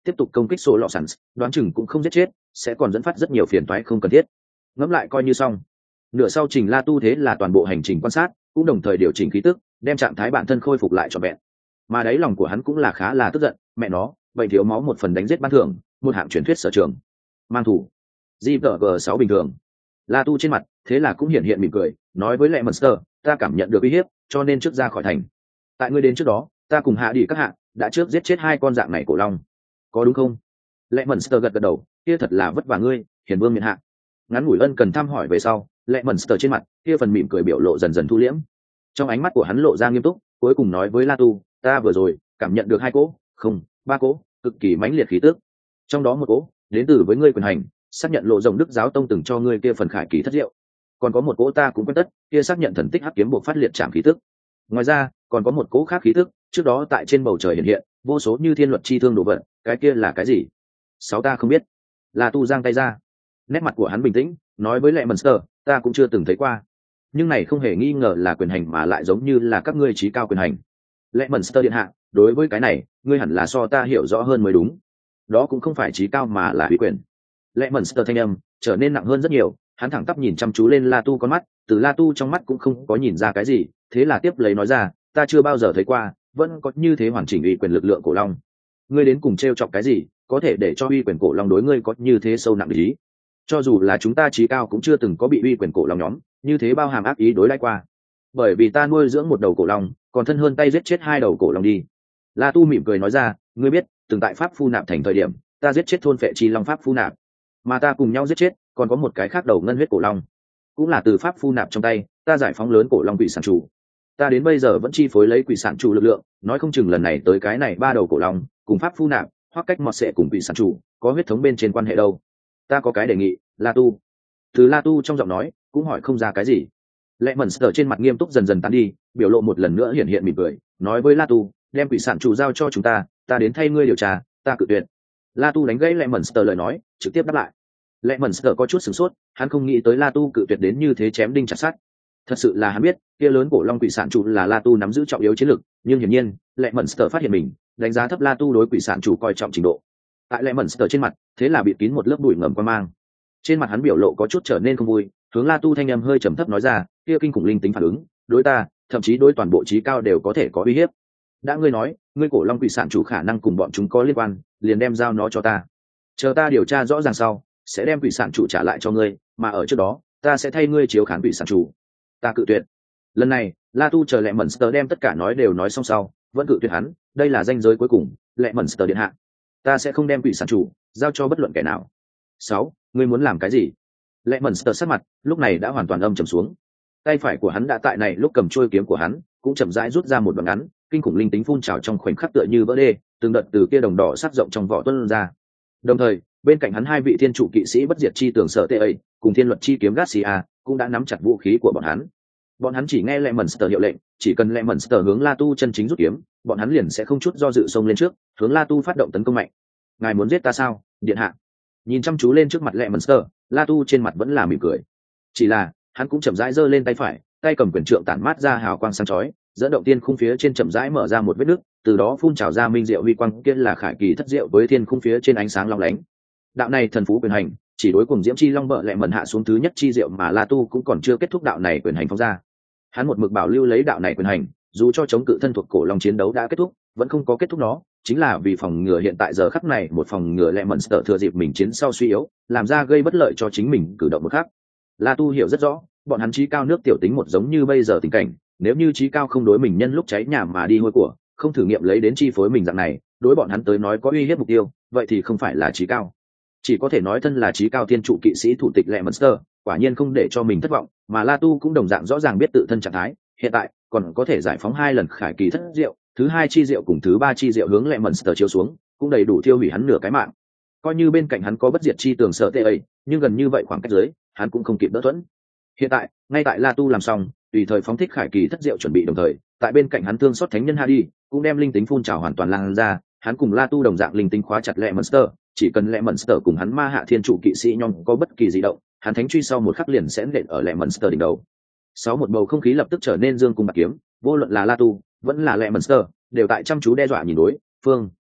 tiếp tục công kích số lọ sẵn, đoán chừng cũng không giết chết, sẽ còn dẫn phát rất nhiều phiền toái không cần thiết. Ngẫm lại coi như xong. Nửa sau trình La Tu thế là toàn bộ hành trình quan sát, cũng đồng thời điều chỉnh khí tức, đem trạng thái bản thân khôi phục lại trọn vẹn. Mà đáy lòng của hắn cũng là khá là tức giận, mẹ nó, vậy thiếu máu một phần đánh giết ban thưởng, một hạng truyền thuyết sở trường. Mang thủ. GVG6 bình thường. La Tu trên mặt, thế là cũng hiện mỉm cười, nói với Lệ Monster, ta cảm nhận được uy hiếp, cho nên trước ra khỏi thành. Tại ngươi đến trước đó, ta cùng hạ đi các hạ, đã trước giết chết hai con dạng này cổ long. Có đúng không? Lệ Monster gật đầu, kia thật là vất vả ngươi, hiền vương miện hạ. Ngắn ngủi ân cần thăm hỏi về sau, Lệ Monster trên mặt, kia phần mỉm cười biểu lộ dần dần thu liễm. Trong ánh mắt của hắn lộ ra nghiêm túc, cuối cùng nói với La Tu, ta vừa rồi cảm nhận được hai cỗ, không, ba cỗ, cực kỳ mãnh liệt khí tức. Trong đó một cỗ đến từ với ngươi quyền hành, xác nhận lộ rồng Đức giáo tông từng cho ngươi kia phần khải kỳ thất diệu. Còn có một cỗ ta cũng quen tất, kia xác nhận thần tích hắc kiếm buộc phát liệt trảm khí tức. Ngoài ra, còn có một cỗ khác khí tức, trước đó tại trên bầu trời hiện hiện, vô số như thiên luật chi thương đồ vật, cái kia là cái gì? Sáu ta không biết. La Tu giang tay ra, nét mặt của hắn bình tĩnh, nói với Lệ Monster, ta cũng chưa từng thấy qua. Nhưng này không hề nghi ngờ là quyền hành mà lại giống như là các ngươi trí cao quyền hành. Lệ Monster điện hạ, đối với cái này, ngươi hẳn là so ta hiểu rõ hơn mới đúng. Đó cũng không phải trí cao mà là uy quyền. Lệ Monster thanh âm trở nên nặng hơn rất nhiều, hắn thẳng tắp nhìn chăm chú lên La Tu con mắt, từ La Tu trong mắt cũng không có nhìn ra cái gì, thế là tiếp lấy nói ra, ta chưa bao giờ thấy qua, vẫn có như thế hoàn chỉnh uy quyền lực lượng cổ long. Ngươi đến cùng trêu chọc cái gì, có thể để cho uy quyền cổ long đối ngươi có như thế sâu nặng ý? Cho dù là chúng ta trí cao cũng chưa từng có bị uy quyền cổ long nhóm như thế bao hàm ác ý đối đãi qua. Bởi vì ta nuôi dưỡng một đầu cổ long, còn thân hơn tay giết chết hai đầu cổ long đi. La Tu mỉm cười nói ra, ngươi biết, từng tại Pháp Phu Nạp thành thời điểm, ta giết chết thôn phệ chi long Pháp Phu Nạp, mà ta cùng nhau giết chết, còn có một cái khác đầu ngân huyết cổ long, cũng là từ Pháp Phu Nạp trong tay, ta giải phóng lớn cổ long quỷ sản chủ. Ta đến bây giờ vẫn chi phối lấy quỷ sản chủ lực lượng, nói không chừng lần này tới cái này ba đầu cổ long, cùng Pháp Phu Nạp, hoặc cách mọt sệ cùng quỷ sản chủ, có huyết thống bên trên quan hệ đâu. Ta có cái đề nghị, La Tu. Từ La Tu trong giọng nói, cũng hỏi không ra cái gì. Lệ Monster trên mặt nghiêm túc dần dần tán đi, biểu lộ một lần nữa hiện mỉm cười, nói với La Tu, đem quỷ sản chủ giao cho chúng ta đến thay ngươi điều tra, ta cự tuyệt. La Tu đánh gãy Lệ Monster lời nói, trực tiếp đáp lại. Lệ Monster có chút sửng sốt, hắn không nghĩ tới La Tu cự tuyệt đến như thế chém đinh chặt sắt. Thật sự là hắn biết, kia lớn cổ long quỷ sản chủ là La Tu nắm giữ trọng yếu chiến lược, nhưng hiển nhiên, Lệ Monster phát hiện mình đánh giá thấp La Tu đối quỷ sản chủ coi trọng trình độ. Tại Lệ Monster trên mặt, thế là bịt kín một lớp bụi ngầm quan mang. Trên mặt hắn biểu lộ có chút trở nên không vui, hướng La Tu thanh âm hơi trầm thấp nói ra, kia kinh khủng linh tính phản ứng, đối ta, thậm chí đối toàn bộ trí cao đều có thể có uy hiếp. Đã ngươi nói, ngươi cổ long quỷ sản chủ khả năng cùng bọn chúng có liên quan, liền đem giao nó cho ta. Chờ ta điều tra rõ ràng sau, sẽ đem quỷ sản chủ trả lại cho ngươi, mà ở trước đó, ta sẽ thay ngươi chiếu khán quỷ sản chủ. Ta cự tuyệt. Lần này, La Tu chờ Lệ Monster đem tất cả nói đều nói xong sau, vẫn cự tuyệt hắn, đây là ranh giới cuối cùng, Lệ Monster điện hạ. Ta sẽ không đem quỷ sản chủ giao cho bất luận kẻ nào. 6. Ngươi muốn làm cái gì? Lệ Monster sắc mặt lúc này đã hoàn toàn âm trầm xuống. Tay phải của hắn đã tại này lúc cầm chuôi kiếm của hắn, cũng chậm rãi rút ra một đoạn ngắn, kinh khủng linh tính phun trào trong khoảnh khắc tựa như vỡ đê, từng đợt từ kia đồng đỏ sắc rộng trong vỏ tuôn ra. Đồng thời, bên cạnh hắn hai vị thiên trụ kỵ sĩ bất diệt chi tường sở tê ấy, cùng thiên luật chi kiếm Garcia, cũng đã nắm chặt vũ khí của bọn hắn. Bọn hắn chỉ nghe Lệ Monster hiệu lệnh, chỉ cần Lệ Monster hướng La Tu chân chính rút kiếm, bọn hắn liền sẽ không chút do dự xông lên trước, hướng La Tu phát động tấn công mạnh. Ngài muốn giết ta sao, điện hạ? Nhìn chăm chú lên trước mặt Lệ Monster, La Tu trên mặt vẫn là mỉm cười. Chỉ là, hắn cũng chậm rãi giơ lên tay phải, tay cầm quyền trượng tản mát ra hào quang sáng chói, dẫn động tiên khung phía trên chậm rãi mở ra một vết nứt, từ đó phun trào ra minh diệu huy quang, kia là khải kỳ thất diệu với thiên khung phía trên ánh sáng long lánh. Đạo này thần phú quyền hành, chỉ đối cùng diễm chi long bợ Lệ Mẩn hạ xuống thứ nhất chi diệu mà La Tu cũng còn chưa kết thúc đạo này quyền hành phóng ra. Hắn một mực bảo lưu lấy đạo này quyền hành, dù cho chống cự thân thuộc cổ long chiến đấu đã kết thúc, vẫn không có kết thúc nó, chính là vì phòng ngừa hiện tại giờ khắc này một phòng ngừa Lệ Mẩn thừa dịp mình chiến sau suy yếu, làm ra gây bất lợi cho chính mình cử động một khác. La Tu hiểu rất rõ, bọn hắn chí cao nước tiểu tính một giống như bây giờ tình cảnh, nếu như chí cao không đối mình nhân lúc cháy nhà mà đi hôi của, không thử nghiệm lấy đến chi phối mình dạng này, đối bọn hắn tới nói có uy hiếp mục tiêu, vậy thì không phải là chí cao. Chỉ có thể nói thân là chí cao thiên trụ kỵ sĩ thủ tịch Lệ Mẩn, quả nhiên không để cho mình thất vọng, mà La Tu cũng đồng dạng rõ ràng biết tự thân trạng thái, hiện tại còn có thể giải phóng 2 lần khải kỳ thất diệu, thứ 2 chi diệu cùng thứ 3 chi diệu hướng Lệ Mẩn chiếu xuống, cũng đầy đủ tiêu hủy hắn nửa cái mạng. Coi như bên cạnh hắn có bất diệt chi tường sợ tê ấy, nhưng gần như vậy khoảng cách dưới, hắn cũng không kịp đỡ thuẫn. Hiện tại, ngay tại La Tu làm xong, tùy thời phóng thích khải kỳ thất diệu chuẩn bị đồng thời, tại bên cạnh hắn thương xót thánh nhân Hadi, cũng đem linh tính phun trào hoàn toàn lan ra, hắn cùng La Tu đồng dạng linh tính khóa chặt Lệ Mẩn, chỉ cần Lệ Mẩn cùng hắn ma hạ thiên trụ kỵ sĩ nhong có bất kỳ dị động, hắn thánh truy sau một khắc liền sẽ nện ở Lệ Mẩn đỉnh đầu. Một bầu không khí lập tức trở nên dương cung bạc kiếm, vô luận là La Tu, vẫn là Lệ Mẩn đều tại chăm chú đe dọa nhìn đối phương.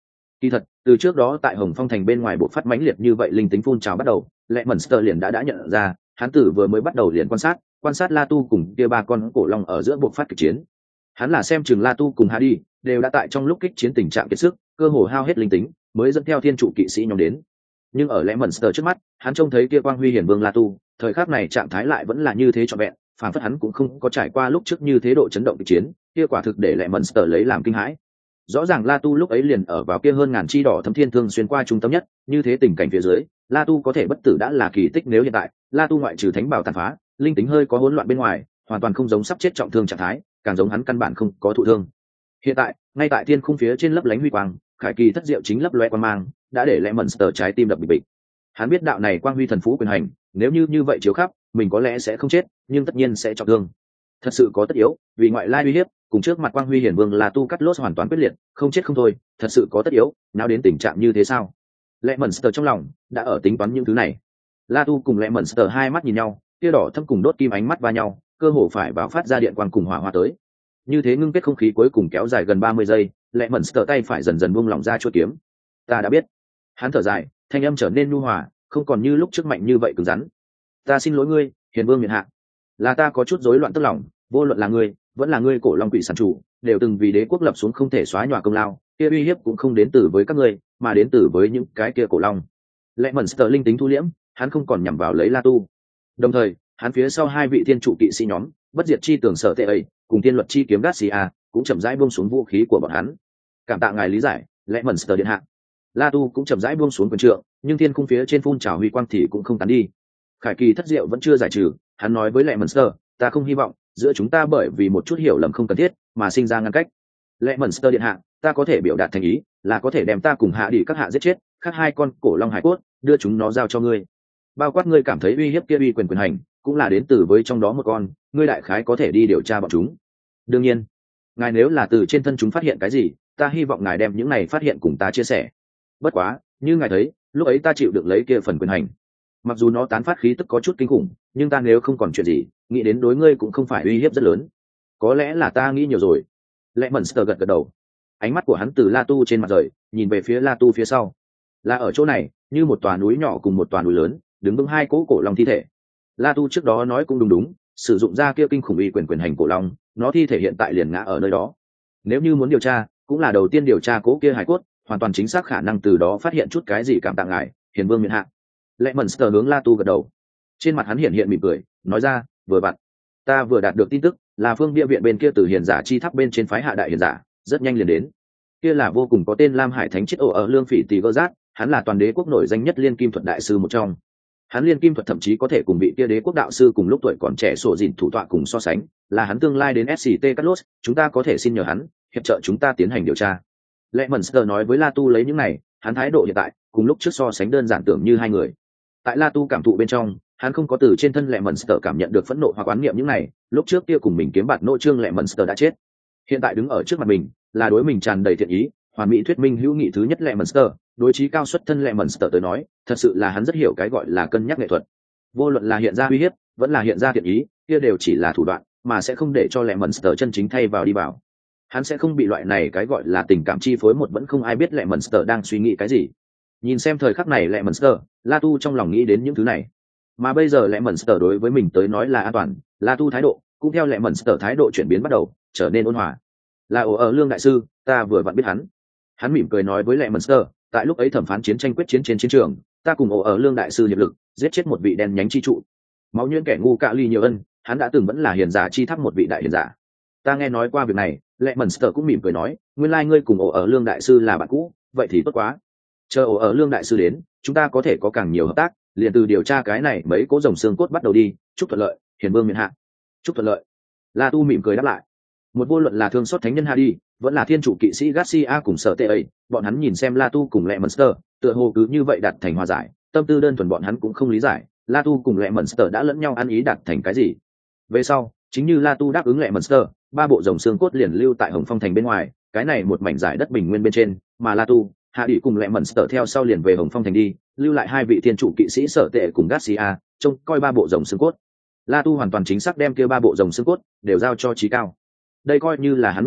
Kỳ thật, từ trước đó tại Hồng Phong thành bên ngoài bộ phát mãnh liệt như vậy linh tính phun trào bắt đầu, Lemonster liền đã nhận ra, hắn tử vừa mới bắt đầu liền quan sát La Tu cùng kia ba con cổ long ở giữa bộ phát kịch chiến. Hắn là xem chừng La Tu cùng Hadi đều đã tại trong lúc kích chiến tình trạng kiệt sức, cơ hồ hao hết linh tính, mới dẫn theo thiên trụ kỵ sĩ nhóm đến. Nhưng ở Lemonster trước mắt, hắn trông thấy kia quang huy hiển vương La Tu, thời khắc này trạng thái lại vẫn là như thế trọn vẹn, phản phất hắn cũng không có trải qua lúc trước như thế độ chấn động kịch chiến, kia quả thực để Lemonster lấy làm kinh hãi. Rõ ràng La Tu lúc ấy liền ở vào kia hơn ngàn chi đỏ thấm thiên thương xuyên qua trung tâm nhất, như thế tình cảnh phía dưới, La Tu có thể bất tử đã là kỳ tích. Nếu hiện tại La Tu ngoại trừ thánh bảo tàn phá, linh tính hơi có hỗn loạn bên ngoài, hoàn toàn không giống sắp chết trọng thương trạng thái, càng giống hắn căn bản không có thụ thương. Hiện tại, ngay tại thiên khung phía trên lấp lánh huy quang, khải kỳ thất diệu chính lấp loe quang mang, đã để Lemonster trái tim đập bịch bịch. Hắn biết đạo này quang huy thần phú quyền hành, nếu như vậy chiếu khắp, mình có lẽ sẽ không chết, nhưng tất nhiên sẽ trọng thương. Thật sự có tất yếu, vì ngoại lai uy hiếp, cùng trước mặt quang huy hiển vương La Tu cắt lốt hoàn toàn quyết liệt, không chết không thôi, thật sự có tất yếu, nào đến tình trạng như thế sao? Lemonster trong lòng đã ở tính toán những thứ này. La Tu cùng Lemonster hai mắt nhìn nhau, tia đỏ thâm cùng đốt kim ánh mắt va nhau, cơ hồ phải báo phát ra điện quang cùng hỏa hoa tới. Như thế ngưng kết không khí cuối cùng kéo dài gần 30 giây, Lemonster tay phải dần dần buông lỏng ra chuôi kiếm. Ta đã biết. Hắn thở dài, thanh âm trở nên nhu hòa, không còn như lúc trước mạnh như vậy cứng rắn. Ta xin lỗi ngươi, hiền vương miện hạ. Là ta có chút rối loạn tức lòng, vô luận là ngươi, vẫn là ngươi cổ long quỷ sản chủ, đều từng vì đế quốc lập xuống không thể xóa nhòa công lao, kia uy hiếp cũng không đến từ với các ngươi, mà đến từ với những cái kia cổ long. Lemonster linh tính thu liễm, hắn không còn nhằm vào lấy La Tu. Đồng thời, hắn phía sau hai vị thiên trụ kỵ sĩ nhóm, bất diệt chi tường sở tệ ấy, cùng tiên luật chi kiếm Garcia, cũng chậm rãi buông xuống vũ khí của bọn hắn. Cảm tạ ngài lý giải, Lemonster điện hạ. La Tu cũng chậm rãi buông xuống quyền trượng, nhưng thiên cung phía trên phun trào huy quang thì cũng không tán đi. Khải kỳ thất diệu vẫn chưa giải trừ, hắn nói với Lemonster, ta không hy vọng giữa chúng ta bởi vì một chút hiểu lầm không cần thiết mà sinh ra ngăn cách. Lemonster điện hạ, ta có thể biểu đạt thành ý là có thể đem ta cùng hạ đi các hạ giết chết, khác hai con cổ long hải cốt, đưa chúng nó giao cho ngươi. Bao quát ngươi cảm thấy uy hiếp kia uy quyền hành, cũng là đến từ với trong đó một con, ngươi đại khái có thể đi điều tra bọn chúng. Đương nhiên, ngài nếu là từ trên thân chúng phát hiện cái gì, ta hy vọng ngài đem những này phát hiện cùng ta chia sẻ. Bất quá, như ngài thấy, lúc ấy ta chịu được lấy kia phần quyền hành. Mặc dù nó tán phát khí tức có chút kinh khủng, nhưng ta nếu không còn chuyện gì, nghĩ đến đối ngươi cũng không phải uy hiếp rất lớn. Có lẽ là ta nghĩ nhiều rồi. Lemonster gật gật đầu. Ánh mắt của hắn từ La Tu trên mặt rời, nhìn về phía La Tu phía sau. Là ở chỗ này, như một tòa núi nhỏ cùng một tòa núi lớn, đứng vững hai cỗ cổ long thi thể. La Tu trước đó nói cũng đúng, sử dụng ra kia kinh khủng uy quyền hành cổ long, nó thi thể hiện tại liền ngã ở nơi đó. Nếu như muốn điều tra, cũng là đầu tiên điều tra cỗ kia hải cốt, hoàn toàn chính xác khả năng từ đó phát hiện chút cái gì. Cảm tạ ngài, hiền vương miện hạ. Lemonster hướng La Tu gật đầu. Trên mặt hắn hiện mỉm cười, nói ra, vừa vặn, ta vừa đạt được tin tức, là phương bia viện bên kia từ hiền giả chi tháp bên trên phái hạ đại hiền giả, rất nhanh liền đến. Kia là vô cùng có tên Lam Hải Thánh chết ở Lương Phỉ Tỳ Gơ Giác, hắn là toàn đế quốc nổi danh nhất liên kim thuật đại sư một trong. Hắn liên kim thuật thậm chí có thể cùng vị kia đế quốc đạo sư cùng lúc tuổi còn trẻ sổ dìn thủ tọa cùng so sánh, là hắn tương lai đến SCT Carlos, chúng ta có thể xin nhờ hắn hiệp trợ chúng ta tiến hành điều tra. Lemonster nói với La Tu lấy những này, hắn thái độ hiện tại cùng lúc trước so sánh đơn giản tưởng như hai người. Tại La Tu cảm thụ bên trong, hắn không có từ trên thân Lemonster cảm nhận được phẫn nộ hoặc oán niệm những này, lúc trước kia cùng mình kiếm bạt nô trương Lemonster đã chết. Hiện tại đứng ở trước mặt mình, là đối mình tràn đầy thiện ý, hoàn mỹ thuyết minh hữu nghị thứ nhất Lemonster, đối chí cao xuất thân Lemonster tới nói, thật sự là hắn rất hiểu cái gọi là cân nhắc nghệ thuật. Vô luận là hiện ra uy hiếp, vẫn là hiện ra thiện ý, kia đều chỉ là thủ đoạn, mà sẽ không để cho Lemonster chân chính thay vào đi vào. Hắn sẽ không bị loại này cái gọi là tình cảm chi phối, một vẫn không ai biết Lemonster đang suy nghĩ cái gì. Nhìn xem thời khắc này Lemonster, La Tu trong lòng nghĩ đến những thứ này. Mà bây giờ Lemonster đối với mình tới nói là an toàn, La Tu thái độ cũng theo Lemonster thái độ chuyển biến bắt đầu trở nên ôn hòa. Là ở Lương đại sư, ta vừa vặn biết hắn. Hắn mỉm cười nói với Lemonster, tại lúc ấy thẩm phán chiến tranh quyết chiến trên chiến trường, ta cùng ở Lương đại sư hiệp lực, giết chết một vị đen nhánh chi trụ. Máu nhuyễn kẻ ngu cạ ly nhiều ân, hắn đã từng vẫn là hiền giả chi tháp một vị đại hiền giả. Ta nghe nói qua việc này, Lemonster cũng mỉm cười nói, nguyên lai ngươi cùng ở Lương đại sư là bạn cũ, vậy thì tốt quá. Chờ ở Lương đại sư đến, chúng ta có thể có càng nhiều hợp tác, liền từ điều tra cái này mấy cố rồng xương cốt bắt đầu đi. Chúc thuận lợi, hiền vương miện hạ. Chúc thuận lợi. La Tu mỉm cười đáp lại. Một vô luận là thương xót thánh nhân Hadi, vẫn là thiên chủ kỵ sĩ Garcia cùng sở tệ ấy, bọn hắn nhìn xem La Tu cùng Lemonster, tựa hồ cứ như vậy đạt thành hòa giải, tâm tư đơn thuần bọn hắn cũng không lý giải, La Tu cùng Lemonster đã lẫn nhau ăn ý đạt thành cái gì. Về sau, chính như La Tu đáp ứng Lemonster, ba bộ rồng xương cốt liền lưu tại Hồng Phong thành bên ngoài, cái này một mảnh giải đất bình nguyên bên trên, mà La Tu, Hadi cùng Lemonster theo sau liền về Hồng Phong thành đi, lưu lại hai vị thiên chủ kỵ sĩ sở tệ cùng Garcia, trông coi ba bộ rồng xương cốt. La Tu hoàn toàn chính xác đem kia ba bộ rồng xương cốt đều giao cho Chí Cao. Đây coi như là hắn nội bộ,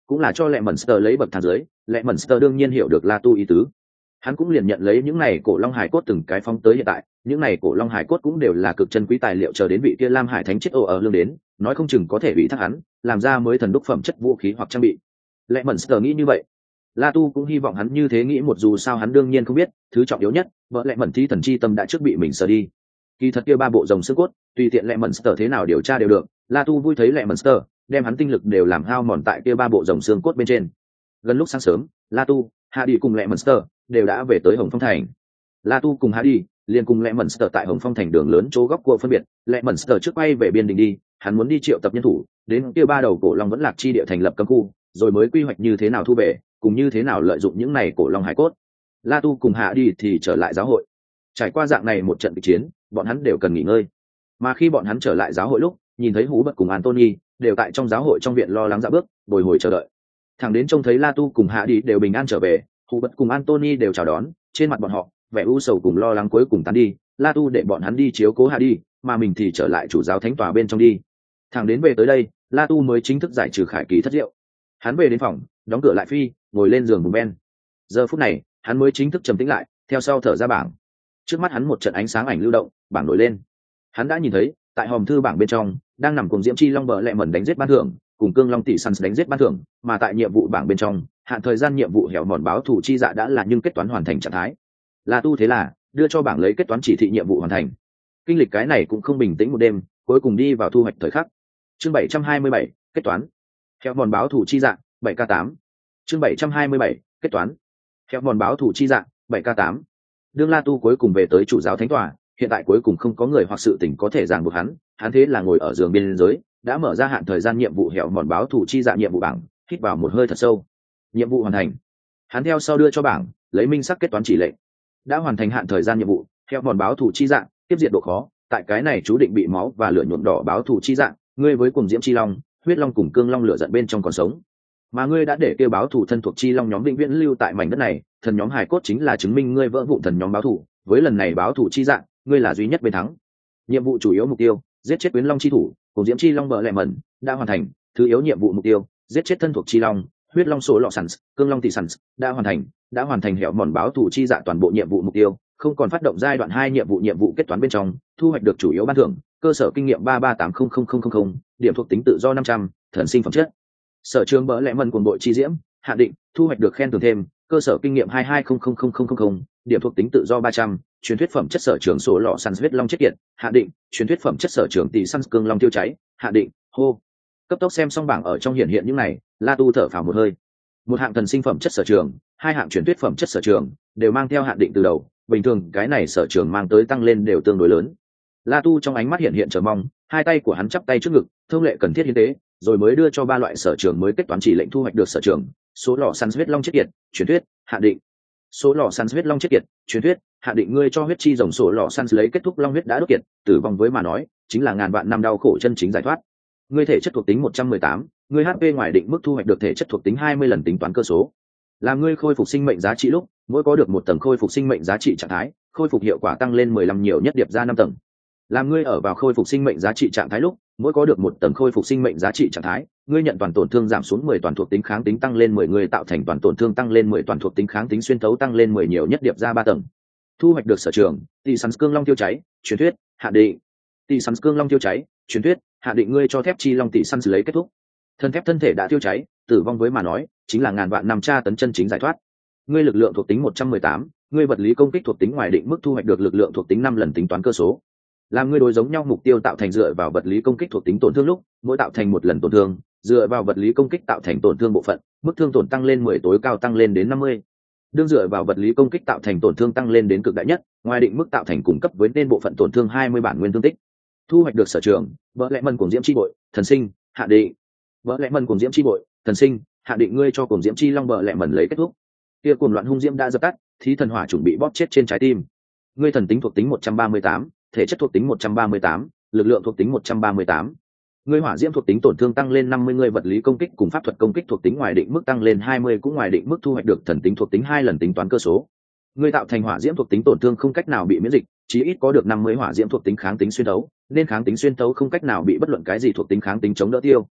cũng là cho lệ mẩn sờ lấy bậc thang dưới. Lệ mẩn sờ đương nhiên hiểu được La Tu ý tứ, hắn cũng liền nhận lấy những này cổ long hải cốt từng cái phóng tới hiện tại. Những này cổ long hải cốt cũng đều là cực chân quý tài liệu, chờ đến vị kia Lam Hải Thánh chết ở lương đến, nói không chừng có thể bị thác hắn làm ra mới thần đúc phẩm chất vũ khí hoặc trang bị. Lệ mẩn sờ nghĩ như vậy, La Tu cũng hy vọng hắn như thế nghĩ một, dù sao hắn đương nhiên không biết thứ trọng yếu nhất, vợ Lệ mẩn thi thần chi tâm đã trước bị mình sờ đi. Kỳ thật kia 3 bộ rồng xương cốt tùy tiện Lệ mẩn sờ thế nào điều tra đều được. La Tu vui thấy Lệ mẩn sờ đem hắn tinh lực đều làm hao mòn tại kia 3 bộ rồng xương cốt bên trên. Gần lúc sáng sớm, La Tu, Hạ Đi cùng Lệ mẩn sờ đều đã về tới Hồng Phong thành. La Tu cùng Hạ Đi liền cùng Lệ mẩn sờ tại Hồng Phong thành đường lớn chỗ góc cua phân biệt. Lệ mẩn sờ trước quay về biên đình đi, hắn muốn đi triệu tập nhân thủ đến kia 3 đầu cổ long vẫn lạc chi địa thành lập cấm khu, rồi mới quy hoạch như thế nào thu về, cùng như thế nào lợi dụng những này cổ long hải cốt. La Tu cùng Hạ Đi thì trở lại giáo hội. Trải qua dạng này một trận kịch chiến, bọn hắn đều cần nghỉ ngơi. Mà khi bọn hắn trở lại giáo hội lúc, nhìn thấy Hú Bật cùng Anthony đều tại trong giáo hội trong viện lo lắng dạo bước, bồi hồi chờ đợi. Thẳng đến trông thấy La Tu cùng Hạ Đi đều bình an trở về, Hú Bật cùng Anthony đều chào đón, trên mặt bọn họ vẻ u sầu cùng lo lắng cuối cùng tán đi. La Tu để bọn hắn đi chiếu cố Hạ Đi, mà mình thì trở lại chủ giáo thánh tòa bên trong đi. Thẳng đến về tới đây, La Tu mới chính thức giải trừ Khải Kỳ thất diệu. Hắn về đến phòng, đóng cửa lại phi, ngồi lên giường bùn ben. Giờ phút này, hắn mới chính thức trầm tĩnh lại, theo sau thở ra bảng. Trước mắt hắn một trận ánh sáng ảnh lưu động, bảng nổi lên. Hắn đã nhìn thấy, tại hòm thư bảng bên trong, đang nằm cùng Diễm Chi Long bờ Lệ mẩn đánh giết ban thưởng, cùng Cương Long tỷ săn đánh giết ban thưởng, mà tại nhiệm vụ bảng bên trong, hạn thời gian nhiệm vụ hẻo mòn báo thủ chi dạ đã là nhưng kết toán hoàn thành trạng thái. La Tu thế là đưa cho bảng lấy kết toán chỉ thị nhiệm vụ hoàn thành. Kinh lịch cái này cũng không bình tĩnh một đêm, cuối cùng đi vào thu hoạch thời khắc. Chương 727, kết toán. Hẻo mòn báo thủ chi dạ, 7k8. Chương 727, kết toán. Hẻo mòn báo thủ chi dạ, 7k8. Đương La Tu cuối cùng về tới chủ giáo thánh tòa, hiện tại cuối cùng không có người hoặc sự tình có thể ràng buộc hắn thế là ngồi ở giường biên giới, đã mở ra hạn thời gian nhiệm vụ hẻo mòn báo thủ chi dạ nhiệm vụ bảng, hít vào một hơi thật sâu. Nhiệm vụ hoàn thành. Hắn theo sau đưa cho bảng, lấy minh sắc kết toán chỉ lệnh. Đã hoàn thành hạn thời gian nhiệm vụ, hẻo mòn báo thủ chi dạ, tiếp diện độ khó, tại cái này chú định bị máu và lửa nhuộm đỏ báo thủ chi dạ, ngươi với cùng Diễm Chi Long, huyết long cùng Cương Long lửa giận bên trong còn sống. Mà ngươi đã để kêu báo thủ thân thuộc Chi Long nhóm vĩnh viễn lưu tại mảnh đất này, thần nhóm hài cốt chính là chứng minh ngươi vỡ vụn thần nhóm báo thủ, với lần này báo thủ chi dạng, ngươi là duy nhất bên thắng. Nhiệm vụ chủ yếu mục tiêu, giết chết Quyến Long chi thủ, cùng Diễm Chi Long bờ Lệ mẩn, đã hoàn thành. Thứ yếu nhiệm vụ mục tiêu, giết chết thân thuộc Chi Long, huyết long số lọ sẵn, Cương Long tỷ sẵn, đã hoàn thành hẻo mòn báo thủ chi dạ toàn bộ nhiệm vụ mục tiêu, không còn phát động giai đoạn 2 nhiệm vụ kết toán bên trong, thu hoạch được chủ yếu ban thưởng, cơ sở kinh nghiệm 3380000, điểm thuộc tính tự do 500, thần sinh phẩm chất. Sở trường bỡ lẽ mần cuồng bội chi diễm, hạn định, thu hoạch được khen thưởng thêm, cơ sở kinh nghiệm 2200000, điểm thuộc tính tự do 300, truyền thuyết phẩm chất sở trường số lọ săn huyết long chết kiệt, hạn định, truyền thuyết phẩm chất sở trường tỷ săn Cương Long tiêu cháy, hạn định, hô. Cấp tốc xem xong bảng ở trong hiện những này, La Tu thở phào một hơi. Một hạng thần sinh phẩm chất sở trường, 2 hạng truyền thuyết phẩm chất sở trường, đều mang theo hạn định từ đầu, bình thường cái này sở trường mang tới tăng lên đều tương đối lớn. La Tu trong ánh mắt hiện chờ mong, hai tay của hắn chắp tay trước ngực, thông lệ cần thiết hiến tế, rồi mới đưa cho 3 loại sở trường mới kết toán chỉ lệnh thu hoạch được sở trường. Số lọ săn huyết long chết kiệt, truyền thuyết, hạn định. Số lọ săn huyết long chết kiệt, truyền thuyết, hạn định, ngươi cho huyết chi rồng số lọ săn lấy kết thúc long huyết đã đốt kiệt, tử vong với mà nói, chính là ngàn vạn năm đau khổ chân chính giải thoát. Ngươi thể chất thuộc tính 118, ngươi HP ngoài định mức thu hoạch được thể chất thuộc tính 20 lần tính toán cơ số. Làm ngươi khôi phục sinh mệnh giá trị lúc, mỗi có được 1 tầng khôi phục sinh mệnh giá trị trạng thái, khôi phục hiệu quả tăng lên 15 nhiều nhất điệp ra 5 tầng. Làm ngươi ở vào khôi phục sinh mệnh giá trị trạng thái lúc, mỗi có được 1 tầng khôi phục sinh mệnh giá trị trạng thái, ngươi nhận toàn tổn thương giảm xuống 10, toàn thuộc tính kháng tính tăng lên 10, ngươi tạo thành toàn tổn thương tăng lên 10, toàn thuộc tính kháng tính xuyên thấu tăng lên 10 nhiều nhất điệp ra 3 tầng. Thu hoạch được sở trường, tỷ sắn Cương Long tiêu cháy, truyền thuyết, hạn định. Tỷ sắn Cương Long tiêu cháy, truyền thuyết, hạn định, ngươi cho thép chi long tỷ săn lấy kết thúc. Thân thép thân thể đã tiêu cháy, tử vong với mà nói, chính là ngàn vạn năm tra tấn chân chính giải thoát. Ngươi lực lượng thuộc tính 118, ngươi vật lý công kích thuộc tính ngoài định mức thu hoạch được lực lượng thuộc tính 5 lần tính toán cơ số. Làm ngươi đối giống nhau mục tiêu tạo thành dựa vào vật lý công kích thuộc tính tổn thương lúc, mỗi tạo thành 1 lần tổn thương, dựa vào vật lý công kích tạo thành tổn thương bộ phận, mức thương tổn tăng lên 10, tối cao tăng lên đến 50. Đương dựa vào vật lý công kích tạo thành tổn thương tăng lên đến cực đại nhất, ngoài định mức tạo thành cung cấp với nên bộ phận tổn thương 20 bản nguyên thương tích. Thu hoạch được sở trường, vỡ lẽ mân cùng diễm chi bội, thần sinh, hạ định. Vỡ lẽ mân cùng diễm chi bội, thần sinh, hạ định, ngươi cho cùng diễm chi long vỡ lẽ mần lấy kết thúc. Kia cuồng loạn hung diễm đã dập tắt, thí thần hỏa chuẩn bị bóp chết trên trái tim. Ngươi thần tính thuộc tính 138, thể chất thuộc tính 138, lực lượng thuộc tính 138. Ngươi hỏa diễm thuộc tính tổn thương tăng lên 50, ngươi vật lý công kích cùng pháp thuật công kích thuộc tính ngoài định mức tăng lên 20, cũng ngoài định mức thu hoạch được thần tính thuộc tính 2 lần tính toán cơ số. Ngươi tạo thành hỏa diễm thuộc tính tổn thương không cách nào bị miễn dịch, chí ít có được 50 hỏa diễm thuộc tính kháng tính xuyên thấu, nên kháng tính xuyên thấu không cách nào bị bất luận cái gì thuộc tính kháng tính chống đỡ tiêu.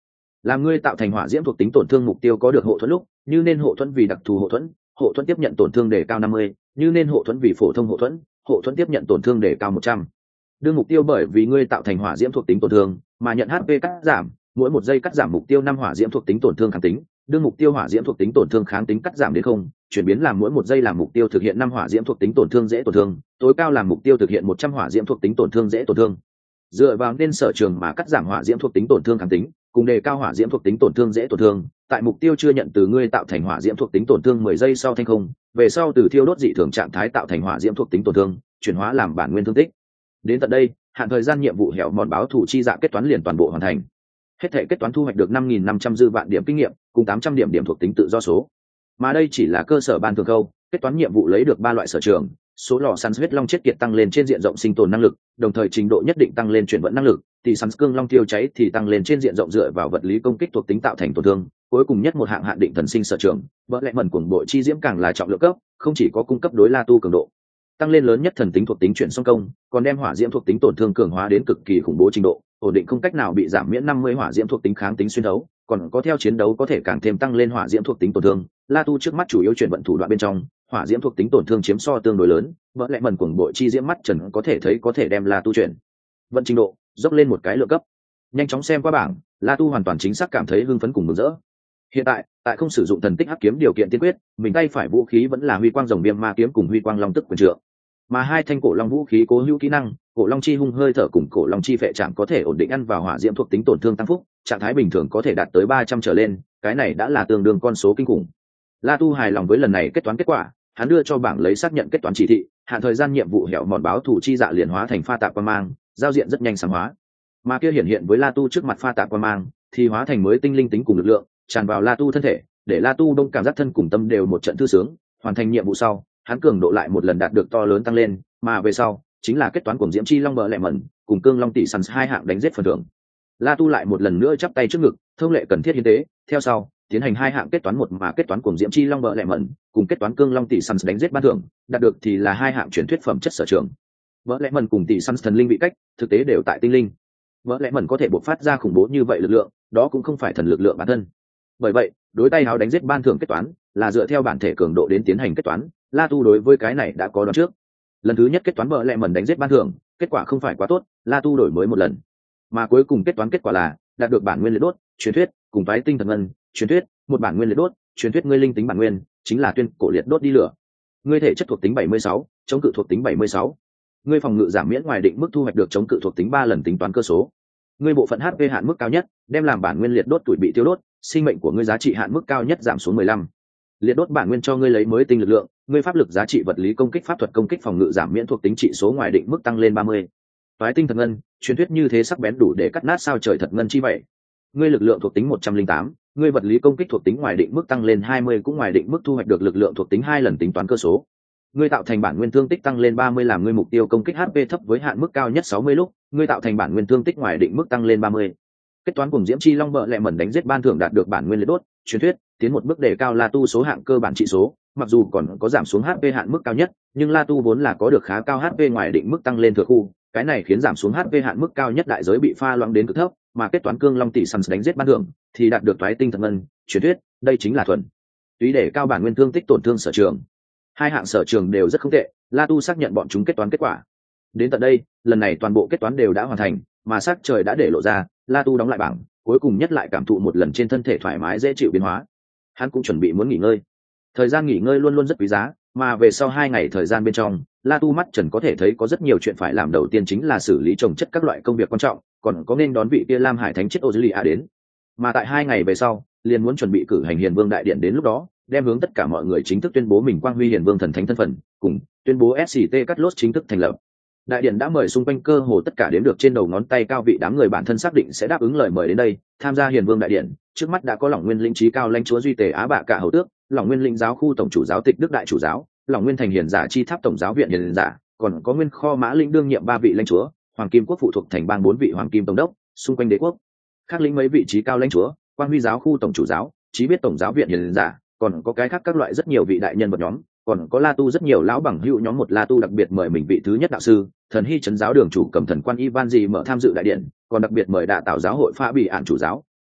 làm ngươi tạo thành hỏa diễm thuộc tính tổn thương mục tiêu có được hộ thuẫn lúc, như nên hộ thuẫn vì đặc thù hộ thuẫn tiếp nhận tổn thương đề cao 50, như nên hộ thuẫn vì phổ thông hộ thuẫn tiếp nhận tổn thương đề cao 100. Đương mục tiêu bởi vì ngươi tạo thành hỏa diễm thuộc tính tổn thương mà nhận HP cắt giảm, mỗi 1 giây cắt giảm mục tiêu 5 hỏa diễm thuộc tính tổn thương kháng tính, đương mục tiêu hỏa diễm thuộc tính tổn thương kháng tính cắt giảm đến 0, chuyển biến làm mỗi 1 giây làm mục tiêu thực hiện 5 hỏa diễm thuộc tính tổn thương dễ tổn thương, tối cao làm mục tiêu thực hiện 100 hỏa diễm thuộc tính tổn thương dễ tổn thương. Dựa vào nên sở trường mà cắt giảm hỏa diễm thuộc tính tổn thương kháng tính, cùng đề cao hỏa diễm thuộc tính tổn thương dễ tổn thương, tại mục tiêu chưa nhận từ ngươi tạo thành hỏa diễm thuộc tính tổn thương 10 giây sau thanh không, về sau từ thiêu đốt dị thường trạng thái tạo thành hỏa diễm thuộc tính tổn thương, chuyển hóa làm bản nguyên thương tích. Đến tận đây, hạn thời gian nhiệm vụ hẻo mòn báo thủ chi dạ kết toán liền toàn bộ hoàn thành. Hết thể kết toán thu hoạch được 5.500 dư vạn điểm kinh nghiệm cùng 800 điểm thuộc tính tự do số. Mà đây chỉ là cơ sở ban thường khâu, kết toán nhiệm vụ lấy được 3 loại sở trường, số lò săn huyết long chết kiệt tăng lên trên diện rộng sinh tồn năng lực, đồng thời trình độ nhất định tăng lên chuyển vận năng lực, thì săn cương long tiêu cháy thì tăng lên trên diện rộng dựa vào vật lý công kích thuộc tính tạo thành tổn thương, cuối cùng nhất một hạng hạn định thần sinh sở trường, vỡ lẽ mẩn cuồng bội chi diễm càng là trọng lượng cấp, không chỉ có cung cấp đối La Tu cường độ tăng lên lớn nhất thần tính thuộc tính chuyển song công, còn đem hỏa diễm thuộc tính tổn thương cường hóa đến cực kỳ khủng bố trình độ, ổn định không cách nào bị giảm miễn 50 hỏa diễm thuộc tính kháng tính xuyên đấu, còn có theo chiến đấu có thể càng thêm tăng lên hỏa diễm thuộc tính tổn thương. La Tu trước mắt chủ yếu chuyển vận thủ đoạn bên trong, hỏa diễm thuộc tính tổn thương chiếm so tương đối lớn, vỡ lẽ mẩn cuồng bội chi diễm mắt trần có thể thấy có thể đem La Tu chuyển vận trình độ dốc lên một cái lượng cấp. Nhanh chóng xem qua bảng, La Tu hoàn toàn chính xác cảm thấy hưng phấn cùng mừng rỡ. Hiện tại không sử dụng thần tích hắc kiếm điều kiện tiên quyết, mình tay phải vũ khí vẫn là huy quang rồng viêm ma kiếm cùng huy quang long tức quyền trượng, mà 2 thanh cổ long vũ khí cố hữu kỹ năng, cổ long chi hung hơi thở cùng cổ long chi phệ chạm có thể ổn định ăn vào hỏa diễm thuộc tính tổn thương tăng phúc, trạng thái bình thường có thể đạt tới 300 trở lên, cái này đã là tương đương con số kinh khủng. La Tu hài lòng với lần này kết toán kết quả, hắn đưa cho bảng lấy xác nhận kết toán chỉ thị, hạn thời gian nhiệm vụ hẻo mòn báo thủ chi dạ liền hóa thành pha tạp quang mang, giao diện rất nhanh sáng hóa. Mà kia hiện với La Tu trước mặt pha tạp quang mang thì hóa thành mới tinh linh tính cùng lực lượng, tràn vào La Tu thân thể, để La Tu đông cảm giác thân cùng tâm đều một trận thư sướng. Hoàn thành nhiệm vụ sau, hắn cường độ lại một lần đạt được to lớn tăng lên, mà về sau chính là kết toán cùng diễm chi long bờ lẹ mẩn cùng cương long tỷ săn 2 hạng đánh giết phần thưởng. La Tu lại một lần nữa chắp tay trước ngực, thông lệ cần thiết hiến tế, theo sau tiến hành 2 hạng kết toán, một mà kết toán cùng diễm chi long bờ lẹ mẩn cùng kết toán cương long tỷ săn đánh giết ban thưởng, đạt được thì là 2 hạng truyền thuyết phẩm chất sở trường. Bờ lẹ mẩn cùng tỷ săn thần linh vị cách, thực tế đều tại tinh linh. Bờ lẹ mẩn có thể bộc phát ra khủng bố như vậy lực lượng, đó cũng không phải thần lực lượng bản thân. Bởi vậy, đối tay háo đánh giết ban thưởng kết toán là dựa theo bản thể cường độ đến tiến hành kết toán. La Tu đối với cái này đã có đoán trước. Lần thứ nhất kết toán bờ lẹ mẩn đánh giết ban thưởng, kết quả không phải quá tốt, La Tu đổi mới một lần, mà cuối cùng kết toán kết quả là đạt được bản nguyên liệt đốt truyền thuyết cùng phái tinh thần ngân truyền thuyết, một bản nguyên liệt đốt truyền thuyết ngươi linh tính bản nguyên chính là tuyên cổ liệt đốt đi lửa, ngươi thể chất thuộc tính 76, chống cự thuộc tính 76, ngươi phòng ngự giảm miễn ngoài định mức thu hoạch được chống cự thuộc tính 3 lần tính toán cơ số, ngươi bộ phận HP hạn mức cao nhất đem làm bản nguyên liệt đốt tuổi bị tiêu đốt, sinh mệnh của ngươi giá trị hạn mức cao nhất giảm xuống 15. Liệt đốt bản nguyên cho ngươi lấy mới tinh lực lượng, ngươi pháp lực giá trị vật lý công kích pháp thuật công kích phòng ngự giảm miễn thuộc tính trị số ngoài định mức tăng lên 30. Phái tinh thật ngân, truyền thuyết như thế sắc bén đủ để cắt nát sao trời thật ngân chi vậy. Ngươi lực lượng thuộc tính 108, ngươi vật lý công kích thuộc tính ngoài định mức tăng lên 20 cũng ngoài định mức thu hoạch được lực lượng thuộc tính 2 lần tính toán cơ số. Ngươi tạo thành bản nguyên thương tích tăng lên 30 làm ngươi mục tiêu công kích HP thấp với hạn mức cao nhất 60 lúc, ngươi tạo thành bản nguyên thương tích ngoài định mức tăng lên 30. Kết toán cùng diễm chi long bợ lẹ mẩn đánh giết ban thưởng đạt được bản nguyên liệt đốt truyền thuyết, tiến một bước đề cao La Tu số hạng cơ bản trị số, mặc dù còn có giảm xuống HP hạn mức cao nhất, nhưng La Tu vốn là có được khá cao HP ngoài định mức tăng lên thừa khu, cái này khiến giảm xuống HP hạn mức cao nhất đại giới bị pha loãng đến cực thấp, mà kết toán cương long tỷ săn đánh giết ban thưởng thì đạt được toái tinh thần ngân truyền thuyết, đây chính là thuần túy để cao bản nguyên thương tích tổn thương sở trường. 2 hạng sở trường đều rất không tệ, La Tu xác nhận bọn chúng kết toán kết quả. Đến tận đây, lần này toàn bộ kết toán đều đã hoàn thành, mà sắc trời đã để lộ ra, La Tu đóng lại bảng, cuối cùng nhất lại cảm thụ một lần trên thân thể thoải mái dễ chịu biến hóa. Hắn cũng chuẩn bị muốn nghỉ ngơi. Thời gian nghỉ ngơi luôn luôn rất quý giá, mà về sau 2 ngày thời gian bên trong, La Tu mắt trần có thể thấy có rất nhiều chuyện phải làm. Đầu tiên chính là xử lý trồng chất các loại công việc quan trọng, còn có nên đón vị kia Lam Hải Thánh chết Ozulia đến. Mà tại 2 ngày về sau, liền muốn chuẩn bị cử hành Hiền Vương đại điện, đến lúc đó, đem hướng tất cả mọi người chính thức tuyên bố mình Quang Huy Hiền Vương thần thánh thân phận, cùng tuyên bố SCT Cutlass chính thức thành lập. Đại điện đã mời xung quanh cơ hồ tất cả đếm được trên đầu ngón tay cao vị đám người bản thân xác định sẽ đáp ứng lời mời đến đây tham gia Hiền Vương đại điện. Trước mắt đã có Lỏng Nguyên lĩnh trí cao lãnh chúa Duy Tề Á Bạ Cả hầu tước, Lỏng Nguyên lĩnh giáo khu tổng chủ giáo Tịch Đức đại chủ giáo, Lỏng Nguyên thành hiền giả chi tháp tổng giáo viện hiền giả, còn có Nguyên kho mã lĩnh đương nhiệm 3 vị lãnh chúa, Hoàng Kim quốc phụ thuộc thành bang 4 vị Hoàng Kim tổng đốc, xung quanh đế quốc khác lĩnh mấy vị trí cao lãnh chúa, Quang Huy giáo khu tổng chủ giáo, Chí biết tổng giáo viện hiền giả, còn có cái khác các loại rất nhiều vị đại nhân vật nhóm, còn có La Tu rất nhiều lão bằng hữu nhóm. Một La Tu đặc biệt mời mình vị thứ nhất đạo sư, thần hy trấn giáo đường chủ cầm thần quan Ivan gì mở tham dự đại điện, còn đặc biệt mời đạ tạo giáo hội pha bị ạn chủ giáo,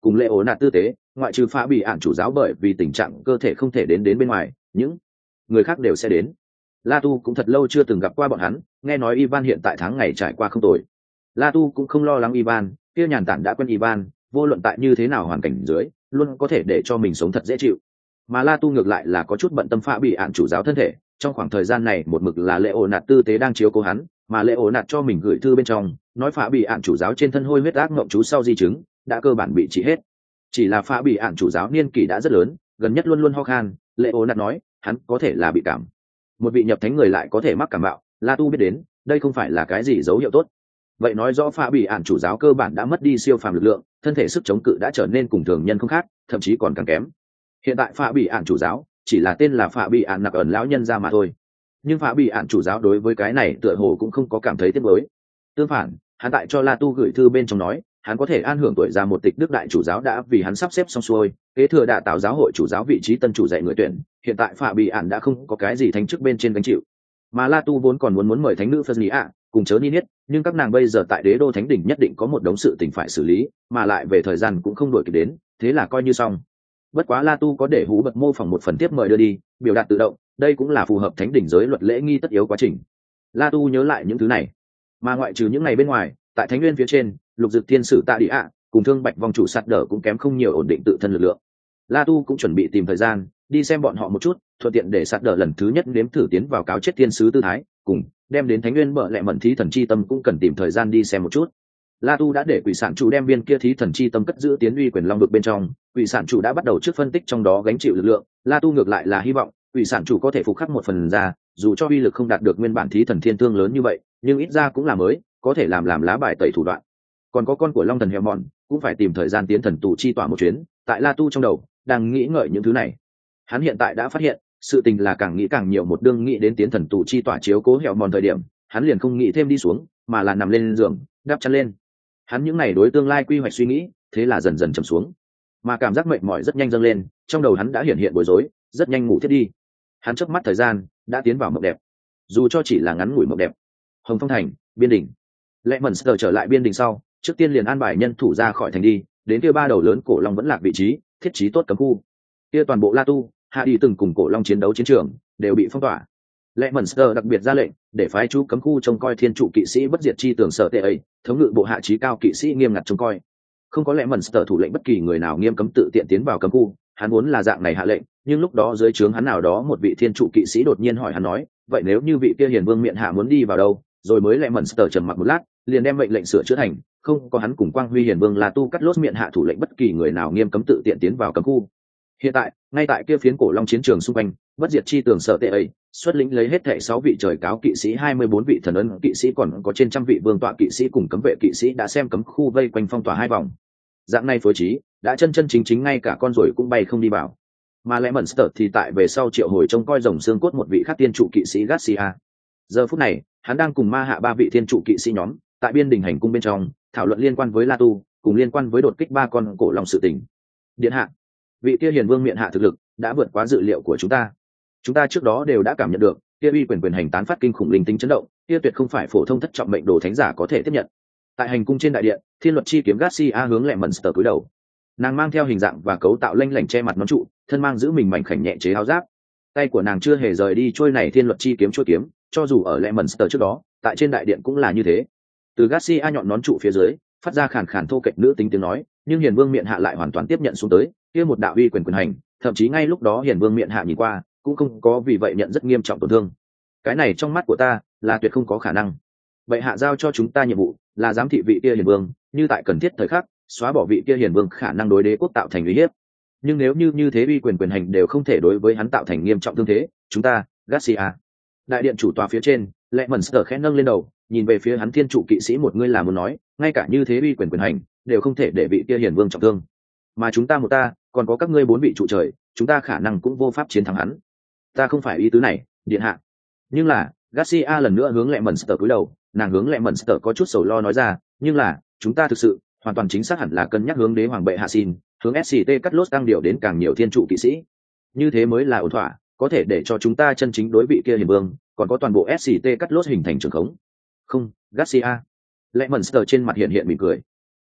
cùng lệ ổ nạt tư tế, ngoại trừ phá bị ạn chủ giáo bởi vì tình trạng cơ thể không thể đến bên ngoài, những người khác đều sẽ đến. La Tu cũng thật lâu chưa từng gặp qua bọn hắn, nghe nói Ivan hiện tại tháng ngày trải qua không tồi. La Tu cũng không lo lắng Ivan, kia nhàn tản đã quen Ivan, vô luận tại như thế nào hoàn cảnh dưới, luôn có thể để cho mình sống thật dễ chịu. Mà La Tu ngược lại là có chút bận tâm phá bị ạn chủ giáo thân thể, trong khoảng thời gian này một mực là lệ ổ nạt tư tế đang chiếu cố hắn, mà lệ ổ nạt cho mình gửi thư bên trong, nói phá bị ạn chủ giáo trên thân hôi huyết ác ngộng chú sau di chứng, đã cơ bản bị trị hết. Chỉ là phá bị ạn chủ giáo niên kỷ đã rất lớn, gần nhất luôn luôn ho khan, lệ ổ nạt nói, hắn có thể là bị cảm. Một vị nhập thánh người lại có thể mắc cảm mạo, La Tu biết đến, đây không phải là cái gì dấu hiệu tốt. Vậy nói rõ phá bị ạn chủ giáo cơ bản đã mất đi siêu phàm lực lượng, thân thể sức chống cự đã trở nên cùng thường nhân không khác, thậm chí còn càng kém. Hiện tại phá bị ạn chủ giáo chỉ là tên là phá bị ạn nặc ẩn lão nhân ra mà thôi, nhưng phá bị ạn chủ giáo đối với cái này tựa hồ cũng không có cảm thấy tiếc nuối. Tương phản, hắn tại cho La Tu gửi thư bên trong nói, hắn có thể an hưởng tuổi già một tịch đức đại chủ giáo đã vì hắn sắp xếp xong xuôi, kế thừa đạ tạo giáo hội chủ giáo vị trí tân chủ dạy người tuyển. Hiện tại phá bị ạn đã không có cái gì thánh chức bên trên gánh chịu, mà La Tu vốn còn muốn mời thánh nữ Phật ạ cùng chớ Niniết, nhưng các nàng bây giờ tại đế đô thánh đỉnh nhất định có một đống sự tình phải xử lý, mà lại về thời gian cũng không đuổi kịp đến, thế là coi như xong. Bất quá La Tu có để hú bật mô phỏng một phần tiếp mời đưa đi, biểu đạt tự động, đây cũng là phù hợp thánh đỉnh giới luật lễ nghi tất yếu quá trình. La Tu nhớ lại những thứ này, mà ngoại trừ những ngày bên ngoài, tại thánh nguyên phía trên, lục dực thiên sử tạ địa ạ cùng thương bạch vong chủ sạt đỡ cũng kém không nhiều ổn định tự thân lực lượng. La Tu cũng chuẩn bị tìm thời gian đi xem bọn họ một chút, thuận tiện để sạt đỡ lần thứ nhất nếm thử tiến vào cáo chết thiên sứ tư thái, cùng đem đến thánh nguyên bợ lẹ mẩn thí thần chi tâm cũng cần tìm thời gian đi xem một chút. La Tu đã để quỷ sản chủ đem viên kia thí thần chi tâm cất giữ tiến uy quyền long vực bên trong, quỷ sản chủ đã bắt đầu trước phân tích trong đó gánh chịu lực lượng. La Tu ngược lại là hy vọng quỷ sản chủ có thể phục khắc một phần ra, dù cho uy lực không đạt được nguyên bản thí thần thiên thương lớn như vậy, nhưng ít ra cũng là mới, có thể làm lá bài tẩy thủ đoạn. Còn có con của long thần heo mòn, cũng phải tìm thời gian tiến thần tù chi tỏa một chuyến. Tại La Tu trong đầu đang nghĩ ngợi những thứ này, hắn hiện tại đã phát hiện sự tình là càng nghĩ càng nhiều. Một đương nghĩ đến tiến thần tù chi tỏa chiếu cố heo mòn thời điểm, hắn liền không nghĩ thêm đi xuống, mà là nằm lên giường đắp chăn lên. Hắn những ngày đối tương lai quy hoạch suy nghĩ, thế là dần dần trầm xuống, mà cảm giác mệt mỏi rất nhanh dâng lên, trong đầu hắn đã hiện bối rối, rất nhanh ngủ thiết đi. Hắn chớp mắt thời gian đã tiến vào mộng đẹp, dù cho chỉ là ngắn ngủi mộng đẹp. Hồng Phong thành, biên đình. Lệ Mẫn Sờ trở lại biên đình sau, trước tiên liền an bài nhân thủ ra khỏi thành đi, đến kia ba đầu lớn cổ long vẫn lạc vị trí, thiết trí tốt cấm khu. Kia toàn bộ La Tu, hạ đi từng cùng cổ long chiến đấu chiến trường đều bị phong tỏa. Lệ Mẫn Sờ đặc biệt ra lệnh để phái chú cấm khu trông coi thiên trụ kỵ sĩ bất diệt chi tường sở tệ ấy, thống ngự bộ hạ trí cao kỵ sĩ nghiêm ngặt trông coi. Không có Lệ Mẫn Sờ thủ lệnh bất kỳ người nào nghiêm cấm tự tiện tiến vào cấm khu. Hắn muốn là dạng này hạ lệnh, nhưng lúc đó dưới trướng hắn nào đó một vị thiên trụ kỵ sĩ đột nhiên hỏi hắn nói, vậy nếu như vị kia hiền vương miện hạ muốn đi vào đâu? Rồi mới Lệ Mẫn Sờ trầm mặc một lát, liền đem mệnh lệnh sửa chữa thành, không có hắn cùng Quang Huy hiền vương La Tu cắt lốt miện hạ thủ lệnh bất kỳ người nào nghiêm cấm tự tiện tiến vào cấm khu. Hiện tại, ngay tại kia phiến cổ long chiến trường xung quanh, bất diệt chi tường sở tệ ấy, xuất lĩnh lấy hết thảy 6 vị trời cáo kỵ sĩ, 24 vị thần ấn kỵ sĩ, còn có trên trăm vị vương tọa kỵ sĩ cùng cấm vệ kỵ sĩ đã xem cấm khu vây quanh phong tỏa 2 vòng. Dạng này phối trí, đã chân chính ngay cả con ruồi cũng bay không đi vào. Mà Lệ Mẫn Sờ thì tại về sau triệu hồi trông coi rồng xương cốt một vị khác tiên trụ kỵ sĩ Garcia. Giờ phút này, hắn đang cùng ma hạ 3 vị thiên trụ kỵ sĩ nhóm, tại biên đình hành cung bên trong, thảo luận liên quan với La Tu, cùng liên quan với đột kích 3 con cổ long sự tình. Điện hạ, vị kia hiền vương miện hạ thực lực đã vượt quá dự liệu của chúng ta trước đó đều đã cảm nhận được kia uy quyền hành tán phát kinh khủng linh tính chấn động, kia tuyệt không phải phổ thông thất trọng mệnh đồ thánh giả có thể tiếp nhận. Tại hành cung trên đại điện, thiên luật chi kiếm Garcia hướng Lệ Mẫn Sờ cúi đầu. Nàng mang theo hình dạng và cấu tạo lanh lảnh che mặt nón trụ, thân mang giữ mình mảnh khảnh nhẹ chế áo giáp, tay của nàng chưa hề rời đi trôi này thiên luật chi kiếm chuôi kiếm, cho dù ở Lệ Mẫn Sờ trước đó, tại trên đại điện cũng là như thế. Từ Garcia nhọn nón trụ phía dưới phát ra khàn khàn thô kệch nữ tính tiếng nói, nhưng hiền vương miện hạ lại hoàn toàn tiếp nhận xuống tới kia một đạo uy quyền hành, thậm chí ngay lúc đó hiền vương miện hạ nhìn qua cũng không có vì vậy nhận rất nghiêm trọng tổn thương. Cái này trong mắt của ta là tuyệt không có khả năng. Vậy hạ giao cho chúng ta nhiệm vụ là giám thị vị kia hiền vương, như tại cần thiết thời khắc xóa bỏ vị kia hiền vương khả năng đối đế quốc tạo thành uy hiếp. Nhưng nếu như thế uy quyền hành đều không thể đối với hắn tạo thành nghiêm trọng thương thế, chúng ta Garcia. Đại điện chủ tòa phía trên, Lệ Mẫn Sờ khẽ nâng lên đầu, nhìn về phía hắn thiên trụ kỵ sĩ một người là muốn nói, ngay cả như thế uy quyền hành đều không thể để vị kia hiền vương trọng thương, mà chúng ta còn có các ngươi 4 vị trụ trời, chúng ta khả năng cũng vô pháp chiến thắng hắn. Ta không phải ý tứ này, điện hạ. Nhưng là Garcia lần nữa hướng Lệ Mẫn Sờ cúi đầu, nàng hướng Lệ Mẫn Sờ có chút sầu lo nói ra, nhưng là chúng ta thực sự hoàn toàn chính xác hẳn là cân nhắc hướng đế hoàng bệ hạ xin, hướng SCT cắt lốt tăng điều đến càng nhiều thiên trụ kỵ sĩ, như thế mới là ổn thỏa, có thể để cho chúng ta chân chính đối vị kia hiền vương, còn có toàn bộ SCT cắt lốt hình thành trường khống. Không, Garcia. Lệ Mẫn Sờ trên mặt hiện mỉm cười.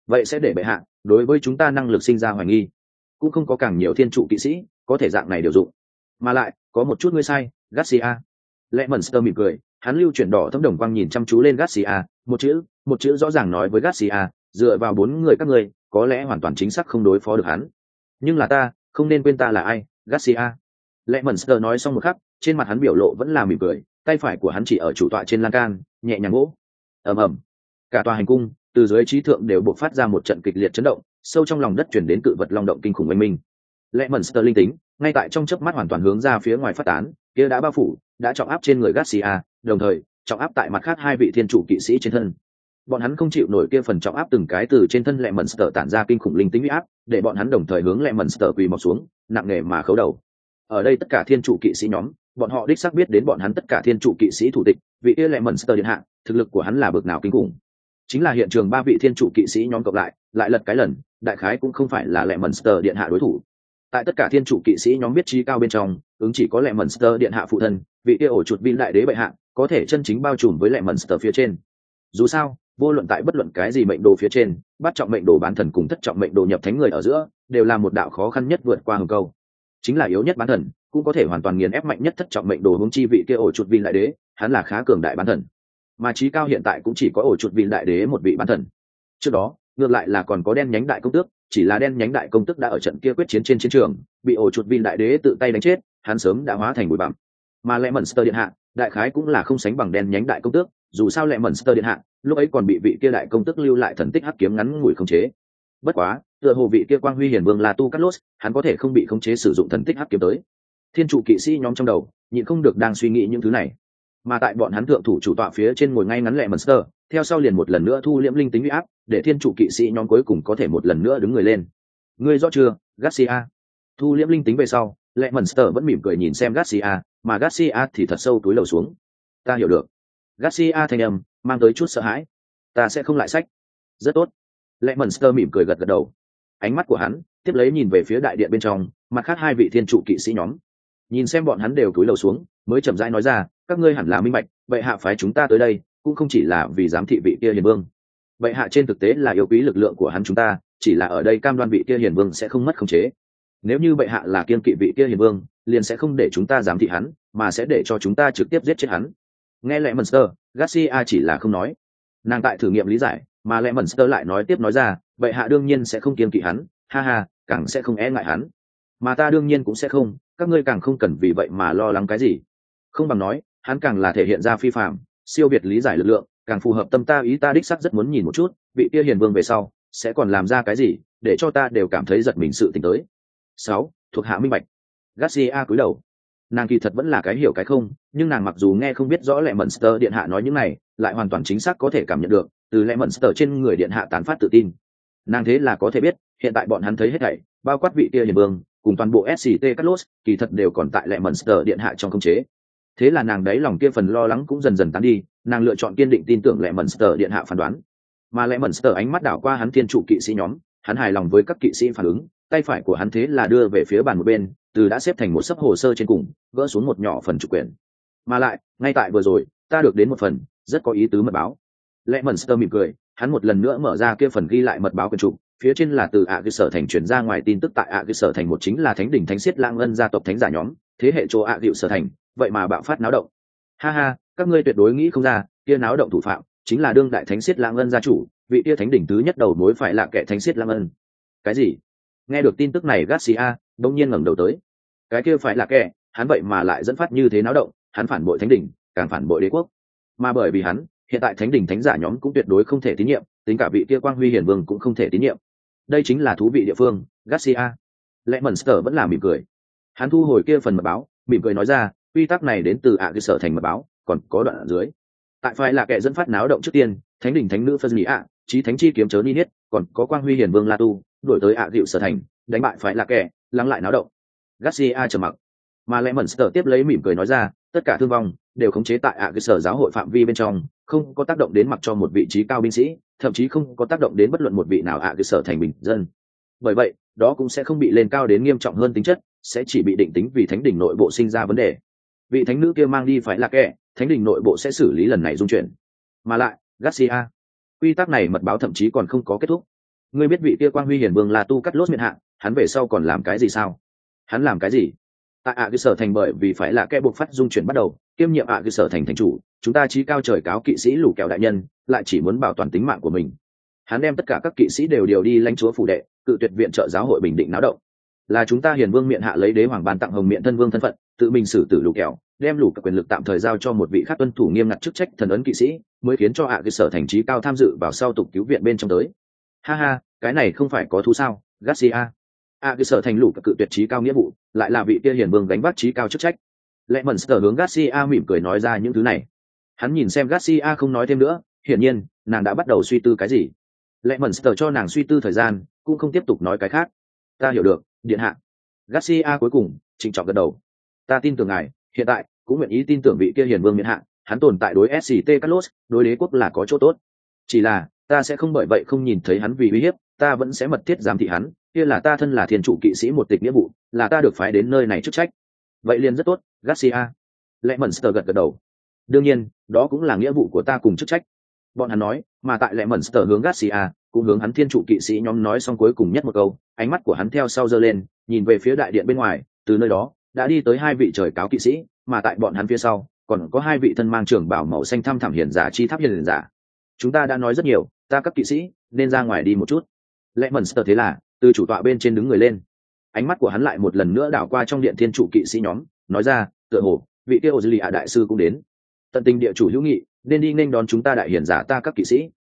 vậy sẽ để bệ hạ đối với chúng ta năng lực sinh ra hoài nghi. Cũng không có càng nhiều thiên trụ kỵ sĩ có thể dạng này điều dụng. Mà lại có một chút ngươi sai, Garcia. Lệ mẩn mỉm cười, hắn lưu chuyển đỏ thâm đồng quang nhìn chăm chú lên Garcia, một chữ rõ ràng nói với Garcia, dựa vào 4 người các ngươi có lẽ hoàn toàn chính xác không đối phó được hắn, nhưng là ta không nên quên ta là ai, Garcia. Lệ mẩn nói xong một khắc, trên mặt hắn biểu lộ vẫn là mỉm cười, tay phải của hắn chỉ ở chủ tọa trên lan can nhẹ nhàng gỗ. Ầm ầm, cả tòa hành cung từ dưới trí thượng đều bộc phát ra một trận kịch liệt chấn động, sâu trong lòng đất chuyển đến cự vật long động kinh khủng oanh minh. Lệ mẩn linh tính ngay tại trong chớp mắt hoàn toàn hướng ra phía ngoài phát tán, kia đã bao phủ, đã trọng áp trên người Garcia, đồng thời trọng áp tại mặt khác 2 vị thiên chủ kỵ sĩ trên thân. Bọn hắn không chịu nổi kia phần trọng áp từng cái từ trên thân Lệ mẩn tản ra kinh khủng linh tính uy áp, để bọn hắn đồng thời hướng Lệ mẩn quỳ mọp xuống, nặng nề mà khấu đầu. Ở đây tất cả thiên chủ kỵ sĩ nhóm, bọn họ đích xác biết đến bọn hắn tất cả thiên chủ kỵ sĩ thủ tịch, vị kia Lệ mẩn điện hạ, thực lực của hắn là bậc nào kinh khủng. Chính là hiện trường 3 vị thiên chủ kỵ sĩ nhóm cộng lại lật cái lần, đại khái cũng không phải là Lệ mẩn điện hạ đối thủ. Tại tất cả thiên chủ kỵ sĩ nhóm biết trí cao bên trong, ứng chỉ có Lệ mẩn điện hạ phụ thân, vị kia ổ chuột vin đại đế bệ hạ, có thể chân chính bao trùm với Lệ mẩn phía trên. Dù sao, vô luận tại bất luận cái gì mệnh đồ phía trên, bắt trọng mệnh đồ bán thần cùng thất trọng mệnh đồ nhập thánh người ở giữa, đều là một đạo khó khăn nhất vượt qua hừng câu. Chính là yếu nhất bán thần, cũng có thể hoàn toàn nghiền ép mạnh nhất thất trọng mệnh đồ hướng chi vị kia ổ chuột vin đại đế, hắn là khá cường đại bán thần. Mà trí cao hiện tại cũng chỉ có ổ chuột vin đại đế một vị bán thần. Trước đó, ngược lại là còn có đen nhánh đại công tước, chỉ là đen nhánh đại công tước đã ở trận kia quyết chiến trên chiến trường, bị ổ chuột vin đại đế tự tay đánh chết, hắn sớm đã hóa thành bụi bặm. Mà Lệ mẩn điện hạ, đại khái cũng là không sánh bằng đen nhánh đại công tước, dù sao Lệ mẩn điện hạ, lúc ấy còn bị vị kia đại công tước lưu lại thần tích hắc kiếm ngắn ngủi khống chế. Bất quá, tựa hồ vị kia quang huy hiển vương là Tu Carlos, hắn có thể không bị khống chế sử dụng thần tích hắc kiếm tới. Thiên trụ kỵ sĩ nhóm trong đầu nhịn không được đang suy nghĩ những thứ này. Mà tại bọn hắn thượng thủ chủ tọa phía trên ngồi ngay ngắn Lệ mẩn, theo sau liền một lần nữa thu liễm linh tính uy áp, để thiên trụ kỵ sĩ nhóm cuối cùng có thể một lần nữa đứng người lên. Ngươi rõ chưa, Garcia? Thu liễm linh tính về sau, Lệ mẩn vẫn mỉm cười nhìn xem Garcia, mà Garcia thì thật sâu túi lầu xuống. Ta hiểu được. Garcia thanh âm mang tới chút sợ hãi. Ta sẽ không lại sách. Rất tốt. Lệ mẩn mỉm cười gật gật đầu. Ánh mắt của hắn tiếp lấy nhìn về phía đại điện bên trong, mặt khác 2 vị thiên trụ kỵ sĩ nhóm. Nhìn xem bọn hắn đều túi lầu xuống, mới chậm rãi nói ra, các ngươi hẳn là minh bạch, vậy hạ phái chúng ta tới đây, cũng không chỉ là vì giám thị vị kia hiền vương. Vậy hạ trên thực tế là yêu quý lực lượng của hắn chúng ta, chỉ là ở đây cam đoan vị kia hiền vương sẽ không mất khống chế. Nếu như bệ hạ là kiên kỵ vị kia hiền vương, liền sẽ không để chúng ta giám thị hắn, mà sẽ để cho chúng ta trực tiếp giết chết hắn. Nghe Lệ mẩn Garcia chỉ là không nói. Nàng tại thử nghiệm lý giải, mà Lệ mẩn lại nói tiếp nói ra, bệ hạ đương nhiên sẽ không kiên kỵ hắn, ha ha, càng sẽ không e ngại hắn. Mà ta đương nhiên cũng sẽ không, các ngươi càng không cần vì vậy mà lo lắng cái gì. Không bằng nói, hắn càng là thể hiện ra phi phàm, siêu việt lý giải lực lượng, càng phù hợp tâm ta ý ta đích xác rất muốn nhìn một chút, vị kia hiền vương về sau sẽ còn làm ra cái gì, để cho ta đều cảm thấy giật mình sự tình tới. 6. Thuộc hạ minh bạch. Garcia cúi đầu. Nàng kỳ thật vẫn là cái hiểu cái không, nhưng nàng mặc dù nghe không biết rõ Lệ mẩn điện hạ nói những này, lại hoàn toàn chính xác có thể cảm nhận được từ Lệ mẩn trên người điện hạ tán phát tự tin. Nàng thế là có thể biết, hiện tại bọn hắn thấy hết thảy, bao quát vị kia hiền vương cùng toàn bộ SCT Carlos, kỳ thật đều còn tại Lệ mẩn điện hạ trong khống chế. Thế là nàng đấy lòng kia phần lo lắng cũng dần dần tán đi, nàng lựa chọn kiên định tin tưởng Lệ mẩn điện hạ phán đoán. Mà Lệ mẩn ánh mắt đảo qua hắn thiên trụ kỵ sĩ nhóm, hắn hài lòng với các kỵ sĩ phản ứng, tay phải của hắn thế là đưa về phía bàn một bên, từ đã xếp thành một sấp hồ sơ trên cùng, gỡ xuống một nhỏ phần trục quyển. Mà lại, ngay tại vừa rồi, ta được đến một phần rất có ý tứ mật báo. Lệ mẩn mỉm cười, hắn một lần nữa mở ra kia phần ghi lại mật báo quyển trục, phía trên là từ ạ cơ sở thành truyền ra ngoài tin tức tại ạ cơ sở thành một chính là thánh đỉnh thánh xiết lãng ân gia tộc thánh giả nhóm, thế hệ chỗ ạ hiệu sở thành, vậy mà bạo phát náo động. Ha ha, các ngươi tuyệt đối nghĩ không ra, kia náo động thủ phạm chính là đương đại thánh xiết lãng ân gia chủ, vị kia thánh đỉnh thứ nhất đầu mối phải là kẻ thánh xiết lãng ân. Cái gì? Nghe được tin tức này Garcia đông nhiên ngẩng đầu tới. Cái kia phải là kẻ, hắn vậy mà lại dẫn phát như thế náo động, hắn phản bội thánh đỉnh, càng phản bội đế quốc. Mà bởi vì hắn, hiện tại thánh đỉnh thánh giả nhóm cũng tuyệt đối không thể tín nhiệm, tính cả vị kia quang huy hiển vương cũng không thể tín nhiệm. Đây chính là thú vị địa phương, Garcia. Lệ mẩn vẫn là mỉm cười. Hắn thu hồi kia phần mật báo, mỉm cười nói ra, quy tắc này đến từ ạ cơ sở thành mật báo, còn có đoạn ở dưới. Tại phải là kẻ dẫn phát náo động trước tiên, thánh đỉnh thánh nữ phân nghĩ ạ, chí thánh chi kiếm chớ ni niết, còn có quang huy hiển vương La Tu, đuổi tới ạ hiệu sở thành, đánh bại phải là kẻ, lắng lại náo động. Garcia trầm mặc, mà Lệ mẩn tiếp lấy mỉm cười nói ra, tất cả thương vong đều khống chế tại ạ cơ sở giáo hội phạm vi bên trong, không có tác động đến mặc cho một vị trí cao binh sĩ, thậm chí không có tác động đến bất luận một vị nào ạ cơ sở thành bình dân. Bởi vậy, đó cũng sẽ không bị lên cao đến nghiêm trọng hơn tính chất, sẽ chỉ bị định tính vì thánh đỉnh nội bộ sinh ra vấn đề. Vị thánh nữ kia mang đi phải là kẻ, thánh đỉnh nội bộ sẽ xử lý lần này dung chuyển. Mà lại, Garcia, quy tắc này mật báo thậm chí còn không có kết thúc. ngươi biết vị kia quang huy hiển vương là tu cắt lốt miệng hạ, hắn về sau còn làm cái gì sao? Hắn làm cái gì? Tại cơ sở thành bởi vì phải là kẻ buộc phát dung chuyển bắt đầu, kiêm nhiệm cơ sở thành thành chủ, chúng ta chí cao trời cáo kỵ sĩ lũ kẹo đại nhân, lại chỉ muốn bảo toàn tính mạng của mình. Hắn đem tất cả các kỵ sĩ đều điều đi lãnh chúa phủ đệ, cự tuyệt viện trợ giáo hội bình định náo động. Là chúng ta hiền vương miện hạ lấy đế hoàng ban tặng hồng miện thân vương thân phận, tự mình xử tử lũ kẹo, đem lũ các quyền lực tạm thời giao cho một vị khác tuân thủ nghiêm ngặt chức trách thần ấn kỵ sĩ, mới khiến cho cơ sở thành chí cao tham dự vào sau tục cứu viện bên trong tới. Ha ha, cái này không phải có thú sao, Garcia? Cơ sở thành lũ các cự tuyệt chí cao nghĩa vụ, lại là vị kia hiền vương gánh vác chí cao chức trách. Lẽ mẩn sở hướng Garcia mỉm cười nói ra những thứ này. Hắn nhìn xem Garcia không nói thêm nữa, hiển nhiên nàng đã bắt đầu suy tư cái gì. Lẽ mẩn sở cho nàng suy tư thời gian, cũng không tiếp tục nói cái khác. Ta hiểu được, điện hạ. Garcia cuối cùng trịnh trọng gật đầu. Ta tin tưởng ngài, hiện tại cũng nguyện ý tin tưởng vị kia hiền vương miện hạ, hắn tồn tại đối SCT Carlos, đối đế quốc là có chỗ tốt. Chỉ là ta sẽ không bởi vậy không nhìn thấy hắn vì uy hiếp, ta vẫn sẽ mật thiết giám thị hắn, kia là ta thân là thiên trụ kỵ sĩ một tịch nghĩa vụ, là ta được phái đến nơi này chức trách. Vậy liền rất tốt, Garcia. Lẽ mẩn sở gật gật đầu. Đương nhiên, đó cũng là nghĩa vụ của ta cùng chức trách. Bọn hắn nói, mà tại Lẽ mẩn sở hướng Garcia, cũng hướng hắn thiên trụ kỵ sĩ nhóm nói xong cuối cùng nhất một câu, ánh mắt của hắn theo sau giơ lên, nhìn về phía đại điện bên ngoài, từ nơi đó đã đi tới hai vị trời cáo kỵ sĩ, mà tại bọn hắn phía sau còn có hai vị thân mang trường bảo màu xanh thăm thẳm hiền giả chi tháp hiền giả. Chúng ta đã nói rất nhiều, ta các kỵ sĩ nên ra ngoài đi một chút. Lẽ mẩn sở thế là từ chủ tọa bên trên đứng người lên, ánh mắt của hắn lại một lần nữa đảo qua trong điện thiên trụ kỵ sĩ nhóm, nói ra, tựa hồ vị kia Ozilia đại sư cũng đến. Tận tình địa chủ hữu nghị, nên đi nên đón chúng ta đại hiền giả ta các kỵ sĩ.